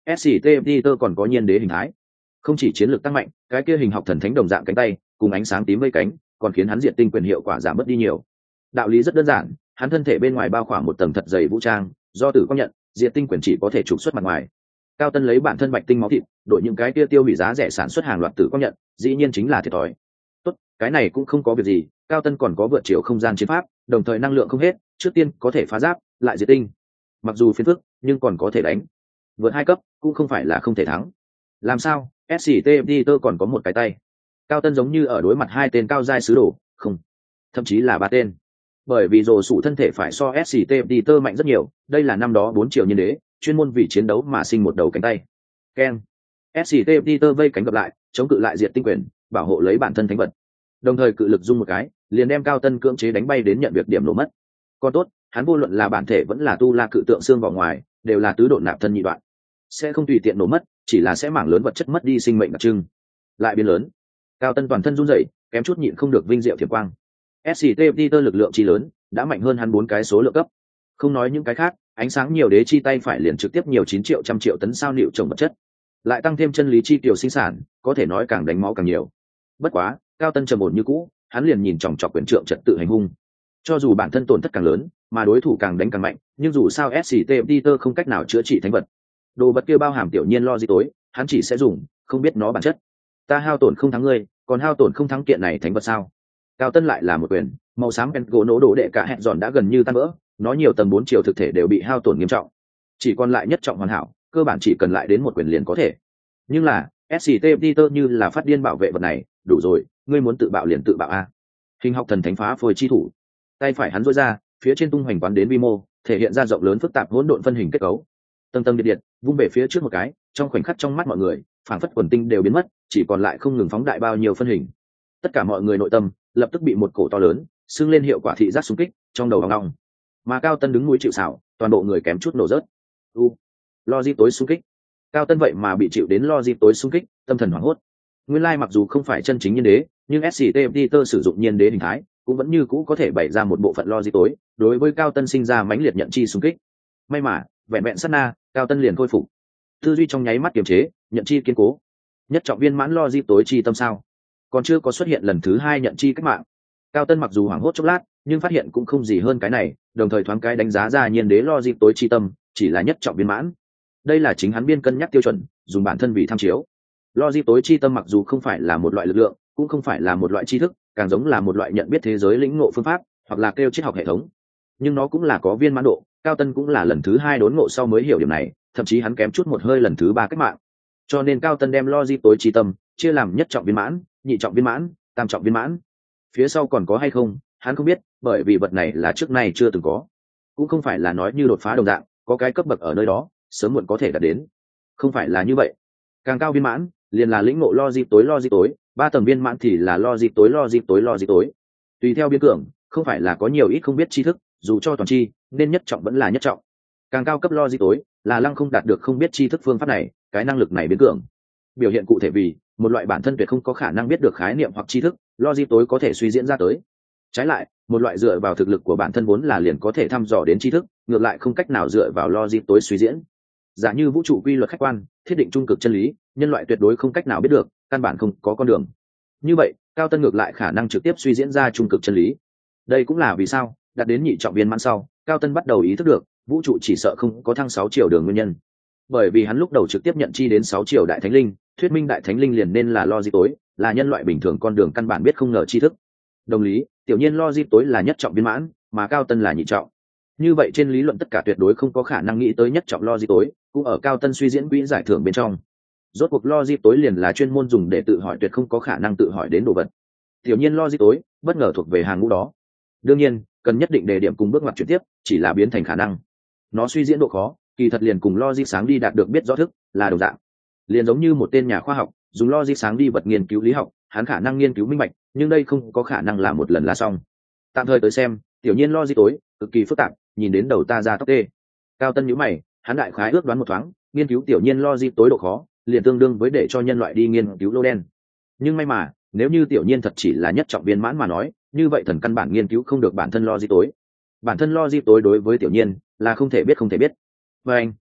sct peter còn có nhiên đế hình thái, không chỉ chiến lược tăng mạnh, cái kia hình học thần thánh đồng dạng cánh tay cùng ánh sáng tím vây cánh còn khiến hắn diệt tinh quyền hiệu quả giảm mất đi nhiều. Đạo lý rất đơn giản, hắn thân thể bên ngoài bao khoảng một tầng thật dày vũ trang, do tử công nhận diệt tinh quyền chỉ có thể trục xuất mặt ngoài. Cao Tân lấy bản thân bạch tinh máu thịt đổi những cái kia tiêu hủy giá rẻ sản xuất hàng loạt tử công nhận, dĩ nhiên chính là thiệt thòi. Tốt, cái này cũng không có việc gì, Cao Tân còn có vượt chiều không gian chiến pháp, đồng thời năng lượng không hết, trước tiên có thể phá giáp lại diệt tinh. Mặc dù phiền phức nhưng còn có thể đánh, vượt hai cấp cũng không phải là không thể thắng. Làm sao sct peter còn có một cái tay. Cao Tân giống như ở đối mặt hai tên cao giai sứ đồ, không, thậm chí là ba tên. Bởi vì rồ sủ thân thể phải so sct peter mạnh rất nhiều, đây là năm đó bốn triệu nhân đế chuyên môn vì chiến đấu mà sinh một đầu cánh tay. Ken, sct peter vây cánh gặp lại, chống cự lại diệt tinh quyền, bảo hộ lấy bản thân thánh vật, đồng thời cự lực dung một cái liền đem Cao Tân cưỡng chế đánh bay đến nhận việc điểm nổ mất. Còn tốt, hắn vô luận là bản thể vẫn là tu la cự tượng xương vào ngoài đều là tứ độn nạp thân nhị đoạn, sẽ không tùy tiện nổ mất, chỉ là sẽ mảng lớn vật chất mất đi sinh mệnh đặc trưng. Lại biến lớn, Cao Tân toàn thân run rẩy, kém chút nhịn không được vinh diệu thiệp quang. sct peter lực lượng chi lớn đã mạnh hơn hắn bốn cái số lượng cấp, không nói những cái khác, ánh sáng nhiều đế chi tay phải liền trực tiếp nhiều chín triệu trăm triệu tấn sao liệu trồng vật chất, lại tăng thêm chân lý chi tiểu sinh sản, có thể nói càng đánh máu càng nhiều. Bất quá Cao Tân trầm ổn như cũ, hắn liền nhìn chòng chọc quyền trượng trật tự hành hung. Cho dù bản thân tổn thất càng lớn mà đối thủ càng đánh càng mạnh, nhưng dù sao sct peter không cách nào chữa trị thánh vật, đồ vật kia bao hàm tiểu nhiên lo di tối, hắn chỉ sẽ dùng, không biết nó bản chất. Ta hao tổn không thắng ngươi, còn hao tổn không thắng kiện này thánh vật sao? Cao Tân lại là một quyền, màu xám pen gỗ nổ đổ đệ cả hẹn giòn đã gần như tan vỡ, nó nhiều tầng bốn chiều thực thể đều bị hao tổn nghiêm trọng, chỉ còn lại nhất trọng hoàn hảo, cơ bản chỉ cần lại đến một quyền liền có thể. Nhưng là sct peter như là phát điên bảo vệ vật này, đủ rồi, ngươi muốn tự bạo liền tự bạo a. Hình học thần thánh phá phôi chi thủ, tay phải hắn duỗi ra, phía trên tung hoành quán đến vi mô, thể hiện ra rộng lớn phức tạp hỗn độn phân hình kết cấu, tầng tầng điện điện vung về phía trước một cái, trong khoảnh khắc trong mắt mọi người phảng phất quần tinh đều biến mất, chỉ còn lại không ngừng phóng đại bao nhiêu phân hình. Tất cả mọi người nội tâm lập tức bị một cổ to lớn xưng lên hiệu quả thị giác xung kích trong đầu vòng long, mà Cao Tân đứng núi chịu xảo, toàn bộ người kém chút nổ rớt. U logic tối xung kích, Cao Tân vậy mà bị chịu đến logic tối xung kích, tâm thần hoảng hốt. Nguyên lai mặc dù không phải chân chính nhiên đế, nhưng sct peter sử dụng nhiên đế hình thái cũng vẫn như cũ có thể bày ra một bộ phận logic tối, đối với Cao Tân sinh ra mãnh liệt nhận chi xung kích. May mà vẹn vẹn sát na, Cao Tân liền khôi phục tư duy, trong nháy mắt kiềm chế, nhận chi kiên cố. Nhất trọng viên mãn logic tối chi tâm sao, còn chưa có xuất hiện lần thứ hai nhận chi cách mạng. Cao Tân mặc dù hoảng hốt chốc lát, nhưng phát hiện cũng không gì hơn cái này, đồng thời thoáng cái đánh giá ra nhiên đế logic tối chi tâm chỉ là nhất trọng viên mãn. Đây là chính hắn biên cân nhắc tiêu chuẩn, dùng bản thân vì tham chiếu. Logic tối chi tâm mặc dù không phải là một loại lực lượng, cũng không phải là một loại tri thức, càng giống là một loại nhận biết thế giới lĩnh ngộ phương pháp, hoặc là kêu triết học hệ thống. Nhưng nó cũng là có viên mãn độ, Cao Tân cũng là lần thứ hai đốn ngộ sau mới hiểu điểm này, thậm chí hắn kém chút một hơi lần thứ ba cách mạng. Cho nên Cao Tân đem logic tối chi tâm chia làm nhất trọng viên mãn, nhị trọng viên mãn, tam trọng viên mãn. Phía sau còn có hay không, hắn không biết, bởi vì vật này là trước nay chưa từng có, cũng không phải là nói như đột phá đồng dạng, có cái cấp bậc ở nơi đó, sớm muộn có thể đạt đến. Không phải là như vậy. Càng cao viên mãn, liền là lĩnh ngộ logic tối logic tối, ba tầng viên mãn thì là logic tối logic tối logic tối. Tùy theo biến cường, không phải là có nhiều ít không biết tri thức, dù cho toàn chi, nên nhất trọng vẫn là nhất trọng. Càng cao cấp logic tối, là lăng không đạt được không biết tri thức phương pháp này, cái năng lực này biến cường. Biểu hiện cụ thể vì một loại bản thân tuyệt không có khả năng biết được khái niệm hoặc tri thức, logic tối có thể suy diễn ra tới. Trái lại, một loại dựa vào thực lực của bản thân vốn là liền có thể thăm dò đến tri thức, ngược lại không cách nào dựa vào logic tối suy diễn. Giả như vũ trụ quy luật khách quan, thiết định trung cực chân lý, nhân loại tuyệt đối không cách nào biết được, căn bản không có con đường. Như vậy, Cao Tân ngược lại khả năng trực tiếp suy diễn ra trung cực chân lý. Đây cũng là vì sao đạt đến nhị trọng viên mãn sau, Cao Tân bắt đầu ý thức được vũ trụ chỉ sợ không có thăng sáu chiều đường nguyên nhân. Bởi vì hắn lúc đầu trực tiếp nhận chi đến sáu chiều đại thánh linh, thuyết minh đại thánh linh liền nên là logic tối, là nhân loại bình thường con đường căn bản biết không ngờ tri thức. Đồng lý, tiểu nhiên logic tối là nhất trọng viên mãn, mà Cao Tân là nhị trọng. Như vậy trên lý luận tất cả tuyệt đối không có khả năng nghĩ tới nhất trọng logic tối, cũng ở Cao Tân suy diễn quỹ giải thưởng bên trong. Rốt cuộc logic tối liền là chuyên môn dùng để tự hỏi tuyệt không có khả năng tự hỏi đến đồ vật. Tiểu nhiên logic tối bất ngờ thuộc về hàng ngũ đó. Đương nhiên, cần nhất định đề điểm cùng bước ngoặt chuyển tiếp, chỉ là biến thành khả năng. Nó suy diễn độ khó, kỳ thật liền cùng logic sáng đi đạt được biết rõ thức là đồng dạng. Liền giống như một tên nhà khoa học dùng logic sáng đi vật nghiên cứu lý học, hắn khả năng nghiên cứu minh bạch, nhưng đây không có khả năng là một lần là xong. Tạm thời tới xem, tiểu nhiên logic tối cực kỳ phức tạp, nhìn đến đầu ta ra tóc tê. Cao Tân nhíu mày, hắn đại khái ước đoán một thoáng, nghiên cứu tiểu nhiên logic tối độ khó liền tương đương với để cho nhân loại đi nghiên cứu lô đen. Nhưng may mà, nếu như tiểu nhiên thật chỉ là nhất trọng viên mãn mà nói, như vậy thần căn bản nghiên cứu không được bản thân logic tối. Bản thân logic tối đối với tiểu nhiên là không thể biết không thể biết. Và anh,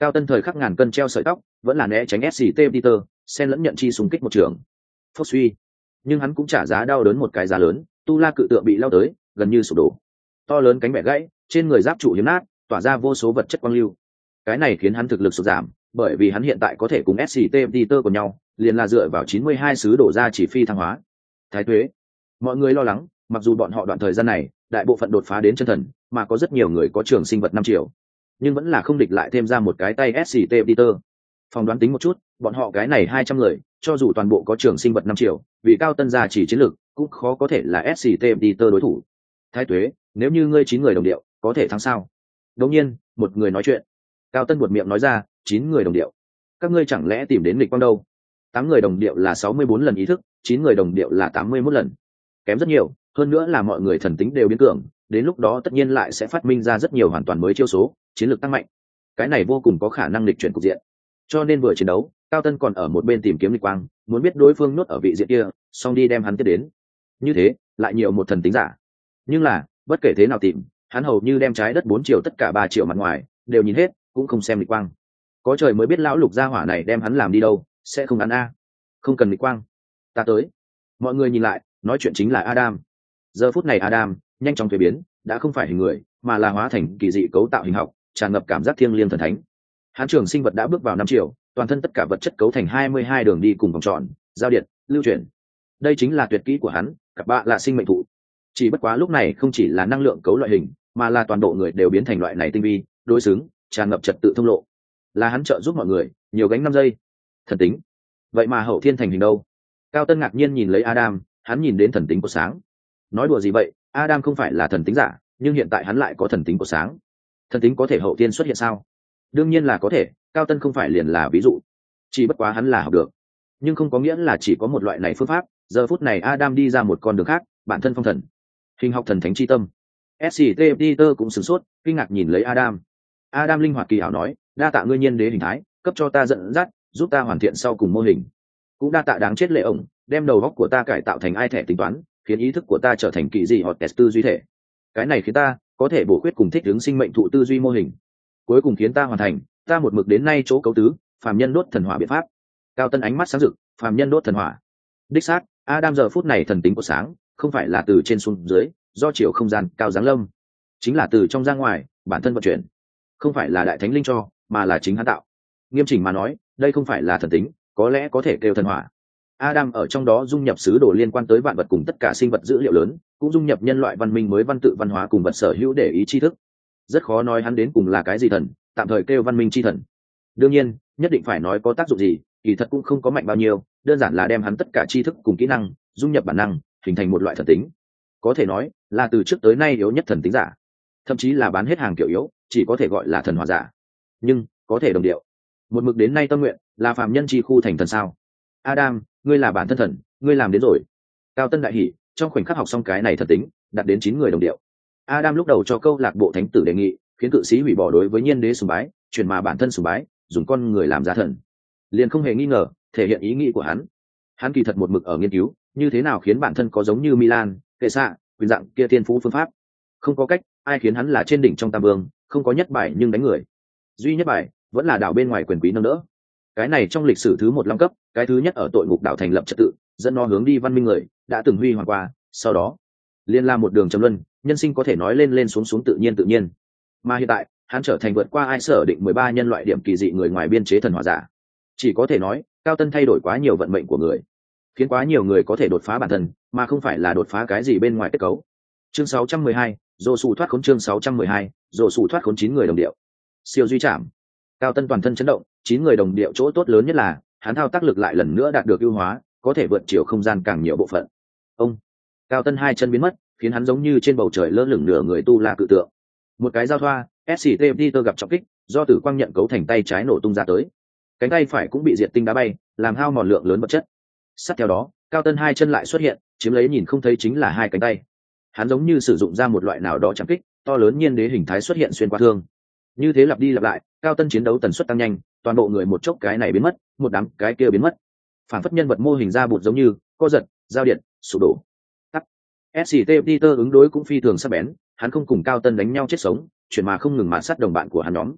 Cao Tân thời khắc ngàn cân treo sợi tóc, vẫn là né tránh ét xê tê Peter, xen lẫn nhận chi xung kích một trường. Phốc suy, nhưng hắn cũng trả giá đau đớn một cái giá lớn, tu la cự tượng bị lao tới, gần như sụp đổ. To lớn cánh bẻ gãy, trên người giáp trụ hiếm nát, tỏa ra vô số vật chất quang lưu. Cái này khiến hắn thực lực sụt giảm, bởi vì hắn hiện tại có thể cùng ét xê tê Peter của nhau, liền là dựa vào chín mươi hai sứ đổ ra chỉ phi thăng hóa. Thái tuế. Mọi người lo lắng, mặc dù bọn họ đoạn thời gian này, đại bộ phận đột phá đến chân thần, mà có rất nhiều người có trường sinh vật năm triệu, nhưng vẫn là không địch lại thêm ra một cái tay ét xê tê Peter. Phòng đoán tính một chút, bọn họ cái này hai trăm người, cho dù toàn bộ có trường sinh vật năm triệu, vì Cao Tân gia chỉ chiến lược, cũng khó có thể là ét xê tê Peter đối thủ. Thái tuế, nếu như ngươi chín người đồng điệu, có thể thắng sao? Đột nhiên, một người nói chuyện. Cao Tân buột miệng nói ra, chín người đồng điệu. Các ngươi chẳng lẽ tìm đến nghịch quang đâu? Tám người đồng điệu là sáu mươi bốn lần ý thức, chín người đồng điệu là tám mươi mốt lần. Kém rất nhiều, hơn nữa là mọi người thần tính đều biến cường, đến lúc đó tất nhiên lại sẽ phát minh ra rất nhiều hoàn toàn mới chiêu số, chiến lược tăng mạnh. Cái này vô cùng có khả năng lịch chuyển cục diện. Cho nên vừa chiến đấu, Cao Tân còn ở một bên tìm kiếm lịch quang, muốn biết đối phương nuốt ở vị diện kia, xong đi đem hắn tiếp đến. Như thế, lại nhiều một thần tính giả. Nhưng là, bất kể thế nào tìm, hắn hầu như đem trái đất bốn triệu tất cả ba triệu mặt ngoài đều nhìn hết, cũng không xem lịch quang. Có trời mới biết lão lục gia hỏa này đem hắn làm đi đâu, sẽ không ăn a. Không cần lịch quang, ta tới. Mọi người nhìn lại, nói chuyện chính là Adam. Giờ phút này Adam nhanh chóng thay biến, đã không phải hình người, mà là hóa thành kỳ dị cấu tạo hình học, tràn ngập cảm giác thiêng liêng thần thánh. Hắn trường sinh vật đã bước vào năm triệu, toàn thân tất cả vật chất cấu thành hai mươi hai đường đi cùng vòng tròn, giao điện, lưu chuyển. Đây chính là tuyệt kỹ của hắn, cặp bạ là sinh mệnh thụ. Chỉ bất quá lúc này không chỉ là năng lượng cấu loại hình, mà là toàn bộ người đều biến thành loại này tinh vi, đối xứng, tràn ngập trật tự thông lộ. Là hắn trợ giúp mọi người, nhiều gánh năm giây. Thần tính. Vậy mà hậu thiên thành hình đâu? Cao Tân ngạc nhiên nhìn lấy Adam, hắn nhìn đến thần tính của sáng. Nói đùa gì vậy, Adam không phải là thần tính giả, nhưng hiện tại hắn lại có thần tính của sáng. Thần tính có thể hậu thiên xuất hiện sao? Đương nhiên là có thể, Cao Tân không phải liền là ví dụ. Chỉ bất quá hắn là học được, nhưng không có nghĩa là chỉ có một loại này phương pháp. Giờ phút này Adam đi ra một con đường khác, bản thân phong thần, hình học thần thánh chi tâm. ét xê tê Peter cũng sửng sốt, kinh ngạc nhìn lấy Adam. Adam linh hoạt kỳ hảo nói, đa tạ ngươi nhiên đế hình thái, cấp cho ta dẫn dắt, giúp ta hoàn thiện sau cùng mô hình. Cũng đa tạ đáng chết lệ ổng, đem đầu góc của ta cải tạo thành ai thẻ tính toán, khiến ý thức của ta trở thành kỳ dị hoặc test tư duy thể. Cái này khiến ta có thể bổ khuyết cùng thích ứng sinh mệnh thụ tư duy mô hình, cuối cùng khiến ta hoàn thành ta một mực đến nay chỗ cấu tứ phàm nhân đốt thần hỏa biện pháp. Cao Tân ánh mắt sáng rực, phàm nhân đốt thần hỏa. Đích xác, Adam giờ phút này thần tính của sáng, không phải là từ trên xuống dưới, do chiều không gian cao giáng lâm, chính là từ trong ra ngoài, bản thân vận chuyển. Không phải là đại thánh linh cho, mà là chính hắn tạo. Nghiêm chỉnh mà nói, đây không phải là thần tính, có lẽ có thể kêu thần hỏa. Adam ở trong đó dung nhập sứ đồ liên quan tới vạn vật cùng tất cả sinh vật dữ liệu lớn, cũng dung nhập nhân loại văn minh mới văn tự văn hóa cùng vật sở hữu để ý tri thức. Rất khó nói hắn đến cùng là cái gì thần, tạm thời kêu văn minh chi thần. Đương nhiên, nhất định phải nói có tác dụng gì, kỳ thật cũng không có mạnh bao nhiêu, đơn giản là đem hắn tất cả tri thức cùng kỹ năng dung nhập bản năng, hình thành một loại thần tính. Có thể nói là từ trước tới nay yếu nhất thần tính giả, thậm chí là bán hết hàng kiểu yếu, chỉ có thể gọi là thần hỏa giả. Nhưng có thể đồng điệu, một mực đến nay tâm nguyện là phàm nhân chi khu thành thần sao? Adam, ngươi là bản thân thần, ngươi làm đến rồi. Cao Tân đại hỉ, trong khoảnh khắc học xong cái này thần tính, đạt đến chín người đồng điệu. Adam lúc đầu cho câu lạc bộ thánh tử đề nghị, khiến cự sĩ hủy bỏ đối với nhiên đế sùng bái, chuyển mà bản thân sùng bái, dùng con người làm giá thần. Liền không hề nghi ngờ, thể hiện ý nghĩ của hắn. Hắn kỳ thật một mực ở nghiên cứu, như thế nào khiến bản thân có giống như Milan, kệ xạ, quyền dạng kia thiên phú phương pháp. Không có cách, ai khiến hắn là trên đỉnh trong tam vương, không có nhất bài nhưng đánh người. Duy nhất bài, vẫn là đảo bên ngoài quyền quý nâng đỡ. Cái này trong lịch sử thứ một long cấp, cái thứ nhất ở tội ngục đảo thành lập trật tự, dẫn nó hướng đi văn minh người, đã từng huy hoàng qua, sau đó liên la một đường trầm luân, nhân sinh có thể nói lên lên xuống xuống tự nhiên tự nhiên. Mà hiện tại, hắn trở thành vượt qua ai sở định mười ba nhân loại điểm kỳ dị người ngoài biên chế thần hỏa giả. Chỉ có thể nói, Cao Tân thay đổi quá nhiều vận mệnh của người, khiến quá nhiều người có thể đột phá bản thân, mà không phải là đột phá cái gì bên ngoài kết cấu. Chương sáu trăm mười hai, Dỗ Sủ thoát khốn. Chương sáu trăm mười hai, Dỗ Sủ thoát khốn. Chín người đồng điệu, siêu duy trảm. Cao Tân toàn thân chấn động, chín người đồng điệu chỗ tốt lớn nhất là hắn thao tác lực lại lần nữa đạt được ưu hóa, có thể vượt chiều không gian càng nhiều bộ phận. Ông Cao Tân hai chân biến mất, khiến hắn giống như trên bầu trời lơ lửng nửa người tu la cự tượng. Một cái giao thoa, ét xê tê Peter gặp trọng kích, do tử quang nhận cấu thành tay trái nổ tung ra tới. Cánh tay phải cũng bị diệt tinh đá bay, làm hao mòn lượng lớn vật chất. Sát theo đó, Cao Tân hai chân lại xuất hiện, chiếm lấy nhìn không thấy chính là hai cánh tay. Hắn giống như sử dụng ra một loại nào đó trọng kích, to lớn nhiên đế hình thái xuất hiện xuyên qua thương. Như thế lặp đi lặp lại, Cao Tân chiến đấu tần suất tăng nhanh, toàn bộ người một chốc cái này biến mất, một đám cái kia biến mất. Phản phất nhân vật mô hình ra bụt giống như co giật, giao điện, sụp đổ. Tắt. ét xê tê Peter ứng đối cũng phi thường sắc bén, hắn không cùng Cao Tân đánh nhau chết sống, chuyển mà không ngừng mạt sát đồng bạn của hắn nhóm.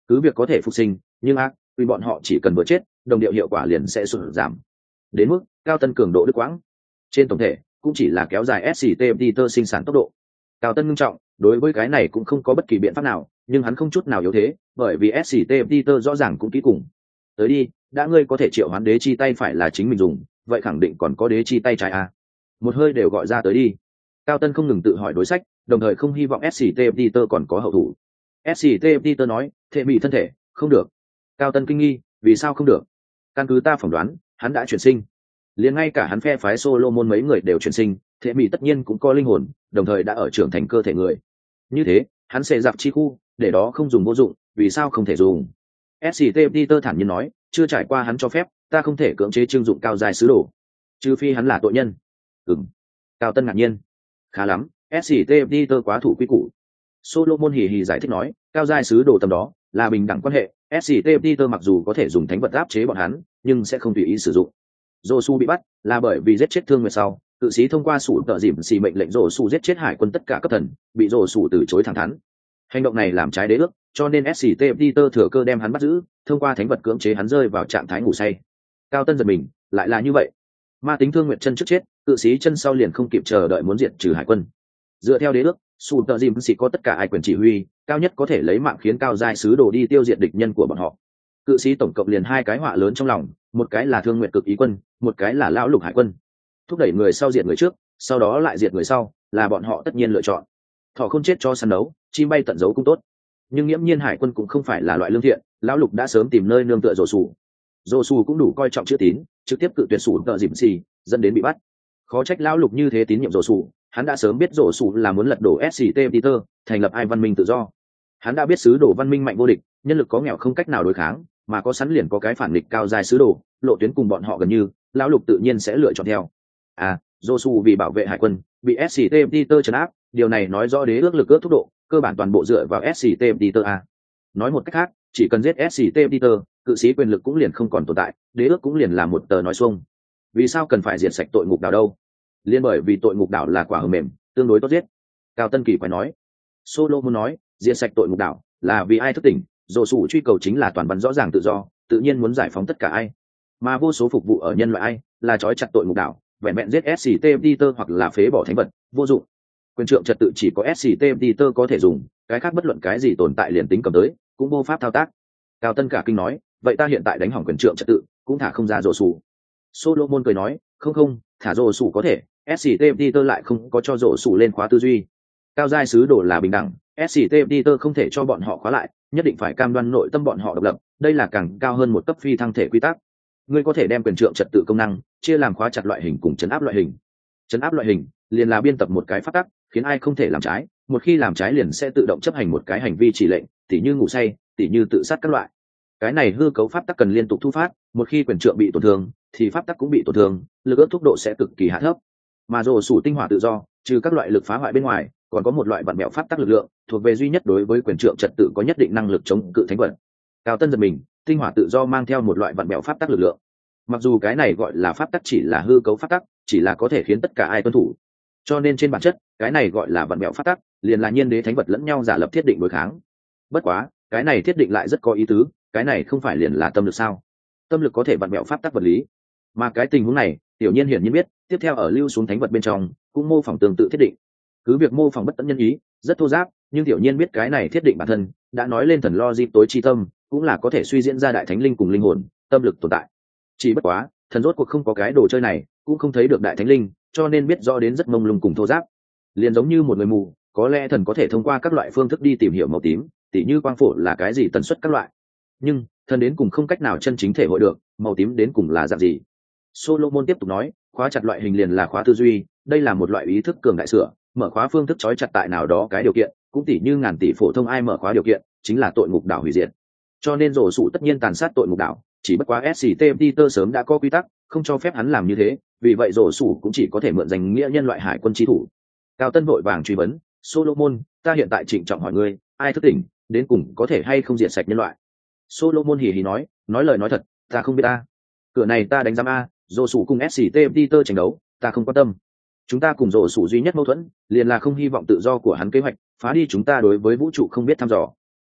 cứ việc có thể phục sinh nhưng ác vì bọn họ chỉ cần vừa chết đồng điệu hiệu quả liền sẽ sụt giảm đến mức cao tân cường độ đứt quãng trên tổng thể cũng chỉ là kéo dài sct peter sinh sản tốc độ. Cao tân ngưng trọng đối với cái này cũng không có bất kỳ biện pháp nào, nhưng hắn không chút nào yếu thế bởi vì sct peter rõ ràng cũng kỹ cùng. Tới đi, đã ngươi có thể triệu hoán đế chi tay phải là chính mình dùng, vậy khẳng định còn có đế chi tay trái à. Một hơi đều gọi ra tới đi. Cao tân không ngừng tự hỏi đối sách, đồng thời không hy vọng sct peter còn có hậu thủ. sct peter nói thệ bị thân thể không được. Cao tân kinh nghi, vì sao không được? Căn cứ ta phỏng đoán hắn đã chuyển sinh, liền ngay cả hắn phe phái Solomon mấy người đều chuyển sinh, thế mỹ tất nhiên cũng có linh hồn, đồng thời đã ở trưởng thành cơ thể người. Như thế, hắn sẽ giặc chi khu, để đó không dùng vô dụng, vì sao không thể dùng? sct peter thản nhiên nói, chưa trải qua hắn cho phép, ta không thể cưỡng chế trưng dụng cao dài sứ đồ, trừ phi hắn là tội nhân. Ừm. Cao tân ngạc nhiên. Khá lắm, sct peter quá thủ quy củ. Solomon hì hì giải thích nói, cao dài sứ đồ tầm đó là bình đẳng quan hệ, sct peter mặc dù có thể dùng thánh vật áp chế bọn hắn, nhưng sẽ không tùy ý sử dụng. Josu bị bắt là bởi vì giết chết Thương Nguyệt sau, cự sĩ thông qua sủ tợ dìm xì mệnh lệnh Josu giết chết hải quân tất cả cấp thần, bị Josu từ chối thẳng thắn. Hành động này làm trái đế ước, cho nên sct peter thừa cơ đem hắn bắt giữ, thông qua thánh vật cưỡng chế hắn rơi vào trạng thái ngủ say. Cao tân giật mình, lại là như vậy. Ma tính Thương Nguyệt chân trước chết, cự sĩ chân sau liền không kịp chờ đợi muốn diệt trừ hải quân. Dựa theo đế ước, sủ tợ dìm xì có tất cả ai quyền chỉ huy, cao nhất có thể lấy mạng khiến cao giai sứ đồ đi tiêu diệt địch nhân của bọn họ. Cự sĩ tổng cộng liền hai cái họa lớn trong lòng, một cái là Thương Nguyệt cực ý quân, một cái là lão lục hải quân. Thúc đẩy người sau diệt người trước, sau đó lại diệt người sau, là bọn họ tất nhiên lựa chọn. Thỏ không chết cho săn đấu, chim bay tận giấu cũng tốt. Nhưng nghiễm nhiên hải quân cũng không phải là loại lương thiện, lão lục đã sớm tìm nơi nương tựa rổ sủ. Rổ sủ cũng đủ coi trọng chữ tín, trực tiếp cự tuyệt sủ tợ dìm xì, dẫn đến bị bắt. Khó trách lão lục như thế tín nhiệm rổ sủ, hắn đã sớm biết rổ sủ là muốn lật đổ sct peter, thành lập ai văn minh tự do. Hắn đã biết sứ đồ văn minh mạnh vô địch, nhân lực có nghèo không cách nào đối kháng, mà có sẵn liền có cái phản nghịch cao dài sứ đồ, lộ tuyến cùng bọn họ gần như, lão lục tự nhiên sẽ lựa chọn theo. À, Josu vì bảo vệ hải quân, bị sct peter trấn áp, điều này nói rõ đế ước lực ước thúc độ, cơ bản toàn bộ dựa vào sct peter a. Nói một cách khác, chỉ cần giết sct peter, cự sĩ quyền lực cũng liền không còn tồn tại, đế ước cũng liền là một tờ nói xuông. Vì sao cần phải diệt sạch tội ngục đảo đâu? Liên bởi vì tội ngục đảo là quả hờ mềm, tương đối tốt giết. Cao Tân Kỳ quái nói. Solomon nói, diệt sạch tội ngục đảo là vì ai thức tỉnh, Josu truy cầu chính là toàn văn rõ ràng tự do, tự nhiên muốn giải phóng tất cả ai, mà vô số phục vụ ở nhân loại ai là trói chặt tội ngục đảo, vẹn vẹn giết sct peter hoặc là phế bỏ thánh vật vô dụng. Quyền trượng trật tự chỉ có sct peter có thể dùng, cái khác bất luận cái gì tồn tại liền tính cầm tới cũng vô pháp thao tác. Cao Tân cả kinh nói, vậy ta hiện tại đánh hỏng quyền trượng trật tự cũng thả không ra rổ sủ. Solomon cười nói, không không, thả rổ sủ có thể, sct peter lại không có cho rổ sủ lên khóa tư duy. Cao giai sứ đồ là bình đẳng, sct peter không thể cho bọn họ khóa lại, nhất định phải cam đoan nội tâm bọn họ độc lập, đây là càng cao hơn một cấp phi thăng thể quy tắc. Ngươi có thể đem quyền trượng trật tự công năng chia làm khóa chặt loại hình cùng chấn áp loại hình. Chấn áp loại hình liền là biên tập một cái pháp tắc, khiến ai không thể làm trái, một khi làm trái liền sẽ tự động chấp hành một cái hành vi chỉ lệnh, tỉ như ngủ say, tỉ như tự sát các loại. Cái này hư cấu pháp tắc cần liên tục thu phát, một khi quyền trượng bị tổn thương thì pháp tắc cũng bị tổn thương, lực ước thúc độ sẽ cực kỳ hạ thấp. Mà rồ sủ tinh hỏa tự do, trừ các loại lực phá hoại bên ngoài, còn có một loại vặn mẹo pháp tắc lực lượng, thuộc về duy nhất đối với quyền trượng trật tự có nhất định năng lực chống cự thánh vật. Cao Tân giật mình, tinh hỏa tự do mang theo một loại vặn mẹo pháp tắc lực lượng. Mặc dù cái này gọi là pháp tắc chỉ là hư cấu pháp tắc, chỉ là có thể khiến tất cả ai tuân thủ, cho nên trên bản chất cái này gọi là vặn mẹo pháp tắc, liền là nhiên đế thánh vật lẫn nhau giả lập thiết định đối kháng. Bất quá cái này thiết định lại rất có ý tứ, cái này không phải liền là tâm lực sao? Tâm lực có thể vặn mẹo pháp tắc vật lý, mà cái tình huống này tiểu nhiên hiển nhiên biết, tiếp theo ở lưu xuống thánh vật bên trong cũng mô phỏng tương tự thiết định. Cứ việc mô phỏng bất tận nhân ý, rất thô giáp, nhưng tiểu nhiên biết cái này thiết định bản thân đã nói lên thần logic tối chi tâm, cũng là có thể suy diễn ra đại thánh linh cùng linh hồn tâm lực tồn tại. Chỉ bất quá thần rốt cuộc không có cái đồ chơi này, cũng không thấy được đại thánh linh, cho nên biết rõ đến rất mông lung cùng thô giáp. Liền giống như một người mù, có lẽ thần có thể thông qua các loại phương thức đi tìm hiểu màu tím, tỉ như quang phổ là cái gì, tần suất các loại, nhưng thần đến cùng không cách nào chân chính thể hội được màu tím đến cùng là dạng gì. Solomon tiếp tục nói, khóa chặt loại hình liền là khóa tư duy, đây là một loại ý thức cường đại sửa mở khóa phương thức trói chặt tại nào đó cái điều kiện, cũng tỉ như ngàn tỷ phổ thông ai mở khóa điều kiện chính là tội ngục đảo hủy diệt, cho nên rổ sủ tất nhiên tàn sát tội ngục đảo. Chỉ bất quá sct peter sớm đã có quy tắc không cho phép hắn làm như thế, vì vậy rổ sủ cũng chỉ có thể mượn danh nghĩa nhân loại hải quân chí thủ. Cao Tân vội vàng truy vấn, Solomon, ta hiện tại trịnh trọng hỏi ngươi, ai thức tỉnh, đến cùng có thể hay không diệt sạch nhân loại? Solomon hì hì nói, nói lời nói thật, ta không biết ta. Cửa này ta đánh giám a, rổ sủ cùng sct peter tranh đấu, ta không quan tâm. Chúng ta cùng rổ sủ duy nhất mâu thuẫn liền là không hy vọng tự do của hắn kế hoạch phá đi chúng ta đối với vũ trụ không biết thăm dò.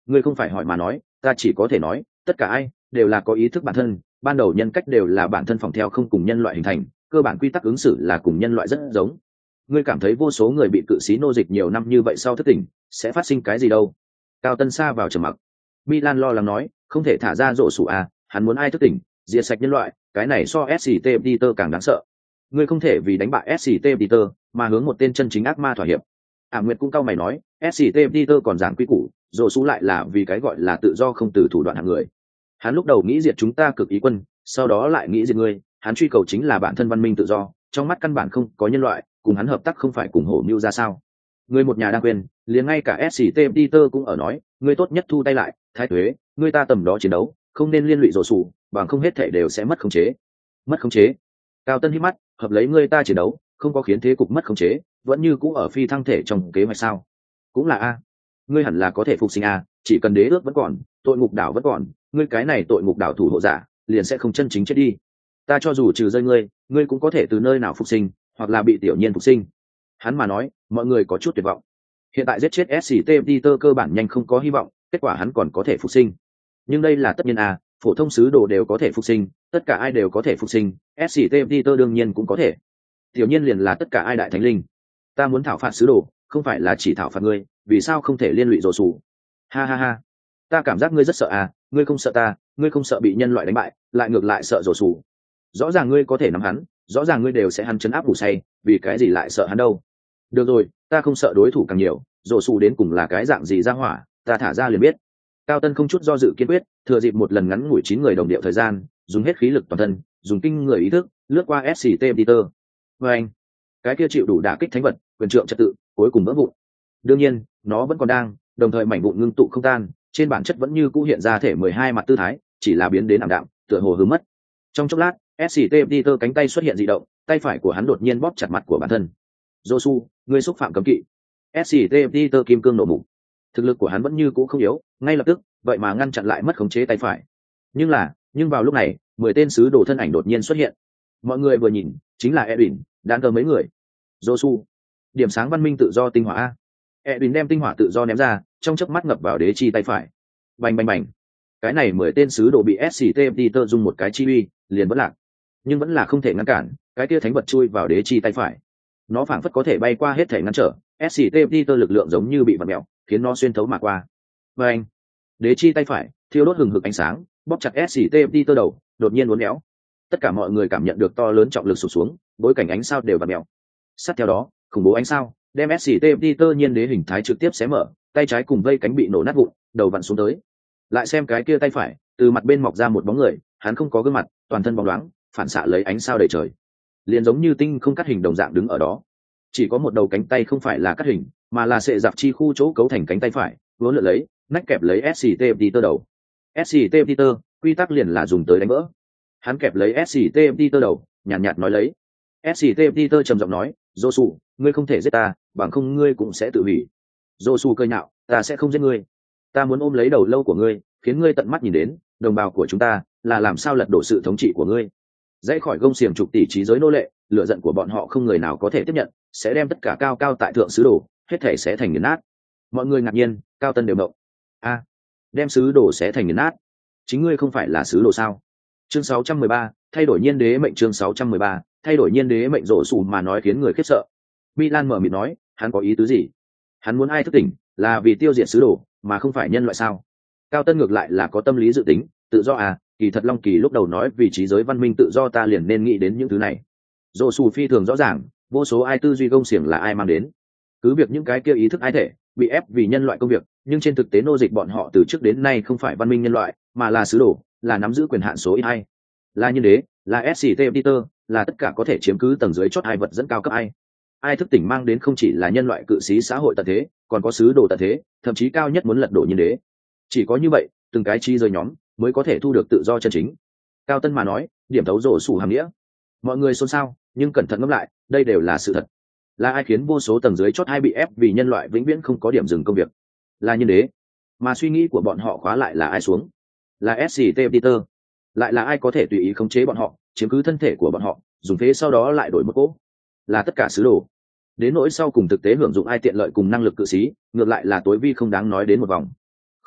Ngươi không phải hỏi mà nói, ta chỉ có thể nói tất cả ai đều là có ý thức bản thân, ban đầu nhân cách đều là bản thân phòng theo không cùng nhân loại hình thành, cơ bản quy tắc ứng xử là cùng nhân loại rất giống. Ngươi cảm thấy vô số người bị cự sĩ nô dịch nhiều năm như vậy sau thức tỉnh sẽ phát sinh cái gì đâu? Cao Tân sa vào trầm mặc. Milan lo lắng nói, không thể thả ra rổ sủ à, hắn muốn ai thức tỉnh diệt sạch nhân loại, cái này so ét xê tê Peter càng đáng sợ. Ngươi không thể vì đánh bại ét xê tê Peter mà hướng một tên chân chính ác ma thỏa hiệp. Ả Nguyệt cũng cau mày nói, ét xê tê Peter còn giảng quy củ, rổ sủ lại là vì cái gọi là tự do không từ thủ đoạn hạng người. Hắn lúc đầu nghĩ diệt chúng ta cực ý quân, sau đó lại nghĩ diệt ngươi, hắn truy cầu chính là bản thân văn minh tự do, trong mắt căn bản không có nhân loại, cùng hắn hợp tác không phải cùng hổ mưu ra sao? Ngươi một nhà đang quên, liền ngay cả ét xê tê Peter cũng ở nói, ngươi tốt nhất thu tay lại, thái thuế, ngươi ta tầm đó chiến đấu, không nên liên lụy rổ sủ, bằng không hết thể đều sẽ mất khống chế. Mất khống chế? Cao Tân hít mắt, hợp lấy ngươi ta chiến đấu, không có khiến thế cục mất khống chế, vẫn như cũ ở phi thăng thể trong kế hoạch sao? Cũng là a. Ngươi hẳn là có thể phục sinh a, chỉ cần đế ước vẫn còn, tội ngục đảo vẫn còn, ngươi cái này tội ngục đảo thủ hộ giả, liền sẽ không chân chính chết đi. Ta cho dù trừ rơi ngươi, ngươi cũng có thể từ nơi nào phục sinh, hoặc là bị tiểu nhiên phục sinh. Hắn mà nói, mọi người có chút tuyệt vọng. Hiện tại giết chết ét xê tê Peter cơ bản nhanh không có hy vọng, kết quả hắn còn có thể phục sinh. Nhưng đây là tất nhiên à, phổ thông sứ đồ đều có thể phục sinh, tất cả ai đều có thể phục sinh, ét xê tê Peter đương nhiên cũng có thể. Tiểu nhiên liền là tất cả ai đại thánh linh. Ta muốn thảo phạt sứ đồ, không phải là chỉ thảo phạt ngươi, vì sao không thể liên lụy rồ sủ? Ha ha ha, ta cảm giác ngươi rất sợ à, ngươi không sợ ta, ngươi không sợ bị nhân loại đánh bại, lại ngược lại sợ rồ sủ. Rõ ràng ngươi có thể nắm hắn, rõ ràng ngươi đều sẽ hắn chấn áp ngủ say, vì cái gì lại sợ hắn đâu? Được rồi, ta không sợ đối thủ càng nhiều, rồ sủ đến cùng là cái dạng gì ra hỏa, ta thả ra liền biết. Cao Tân không chút do dự kiên quyết, thừa dịp một lần ngắn ngủi chín người đồng điệu thời gian, dùng hết khí lực toàn thân, dùng kinh người ý thức, lướt qua ét xê tê Peter. Và anh, cái kia chịu đủ đả kích thánh vật, quyền trượng trật tự, cuối cùng vỡ vụn. Đương nhiên, nó vẫn còn đang, đồng thời mảnh vụn ngưng tụ không tan, trên bản chất vẫn như cũ hiện ra thể mười hai mặt tư thái, chỉ là biến đến ảm đạm, tựa hồ hư mất. Trong chốc lát, ét xê tê Peter cánh tay xuất hiện dị động, tay phải của hắn đột nhiên bóp chặt mặt của bản thân. Josu, ngươi xúc phạm cấm kỵ. ét xê tê Peter kim cương nổ mục. Thực lực của hắn vẫn như cũ không yếu, ngay lập tức, vậy mà ngăn chặn lại mất khống chế tay phải. Nhưng là, nhưng vào lúc này, mười tên sứ đồ thân ảnh đột nhiên xuất hiện. Mọi người vừa nhìn, chính là Edwin, đang cờ mấy người. Josu, điểm sáng văn minh tự do tinh hỏa a. Edwin đem tinh hỏa tự do ném ra, trong chớp mắt ngập vào đế chi tay phải. Bành bành bành. Cái này mười tên sứ đồ bị ét xê tê Peter dùng một cái chi uy, liền vẫn lạc. Nhưng vẫn là không thể ngăn cản, cái kia thánh vật chui vào đế chi tay phải. Nó phảng phất có thể bay qua hết thể ngăn trở, ét xê tê Peter lực lượng giống như bị vặn mèo, khiến nó xuyên thấu mà qua. Và anh, đế chi tay phải thiêu đốt hừng hực ánh sáng, bóp chặt ét xê tê Peter đầu, đột nhiên uốn éo. Tất cả mọi người cảm nhận được to lớn trọng lực sụp xuống, bối cảnh ánh sao đều vặn mèo. Sát theo đó, khủng bố ánh sao đem ét xê tê Peter nhiên đế hình thái trực tiếp xé mở, tay trái cùng vây cánh bị nổ nát vụn, đầu vặn xuống tới. Lại xem cái kia tay phải, từ mặt bên mọc ra một bóng người, hắn không có gương mặt, toàn thân bóng loáng, phản xạ lấy ánh sao đầy trời, liền giống như tinh không cắt hình đồng dạng đứng ở đó. Chỉ có một đầu cánh tay không phải là cắt hình, mà là sệ dạp chi khu chỗ cấu thành cánh tay phải, vốn lượn lấy, nách kẹp lấy ét xê tê Peter đầu. ét xê tê Peter, quy tắc liền là dùng tới đánh vỡ. Hắn kẹp lấy ét xê tê Peter đầu, nhàn nhạt, nhạt nói lấy. ét xê tê Peter trầm giọng nói, Josu, ngươi không thể giết ta, bằng không ngươi cũng sẽ tự hủy. Josu cười nhạo, ta sẽ không giết ngươi. Ta muốn ôm lấy đầu lâu của ngươi, khiến ngươi tận mắt nhìn đến, đồng bào của chúng ta là làm sao lật đổ sự thống trị của ngươi. Dãy khỏi gông xiềng chục tỷ trí giới nô lệ, lựa giận của bọn họ không người nào có thể tiếp nhận, sẽ đem tất cả cao cao tại thượng sứ đồ, hết thể sẽ thành nghiền nát. Mọi người ngạc nhiên, Cao Tân đều mộng. A, đem sứ đồ sẽ thành nghiền nát. Chính ngươi không phải là sứ đồ sao? Chương sáu trăm mười ba, thay đổi nhiên đế mệnh. Chương sáu trăm mười ba, thay đổi nhiên đế mệnh. Rổ sủ mà nói khiến người khiếp sợ. Milan mở miệng nói, hắn có ý tứ gì? Hắn muốn ai thức tỉnh, là vì tiêu diệt sứ đồ, mà không phải nhân loại sao? Cao Tân ngược lại là có tâm lý dự tính, tự do à, kỳ thật Long Kỳ lúc đầu nói vì trí giới văn minh tự do ta liền nên nghĩ đến những thứ này. Rổ sủ phi thường rõ ràng, vô số ai tư duy gông xiềng là ai mang đến. Cứ việc những cái kia ý thức ai thể bị ép vì nhân loại công việc, nhưng trên thực tế nô dịch bọn họ từ trước đến nay không phải văn minh nhân loại, mà là sứ đồ, là nắm giữ quyền hạn số ít ai, là nhân đế, là ét xê tê Peter, là tất cả có thể chiếm cứ tầng dưới chót hai vật dẫn cao cấp ai. Ai thức tỉnh mang đến không chỉ là nhân loại cự sĩ xã hội tận thế, còn có sứ đồ tận thế, thậm chí cao nhất muốn lật đổ nhân đế. Chỉ có như vậy, từng cái chi rơi nhóm mới có thể thu được tự do chân chính. Cao Tân mà nói, điểm thấu rổ sủ hàm nghĩa. Mọi người xôn xao, nhưng cẩn thận ngẫm lại, đây đều là sự thật. Là ai khiến vô số tầng dưới chót hai bị ép vì nhân loại vĩnh viễn không có điểm dừng công việc? Là nhân đế. Mà suy nghĩ của bọn họ khóa lại là ai xuống? Là ét xê tê Peter. Lại là ai có thể tùy ý khống chế bọn họ, chiếm cứ thân thể của bọn họ, dùng thế sau đó lại đổi một cỗ? Là tất cả sứ đồ. Đến nỗi sau cùng thực tế hưởng dụng ai tiện lợi cùng năng lực cự sĩ, ngược lại là tối vi không đáng nói đến một vòng.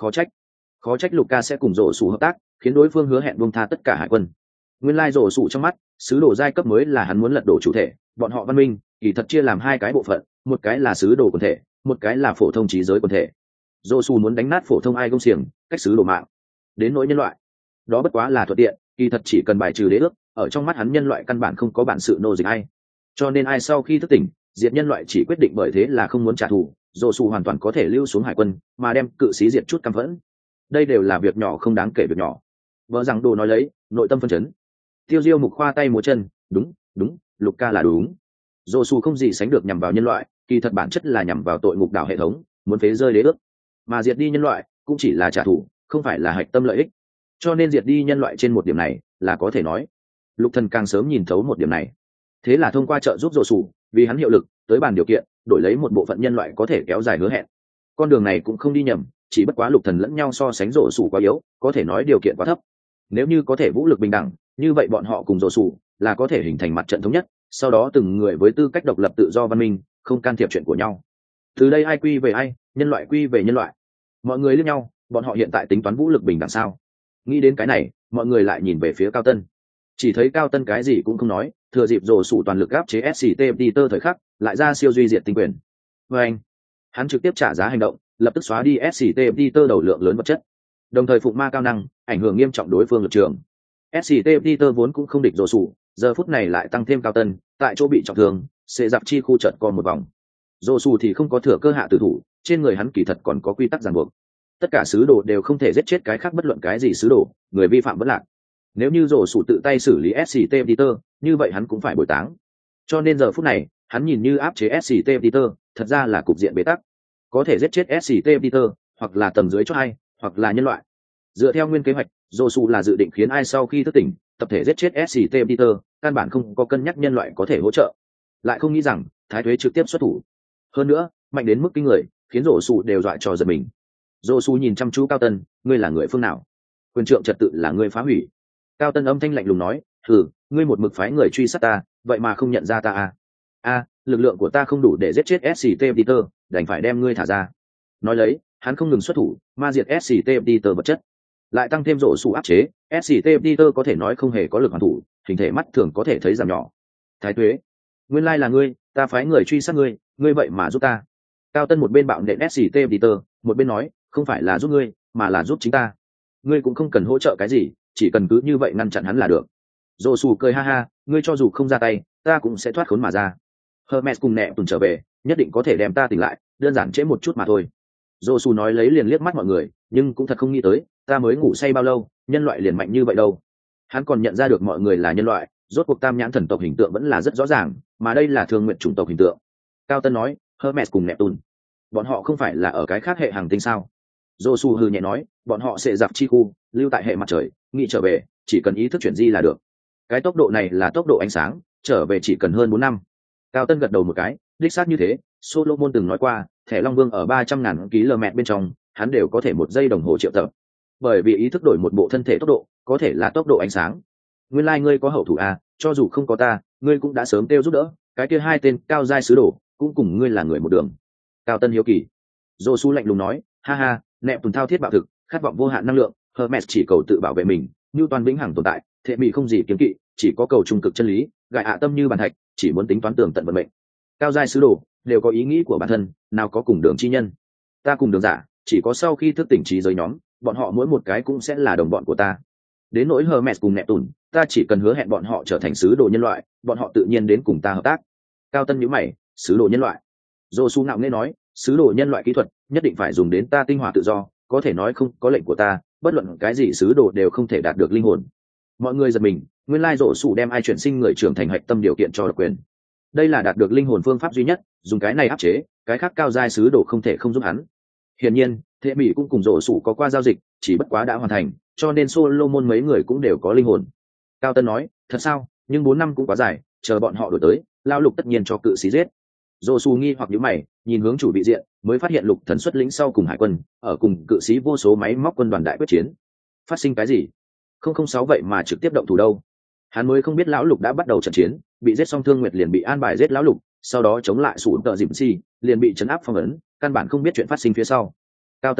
khó trách khó trách Luca sẽ cùng rổ sủ hợp tác, khiến đối phương hứa hẹn buông tha tất cả hải quân. Nguyên lai rổ sủ trong mắt sứ đồ giai cấp mới là hắn muốn lật đổ chủ thể, bọn họ văn minh kỳ thật chia làm hai cái bộ phận, một cái là sứ đồ quần thể, một cái là phổ thông trí giới quần thể. Rổ sủ muốn đánh nát phổ thông ai công xiềng cách sứ đồ mạng, đến nỗi nhân loại đó bất quá là thuận tiện, kỳ thật chỉ cần bài trừ đế ước, ở trong mắt hắn nhân loại căn bản không có bản sự nô dịch ai, cho nên ai sau khi thức tỉnh diệt nhân loại chỉ quyết định bởi thế là không muốn trả thù. Rổ sủ hoàn toàn có thể lưu xuống hải quân mà đem cự sĩ diệt chút căm phẫn, đây đều là việc nhỏ không đáng kể việc nhỏ. Vợ rằng đồ nói lấy nội tâm phân chấn. Tiêu diêu mục khoa tay múa chân, đúng đúng Luca là đúng. Rổ sủ không gì sánh được nhằm vào nhân loại, kỳ thật bản chất là nhằm vào tội ngục đảo hệ thống, muốn phế rơi đế ước, mà diệt đi nhân loại cũng chỉ là trả thù, không phải là hạch tâm lợi ích, cho nên diệt đi nhân loại trên một điểm này là có thể nói. Lục Thần càng sớm nhìn thấu một điểm này, thế là thông qua trợ giúp rổ sủ vì hắn hiệu lực tới bàn điều kiện, đổi lấy một bộ phận nhân loại có thể kéo dài hứa hẹn. Con đường này cũng không đi nhầm, chỉ bất quá Lục Thần lẫn nhau so sánh rổ sủ quá yếu, có thể nói điều kiện quá thấp. Nếu như có thể vũ lực bình đẳng, như vậy bọn họ cùng rổ sủ là có thể hình thành mặt trận thống nhất, sau đó từng người với tư cách độc lập tự do văn minh, không can thiệp chuyện của nhau. Từ đây ai quy về ai, nhân loại quy về nhân loại. Mọi người liếc nhau, bọn họ hiện tại tính toán vũ lực bình đẳng sao? Nghĩ đến cái này, mọi người lại nhìn về phía Cao Tân. Chỉ thấy Cao Tân cái gì cũng không nói, thừa dịp rổ sủ toàn lực áp chế ét xê tê Peter thời khắc, lại ra siêu duy diệt tinh quyền. Và anh, hắn trực tiếp trả giá hành động, lập tức xóa đi ét xê tê Peter đầu lượng lớn vật chất, đồng thời phụng ma cao năng, ảnh hưởng nghiêm trọng đối phương lực trường. ét xê tê Peter vốn cũng không địch rổ sủ, giờ phút này lại tăng thêm Cao Tân, tại chỗ bị trọng thương, sẽ dạp chi khu trận còn một vòng. Rổ sủ thì không có thừa cơ hạ tử thủ, trên người hắn kỳ thật còn có quy tắc ràng buộc. Tất cả sứ đồ đều không thể giết chết cái khác bất luận cái gì sứ đồ, người vi phạm vẫn lạc. Nếu như rổ sủ tự tay xử lý ét xê tê Peter, như vậy hắn cũng phải bồi táng. Cho nên giờ phút này, hắn nhìn như áp chế ét xê tê Peter, thật ra là cục diện bế tắc. Có thể giết chết ét xê tê Peter, hoặc là tầm dưới cho hay, hoặc là nhân loại. Dựa theo nguyên kế hoạch, rổ sủ là dự định khiến ai sau khi thức tỉnh, tập thể giết chết ét xê tê Peter, căn bản không có cân nhắc nhân loại có thể hỗ trợ. Lại không nghĩ rằng, thái thuế trực tiếp xuất thủ. Hơn nữa, mạnh đến mức kinh người, khiến rổ sủ đều dọa cho giật mình. Rổ sủ nhìn chăm chú Cao Tân, ngươi là người phương nào? Quyền trượng trật tự là ngươi phá hủy. Cao Tân âm thanh lạnh lùng nói, thử, ngươi một mực phái người truy sát ta, vậy mà không nhận ra ta à? A, lực lượng của ta không đủ để giết chết ét xê tê Peter, đành phải đem ngươi thả ra. Nói lấy, hắn không ngừng xuất thủ, ma diệt ét xê tê Peter vật chất, lại tăng thêm rổ sủ áp chế, ét xê tê Peter có thể nói không hề có lực hoàn thủ, hình thể mắt thường có thể thấy giảm nhỏ. Thái tuế, nguyên lai là ngươi, ta phái người truy sát ngươi, ngươi vậy mà giúp ta. Cao Tân một bên bạo nện ét xê tê Peter, một bên nói, không phải là giúp ngươi, mà là giúp chính ta. Ngươi cũng không cần hỗ trợ cái gì, chỉ cần cứ như vậy ngăn chặn hắn là được. Rổ sủ cười ha ha, ngươi cho dù không ra tay, ta cũng sẽ thoát khốn mà ra. Hermes cùng nẹ tùn trở về, nhất định có thể đem ta tỉnh lại, đơn giản trễ một chút mà thôi. Rổ sủ nói lấy liền liếc mắt mọi người, nhưng cũng thật không nghĩ tới, ta mới ngủ say bao lâu, nhân loại liền mạnh như vậy đâu. Hắn còn nhận ra được mọi người là nhân loại, rốt cuộc tam nhãn thần tộc hình tượng vẫn là rất rõ ràng, mà đây là thương nguyện chủng tộc hình tượng. Cao Tân nói, Hermes cùng nẹ tùn, bọn họ không phải là ở cái khác hệ hành tinh sao? Rổ sủ hừ nhẹ nói, bọn họ sẽ giặc chi khu, lưu tại hệ mặt trời, nghĩ trở về chỉ cần ý thức chuyển di là được. Cái tốc độ này là tốc độ ánh sáng, trở về chỉ cần hơn bốn năm. Cao Tân gật đầu một cái, đích xác như thế. Solomon từng nói qua, thẻ Long Vương ở ba trăm ngàn km bên trong, hắn đều có thể một giây đồng hồ triệu tập. Bởi vì ý thức đổi một bộ thân thể tốc độ, có thể là tốc độ ánh sáng. Nguyên lai like ngươi có hậu thủ à, cho dù không có ta, ngươi cũng đã sớm kêu giúp đỡ. Cái kia hai tên cao giai sứ đồ, cũng cùng ngươi là người một đường. Cao Tân hiếu kỳ. Dô Su lạnh lùng nói, ha ha, nẹp tùn thao thiết bạo thực, khát vọng vô hạn năng lượng, Hermes chỉ cầu tự bảo vệ mình, như toàn vĩnh hằng tồn tại, thệ mỹ không gì kiếm kỵ, chỉ có cầu trung cực chân lý, gại hạ tâm như bàn thạch, chỉ muốn tính toán tường tận vận mệnh. Cao giai sứ đồ đều có ý nghĩ của bản thân, nào có cùng đường chi nhân. Ta cùng đường giả, chỉ có sau khi thức tỉnh trí giới nhóm, bọn họ mỗi một cái cũng sẽ là đồng bọn của ta. Đến nỗi Hermes cùng nẹp tùn, ta chỉ cần hứa hẹn bọn họ trở thành sứ đồ nhân loại, bọn họ tự nhiên đến cùng ta hợp tác. Cao Tân nhíu mày, sứ đồ nhân loại. Dô Su ngạo nghễ nói, sứ đồ nhân loại kỹ thuật nhất định phải dùng đến ta tinh hỏa tự do, có thể nói không có lệnh của ta, bất luận cái gì sứ đồ đều không thể đạt được linh hồn. Mọi người giật mình, nguyên lai Dô Su đem ai chuyển sinh người trưởng thành hạch tâm điều kiện cho độc quyền. Đây là đạt được linh hồn phương pháp duy nhất, dùng cái này áp chế, cái khác cao giai sứ đồ không thể không giúp hắn. Hiển nhiên, Thệ Mỹ cũng cùng Dô Su có qua giao dịch, chỉ bất quá đã hoàn thành, cho nên Solomon mấy người cũng đều có linh hồn. Cao Tân nói, thật sao, nhưng bốn năm cũng quá dài, chờ bọn họ đổi tới, lao lục tất nhiên cho cự sĩ giết. Dô Su nghi hoặc nhíu mày, nhìn hướng chủ vị diện, mới phát hiện lục thần xuất lĩnh sau cùng hải quân, ở cùng cự sĩ vô số máy móc quân đoàn đại quyết chiến. Phát sinh cái gì? Không không sáu vậy mà trực tiếp động thủ đâu? Hắn mới không biết lão lục đã bắt đầu trận chiến, bị giết xong Thương Nguyệt liền bị an bài giết lão lục, sau đó chống lại sủ tợ dịp si, liền bị trấn áp phong ấn, căn bản không biết chuyện phát sinh phía sau. Cao Tân nói,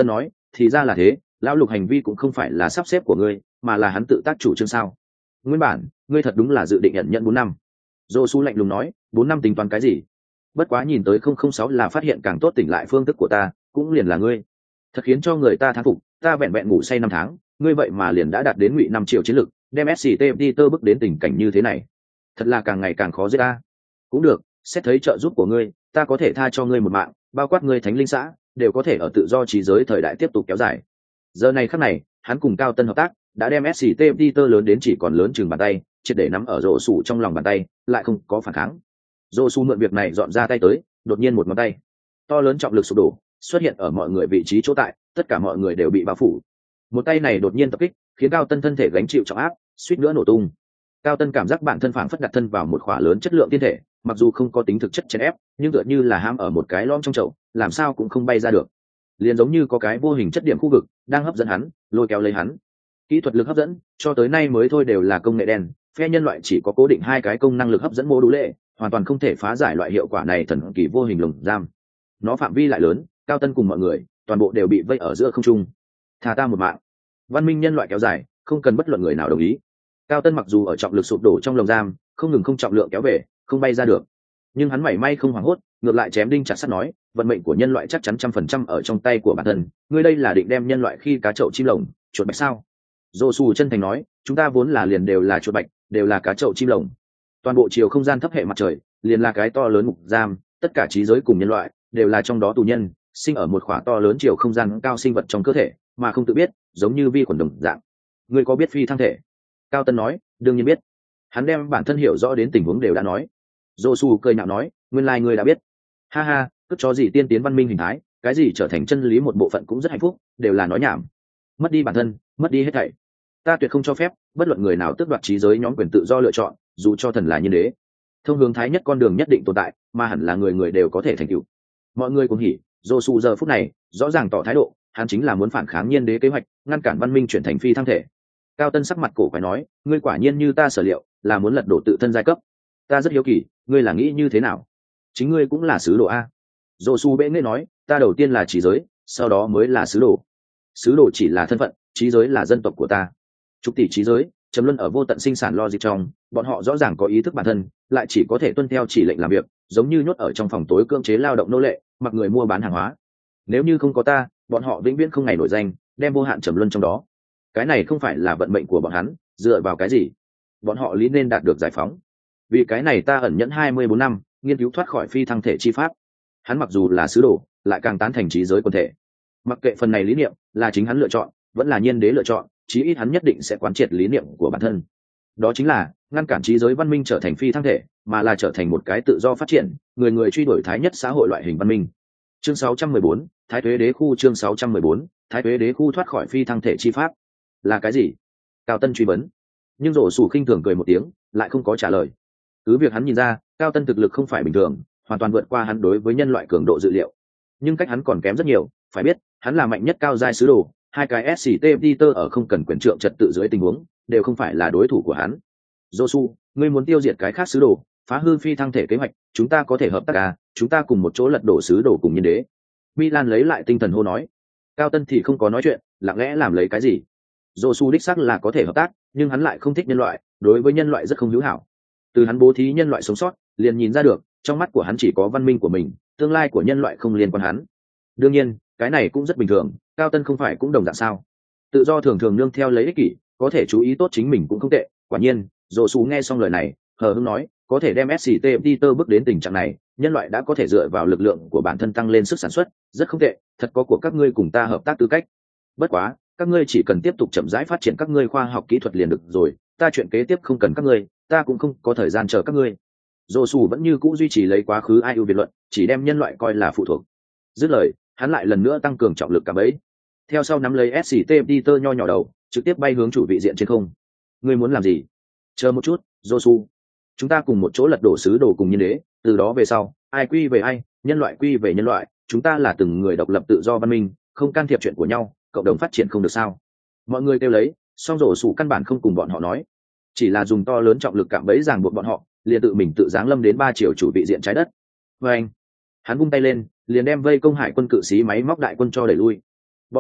thì ra là thế, lão lục hành vi cũng không phải là sắp xếp của ngươi mà là hắn tự tác chủ trương sao? Nguyên bản ngươi thật đúng là dự định nhận nhận bốn năm. Dô su lạnh lùng nói, bốn năm tính toán cái gì? Bất quá nhìn tới không không sáu là phát hiện càng tốt tỉnh lại phương thức của ta, cũng liền là ngươi. Thật khiến cho người ta thán phục, ta vẹn vẹn ngủ say năm tháng, ngươi vậy mà liền đã đạt đến ngụy năm triệu chiến lực, đem ét xê tê Peter bước đến tình cảnh như thế này. Thật là càng ngày càng khó giết ta. Cũng được, xét thấy trợ giúp của ngươi, ta có thể tha cho ngươi một mạng, bao quát ngươi thánh linh xã, đều có thể ở tự do trí giới thời đại tiếp tục kéo dài. Giờ này khắc này, hắn cùng Cao Tân hợp tác, đã đem ét xê tê Peter lớn đến chỉ còn lớn chừng bàn tay, triệt để nắm ở rổ sủ trong lòng bàn tay, lại không có phản kháng. Rổ sủ mượn việc này dọn ra tay tới, đột nhiên một ngón tay, to lớn trọng lực sụp đổ, xuất hiện ở mọi người vị trí chỗ tại, tất cả mọi người đều bị bao phủ. Một tay này đột nhiên tập kích, khiến Cao Tân thân thể gánh chịu trọng áp, suýt nữa nổ tung. Cao Tân cảm giác bản thân phảng phất đặt thân vào một khỏa lớn chất lượng tiên thể, mặc dù không có tính thực chất chèn ép, nhưng tựa như là hãm ở một cái lõm trong chậu, làm sao cũng không bay ra được. Liền giống như có cái vô hình chất điểm khu vực đang hấp dẫn hắn, lôi kéo lấy hắn. Kỹ thuật lực hấp dẫn, cho tới nay mới thôi đều là công nghệ đen, phe nhân loại chỉ có cố định hai cái công năng lực hấp dẫn mô đũ lệ, hoàn toàn không thể phá giải loại hiệu quả này thần kỳ vô hình lồng giam. Nó phạm vi lại lớn, Cao Tân cùng mọi người, toàn bộ đều bị vây ở giữa không trung. Thà ta một mạng. Văn minh nhân loại kéo dài, không cần bất luận người nào đồng ý. Cao Tân mặc dù ở trọng lực sụp đổ trong lồng giam, không ngừng không trọng lượng kéo về, không bay ra được, nhưng hắn mảy may không hoảng hốt, ngược lại chém đinh chặt sắt nói, vận mệnh của nhân loại chắc chắn trăm phần trăm ở trong tay của bản thân. Ngươi đây là định đem nhân loại khi cá chậu chim lồng, chuột bạch sao? Dô Su chân thành nói, chúng ta vốn là liền đều là chuột bạch, đều là cá chậu chim lồng. Toàn bộ chiều không gian thấp hệ mặt trời, liền là cái to lớn ngục giam, tất cả trí giới cùng nhân loại đều là trong đó tù nhân, sinh ở một khỏa to lớn chiều không gian cao sinh vật trong cơ thể, mà không tự biết, giống như vi khuẩn đồng dạng. Ngươi có biết phi thăng thể? Cao Tân nói, đương nhiên biết. Hắn đem bản thân hiểu rõ đến tình huống đều đã nói. Dô Su cười nhạo nói, nguyên lai ngươi đã biết. Ha ha, cứ cho gì tiên tiến văn minh hình thái, cái gì trở thành chân lý một bộ phận cũng rất hạnh phúc, đều là nói nhảm. Mất đi bản thân, mất đi hết thảy. Ta tuyệt không cho phép bất luận người nào tước đoạt trí giới nhóm quyền tự do lựa chọn, dù cho thần là nhân đế. Thông hướng thái nhất con đường nhất định tồn tại, mà hẳn là người người đều có thể thành tựu. Mọi người cũng hỉ, Dô Su giờ phút này rõ ràng tỏ thái độ, hắn chính là muốn phản kháng nhiên đế kế hoạch, ngăn cản văn minh chuyển thành phi thăng thể. Cao Tân sắc mặt cổ quái nói, ngươi quả nhiên như ta sở liệu, là muốn lật đổ tự thân giai cấp. Ta rất hiếu kỳ, ngươi là nghĩ như thế nào? Chính ngươi cũng là sứ đồ a? Dô Su bệ nghệ nói, ta đầu tiên là trí giới, sau đó mới là sứ đồ. Sứ đồ chỉ là thân phận, trí giới là dân tộc của ta. Chục tỷ trí giới trầm luân ở vô tận sinh sản logic trong, bọn họ rõ ràng có ý thức bản thân, lại chỉ có thể tuân theo chỉ lệnh làm việc, giống như nhốt ở trong phòng tối cưỡng chế lao động nô lệ, mặc người mua bán hàng hóa. Nếu như không có ta, bọn họ vĩnh viễn không ngày nổi danh, đem vô hạn trầm luân trong đó. Cái này không phải là vận mệnh của bọn hắn, dựa vào cái gì bọn họ lý nên đạt được giải phóng? Vì cái này ta ẩn nhẫn hai mươi bốn năm, nghiên cứu thoát khỏi phi thăng thể chi pháp. Hắn mặc dù là sứ đồ, lại càng tán thành trí giới quân thể. Mặc kệ phần này lý niệm là chính hắn lựa chọn, vẫn là nhiên đế lựa chọn, chí ít hắn nhất định sẽ quán triệt lý niệm của bản thân. Đó chính là ngăn cản trí giới văn minh trở thành phi thăng thể, mà là trở thành một cái tự do phát triển, người người truy đuổi thái nhất xã hội loại hình văn minh. Chương sáu trăm mười bốn, Thái Tuế Đế khu. Chương sáu trăm mười bốn, Thái Tuế Đế khu thoát khỏi phi thăng thể chi pháp là cái gì? Cao Tân truy vấn. Nhưng Rổ Sủ khinh thường cười một tiếng, lại không có trả lời. Cứ việc hắn nhìn ra, Cao Tân thực lực không phải bình thường, hoàn toàn vượt qua hắn đối với nhân loại cường độ dự liệu. Nhưng cách hắn còn kém rất nhiều, phải biết, hắn là mạnh nhất cao giai sứ đồ, hai cái ét xê tê Peter ở không cần quyền trượng trật tự dưới tình huống, đều không phải là đối thủ của hắn. Josu, ngươi muốn tiêu diệt cái khác sứ đồ, phá hư phi thăng thể kế hoạch, chúng ta có thể hợp tác à, chúng ta cùng một chỗ lật đổ sứ đồ cùng nhân đế. Milan lấy lại tinh thần hô nói. Cao Tân thì không có nói chuyện, lặng lẽ làm lấy cái gì. Josu đích xác là có thể hợp tác, nhưng hắn lại không thích nhân loại, đối với nhân loại rất không hữu hảo. Từ hắn bố thí nhân loại sống sót, liền nhìn ra được, trong mắt của hắn chỉ có văn minh của mình, tương lai của nhân loại không liên quan hắn. Đương nhiên, cái này cũng rất bình thường, Cao Tân không phải cũng đồng dạng sao? Tự do thường thường nương theo lấy ích kỷ, có thể chú ý tốt chính mình cũng không tệ. Quả nhiên, Josu nghe xong lời này, hờ hững nói, có thể đem ét xê tê Peter bước đến tình trạng này, nhân loại đã có thể dựa vào lực lượng của bản thân tăng lên sức sản xuất, rất không tệ, thật có của các ngươi cùng ta hợp tác tư cách. Bất quá, các ngươi chỉ cần tiếp tục chậm rãi phát triển các ngươi khoa học kỹ thuật liền được rồi, ta chuyện kế tiếp không cần các ngươi, ta cũng không có thời gian chờ các ngươi. Josu vẫn như cũ duy trì lấy quá khứ ai ưu biệt luận, chỉ đem nhân loại coi là phụ thuộc. Dứt lời, hắn lại lần nữa tăng cường trọng lực cả bấy. Theo sau nắm lấy ét xê tê Peter nho nhỏ đầu, trực tiếp bay hướng chủ vị diện trên không. Ngươi muốn làm gì? Chờ một chút, Josu. Chúng ta cùng một chỗ lật đổ sứ đồ cùng nhân đế, từ đó về sau, ai quy về ai, nhân loại quy về nhân loại, chúng ta là từng người độc lập tự do văn minh, không can thiệp chuyện của nhau, cộng đồng phát triển không được sao? Mọi người kêu lấy, song rổ sủ căn bản không cùng bọn họ nói, chỉ là dùng to lớn trọng lực cạm bẫy ràng buộc bọn họ, liền tự mình tự giáng lâm đến ba triệu chủ vị diện trái đất. Và anh, hắn vung tay lên, liền đem vây công hải quân cự sĩ máy móc đại quân cho đẩy lui. Bọn nhỏ,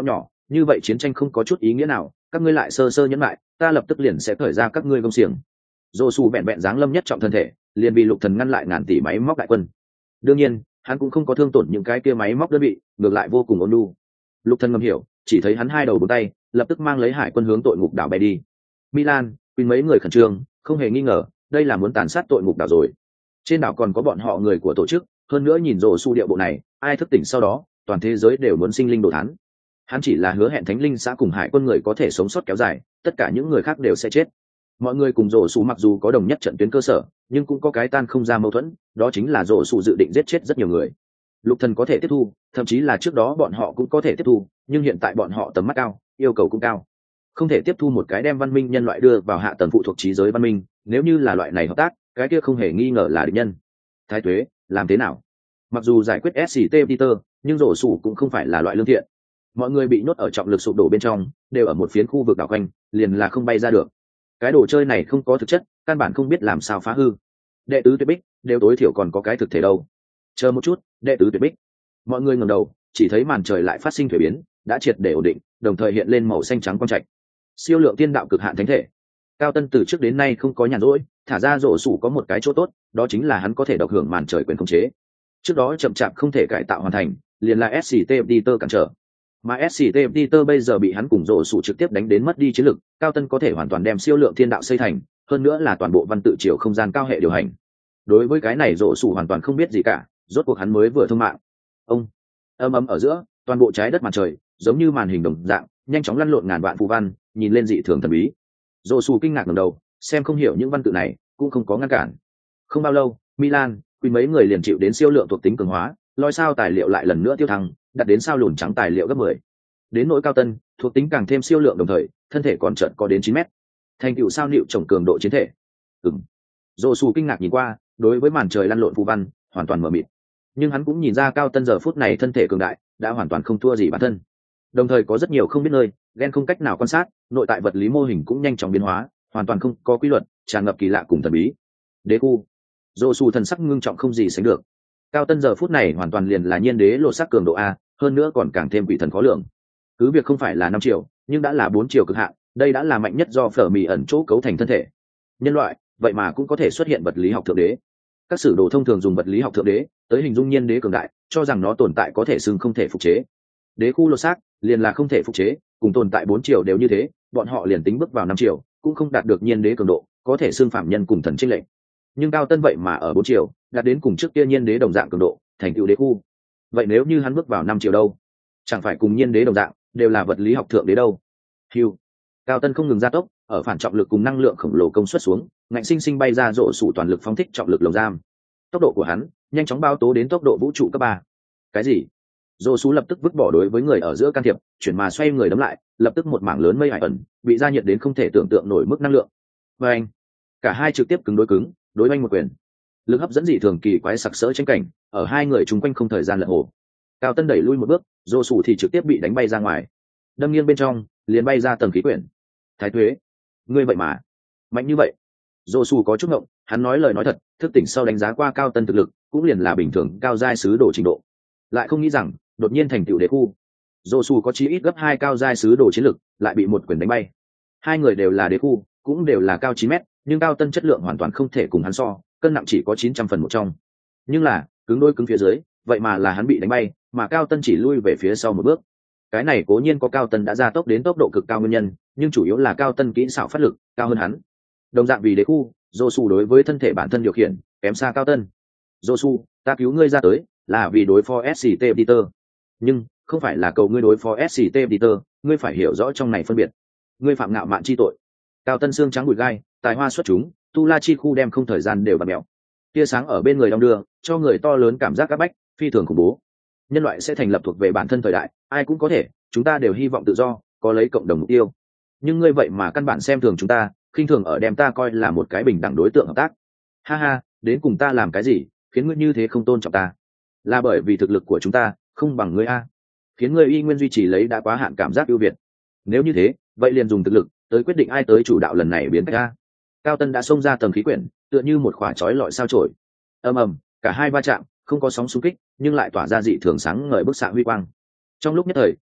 như vậy chiến tranh không có chút ý nghĩa nào, các ngươi lại sơ sơ nhẫn lại, ta lập tức liền sẽ khởi ra các ngươi công xiềng. Dô su vẹn vẹn dáng lâm nhất trọng thân thể, liền bị lục thần ngăn lại ngàn tỷ máy móc đại quân. Đương nhiên hắn cũng không có thương tổn những cái kia máy móc đơn vị, ngược lại vô cùng ôn nhu. Lục thần ngầm hiểu, chỉ thấy hắn hai đầu bốn tay lập tức mang lấy hải quân hướng tội ngục đảo bay đi. Milan Quỳnh mấy người khẩn trương, không hề nghi ngờ đây là muốn tàn sát tội ngục đảo rồi. Trên đảo còn có bọn họ người của tổ chức, hơn nữa nhìn rồ su điệu bộ này, ai thức tỉnh sau đó toàn thế giới đều muốn sinh linh đồ thán. Hắn chỉ là hứa hẹn thánh linh xã cùng hải quân người có thể sống sót kéo dài, tất cả những người khác đều sẽ chết. Mọi người cùng rồ su mặc dù có đồng nhất trận tuyến cơ sở, nhưng cũng có cái tan không ra mâu thuẫn, đó chính là rồ su dự định giết chết rất nhiều người. Lục thần có thể tiếp thu, thậm chí là trước đó bọn họ cũng có thể tiếp thu, nhưng hiện tại bọn họ tầm mắt cao, yêu cầu cũng cao, không thể tiếp thu một cái đem văn minh nhân loại đưa vào hạ tầng phụ thuộc trí giới văn minh. Nếu như là loại này hợp tác, cái kia không hề nghi ngờ là địch nhân. Thái tuế làm thế nào? Mặc dù giải quyết ét xê tê Peter, nhưng rổ sủ cũng không phải là loại lương thiện. Mọi người bị nhốt ở trọng lực sụp đổ bên trong, đều ở một phiến khu vực đảo quanh, liền là không bay ra được. Cái đồ chơi này không có thực chất, căn bản không biết làm sao phá hư. Đệ tứ tuyệt bích đều tối thiểu còn có cái thực thể đâu. Chờ một chút, đệ tứ tuyệt bích. Mọi người ngẩng đầu, chỉ thấy màn trời lại phát sinh thủy biến, đã triệt để ổn định, đồng thời hiện lên màu xanh trắng quang trạch. Siêu lượng tiên đạo cực hạn thánh thể. Cao Tân từ trước đến nay không có nhàn rỗi, thả ra rổ sủ có một cái chỗ tốt, đó chính là hắn có thể độc hưởng màn trời quyền khống chế. Trước đó chậm chạp không thể cải tạo hoàn thành, liền là ét xê tê Peter cản trở. Mà ét xê tê Peter bây giờ bị hắn cùng rổ sủ trực tiếp đánh đến mất đi chiến lực, Cao Tân có thể hoàn toàn đem siêu lượng thiên đạo xây thành, hơn nữa là toàn bộ văn tự chiều không gian cao hệ điều hành. Đối với cái này rổ sủ hoàn toàn không biết gì cả, rốt cuộc hắn mới vừa thông mạng. Ông ầm ầm ở giữa, toàn bộ trái đất màn trời giống như màn hình đồng dạng, nhanh chóng lăn lộn ngàn vạn phù văn, nhìn lên dị thường thần bí. Rổ sủ kinh ngạc ngẩng đầu, xem không hiểu những văn tự này, cũng không có ngăn cản. Không bao lâu, Milan Quy mấy người liền chịu đến siêu lượng thuộc tính cường hóa, lôi sao tài liệu lại lần nữa tiêu thăng, đạt đến sao lùn trắng tài liệu gấp mười. Đến nỗi Cao Tân, thuộc tính càng thêm siêu lượng đồng thời, thân thể còn chợt có đến chín mét. Thành tựu sao liệu trồng cường độ chiến thể. Ừm. Dỗ Sủ kinh ngạc nhìn qua, đối với màn trời lăn lộn phù văn, hoàn toàn mờ mịt. Nhưng hắn cũng nhìn ra Cao Tân giờ phút này thân thể cường đại, đã hoàn toàn không thua gì bản thân. Đồng thời có rất nhiều không biết nơi, gen không cách nào quan sát, nội tại vật lý mô hình cũng nhanh chóng biến hóa, hoàn toàn không có quy luật, tràn ngập kỳ lạ cùng thần bí. Đế khu. Dỗ Sủ thần sắc ngưng trọng không gì sánh được. Cao Tân giờ phút này hoàn toàn liền là nhiên đế lộ sắc cường độ a, hơn nữa còn càng thêm quỷ thần khó lường. Cứ việc không phải là năm triệu, nhưng đã là bốn triệu cực hạn, đây đã là mạnh nhất do phở mì ẩn chỗ cấu thành thân thể. Nhân loại, vậy mà cũng có thể xuất hiện vật lý học thượng đế. Các sử đồ thông thường dùng vật lý học thượng đế tới hình dung nhiên đế cường đại, cho rằng nó tồn tại có thể xưng không thể phục chế. Đế khu lô xác liền là không thể phục chế, cùng tồn tại bốn triệu đều như thế, bọn họ liền tính bước vào năm triệu, cũng không đạt được nhiên đế cường độ, có thể xưng phạm nhân cùng thần chênh lệch. Nhưng Cao Tân vậy mà ở bốn triệu, đạt đến cùng trước kia nhiên đế đồng dạng cường độ, thành tựu đế khu. Vậy nếu như hắn bước vào năm triệu đâu? Chẳng phải cùng nhiên đế đồng dạng, đều là vật lý học thượng đế đâu? Hưu. Cao Tân không ngừng gia tốc, ở phản trọng lực cùng năng lượng khổng lồ công suất xuống, ngạnh sinh sinh bay ra rộ sủ toàn lực phóng thích trọng lực lồng giam. Tốc độ của hắn nhanh chóng bao tố đến tốc độ vũ trụ cấp ba. Cái gì? Rộ sủ lập tức vứt bỏ đối với người ở giữa can thiệp, chuyển mà xoay người đấm lại, lập tức một mảng lớn mây hải ẩn, bị gia nhiệt đến không thể tưởng tượng nổi mức năng lượng. Và anh, cả hai trực tiếp cứng đối cứng, đối oanh một quyền. Lực hấp dẫn dị thường kỳ quái sặc sỡ tranh cảnh, ở hai người chung quanh không thời gian lật hồ. Cao Tân đẩy lui một bước, rộ sủ thì trực tiếp bị đánh bay ra ngoài, đâm nghiêng bên trong, liền bay ra tầng khí quyển. Thái Tuế, ngươi vậy mà mạnh như vậy? Dô Su có chút ngộng, hắn nói lời nói thật, thức tỉnh sau đánh giá qua Cao Tân thực lực, cũng liền là bình thường cao giai sứ đồ trình độ, lại không nghĩ rằng đột nhiên thành tựu đế khu. Dô Su có chí ít gấp hai cao giai sứ đồ chiến lực, lại bị một quyền đánh bay. Hai người đều là đế khu, cũng đều là cao chín mét, nhưng Cao Tân chất lượng hoàn toàn không thể cùng hắn so, cân nặng chỉ có chín trăm phần một trong. Nhưng là cứng đôi cứng phía dưới, vậy mà là hắn bị đánh bay, mà Cao Tân chỉ lui về phía sau một bước. Cái này cố nhiên có Cao Tân đã gia tốc đến tốc độ cực cao nguyên nhân, nhưng chủ yếu là Cao Tân kỹ xảo phát lực cao hơn hắn. Đồng dạng vì đế khu, Josu đối với thân thể bản thân điều khiển kém xa Cao Tân. Josu, ta cứu ngươi ra tới là vì đối phó ét xê tê Peter, nhưng không phải là cầu ngươi đối phó ét xê tê Peter, ngươi phải hiểu rõ trong này phân biệt. Ngươi phạm ngạo mạn chi tội. Cao Tân xương trắng bụi gai, tài hoa xuất chúng, tu la chi khu đem không thời gian đều bật mèo. Tia sáng ở bên người đong đưa, cho người to lớn cảm giác áp bách, phi thường khủng bố. Nhân loại sẽ thành lập thuộc về bản thân thời đại, ai cũng có thể, chúng ta đều hy vọng tự do, có lấy cộng đồng mục tiêu. Nhưng ngươi vậy mà căn bản xem thường chúng ta, khinh thường ở đem ta coi là một cái bình đẳng đối tượng hợp tác. Ha ha, đến cùng ta làm cái gì khiến ngươi như thế không tôn trọng ta? Là bởi vì thực lực của chúng ta không bằng ngươi a, khiến ngươi y nguyên duy trì lấy đã quá hạn cảm giác ưu việt. Nếu như thế, vậy liền dùng thực lực tới quyết định ai tới chủ đạo lần này biến cách a. Cao Tân đã xông ra tầng khí quyển, tựa như một quả chói lọi sao chổi. Ầm ầm, cả hai va chạm, không có sóng xung kích, nhưng lại tỏa ra dị thường sáng ngời bức xạ huy quang. Trong lúc nhất thời,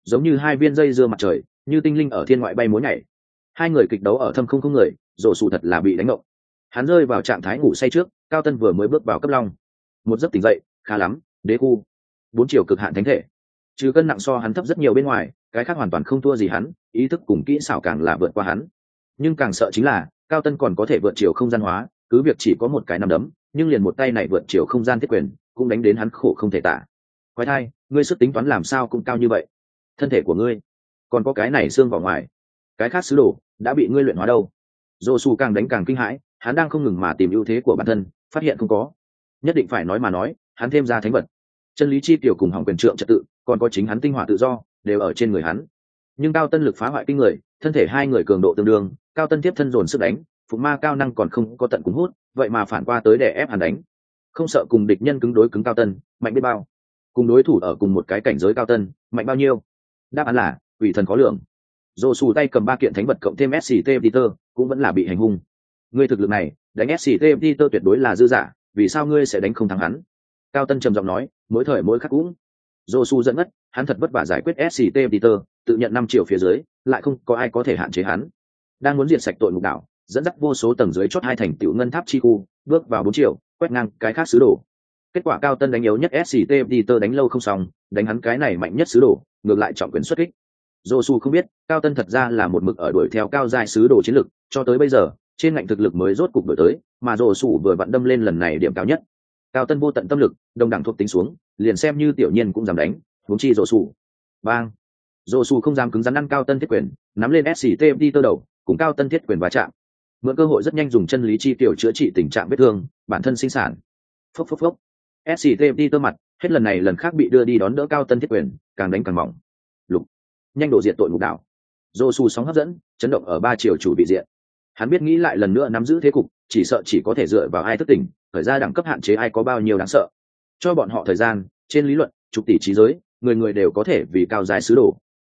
giống như hai viên dây dưa mặt trời, như tinh linh ở thiên ngoại bay múa nhảy. Hai người kịch đấu ở thâm không không người, rổ sủ thật là bị đánh ngộng. Hắn rơi vào trạng thái ngủ say trước, Cao Tân vừa mới bước vào cấp long. Một giấc tỉnh dậy, khá lắm, đế khu, bốn chiều cực hạn thánh thể. Trừ cân nặng so hắn thấp rất nhiều bên ngoài, cái khác hoàn toàn không thua gì hắn, ý thức cùng kỹ xảo càng là vượt qua hắn. Nhưng càng sợ chính là, Cao Tân còn có thể vượt chiều không gian hóa, cứ việc chỉ có một cái nắm đấm, nhưng liền một tay này vượt chiều không gian thiết quyền, cũng đánh đến hắn khổ không thể tả. Quái thai, ngươi sức tính toán làm sao cũng cao như vậy? Thân thể của ngươi, còn có cái này xương vào ngoài, cái khác sứ đồ đã bị ngươi luyện hóa đâu? Dô su càng đánh càng kinh hãi, hắn đang không ngừng mà tìm ưu thế của bản thân, phát hiện không có, nhất định phải nói mà nói, hắn thêm ra thánh vật, chân lý chi tiểu cùng hỏng quyền trượng trật tự, còn có chính hắn tinh hỏa tự do, đều ở trên người hắn. Nhưng Cao Tân lực phá hoại kinh người, thân thể hai người cường độ tương đương, Cao Tân tiếp thân dồn sức đánh, phục ma cao năng còn không có tận cùng hút, vậy mà phản qua tới để ép hắn đánh, không sợ cùng địch nhân cứng đối cứng. Cao Tân mạnh biết bao, cùng đối thủ ở cùng một cái cảnh giới. Cao Tân mạnh bao nhiêu? Đáp án là quỷ thần khó lường. Dô sù tay cầm ba kiện thánh vật cộng thêm ét xê tê Peter, cũng vẫn là bị hành hung. Ngươi thực lực này, đánh ét xê tê Peter tuyệt đối là dư giả, vì sao ngươi sẽ đánh không thắng hắn? Cao Tân trầm giọng nói, mỗi thời mỗi khắc cũng. Dô su giận ngất, hắn thật vất vả giải quyết ét xê tê Peter, tự nhận năm triệu phía dưới, lại không có ai có thể hạn chế hắn. Đang muốn diệt sạch tội ngục đảo, dẫn dắt vô số tầng dưới chót hai thành tựu ngân tháp chi khu, bước vào bốn triệu, quét ngang cái khác sứ đồ. Kết quả Cao Tân đánh yếu nhất ét xê tê Peter đánh lâu không xong, đánh hắn cái này mạnh nhất sứ đồ, ngược lại trọng quyền xuất kích. Dô su không biết, Cao Tân thật ra là một mực ở đuổi theo cao giai sứ đồ chiến lực, cho tới bây giờ, trên ngành thực lực mới rốt cục đổi tới, mà Dô su vừa vặn đâm lên lần này điểm cao nhất. Cao Tân vô tận tâm lực, đồng đẳng thuộc tính xuống, liền xem như tiểu nhiên cũng dám đánh, huống chi Dô su. Bang! Dô su không dám cứng rắn ăn Cao Tân thiết quyền, nắm lên ét xê tê Peter đầu, cùng Cao Tân thiết quyền va chạm. Mượn cơ hội rất nhanh dùng chân lý chi tiểu chữa trị tình trạng vết thương, bản thân sinh sản. Phốc phốc phốc. ét xê tê Peter mặt, hết lần này lần khác bị đưa đi đón đỡ Cao Tân thiết quyền, càng đánh càng mỏng. Lục, nhanh độ diện tội ngục đảo. Dô su sóng hấp dẫn, chấn động ở ba chiều chủ vị diện. Hắn biết nghĩ lại lần nữa nắm giữ thế cục, chỉ sợ chỉ có thể dựa vào ai thức tỉnh, thời gian đẳng cấp hạn chế ai có bao nhiêu đáng sợ. Cho bọn họ thời gian, trên lý luận, chục tỷ trí giới, người người đều có thể vì cao giai sứ đồ.